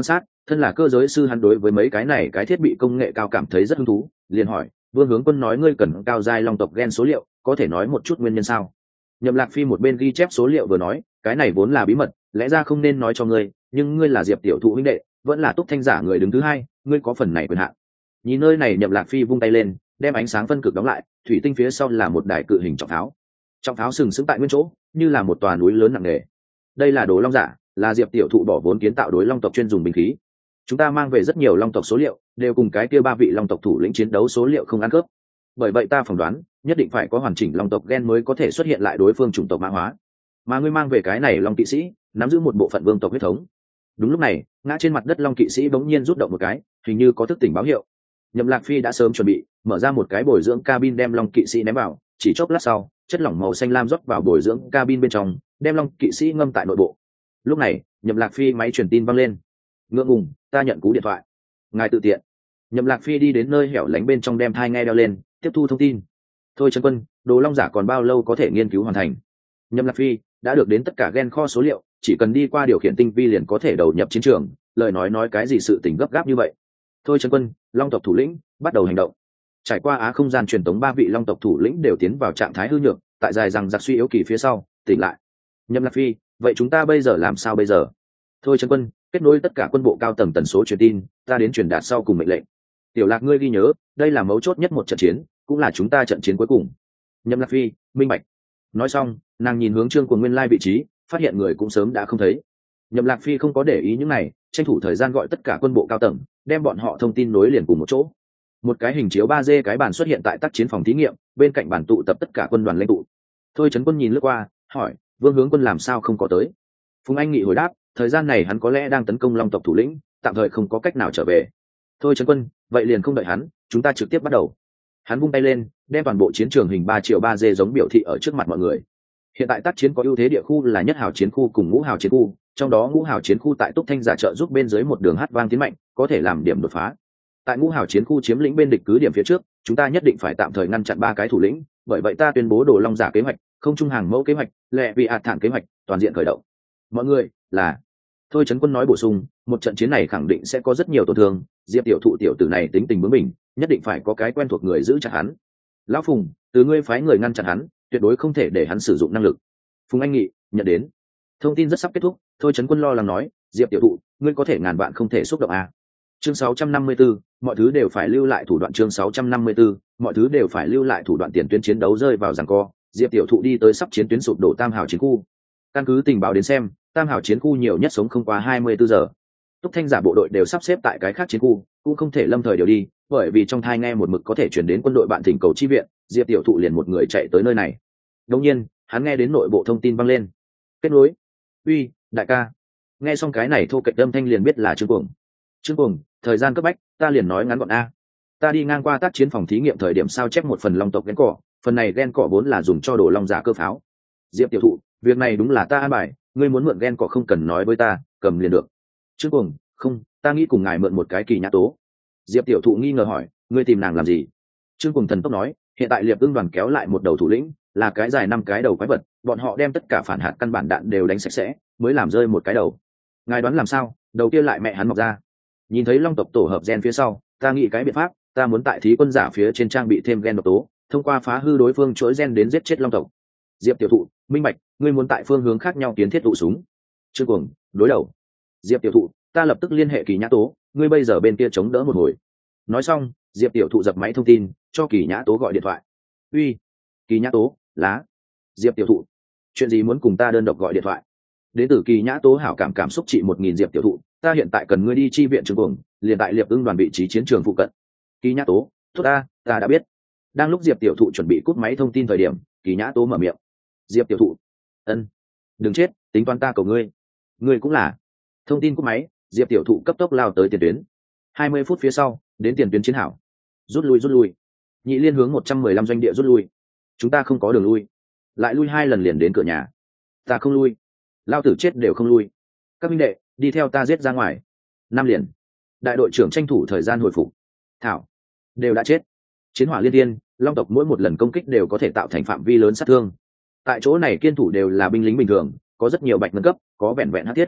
Thân là cơ giới sư, hắn đối với mấy cái này cái thiết bị công nghệ cao cảm thấy rất hứng thú, liền hỏi: Vương Hướng Quân nói ngươi cần cao giai long tộc gen số liệu, có thể nói một chút nguyên nhân sao? Nhậm Lạc Phi một bên ghi chép số liệu vừa nói: cái này vốn là bí mật, lẽ ra không nên nói cho ngươi, nhưng ngươi là Diệp tiểu thụ huynh đệ, vẫn là Túc Thanh giả người đứng thứ hai, ngươi có phần này quyền hạn. Nhìn nơi này, Nhậm Lạc Phi vung tay lên, đem ánh sáng phân cực đóng lại, thủy tinh phía sau là một đài cự hình trọng pháo. Trọng pháo sừng sững tại nguyên chỗ, như là một tòa núi lớn nặng nề. Đây là đồ long giả, là Diệp tiểu thụ bỏ vốn kiến tạo đối long tộc chuyên dùng binh khí. Chúng ta mang về rất nhiều long tộc số liệu, đều cùng cái kia 3 vị long tộc thủ lĩnh chiến đấu số liệu không ăn khớp. Bởi vậy ta phỏng đoán, nhất định phải có hoàn chỉnh long tộc gen mới có thể xuất hiện lại đối phương chủng tộc mã hóa. Mà ngươi mang về cái này long kỵ sĩ, nắm giữ một bộ phận vương tộc huyết thống. Đúng lúc này, ngã trên mặt đất long kỵ sĩ bỗng nhiên rút động một cái, hình như có thức tỉnh báo hiệu. Nhậm Lạc Phi đã sớm chuẩn bị, mở ra một cái bồi dưỡng cabin đem long kỵ sĩ ném vào, chỉ chốc lát sau, chất lỏng màu xanh lam rót vào bồi dưỡng cabin bên trong, đem long kỵ sĩ ngâm tại nội bộ. Lúc này, Nhậm Lạc Phi máy truyền tin vang lên. Ngượng ngùng, ta nhận cú điện thoại. Ngài tự tiện. Nhậm Lạc Phi đi đến nơi hẻo lánh bên trong, đem thai nghe đeo lên, tiếp thu thông tin. Thôi Trấn Quân, đồ long giả còn bao lâu có thể nghiên cứu hoàn thành? Nhậm Lạc Phi đã được đến tất cả gen kho số liệu, chỉ cần đi qua điều khiển tinh vi liền có thể đầu nhập chiến trường. Lời nói cái gì sự tình gấp gáp như vậy? Thôi Trấn Quân, long tộc thủ lĩnh bắt đầu hành động. Trải qua á không gian truyền tống, 3 vị long tộc thủ lĩnh đều tiến vào trạng thái hư nhược, tại dài rằng giặc suy yếu kỳ phía sau tỉnh lại. Nhậm Lạc Phi, vậy chúng ta bây giờ làm sao bây giờ? Thôi Trấn Quân, kết nối tất cả quân bộ cao tầng tần số truyền tin, ta đến truyền đạt sau cùng mệnh lệnh. Tiểu Lạc, ngươi ghi nhớ, đây là mấu chốt nhất một trận chiến, cũng là chúng ta trận chiến cuối cùng. Nhậm Lạc Phi, minh bạch. Nói xong, nàng nhìn hướng Trương Cuồng nguyên lai vị trí, phát hiện người cũng sớm đã không thấy. Nhậm Lạc Phi không có để ý những này, tranh thủ thời gian gọi tất cả quân bộ cao tầng, đem bọn họ thông tin nối liền cùng một chỗ. Một cái hình chiếu 3D cái bàn xuất hiện tại tác chiến phòng thí nghiệm, bên cạnh bàn tụ tập tất cả quân đoàn lãnh tụ. Thôi Trấn Quân nhìn lướt qua, hỏi: Vương Hướng Quân làm sao không có tới? Phùng Anh Nghị hồi đáp: thời gian này hắn có lẽ đang tấn công long tộc thủ lĩnh, tạm thời không có cách nào trở về. Thôi Trấn Quân, vậy liền không đợi hắn, chúng ta trực tiếp bắt đầu. Hắn vung tay lên, đem toàn bộ chiến trường hình 3:3D giống biểu thị ở trước mặt mọi người. Hiện tại tác chiến có ưu thế địa khu là nhất hào chiến khu cùng ngũ hào chiến khu, trong đó ngũ hào chiến khu tại Túc Thanh giả trợ giúp bên dưới một đường hát vang tiến mạnh, có thể làm điểm đột phá. Tại ngũ hào chiến khu chiếm lĩnh bên địch cứ điểm phía trước, chúng ta nhất định phải tạm thời ngăn chặn 3 cái thủ lĩnh, bởi vậy ta tuyên bố đồ long giả kế hoạch, không trung hàng mẫu kế hoạch, lệ vị ạt thản kế hoạch, toàn diện khởi động. Mọi người là. Thôi Trấn Quân nói bổ sung, một trận chiến này khẳng định sẽ có rất nhiều tổn thương, Diệp tiểu thụ tiểu tử này tính tình bướng bỉnh, nhất định phải có cái quen thuộc người giữ chặt hắn. Lão Phùng, từ ngươi phái người ngăn chặn hắn, tuyệt đối không thể để hắn sử dụng năng lực. Phùng Anh Nghị nhận đến. Thông tin rất sắp kết thúc, Thôi Trấn Quân lo lắng nói: Diệp tiểu thụ, ngươi có thể ngàn vạn không thể xúc động à? Chương 654, mọi thứ đều phải lưu lại thủ đoạn. Chương 654, mọi thứ đều phải lưu lại thủ đoạn. Tiền tuyến chiến đấu rơi vào giằng co, Diệp tiểu thụ đi tới sắp chiến tuyến sụp đổ Tam hào chiến khu. Căn cứ tình báo đến xem, Tam hào chiến khu nhiều nhất sống không qua 24 giờ. Túc Thanh giả bộ đội đều sắp xếp tại cái khác chiến khu, cũng không thể lâm thời điều đi, bởi vì trong thai nghe một mực có thể chuyển đến quân đội bạn thỉnh cầu chi viện, Diệp tiểu thụ liền một người chạy tới nơi này. Đương nhiên, hắn nghe đến nội bộ thông tin vang lên. Kết nối. Uy, đại ca. Nghe xong cái này thô kệch âm thanh liền biết là Trương Cuồng. Trương Cuồng, thời gian cấp bách, ta liền nói ngắn gọn a. Ta đi ngang qua tác chiến phòng thí nghiệm thời điểm sao chép một phần long tộc gen cỏ, phần này gen cỏ vốn là dùng cho đồ long giả cơ pháo. Diệp tiểu thụ, việc này đúng là ta an bài, ngươi muốn mượn gen cỏ không cần nói với ta, cầm liền được. Trương Cuồng, không, ta nghĩ cùng ngài mượn một cái kỳ nhã tố. Diệp tiểu thụ nghi ngờ hỏi, ngươi tìm nàng làm gì? Trương Cuồng thần tốc nói, hiện tại Liệp Ưng đoàn kéo lại một đầu thủ lĩnh, là cái dài 5 cái đầu quái vật, bọn họ đem tất cả phản hạt căn bản đạn đều đánh sạch sẽ, mới làm rơi một cái đầu. Ngài đoán làm sao, đầu kia lại mẹ hắn mọc ra. Nhìn thấy long tộc tổ hợp gen phía sau, ta nghĩ cái biện pháp, ta muốn tại thí quân giả phía trên trang bị thêm gen độc tố, thông qua phá hư đối phương chuỗi gen đến giết chết long tộc. Diệp tiểu thụ, minh bạch, ngươi muốn tại phương hướng khác nhau kiến thiết tụ súng. Trương Cuồng, đối đầu. Diệp tiểu thụ, ta lập tức liên hệ Kỳ Nhã Tố, ngươi bây giờ bên kia chống đỡ một hồi. Nói xong, Diệp tiểu thụ dập máy thông tin, cho Kỳ Nhã Tố gọi điện thoại. Uy, Kỳ Nhã Tố, lá. Diệp tiểu thụ, chuyện gì muốn cùng ta đơn độc gọi điện thoại? Đến từ Kỳ Nhã Tố hảo cảm xúc trị 1000. Diệp tiểu thụ, ta hiện tại cần ngươi đi chi viện Trương Cuồng, liền tại Liệp Ưng đoàn vị trí chiến trường phụ cận. Kỳ Nhã Tố, tốt ta đã biết. Đang lúc Diệp tiểu thụ chuẩn bị cúp máy thông tin thời điểm, Kỳ Nhã Tố mở miệng. Diệp tiểu thụ, ân, đừng chết, tính toán ta cầu ngươi. Ngươi cũng là. Thông tin cúp máy, Diệp tiểu thụ cấp tốc lao tới tiền tuyến. 20 phút phía sau, đến tiền tuyến chiến hảo. Rút lui. Nhị liên hướng 115 doanh địa rút lui. Chúng ta không có đường lui. Lại lui 2 lần liền đến cửa nhà. Ta không lui. Lao tử chết đều không lui. Các minh đệ, đi theo ta giết ra ngoài. 5 liền. Đại đội trưởng tranh thủ thời gian hồi phục. Thảo, đều đã chết. Chiến hỏa liên tiên, long tộc mỗi một lần công kích đều có thể tạo thành phạm vi lớn sát thương. Tại chỗ này kiên thủ đều là binh lính bình thường, có rất nhiều bạch ngân cấp, có vẹn hắc thiết.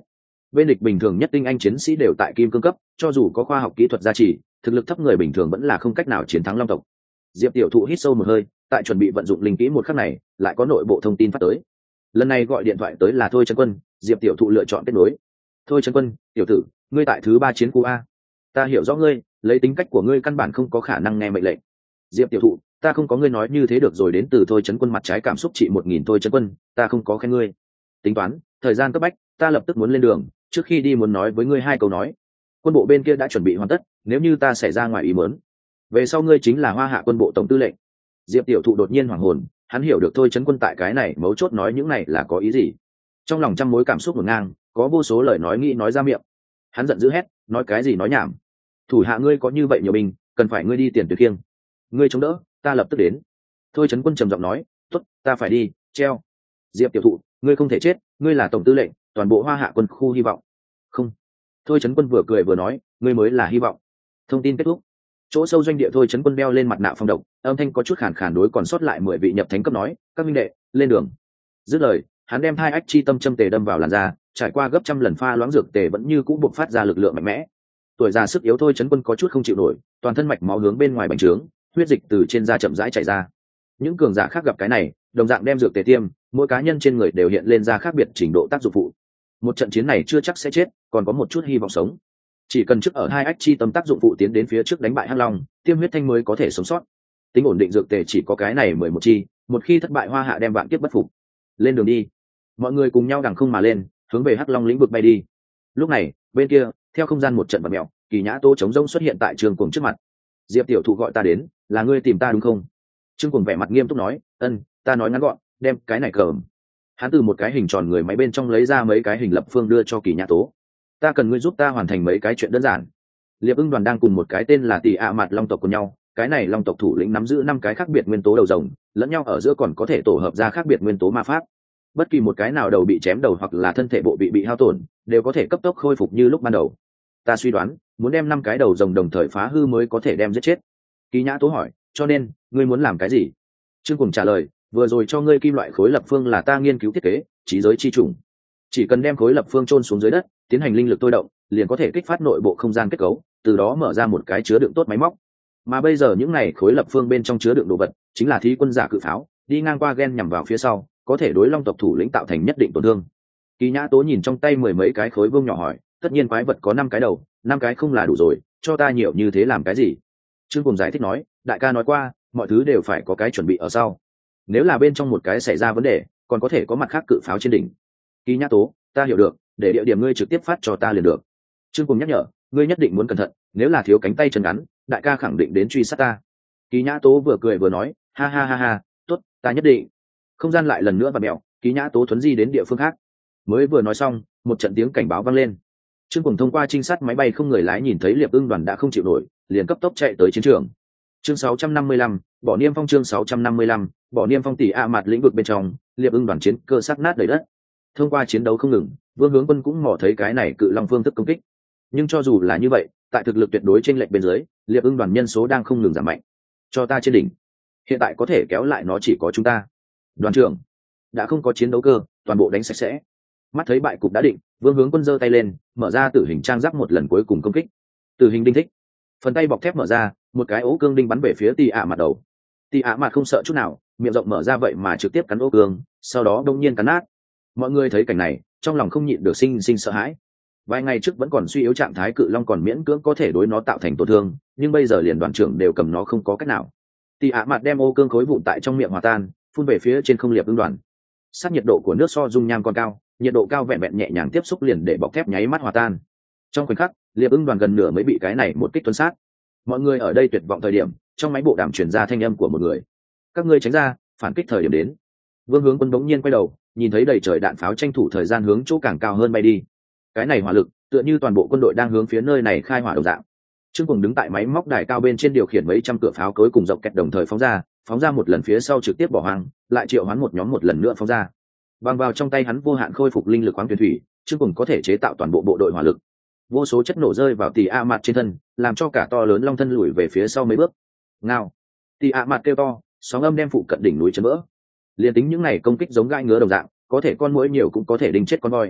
bên địch bình thường nhất tinh anh chiến sĩ đều tại kim cương cấp, cho dù có khoa học kỹ thuật gia trì, thực lực thấp người bình thường vẫn là không cách nào chiến thắng long tộc. Diệp tiểu thụ hít sâu một hơi, tại chuẩn bị vận dụng linh kỹ một khắc này, lại có nội bộ thông tin phát tới. Lần này gọi điện thoại tới là Thôi Trấn Quân. Diệp tiểu thụ lựa chọn kết nối. Thôi Trấn Quân, tiểu tử, ngươi tại thứ 3 chiến khu a. Ta hiểu rõ ngươi, lấy tính cách của ngươi căn bản không có khả năng nghe mệnh lệnh. Diệp tiểu thụ, ta không có ngươi nói như thế được rồi. Đến từ Thôi Trấn Quân mặt trái cảm xúc trị 1000. Thôi Trấn Quân, ta không có khen ngươi. Tính toán thời gian cấp bách, ta lập tức muốn lên đường, trước khi đi muốn nói với ngươi 2 câu nói. Quân bộ bên kia đã chuẩn bị hoàn tất, nếu như ta xảy ra ngoài ý muốn, về sau ngươi chính là Hoa Hạ quân bộ tổng tư lệnh. Diệp tiểu thụ đột nhiên hoảng hồn, hắn hiểu được Thôi Trấn Quân tại cái này mấu chốt nói những này là có ý gì. Trong lòng trăm mối cảm xúc ngổn ngang, có vô số lời nói nghĩ nói ra miệng. Hắn giận dữ hét, nói cái gì nói nhảm. Thủ hạ ngươi có như vậy nhiều binh, cần phải ngươi đi tiền tuyệt kiêng. Ngươi chống đỡ, ta lập tức đến. Thôi Trấn Quân trầm giọng nói, tốt, ta phải đi, treo. Diệp tiểu thụ, ngươi không thể chết, ngươi là tổng tư lệnh, toàn bộ Hoa Hạ quân khu hy vọng. Không. Thôi Trấn Quân vừa cười vừa nói, ngươi mới là hy vọng. Thông tin kết thúc. Chỗ sâu doanh địa Thôi Trấn Quân đeo lên mặt nạ phong độc, âm thanh có chút khàn khàn đối còn sót lại 10 vị nhập thánh cấp nói, các minh đệ, lên đường. Dứt lời, hắn đem 2 ách chi tâm châm tề đâm vào làn da, trải qua gấp trăm lần pha loãng dược tề vẫn như cũ bộc phát ra lực lượng mạnh mẽ. Tuổi già sức yếu Thôi Trấn Quân có chút không chịu nổi, toàn thân mạch máu hướng bên ngoài bành trướng, huyết dịch từ trên da chậm rãi chảy ra. Những cường giả khác gặp cái này, đồng dạng đem dược tề tiêm, mỗi cá nhân trên người đều hiện lên ra khác biệt trình độ tác dụng phụ. Một trận chiến này chưa chắc sẽ chết, còn có một chút hy vọng sống. Chỉ cần trước ở 2 ách chi tâm tác dụng phụ tiến đến phía trước đánh bại Hắc Long, tiêm huyết thanh mới có thể sống sót. Tính ổn định dược tề chỉ có cái này 11 chi, một khi thất bại Hoa Hạ đem vạn kiếp bất phục. Lên đường đi. Mọi người cùng nhau đằng không mà lên, hướng về Hắc Long lĩnh vực bay đi. Lúc này, bên kia, theo không gian một trận vật mèo, Kỳ Nhã Tô chống rông xuất hiện tại Trương Cuồng trước mặt. Diệp tiểu thụ gọi ta đến, là ngươi tìm ta đúng không? Trương Cuồng vẻ mặt nghiêm túc nói, ân, ta nói ngắn gọn, đem cái này cầm. Hắn từ một cái hình tròn người máy bên trong lấy ra mấy cái hình lập phương đưa cho Kỳ Nhã Tố. Ta cần ngươi giúp ta hoàn thành mấy cái chuyện đơn giản. Liệp Ưng đoàn đang cùng một cái tên là Tỷ ạ Mạt Long tộc của nhau, cái này Long tộc thủ lĩnh nắm giữ 5 cái khác biệt nguyên tố đầu rồng, lẫn nhau ở giữa còn có thể tổ hợp ra khác biệt nguyên tố ma pháp. Bất kỳ một cái nào đầu bị chém đầu hoặc là thân thể bộ bị hao tổn, đều có thể cấp tốc khôi phục như lúc ban đầu. Ta suy đoán, muốn đem 5 cái đầu rồng đồng thời phá hư mới có thể đem giết chết. Kỳ Nhã Tố hỏi, cho nên, ngươi muốn làm cái gì? Trương Cùng trả lời, vừa rồi cho ngươi kim loại khối lập phương là ta nghiên cứu thiết kế, trí giới chi trùng. Chỉ cần đem khối lập phương chôn xuống dưới đất, tiến hành linh lực tôi động, liền có thể kích phát nội bộ không gian kết cấu, từ đó mở ra một cái chứa đựng tốt máy móc. Mà bây giờ những này khối lập phương bên trong chứa đựng đồ vật, chính là thí quân giả cự pháo, đi ngang qua gen nhằm vào phía sau, có thể đối Long tộc thủ lĩnh tạo thành nhất định tổn thương. Kỳ Nhã Tố nhìn trong tay 10 mấy cái khối vương nhỏ hỏi, tất nhiên quái vật có 5 cái đầu, 5 cái không là đủ rồi, cho ta nhiều như thế làm cái gì? Trương Cùng giải thích nói, đại ca nói qua, mọi thứ đều phải có cái chuẩn bị ở sau. Nếu là bên trong một cái xảy ra vấn đề, còn có thể có mặt khác cự pháo trên đỉnh. Kỳ Nhã Tố, ta hiểu được, để địa điểm ngươi trực tiếp phát cho ta liền được. Trương Cùng nhắc nhở, ngươi nhất định muốn cẩn thận, nếu là thiếu cánh tay chân ngắn, đại ca khẳng định đến truy sát ta. Kỳ Nhã Tố vừa cười vừa nói, ha ha ha ha, tốt, ta nhất định. Không gian lại lần nữa vặn mèo, Kỳ Nhã Tố thuấn di đến địa phương khác. Mới vừa nói xong, một trận tiếng cảnh báo vang lên. Trương Cùng thông qua trinh sát máy bay không người lái nhìn thấy Liệp Ưng đoàn đã không chịu nổi, liền cấp tốc chạy tới chiến trường. Chương 655, bỏ niêm phong. Chương 655, bỏ niêm phong. Tỷ ạ Mạt lĩnh vực bên trong, Liệp Ưng đoàn chiến cơ sát nát đầy đất. Thông qua chiến đấu không ngừng, Vương Hướng Quân cũng mò thấy cái này cự long phương thức công kích. Nhưng cho dù là như vậy, tại thực lực tuyệt đối trên lệch bên dưới, Liệp Ưng đoàn nhân số đang không ngừng giảm mạnh. Cho ta trên đỉnh. Hiện tại có thể kéo lại nó chỉ có chúng ta. Đoàn trưởng, đã không có chiến đấu cơ, toàn bộ đánh sạch sẽ. Mắt thấy bại cục đã định, Vương Hướng Quân giơ tay lên, mở ra tử hình trang giáp một lần cuối cùng công kích. Tử hình đinh thích. Phần tay bọc thép mở ra, một cái ố cương đinh bắn về phía Tỷ ạ Mạt đầu. Tỷ ạ Mạt không sợ chút nào, miệng rộng mở ra vậy mà trực tiếp cắn ố cương, sau đó đông nhiên cắn nát. Mọi người thấy cảnh này, trong lòng không nhịn được sinh sợ hãi. Vài ngày trước vẫn còn suy yếu trạng thái cự long còn miễn cưỡng có thể đối nó tạo thành tổn thương, nhưng bây giờ liền đoàn trưởng đều cầm nó không có cách nào. Tỷ ạ Mạt đem ô cương khối vụn tại trong miệng hòa tan, phun về phía trên không Liệp Ưng đoàn. Sát nhiệt độ của nước so dung nham còn cao, nhiệt độ cao vẹn vẹn nhẹ nhàng tiếp xúc liền để bọc thép nháy mắt hòa tan. Trong khoảnh khắc, Liệp Ưng đoàn gần nửa mới bị cái này một kích tuân sát. Mọi người ở đây tuyệt vọng thời điểm, trong máy bộ đàm truyền ra thanh âm của một người: các ngươi tránh ra, phản kích thời điểm đến. Vương Hướng Quân bỗng nhiên quay đầu, nhìn thấy đầy trời đạn pháo tranh thủ thời gian hướng chỗ càng cao hơn bay đi. Cái này hỏa lực, tựa như toàn bộ quân đội đang hướng phía nơi này khai hỏa đồng dạng. Trương Cùng đứng tại máy móc đài cao bên trên điều khiển mấy trăm cửa pháo cối cùng dọc kẹt đồng thời phóng ra một lần phía sau trực tiếp bỏ hoang, lại triệu hoán một nhóm một lần nữa phóng ra. Bằng vào trong tay hắn vô hạn khôi phục linh lực khoáng thuyền thủy, Trương Cùng có thể chế tạo toàn bộ bộ đội hỏa lực. Vô số chất nổ rơi vào Tỷ ạ Mạt trên thân, làm cho cả to lớn long thân lùi về phía sau mấy bước. Ngao! Tỷ ạ Mạt kêu to, sóng âm đem phụ cận đỉnh núi chấn vỡ. Liên tính những này công kích giống gai ngứa đồng dạng, có thể con muỗi nhiều cũng có thể đinh chết con voi.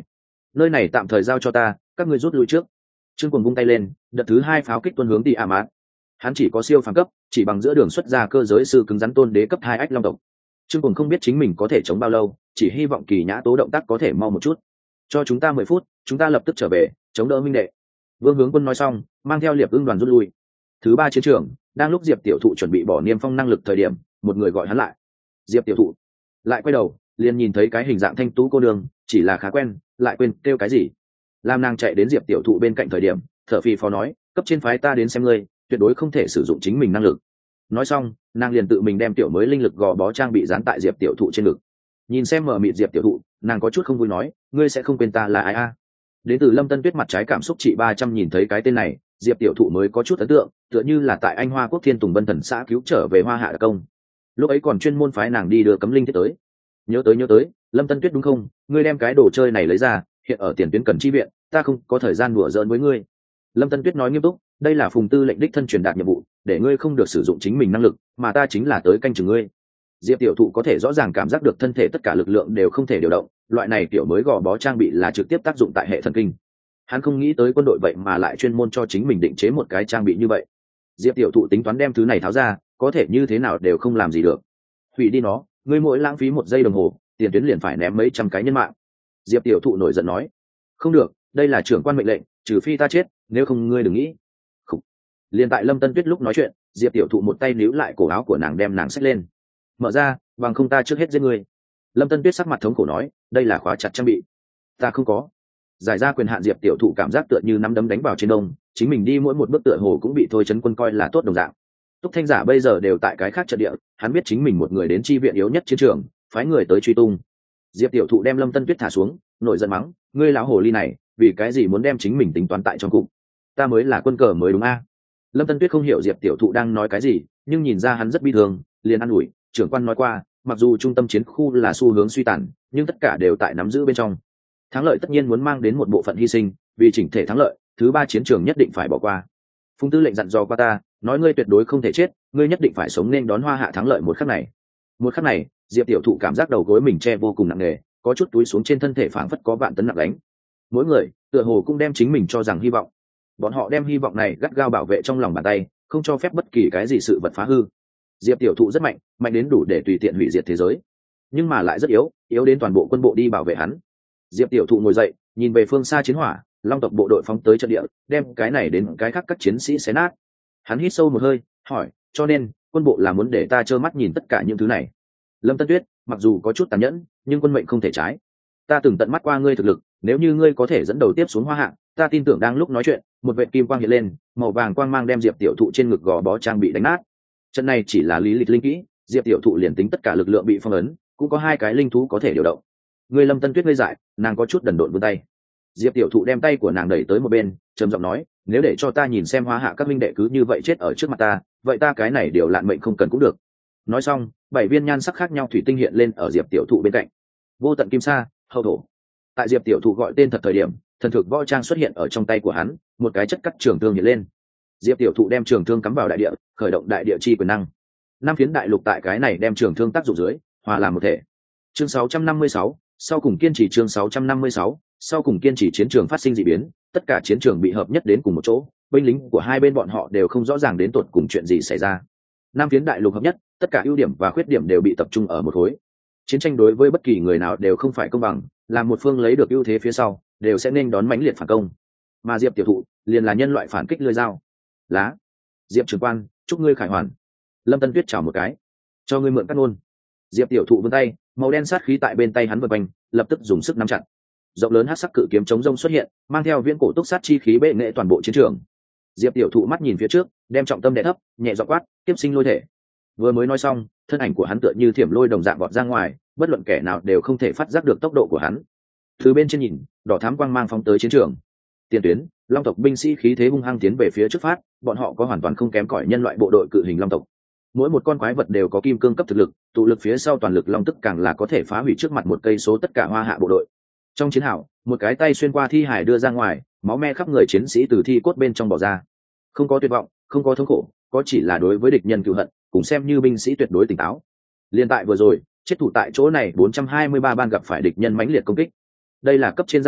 nơi này tạm thời giao cho ta, các ngươi rút lui trước. Trương Cuồng vung tay lên, đợt thứ 2 pháo kích tuôn hướng Tiamat. Hắn chỉ có siêu phàm cấp, chỉ bằng giữa đường xuất ra cơ giới sư cứng rắn tôn đế cấp 2 ách long tộc. Trương Cuồng không biết chính mình có thể chống bao lâu, chỉ hy vọng Kỳ Nhã Tố động tác có thể mau một chút. Cho chúng ta 10 phút, chúng ta lập tức trở về, chống đỡ minh đệ. Vương Hướng Quân nói xong, mang theo Liệp Ưng đoàn rút lui. Thứ 3 chiến trường, đang lúc Diệp Tiểu Thụ chuẩn bị bỏ niêm phong năng lực thời điểm, một người gọi hắn lại. Diệp Tiểu Thụ lại quay đầu, liền nhìn thấy cái hình dạng thanh tú cô đường, chỉ là khá quen, lại quên kêu cái gì. Lam nàng chạy đến Diệp Tiểu Thụ bên cạnh thời điểm, thở phì phò nói, cấp trên phái ta đến xem ngươi, tuyệt đối không thể sử dụng chính mình năng lực. Nói xong, nàng liền tự mình đem tiểu mới linh lực gò bó trang bị dán tại Diệp Tiểu Thụ trên ngực. Nhìn xem mở mịt Diệp Tiểu Thụ, nàng có chút không vui nói, ngươi sẽ không quên ta là ai a? Đến từ Lâm Tân Tuyết mặt trái cảm xúc trị 300 nhìn thấy cái tên này, Diệp Tiểu Thụ mới có chút ấn tượng, tựa như là tại Anh Hoa Quốc Thiên Tùng Bân Thần xã cứu trở về Hoa Hạ đặc công. Lúc ấy còn chuyên môn phái nàng đi đưa cấm linh thiết tới. Nhớ tới, Lâm Tân Tuyết đúng không? Ngươi đem cái đồ chơi này lấy ra, hiện ở tiền tuyến cần chi viện, ta không có thời gian đùa giỡn với ngươi. Lâm Tân Tuyết nói nghiêm túc, đây là Phùng Tư lệnh đích thân truyền đạt nhiệm vụ, để ngươi không được sử dụng chính mình năng lực, mà ta chính là tới canh chừng ngươi. Diệp Tiểu Thụ có thể rõ ràng cảm giác được thân thể tất cả lực lượng đều không thể điều động, loại này tiểu mới gò bó trang bị là trực tiếp tác dụng tại hệ thần kinh. Hắn không nghĩ tới quân đội vậy mà lại chuyên môn cho chính mình định chế một cái trang bị như vậy. Diệp Tiểu Thụ tính toán đem thứ này tháo ra, có thể như thế nào đều không làm gì được. Hủy đi nó, ngươi mỗi lãng phí 1 giây đồng hồ, tiền tuyến liền phải ném mấy trăm cái nhân mạng. Diệp Tiểu Thụ nổi giận nói, không được, đây là trưởng quan mệnh lệnh, trừ phi ta chết, nếu không ngươi đừng nghĩ. Khủ. Liền tại Lâm Tân Tuyết lúc nói chuyện, Diệp Tiểu Thụ một tay níu lại cổ áo của nàng đem nàng xách lên. Mở ra, bằng không ta trước hết giết ngươi. Lâm Tân Tuyết sắc mặt thống khổ nói, đây là khóa chặt trang bị, ta không có. Giải ra quyền hạn, Diệp Tiểu Thụ cảm giác tựa như nắm đấm đánh vào trên đông, chính mình đi mỗi một bước tựa hồ cũng bị Thôi Trấn Quân coi là tốt đồng dạng. Túc Thanh Giả bây giờ đều tại cái khác trận địa, hắn biết chính mình một người đến chi viện yếu nhất chiến trường, phái người tới truy tung. Diệp Tiểu Thụ đem Lâm Tân Tuyết thả xuống, nổi giận mắng, ngươi lão hồ ly này, vì cái gì muốn đem chính mình tính toán tại trong cục? Ta mới là quân cờ mới đúng a? Lâm Tân Tuyết không hiểu Diệp Tiểu Thụ đang nói cái gì, nhưng nhìn ra hắn rất bi thương, liền an ủi, trưởng quan nói qua, mặc dù trung tâm chiến khu là xu hướng suy tàn, nhưng tất cả đều tại nắm giữ bên trong. Thắng lợi tất nhiên muốn mang đến một bộ phận hy sinh, vì chỉnh thể thắng lợi, thứ 3 chiến trường nhất định phải bỏ qua. Phùng Tư lệnh dặn dò qua ta, nói ngươi tuyệt đối không thể chết, ngươi nhất định phải sống nên đón Hoa Hạ thắng lợi một khắc này. Một khắc này, Diệp Tiểu Thụ cảm giác đầu gối mình che vô cùng nặng nề, có chút túi xuống trên thân thể phảng phất có vạn tấn nặng đánh. Mỗi người tựa hồ cũng đem chính mình cho rằng hy vọng. Bọn họ đem hy vọng này gắt gao bảo vệ trong lòng bàn tay, không cho phép bất kỳ cái gì sự vật phá hư. Diệp Tiểu Thụ rất mạnh, mạnh đến đủ để tùy tiện hủy diệt thế giới, nhưng mà lại rất yếu đến toàn bộ quân bộ đi bảo vệ hắn. Diệp Tiểu Thụ ngồi dậy, nhìn về phương xa chiến hỏa, Long tộc bộ đội phóng tới trận địa, đem cái này đến cái khác các chiến sĩ xé nát. Hắn hít sâu một hơi, hỏi, cho nên quân bộ là muốn để ta trơ mắt nhìn tất cả những thứ này? Lâm Tân Tuyết, mặc dù có chút tàn nhẫn, nhưng quân mệnh không thể trái. Ta từng tận mắt qua ngươi thực lực, nếu như ngươi có thể dẫn đầu tiếp xuống Hoa Hạ, ta tin tưởng đang lúc nói chuyện, một vệt kim quang hiện lên, màu vàng quang mang đem Diệp Tiểu Thụ trên ngực gò bó trang bị đánh nát. Trận này chỉ là lý lịch linh kỹ, Diệp Tiểu Thụ liền tính tất cả lực lượng bị phong ấn, cũng có 2 cái linh thú có thể điều động. Ngươi Lâm Tân Tuyết ngây dại, nàng có chút đần độn vươn tay. Diệp Tiểu Thụ đem tay của nàng đẩy tới một bên, trầm giọng nói, nếu để cho ta nhìn xem Hoa Hạ các minh đệ cứ như vậy chết ở trước mặt ta, vậy ta cái này điều lạn mệnh không cần cũng được. Nói xong, 7 viên nhan sắc khác nhau thủy tinh hiện lên ở Diệp Tiểu Thụ bên cạnh. Vô tận kim sa, hậu thổ. Tại Diệp Tiểu Thụ gọi tên thật thời điểm, thần thực võ trang xuất hiện ở trong tay của hắn, một cái chất cắt trường thương hiện lên. Diệp Tiểu Thụ đem trường thương cắm vào đại địa, khởi động đại địa chi quyền năng. 5 phiến đại lục tại cái này đem trường thương tác dụng dưới, hòa làm một thể. Chương 656, sau cùng kiên trì. Chương 656, sau cùng kiên trì. Chiến trường phát sinh dị biến, tất cả chiến trường bị hợp nhất đến cùng một chỗ, binh lính của hai bên bọn họ đều không rõ ràng đến tột cùng chuyện gì xảy ra. 5 phiến đại lục hợp nhất, tất cả ưu điểm và khuyết điểm đều bị tập trung ở một khối. Chiến tranh đối với bất kỳ người nào đều không phải công bằng, làm một phương lấy được ưu thế phía sau, đều sẽ nên đón mãnh liệt phản công. Mà Diệp Tiểu Thụ liền là nhân loại phản kích lưỡi dao. Lá. Diệp trưởng quan, chúc ngươi khải hoàn. Lâm Tân Tuyết chào một cái, cho ngươi mượn cắt ngôn. Diệp Tiểu Thụ vươn tay, màu đen sát khí tại bên tay hắn vần quanh, lập tức dùng sức nắm chặt. Rộng lớn hắc sắc cự kiếm chống rông xuất hiện, mang theo viễn cổ túc sát chi khí bệ nghệ toàn bộ chiến trường. Diệp Tiểu Thụ mắt nhìn phía trước, đem trọng tâm đè thấp, nhẹ giọng quát, tiếp sinh lôi thể. Vừa mới nói xong, thân ảnh của hắn tựa như thiểm lôi đồng dạng vọt ra ngoài, bất luận kẻ nào đều không thể phát giác được tốc độ của hắn. Từ bên trên nhìn, đỏ thắm quang mang phóng tới chiến trường. Tiền tuyến, Long tộc binh sĩ khí thế hung hăng tiến về phía trước phát, bọn họ có hoàn toàn không kém cỏi nhân loại bộ đội cự hình Long tộc. Mỗi một con quái vật đều có kim cương cấp thực lực, tụ lực phía sau toàn lực long tức càng là có thể phá hủy trước mặt một cây số tất cả Hoa Hạ bộ đội. Trong chiến hào, một cái tay xuyên qua thi hải đưa ra ngoài, máu me khắp người chiến sĩ từ thi cốt bên trong bò ra. Không có tuyệt vọng, không có thống khổ, có chỉ là đối với địch nhân cừu hận, cũng xem như binh sĩ tuyệt đối tỉnh táo. Liên tại vừa rồi, chết thủ tại chỗ này 423 ban gặp phải địch nhân mãnh liệt công kích. Đây là cấp trên ra lệnh,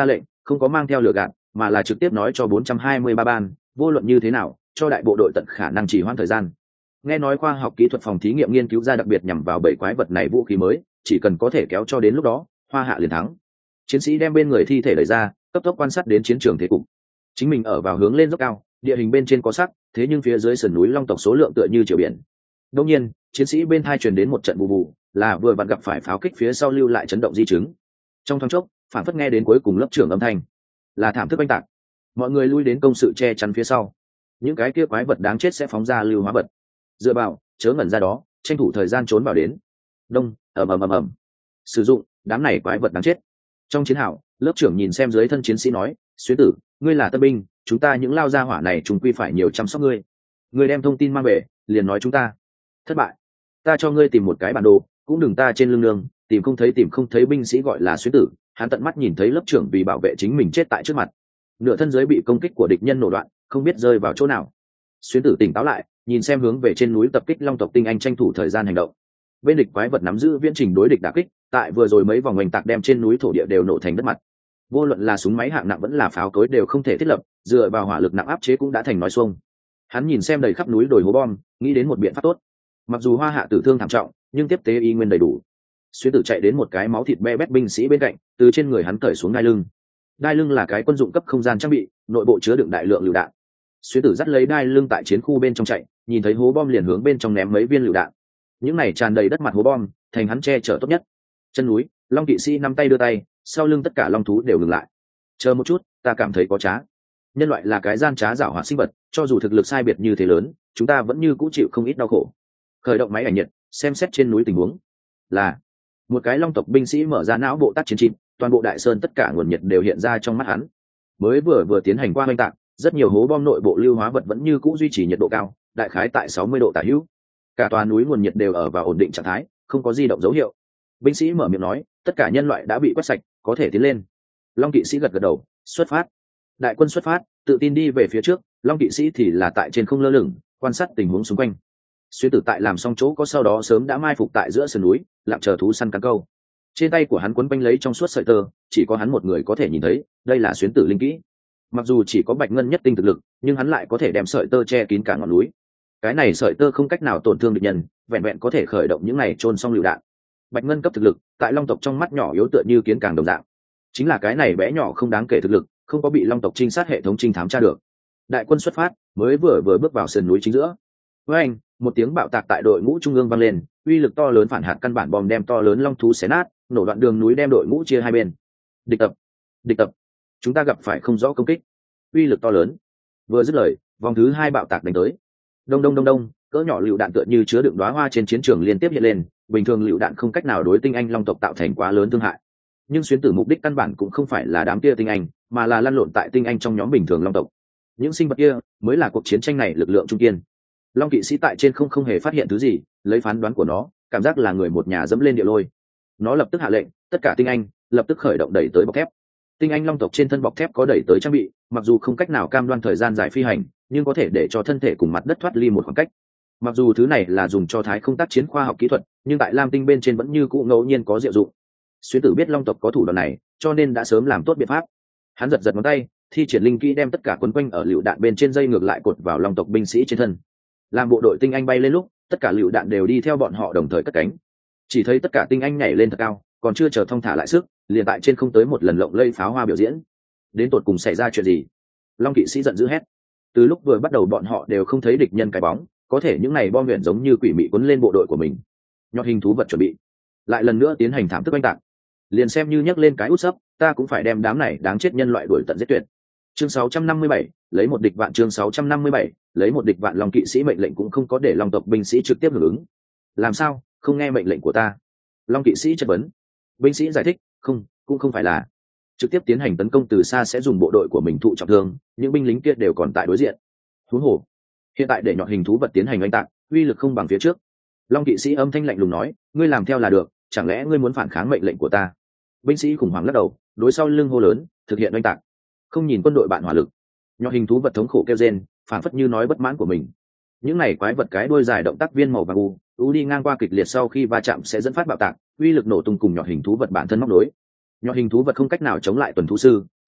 không có mang theo lừa gạt, mà là trực tiếp nói cho 423 ban, vô luận như thế nào, cho đại bộ đội tận khả năng chỉ hoãn thời gian. Nghe nói khoa học kỹ thuật phòng thí nghiệm nghiên cứu ra đặc biệt nhằm vào bảy quái vật này vũ khí mới, chỉ cần có thể kéo cho đến lúc đó, Hoa Hạ liền thắng. Chiến sĩ đem bên người thi thể đẩy ra, cấp tốc quan sát đến chiến trường thế cục. Chính mình ở vào hướng lên dốc cao, địa hình bên trên có sắc, thế nhưng phía dưới sườn núi long tộc số lượng tựa như triều biển. Đương nhiên, chiến sĩ bên thai truyền đến một trận bù bù, là vừa vặn gặp phải pháo kích phía sau lưu lại chấn động di chứng. Trong thoáng chốc, phản phất nghe đến cuối cùng lớp trưởng âm thanh, là thảm thức oanh tạc. Mọi người lui đến công sự che chắn phía sau. Những cái kia quái vật đáng chết sẽ phóng ra lưu hóa vật. Dựa vào, chớ ngẩn ra đó, tranh thủ thời gian trốn vào đến. Đông, ầm. Sử dụng, đám này quái vật đáng chết. Trong chiến hào, lớp trưởng nhìn xem dưới thân chiến sĩ nói, Xuyến tử, ngươi là tân binh, chúng ta những lao gia hỏa này chúng quy phải nhiều chăm sóc ngươi. Ngươi đem thông tin mang về, liền nói chúng ta thất bại. Ta cho ngươi tìm một cái bản đồ, cũng đừng ta trên lưng nương, tìm không thấy binh sĩ gọi là Xuyến tử. Hắn tận mắt nhìn thấy lớp trưởng vì bảo vệ chính mình chết tại trước mặt, nửa thân dưới bị công kích của địch nhân nổ đoạn, không biết rơi vào chỗ nào. Xuyến tử tỉnh táo lại, nhìn xem hướng về trên núi tập kích long tộc tinh anh tranh thủ thời gian hành động. Bên địch quái vật nắm giữ viễn trình đối địch đả kích, tại vừa rồi mấy vòng oanh tạc đem trên núi thổ địa đều nổ thành đất mặt. Vô luận là súng máy hạng nặng vẫn là pháo cối đều không thể thiết lập, dựa vào hỏa lực nặng áp chế cũng đã thành nói xuông. Hắn nhìn xem đầy khắp núi đồi hố bom, nghĩ đến một biện pháp tốt. Mặc dù Hoa Hạ tử thương thảm trọng, nhưng tiếp tế y nguyên đầy đủ. Xuyến tử chạy đến một cái máu thịt be bét binh sĩ bên cạnh, từ trên người hắn cởi xuống đai lưng. Đai lưng là cái quân dụng cấp không gian trang bị, nội bộ chứa đựng đại lượng lựu đạn. Xuyến tử dắt lấy đai lưng tại chiến khu bên trong chạy, nhìn thấy hố bom liền hướng bên trong ném mấy viên lựu đạn. Những này tràn đầy đất mặt hố bom, thành hắn che chở tốt nhất. Chân núi, long kỵ sĩ nắm tay đưa tay, sau lưng tất cả long thú đều ngừng lại. Chờ một chút, ta cảm thấy có trá. Nhân loại là cái gian trá giảo hoạt sinh vật, cho dù thực lực sai biệt như thế lớn, chúng ta vẫn như cũ chịu không ít đau khổ. Khởi động máy ảnh nhiệt, xem xét trên núi tình huống. Là một cái long tộc binh sĩ mở ra não bộ tác chiến chim, toàn bộ đại sơn tất cả nguồn nhiệt đều hiện ra trong mắt hắn. Mới vừa tiến hành qua oanh tạc, rất nhiều hố bom nội bộ lưu hóa vật vẫn như cũ duy trì nhiệt độ cao, đại khái tại 60 độ tả hữu. Cả tòa núi nguồn nhiệt đều ở vào ổn định trạng thái, không có di động dấu hiệu. Binh sĩ mở miệng nói, tất cả nhân loại đã bị quét sạch, có thể tiến lên. Long kỵ sĩ gật gật đầu, xuất phát. Đại quân xuất phát, tự tin đi về phía trước, long kỵ sĩ thì là tại trên không lơ lửng, quan sát tình huống xung quanh. Xuyên tử tại làm xong chỗ có sau đó sớm đã mai phục tại giữa sườn núi, lặng chờ thú săn cắn câu. Trên tay của hắn quấn quanh lấy trong suốt sợi tơ, chỉ có hắn một người có thể nhìn thấy, đây là xuyến tử linh kỹ. Mặc dù chỉ có bạch ngân nhất tinh thực lực, nhưng hắn lại có thể đem sợi tơ che kín cả ngọn núi. Cái này sợi tơ không cách nào tổn thương địch nhân, vẹn vẹn có thể khởi động những này chôn xong lựu đạn. Bạch ngân cấp thực lực, tại long tộc trong mắt nhỏ yếu tựa như kiến càng đồng dạng. Chính là cái này bé nhỏ không đáng kể thực lực, không có bị long tộc trinh sát hệ thống trinh thám tra được. Đại quân xuất phát, mới vừa bước vào sườn núi chính giữa. Với anh, một tiếng bạo tạc tại đội ngũ trung ương vang lên, uy lực to lớn phản hạt căn bản bom đem to lớn long thú xé nát, nổ đoạn đường núi đem đội ngũ chia hai bên. Địch tập, chúng ta gặp phải không rõ công kích. Uy lực to lớn. Vừa dứt lời, vòng thứ hai bạo tạc đánh tới. Đông, cỡ nhỏ lựu đạn tựa như chứa đựng đóa hoa trên chiến trường liên tiếp hiện lên, bình thường lựu đạn không cách nào đối tinh anh long tộc tạo thành quá lớn thương hại. Nhưng xuyến tử mục đích căn bản cũng không phải là đám kia tinh anh, mà là lăn lộn tại tinh anh trong nhóm bình thường long tộc. Những sinh vật kia mới là cuộc chiến tranh này lực lượng trung kiên. Long kỵ sĩ tại trên không hề phát hiện thứ gì, lấy phán đoán của nó, cảm giác là người một nhà dẫm lên địa lôi. Nó lập tức hạ lệnh, tất cả tinh anh lập tức khởi động đẩy tới bọc thép. Tinh anh long tộc trên thân bọc thép có đẩy tới trang bị, mặc dù không cách nào cam đoan thời gian dài phi hành, nhưng có thể để cho thân thể cùng mặt đất thoát ly một khoảng cách. Mặc dù thứ này là dùng cho thái không tác chiến khoa học kỹ thuật, nhưng tại lam tinh bên trên vẫn như cũ ngẫu nhiên có diệu dụng. Xuyến tử biết long tộc có thủ đoạn này, cho nên đã sớm làm tốt biện pháp. Hắn giật ngón tay, thi triển linh kỹ đem tất cả quấn quanh ở lựu đạn bên trên dây ngược lại cột vào long tộc binh sĩ trên thân. Làm bộ đội tinh anh bay lên lúc, tất cả lựu đạn đều đi theo bọn họ đồng thời cất cánh. Chỉ thấy tất cả tinh anh nhảy lên thật cao, còn chưa chờ thong thả lại sức, liền tại trên không tới một lần lộng lây pháo hoa biểu diễn. Đến tột cùng xảy ra chuyện gì? Long kỵ sĩ giận dữ hét. Từ lúc vừa bắt đầu bọn họ đều không thấy địch nhân cái bóng, có thể những này bom luyện giống như quỷ mị quấn lên bộ đội của mình. Nhọt hình thú vật chuẩn bị, lại lần nữa tiến hành thảm thức oanh tạc. Liền xem như nhấc lên cái út sấp, ta cũng phải đem đám này đáng chết nhân loại đuổi tận giết tuyệt. Chương 657, lấy một địch vạn. Chương 657, lấy một địch vạn. Long kỵ sĩ mệnh lệnh cũng không có để long tộc binh sĩ trực tiếp hưởng ứng. Làm sao không nghe mệnh lệnh của ta? Long kỵ sĩ chất vấn. Binh sĩ giải thích, cũng không phải là trực tiếp tiến hành tấn công từ xa sẽ dùng bộ đội của mình thụ trọng thương, những binh lính kia đều còn tại đối diện. Huống hồ, hiện tại để nhọt hình thú vật tiến hành oanh tạc, uy lực không bằng phía trước. Long kỵ sĩ âm thanh lạnh lùng nói, ngươi làm theo là được, chẳng lẽ ngươi muốn phản kháng mệnh lệnh của ta? Binh sĩ khủng hoảng lắc đầu, đối sau lưng hô lớn, thực hiện oanh tạc. Không nhìn quân đội bạn hỏa lực. Nhọt hình thú vật thống khổ kêu rên, phản phất như nói bất mãn của mình. Những này quái vật cái đuôi dài động tác viên màu vàng u đi ngang qua kịch liệt sau khi va chạm sẽ dẫn phát bạo tạc, uy lực nổ tung cùng nhọt hình thú vật bản thân móc nối. Nhọt hình thú vật không cách nào chống lại tuần thú sư,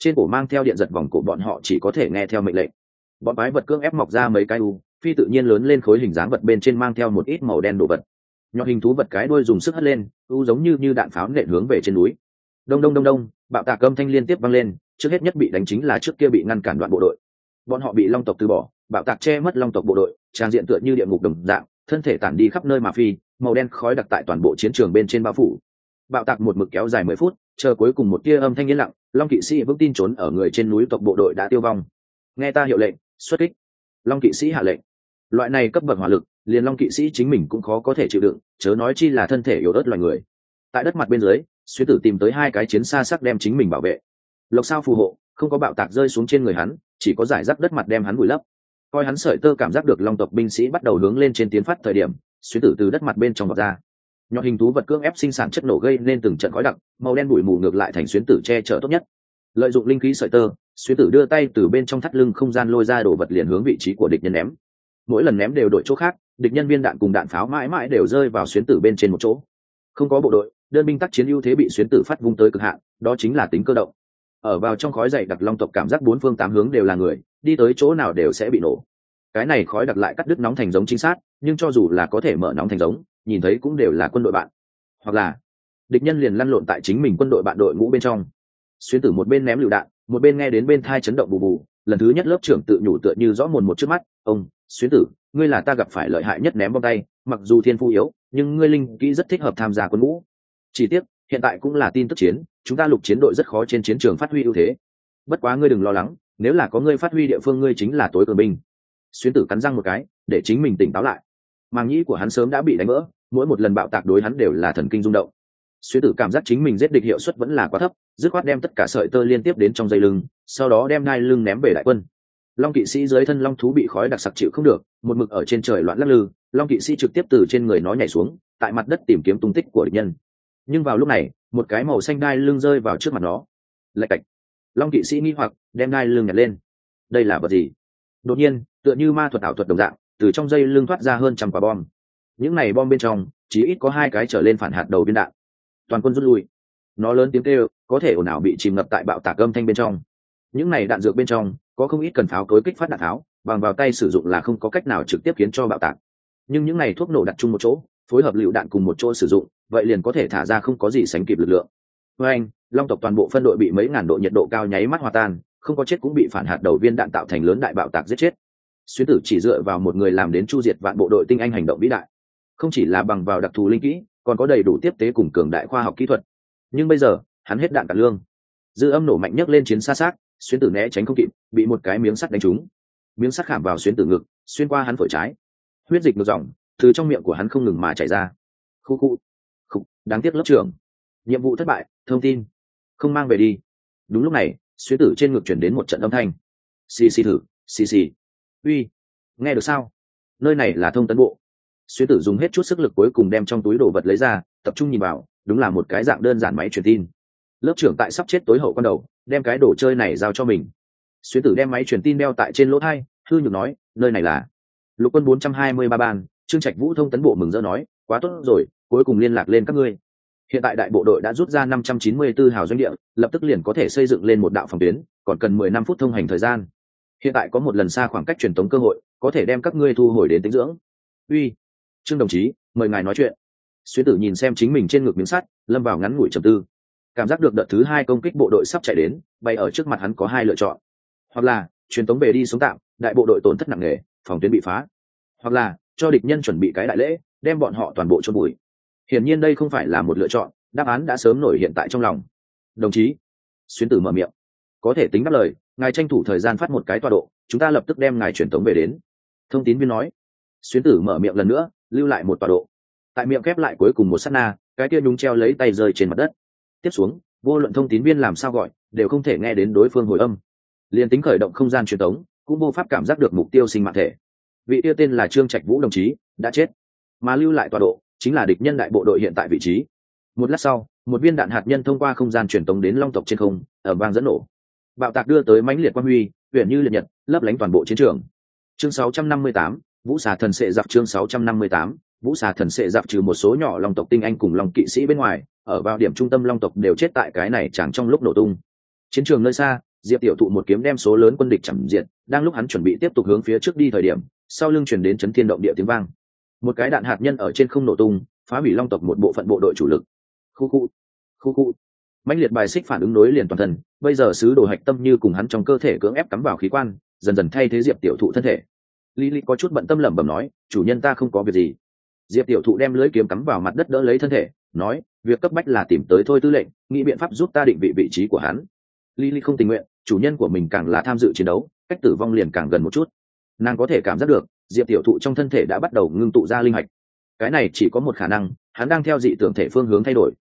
trên cổ mang theo điện giật vòng cổ bọn họ chỉ có thể nghe theo mệnh lệnh. Bọn quái vật cưỡng ép mọc ra mấy cái phi tự nhiên lớn lên khối hình dáng vật bên trên mang theo một ít màu đen đồ vật. Nhọn hình thú vật cái đuôi dùng sức hất lên, giống như đạn pháo nện hướng về trên núi. Đông đông đông đông, bạo tạc âm thanh liên tiếp vang lên, trước hết nhất bị đánh chính là trước kia bị ngăn cản đoạn bộ đội. Bọn họ bị long tộc từ bỏ, bạo tạc che mất long tộc bộ đội, tràn diện tựa như địa ngục đồng dạng, thân thể tản đi khắp nơi mà phi, màu đen khói đặc tại toàn bộ chiến trường bên trên bao phủ. Bạo tạc một mực kéo dài 10 phút, chờ cuối cùng một tia âm thanh yên lặng, long kỵ sĩ vững tin trốn ở người trên núi tộc bộ đội đã tiêu vong. Nghe ta hiệu lệnh, xuất kích. Long kỵ sĩ hạ lệnh. Loại này cấp bậc hỏa lực, liền long kỵ sĩ chính mình cũng khó có thể chịu đựng, chớ nói chi là thân thể yếu ớt loài người. Tại đất mặt bên dưới, xuyên tử tìm tới 2 cái chiến xa sắc đem chính mình bảo vệ. Lộc sao phù hộ, không có bạo tạc rơi xuống trên người hắn, chỉ có giải rác đất mặt đem hắn vùi lấp. Coi hắn sợi tơ cảm giác được long tộc binh sĩ bắt đầu hướng lên trên tiến phát thời điểm, xuyên tử từ đất mặt bên trong vọt ra. Nhọn hình thú vật cưỡng ép sinh sản chất nổ gây nên từng trận khói đặc, màu đen bụi mù ngược lại thành xuyên tử che chở tốt nhất. Lợi dụng linh khí sợi tơ, xuyên tử đưa tay từ bên trong thắt lưng không gian lôi ra đồ vật liền hướng vị trí của địch nhân ném. Mỗi lần ném đều đổi chỗ khác, địch nhân viên đạn cùng đạn pháo mãi mãi đều rơi vào xuyên tử bên trên một chỗ. Không có bộ đội, đơn binh tác chiến ưu thế bị xuyên tử phát vung tới cực hạn, đó chính là tính cơ động. Ở vào trong khói dày đặc long tộc cảm giác 4 phương 8 hướng đều là người, đi tới chỗ nào đều sẽ bị nổ. Cái này khói đặc lại cắt đứt nóng thành giống chính xác, nhưng cho dù là có thể mở nóng thành giống, nhìn thấy cũng đều là quân đội bạn, hoặc là địch nhân liền lăn lộn tại chính mình quân đội bạn đội ngũ bên trong. Xuyên tử một bên ném lựu đạn, một bên nghe đến bên thai chấn động bù bù, lần thứ nhất lớp trưởng tự nhủ tựa như rõ mồn một trước mắt, ông xuyên tử, ngươi là ta gặp phải lợi hại nhất ném bom tay, mặc dù thiên phú yếu, nhưng ngươi linh kỹ rất thích hợp tham gia quân ngũ. Chỉ tiếc hiện tại cũng là tin tức chiến, chúng ta lục chiến đội rất khó trên chiến trường phát huy ưu thế. Bất quá ngươi đừng lo lắng, nếu là có ngươi phát huy địa phương ngươi chính là tối cường binh. Xuyên tử cắn răng một cái, để chính mình tỉnh táo lại. Màng nhĩ của hắn sớm đã bị đánh vỡ, mỗi một lần bạo tạc đối hắn đều là thần kinh rung động. Xuyên tử cảm giác chính mình giết địch hiệu suất vẫn là quá thấp, dứt khoát đem tất cả sợi tơ liên tiếp đến trong dây lưng, sau đó đem đai lưng ném về đại quân. Long kỵ sĩ dưới thân long thú bị khói đặc sặc chịu không được, một mực ở trên trời loạn lắc lư, long kỵ sĩ trực tiếp từ trên người nó nhảy xuống, tại mặt đất tìm kiếm tung tích của địch nhân. Nhưng vào lúc này, một cái màu xanh đai lưng rơi vào trước mặt nó. Lạch cạch. Long kỵ sĩ nghi hoặc đem đai lưng nhặt lên. Đây là vật gì? Đột nhiên, tựa như ma thuật ảo thuật đồng dạng, từ trong dây lưng thoát ra hơn 100 quả bom. Những này bom bên trong, chỉ ít có 2 cái trở lên phản hạt đầu viên đạn. Toàn quân rút lui. Nó lớn tiếng kêu, có thể ồn ào bị chìm ngập tại bạo tạc âm thanh bên trong. Những này đạn dược bên trong, có không ít cần pháo cối kích phát đạn tháo, bằng vào tay sử dụng là không có cách nào trực tiếp khiến cho bạo tạc. Nhưng những này thuốc nổ đặt chung một chỗ, phối hợp lựu đạn cùng một chỗ sử dụng, vậy liền có thể thả ra không có gì sánh kịp lực lượng. Với anh, long tộc toàn bộ phân đội bị mấy ngàn độ nhiệt độ cao nháy mắt hòa tan, không có chết cũng bị phản hạt đầu viên đạn tạo thành lớn đại bạo tạc giết chết. Xuyên tử chỉ dựa vào một người làm đến chu diệt vạn bộ đội tinh anh hành động vĩ đại, không chỉ là bằng vào đặc thù linh kỹ, còn có đầy đủ tiếp tế cùng cường đại khoa học kỹ thuật. Nhưng bây giờ hắn hết đạn cả lương, dư âm nổ mạnh nhất lên chiến xa xác, xuyên tử né tránh không kịp, bị một cái miếng sắt đánh trúng. Miếng sắt khảm vào xuyên tử ngực, xuyên qua hắn phổi trái, huyết dịch ngược dòng từ trong miệng của hắn không ngừng mà chảy ra. Khu, đáng tiếc lớp trưởng, nhiệm vụ thất bại, thông tin không mang về đi. Đúng lúc này, xuyên tử trên ngực chuyển đến một trận âm thanh. Xì xì thử, xì xì. Uy, nghe được sao? Nơi này là thông tấn bộ. Xuyên tử dùng hết chút sức lực cuối cùng đem trong túi đồ vật lấy ra, tập trung nhìn vào, đúng là một cái dạng đơn giản máy truyền tin. Lớp trưởng tại sắp chết tối hậu quan đầu, đem cái đồ chơi này giao cho mình. Xuyên tử đem máy truyền tin đeo tại trên lỗ tai, hư nhược nói, nơi này là lục quân 423 ban. Trương Trạch Vũ thông tấn bộ mừng rỡ nói, quá tốt rồi, cuối cùng liên lạc lên các ngươi. Hiện tại đại bộ đội đã rút ra 594 hào doanh địa, lập tức liền có thể xây dựng lên một đạo phòng tuyến, còn cần 15 phút thông hành thời gian. Hiện tại có một lần xa khoảng cách truyền tống cơ hội, có thể đem các ngươi thu hồi đến tĩnh dưỡng. Uy, Trương đồng chí, mời ngài nói chuyện. Xuyên tử nhìn xem chính mình trên ngực miếng sắt, lâm vào ngắn ngủi trầm tư. Cảm giác được đợt thứ 2 công kích bộ đội sắp chạy đến, bay ở trước mặt hắn có 2 lựa chọn. Hoặc là truyền tống về đi sống tạm, đại bộ đội tổn thất nặng nề, phòng tuyến bị phá. Hoặc là cho địch nhân chuẩn bị cái đại lễ, đem bọn họ toàn bộ chôn vùi. Hiển nhiên đây không phải là một lựa chọn, đáp án đã sớm nổi hiện tại trong lòng. Đồng chí, xuyên tử mở miệng, có thể tính đáp lời, ngài tranh thủ thời gian phát một cái tọa độ, chúng ta lập tức đem ngài truyền tống về đến. Thông tín viên nói. Xuyên tử mở miệng lần nữa, lưu lại một tọa độ. Tại miệng khép lại cuối cùng một sát na, cái kia nhúng treo lấy tay rơi trên mặt đất. Tiếp xuống, vô luận thông tín viên làm sao gọi, đều không thể nghe đến đối phương hồi âm. Liên tính khởi động không gian truyền tống, cũng vô pháp cảm giác được mục tiêu sinh mạng thể. Vị kia tên là Trương Trạch Vũ đồng chí, đã chết. Mà lưu lại tọa độ, chính là địch nhân đại bộ đội hiện tại vị trí. Một lát sau, một viên đạn hạt nhân thông qua không gian truyền tống đến long tộc trên không, ở vang dẫn nổ. Bạo tạc đưa tới mãnh liệt quang huy, huyền như liệt nhật, lấp lánh toàn bộ chiến trường. Chương 658, Vũ Xà Thần Sệ Giặc. Chương 658, Vũ Xà Thần Sệ Giặc. Trừ một số nhỏ long tộc tinh anh cùng long kỵ sĩ bên ngoài, ở vào điểm trung tâm long tộc đều chết tại cái này chẳng trong lúc nổ tung. Chiến trường nơi xa, Diệp Tiểu Thụ một kiếm đem số lớn quân địch chặn diện, đang lúc hắn chuẩn bị tiếp tục hướng phía trước đi thời điểm, sau lưng truyền đến chấn thiên động địa tiếng vang. Một cái đạn hạt nhân ở trên không nổ tung, phá hủy Long tộc một bộ phận bộ đội chủ lực. Khu. Mãnh liệt bài xích phản ứng nối liền toàn thân, bây giờ sứ đồ hạch tâm như cùng hắn trong cơ thể cưỡng ép cắm vào khí quan, dần dần thay thế Diệp Tiểu Thụ thân thể. Lý có chút bận tâm lẩm bẩm nói, chủ nhân ta không có việc gì. Diệp Tiểu Thụ đem lưỡi kiếm cắm vào mặt đất đỡ lấy thân thể, nói, việc cấp bách là tìm tới thôi tư lệnh, nghĩ biện pháp giúp ta định vị vị trí của hắn. Lý không tình nguyện, chủ nhân của mình càng là tham dự chiến đấu, cách tử vong liền càng gần một chút. Nàng có thể cảm giác được, Diệp Tiểu Thụ trong thân thể đã bắt đầu ngưng tụ ra linh hạch. Cái này chỉ có một khả năng, hắn đang theo dị tưởng thể phương hướng thay đổi.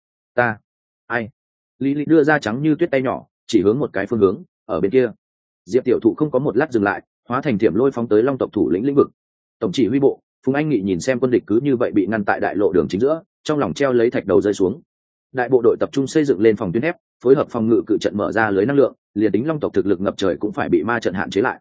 Ai? Lý đưa ra trắng như tuyết tay nhỏ, chỉ hướng một cái phương hướng, ở bên kia. Diệp Tiểu Thụ không có một lát dừng lại, hóa thành thiểm lôi phóng tới Long tộc thủ lĩnh lĩnh vực. Tổng chỉ huy bộ, Phùng Anh Nghị nhìn xem quân địch cứ như vậy bị ngăn tại đại lộ đường chính giữa, trong lòng treo lấy thạch đầu rơi xuống. Đại bộ đội tập trung xây dựng lên phòng tuyến thép, phối hợp phòng ngự cự trận mở ra lưới năng lượng, liền tính Long tộc thực lực ngập trời cũng phải bị ma trận hạn chế lại.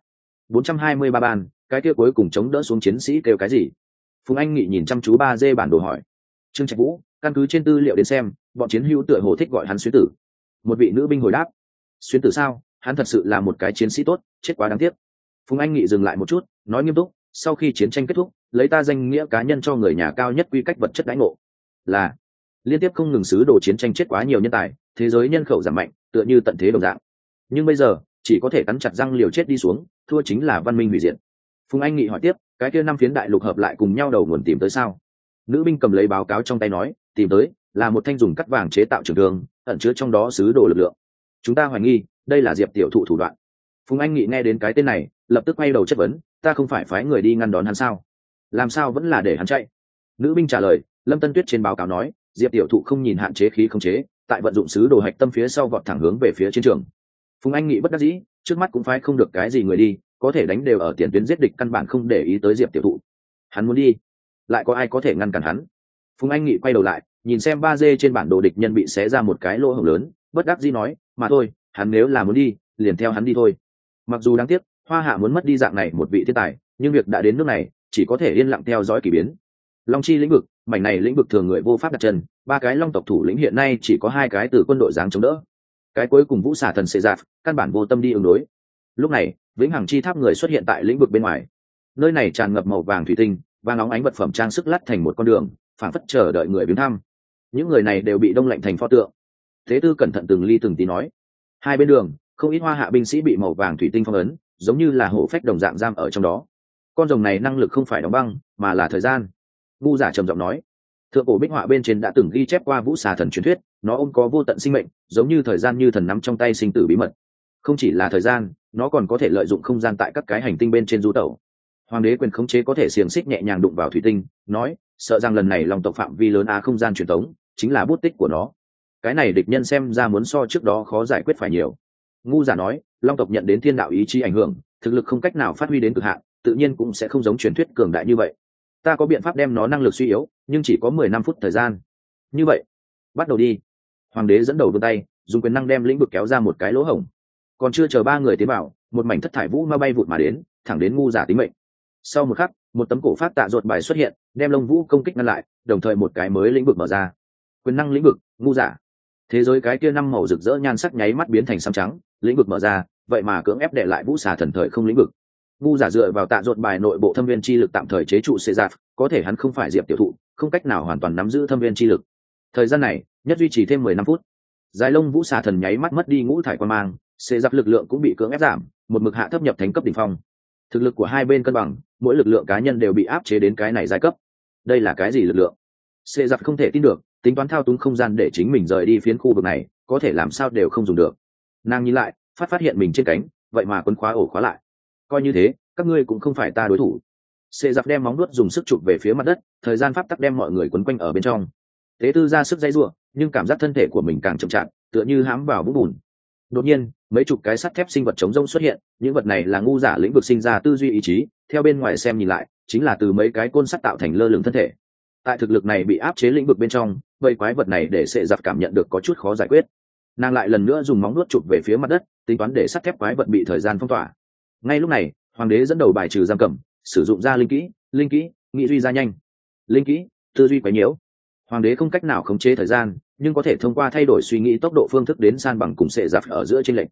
423 ban, cái kia cuối cùng chống đỡ xuống chiến sĩ kêu cái gì? Phùng Anh Nghị nhìn chăm chú 3D bản đồ hỏi. Trương Trạch Vũ, căn cứ trên tư liệu đến xem, bọn chiến hữu tựa hồ thích gọi hắn xuyên tử. Một vị nữ binh hồi đáp. Xuyên tử sao? Hắn thật sự là một cái chiến sĩ tốt, chết quá đáng tiếc. Phùng Anh Nghị dừng lại một chút, nói nghiêm túc, sau khi chiến tranh kết thúc, lấy ta danh nghĩa cá nhân cho người nhà cao nhất quy cách vật chất đãi ngộ. Là liên tiếp không ngừng xứ đồ chiến tranh chết quá nhiều nhân tài, thế giới nhân khẩu giảm mạnh, tựa như tận thế đồng dạng. Nhưng bây giờ, chỉ có thể cắn chặt răng liều chết đi xuống, thua chính là văn minh hủy diệt. Phùng Anh Nghị hỏi tiếp, cái kia 5 phiến đại lục hợp lại cùng nhau đầu nguồn tìm tới sao? Nữ binh cầm lấy báo cáo trong tay nói, tìm tới, là một thanh dùng cắt vàng chế tạo trường thương, ẩn chứa trong đó sứ đồ lực lượng. Chúng ta hoài nghi, đây là Diệp Tiểu Thụ thủ đoạn. Phùng Anh Nghị nghe đến cái tên này, lập tức quay đầu chất vấn, ta không phải phái người đi ngăn đón hắn sao? Làm sao vẫn là để hắn chạy? Nữ binh trả lời, Lâm Tân Tuyết trên báo cáo nói, Diệp Tiểu Thụ không nhìn hạn chế khí không chế, tại vận dụng sứ đồ hạch tâm phía sau vọt thẳng hướng về phía chiến trường. Phùng Anh Nghị bất đắc dĩ, trước mắt cũng phái không được cái gì người đi, có thể đánh đều ở tiền tuyến giết địch, căn bản không để ý tới Diệp Tiểu Thụ. Hắn muốn đi, lại có ai có thể ngăn cản hắn? Phùng Anh Nghị quay đầu lại, nhìn xem 3D trên bản đồ địch nhân bị xé ra một cái lỗ hổng lớn, bất đắc dĩ nói, mà thôi, hắn nếu là muốn đi, liền theo hắn đi thôi. Mặc dù đáng tiếc, Hoa Hạ muốn mất đi dạng này một vị thiên tài, nhưng việc đã đến nước này, chỉ có thể yên lặng theo dõi kỳ biến. Long chi lĩnh vực, mảnh này lĩnh vực thường người vô pháp đặt chân, 3 cái Long tộc thủ lĩnh hiện nay chỉ có 2 cái từ quân đội dáng chống đỡ. Cái cuối cùng Vũ Xà thần Xê Giạt, căn bản vô tâm đi ứng đối. Lúc này, vĩnh hằng chi tháp người xuất hiện tại lĩnh vực bên ngoài. Nơi này tràn ngập màu vàng thủy tinh, vàng óng ánh vật phẩm trang sức lát thành một con đường, phảng phất chờ đợi người viếng thăm. Những người này đều bị đông lạnh thành pho tượng. Thế Tư cẩn thận từng ly từng tí nói, hai bên đường, không ít Hoa Hạ binh sĩ bị màu vàng thủy tinh phong ấn, giống như là hổ phách đồng dạng giam ở trong đó. Con rồng này năng lực không phải đóng băng, mà là thời gian. Vu Giả trầm giọng nói, thượng cổ bích họa bên trên đã từng ghi chép qua Vũ Xà thần truyền thuyết, nó ôm có vô tận sinh mệnh, giống như thời gian như thần nắm trong tay sinh tử bí mật. Không chỉ là thời gian, nó còn có thể lợi dụng không gian tại các cái hành tinh bên trên du tẩu. Hoàng đế quyền khống chế có thể xiềng xích nhẹ nhàng đụng vào thủy tinh, nói, sợ rằng lần này Long tộc phạm vi lớn không gian truyền tống, chính là bút tích của nó. Cái này địch nhân xem ra muốn so trước đó khó giải quyết phải nhiều. Ngu Giả nói, Long tộc nhận đến thiên đạo ý chí ảnh hưởng, thực lực không cách nào phát huy đến cực hạn, tự nhiên cũng sẽ không giống truyền thuyết cường đại như vậy. Ta có biện pháp đem nó năng lực suy yếu, nhưng chỉ có 15 phút thời gian. Như vậy, bắt đầu đi. Hoàng đế dẫn đầu vươn tay, dùng quyền năng đem lĩnh vực kéo ra một cái lỗ hổng. Còn chưa chờ 3 người tiến vào, một mảnh thất thải vũ ma bay vụt mà đến, thẳng đến Ngu Giả tính mệnh. Sau một khắc, một tấm cổ phát tạ ruột bài xuất hiện, đem lông vũ công kích ngăn lại, đồng thời một cái mới lĩnh vực mở ra. Quyền năng lĩnh vực, Ngu Giả. Thế giới cái kia 5 màu rực rỡ nhan sắc nháy mắt biến thành xám trắng, lĩnh vực mở ra, vậy mà cưỡng ép đệ lại Vũ Xà thần thời không lĩnh vực. Ngu Giả dựa vào tạ ruột bài nội bộ thâm viên chi lực tạm thời chế trụ Xê Giạt, có thể hắn không phải Diệp Tiểu Thụ, không cách nào hoàn toàn nắm giữ thâm viên chi lực. Thời gian này, nhất duy trì thêm 15 phút. Dài lông Vũ Xà thần nháy mắt mất đi ngũ thải quan mang, Xê Giạt lực lượng cũng bị cưỡng ép giảm, một mực hạ thấp nhập thánh cấp đỉnh phong. Thực lực của hai bên cân bằng, mỗi lực lượng cá nhân đều bị áp chế đến cái này giai cấp. Đây là cái gì lực lượng? Xê Giặc không thể tin được, tính toán thao túng không gian để chính mình rời đi phiến khu vực này, có thể làm sao đều không dùng được. Nàng nhìn lại, phát hiện mình trên cánh, vậy mà quấn khóa ổ khóa lại. Coi như thế, các ngươi cũng không phải ta đối thủ. Xê Giặc đem móng vuốt dùng sức chụp về phía mặt đất, thời gian pháp tắc đem mọi người quấn quanh ở bên trong. Tế Tư ra sức dây rủa, nhưng cảm giác thân thể của mình càng chậm chạp, tựa như hãm vào vũng bùn. Đột nhiên, mấy chục cái sắt thép sinh vật chống rông xuất hiện, những vật này là Ngu Giả lĩnh vực sinh ra tư duy ý chí, theo bên ngoài xem nhìn lại, chính là từ mấy cái côn sắt tạo thành lơ lửng thân thể. Tại thực lực này bị áp chế lĩnh vực bên trong, vậy quái vật này để Sệ Giặc cảm nhận được có chút khó giải quyết. Nàng lại lần nữa dùng móng vuốt chụp về phía mặt đất, tính toán để sắt thép quái vật bị thời gian phong tỏa. Ngay lúc này, hoàng đế dẫn đầu bài trừ giam cầm, sử dụng ra linh kỹ, nghị duy ra nhanh. Linh kỹ, tư duy quấy nhiễu. Hoàng đế không cách nào khống chế thời gian, nhưng có thể thông qua thay đổi suy nghĩ tốc độ phương thức đến san bằng cùng Sệ Giặc ở giữa chênh lệch.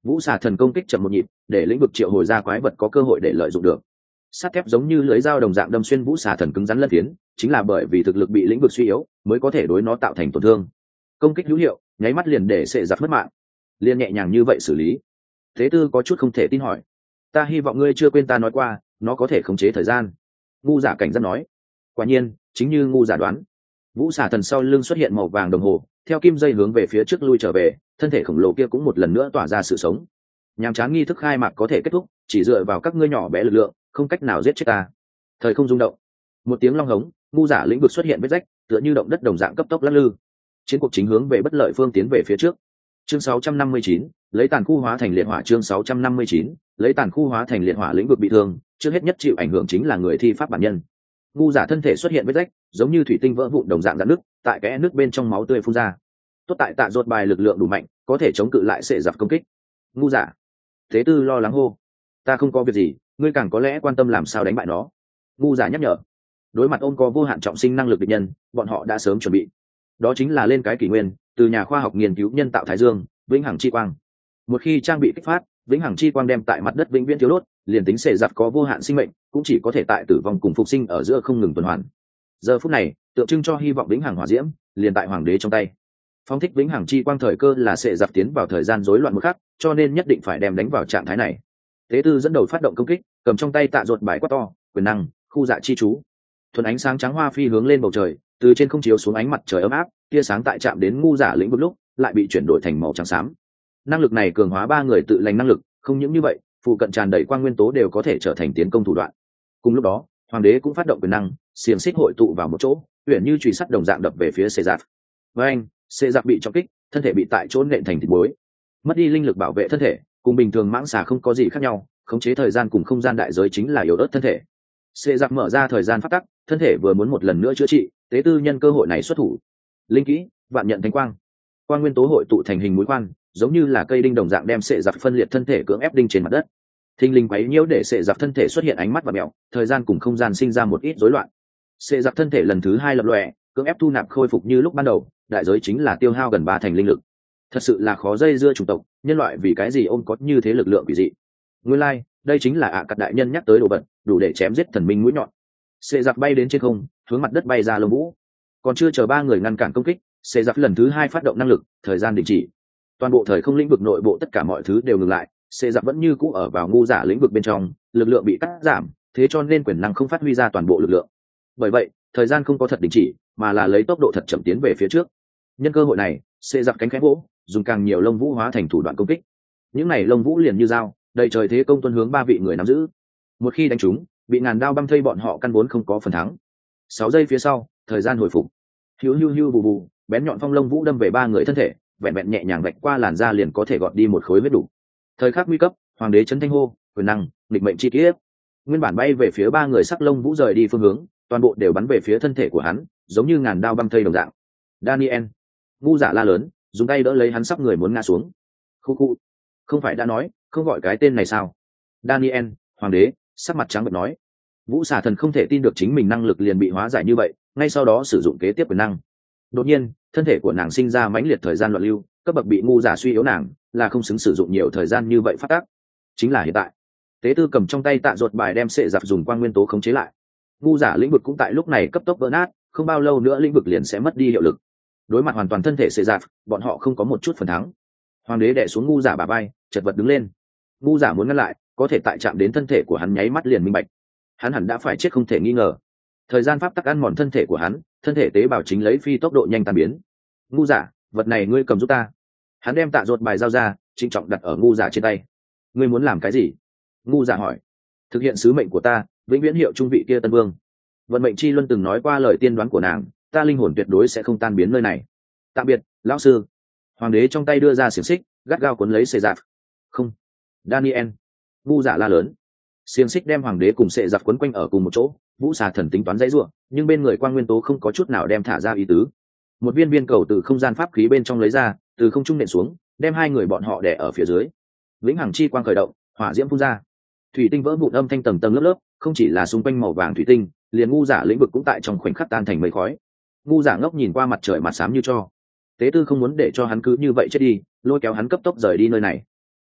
Vũ xà thần công kích chậm một nhịp, để lĩnh vực triệu hồi ra quái vật có cơ hội để lợi dụng được. Sắt thép giống như lưới dao đồng dạng đâm xuyên vũ xà thần cứng rắn lân phiến, chính là bởi vì thực lực bị lĩnh vực suy yếu mới có thể đối nó tạo thành tổn thương. Công kích hữu hiệu, nháy mắt liền để sệ giặc mất mạng. Liền nhẹ nhàng như vậy xử lý. Thế Tư có chút không thể tin hỏi: ta hy vọng ngươi chưa quên ta nói qua nó có thể khống chế thời gian. Ngu giả cảnh giác nói. Quả nhiên chính như ngu giả đoán, vũ xà thần sau lưng xuất hiện màu vàng đồng hồ, theo kim dây hướng về phía trước lui trở về, thân thể khổng lồ kia cũng một lần nữa tỏa ra sự sống. Nhàm chán nghi thức khai mạc có thể kết thúc, chỉ dựa vào các ngươi nhỏ bé lực lượng không cách nào giết chết ta. Thời không rung động, một tiếng long hống, ngu giả lĩnh vực xuất hiện vết rách, tựa như động đất đồng dạng cấp tốc lắc lư. Chiến cuộc chính hướng về bất lợi phương tiến về phía trước. Chương 659, lấy tàn khu hóa thành liệt hỏa. Chương 659, lấy tàn khu hóa thành liệt hỏa. Lĩnh vực bị thương, trước hết nhất chịu ảnh hưởng chính là người thi pháp bản nhân. Ngu giả thân thể xuất hiện vết rách, giống như thủy tinh vỡ vụn đồng dạng rạn nứt, tại kẽ nước bên trong máu tươi phun ra. Tốt tại tạ ruột bài lực lượng đủ mạnh, có thể chống cự lại sệ giặc công kích. Ngu giả, Thế Tư lo lắng hô: ta không có việc gì, ngươi càng có lẽ quan tâm làm sao đánh bại nó. Ngu giả nhắc nhở. Đối mặt ôm có vô hạn trọng sinh năng lực địch nhân, bọn họ đã sớm chuẩn bị. Đó chính là lên cái kỷ nguyên, từ nhà khoa học nghiên cứu nhân tạo thái dương, vĩnh hằng chi quang. Một khi trang bị kích phát, vĩnh hằng chi quang đem tại mặt đất vĩnh viễn thiếu đốt, liền tính sệ giặc có vô hạn sinh mệnh, cũng chỉ có thể tại tử vong cùng phục sinh ở giữa không ngừng tuần hoàn. Giờ phút này, tượng trưng cho hy vọng vĩnh hằng hỏa diễm, liền tại hoàng đế trong tay. Phong thích vĩnh hằng chi quang thời cơ là sệ giặc tiến vào thời gian rối loạn một khắc, cho nên nhất định phải đem đánh vào trạng thái này. Tế Tư dẫn đầu phát động công kích, cầm trong tay tạ ruột bài quát to: quyền năng, khu dạ chi chú. Thuần ánh sáng trắng hoa phi hướng lên bầu trời, từ trên không chiếu xuống ánh mặt trời ấm áp, tia sáng tại chạm đến ngu giả lĩnh vực lúc lại bị chuyển đổi thành màu trắng xám. Năng lực này cường hóa ba người tự lành năng lực, không những như vậy, phụ cận tràn đầy quang nguyên tố đều có thể trở thành tiến công thủ đoạn. Cùng lúc đó, hoàng đế cũng phát động quyền năng, xiềng xích hội tụ vào một chỗ, uyển như chùy sắt đồng dạng đập về phía Xê Giặc. Với anh, Xê Giặc bị trọng kích, thân thể bị tại chỗ nện thành thịt muối. Mất đi linh lực bảo vệ thân thể, cùng bình thường mãng xà không có gì khác nhau, khống chế thời gian cùng không gian đại giới chính là yếu ớt thân thể. Xê Giặc mở ra thời gian phát tắc, thân thể vừa muốn một lần nữa chữa trị, Tế Tư nhân cơ hội này xuất thủ. Linh kỹ, vạn nhận thánh quang. Quang nguyên tố hội tụ thành hình mũi khoan, giống như là cây đinh đồng dạng đem Xê Giặc phân liệt thân thể cưỡng ép đinh trên mặt đất. Thình lình quấy nhiễu để Xê Giặc thân thể xuất hiện ánh mắt và mèo, thời gian cùng không gian sinh ra một ít rối loạn. Xê Giặc thân thể lần thứ hai lập lòe, cưỡng ép thu nạp khôi phục như lúc ban đầu, đại giới chính là tiêu hao gần 3 thành linh lực. Thật sự là khó dây dưa chủng tộc, nhân loại vì cái gì ôm có như thế lực lượng quỷ dị. Nguyên lai, đây chính là cặp đại nhân nhắc tới đồ vật, đủ để chém giết thần minh mũi nhọn. Xê Giặc bay đến trên không, hướng mặt đất bay ra lông vũ. Còn chưa chờ ba người ngăn cản công kích, Xê Giặc lần thứ hai phát động năng lực, thời gian đình chỉ. Toàn bộ thời không lĩnh vực nội bộ tất cả mọi thứ đều ngừng lại, Xê Giặc vẫn như cũ ở vào ngu giả lĩnh vực bên trong, lực lượng bị cắt giảm, thế cho nên quyền năng không phát huy ra toàn bộ lực lượng. Bởi vậy, thời gian không có thật đình chỉ, mà là lấy tốc độ thật chậm tiến về phía trước. Nhân cơ hội này, Xê Giặc cánh khẽ vỗ, dùng càng nhiều lông vũ hóa thành thủ đoạn công kích. Những này lông vũ liền như dao, đầy trời thế công tuân hướng ba vị người nắm giữ. Một khi đánh trúng, bị ngàn đao băm thây bọn họ căn vốn không có phần thắng. 6 giây phía sau, thời gian hồi phục. Hiu hiu hiu bù bù, bén nhọn phong lông vũ đâm về ba người thân thể, vẹn vẹn nhẹ nhàng vạch qua làn da liền có thể gọt đi một khối huyết đủ. Thời khắc nguy cấp, hoàng đế chấn thanh hô, quyền năng, nghịch mệnh chi kiếp. Nguyên bản bay về phía ba người sắc lông vũ rời đi phương hướng, toàn bộ đều bắn về phía thân thể của hắn, giống như ngàn đao băm thây đồng dạng. Daniel, ngu giả la lớn, dùng tay đỡ lấy hắn sắp người muốn ngã xuống. Khu khu, không phải đã nói, không gọi cái tên này sao? Daniel, hoàng đế, sắc mặt trắng bệch nói. Vũ xà thần không thể tin được chính mình năng lực liền bị hóa giải như vậy, ngay sau đó sử dụng kế tiếp quyền năng. Đột nhiên, thân thể của nàng sinh ra mãnh liệt thời gian loạn lưu, cấp bậc bị ngu giả suy yếu nàng, là không xứng sử dụng nhiều thời gian như vậy phát tác. Chính là hiện tại. Tế Tư cầm trong tay tạ ruột bài đem Xệ Giặc dùng quang nguyên tố khống chế lại. Ngu giả lĩnh vực cũng tại lúc này cấp tốc vỡ nát, không bao lâu nữa lĩnh vực liền sẽ mất đi hiệu lực. Đối mặt hoàn toàn thân thể Xệ Giặc, bọn họ không có một chút phần thắng. Hoàng đế đè xuống ngu giả bả vai, chật vật đứng lên. Ngu giả muốn ngăn lại, có thể tại chạm đến thân thể của hắn nháy mắt liền minh bạch. Hắn hẳn đã phải chết không thể nghi ngờ. Thời gian pháp tắc ăn mòn thân thể của hắn, thân thể tế bào chính lấy phi tốc độ nhanh tan biến. Ngu giả, vật này ngươi cầm giúp ta. Hắn đem tạ ruột bài giao ra, trịnh trọng đặt ở ngu giả trên tay. Ngươi muốn làm cái gì? Ngu giả hỏi. Thực hiện sứ mệnh của ta, vĩnh viễn hiệu trung vị kia tân vương. Vận mệnh chi luân từng nói qua lời tiên đoán của nàng, ta linh hồn tuyệt đối sẽ không tan biến nơi này. Tạm biệt, lão sư. Hoàng đế trong tay đưa ra xiềng xích, gắt gao cuốn lấy Xê Giặc. Không. Daniel. Ngu giả la lớn. Xiềng xích đem hoàng đế cùng Xê Giặc quấn quanh ở cùng một chỗ. Vũ xà thần tính toán dãy ruộng, nhưng bên người quan nguyên tố không có chút nào đem thả ra ý tứ. Một viên viên cầu từ không gian pháp khí bên trong lấy ra, từ không trung nện xuống, đem hai người bọn họ đè ở phía dưới. Vĩnh hằng chi quang khởi động, hỏa diễm phun ra, thủy tinh vỡ vụn âm thanh tầng tầng lớp lớp, không chỉ là xung quanh màu vàng thủy tinh, liền ngu giả lĩnh vực cũng tại trong khoảnh khắc tan thành mây khói. Ngu giả ngốc nhìn qua mặt trời mặt xám như cho. Tế Tư không muốn để cho hắn cứ như vậy chết đi, lôi kéo hắn cấp tốc rời đi nơi này.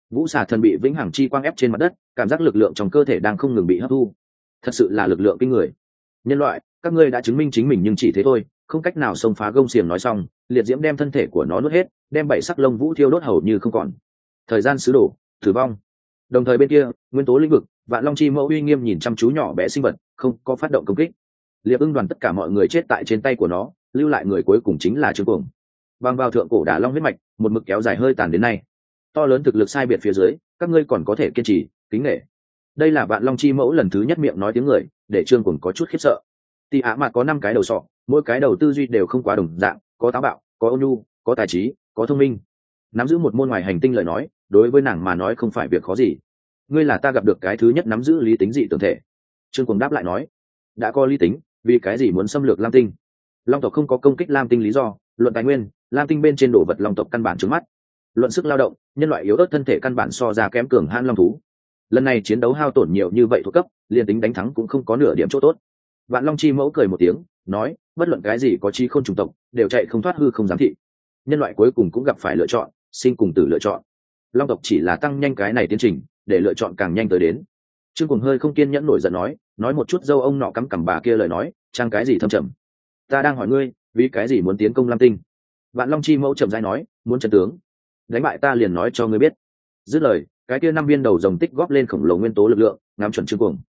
Vũ xà thần bị vĩnh hằng chi quang ép trên mặt đất, cảm giác lực lượng trong cơ thể đang không ngừng bị hấp thu. Thật sự là lực lượng kinh người. Nhân loại, các ngươi đã chứng minh chính mình nhưng chỉ thế thôi, không cách nào xông phá gông xiềng. Nói xong, liệt diễm đem thân thể của nó nuốt hết, đem 7 sắc lông vũ thiêu đốt hầu như không còn. Thời gian sứ đổ, tử vong. Đồng thời bên kia, nguyên tố lĩnh vực, Vạn Long chi mẫu uy nghiêm nhìn chăm chú nhỏ bé sinh vật, không có phát động công kích. Liệp ưng đoàn tất cả mọi người chết tại trên tay của nó, lưu lại người cuối cùng chính là Trương Cuồng. Bằng vào thượng cổ đả long huyết mạch, một mực kéo dài hơi tàn đến nay. To lớn thực lực sai biệt phía dưới, các ngươi còn có thể kiên trì, kính nể. Đây là Vạn Long chi mẫu lần thứ nhất miệng nói tiếng người, để Trương Cuồng có chút khiếp sợ. Tỷ Á Mạt có 5 cái đầu sọ, mỗi cái đầu tư duy đều không quá đồng dạng, có táo bạo, có ôn nhu, có tài trí, có thông minh. Nắm giữ một môn ngoài hành tinh lời nói, đối với nàng mà nói không phải việc khó gì. Ngươi là ta gặp được cái thứ nhất nắm giữ lý tính dị tưởng thể. Trương Cuồng đáp lại nói, đã có lý tính, vì cái gì muốn xâm lược Lam Tinh? Long tộc không có công kích Lam Tinh lý do, luận tài nguyên, Lam Tinh bên trên đồ vật Long tộc căn bản trướng mắt. Luận sức lao động, nhân loại yếu ớt thân thể căn bản so ra kém cường hãn long thú. Lần này chiến đấu hao tổn nhiều như vậy thuộc cấp, liền tính đánh thắng cũng không có nửa điểm chỗ tốt. Vạn Long chi mẫu cười một tiếng, nói, bất luận cái gì có trí khôn chủng tộc, đều chạy không thoát hư không giám thị. Nhân loại cuối cùng cũng gặp phải lựa chọn, sinh cùng tử lựa chọn. Long tộc chỉ là tăng nhanh cái này tiến trình, để lựa chọn càng nhanh tới đến. Trương Cuồng hơi không kiên nhẫn nổi giận nói một chút dâu ông nọ cắm cằm bà kia lời nói, trang cái gì thâm trầm. Ta đang hỏi ngươi, vì cái gì muốn tiến công Lam Tinh? Vạn Long chi mẫu trầm rãi nói, muốn chân tướng, đánh bại ta liền nói cho ngươi biết. Dứt lời, cái kia 5 viên đầu rồng tích góp lên khổng lồ nguyên tố lực lượng, ngắm chuẩn Trương Cuồng.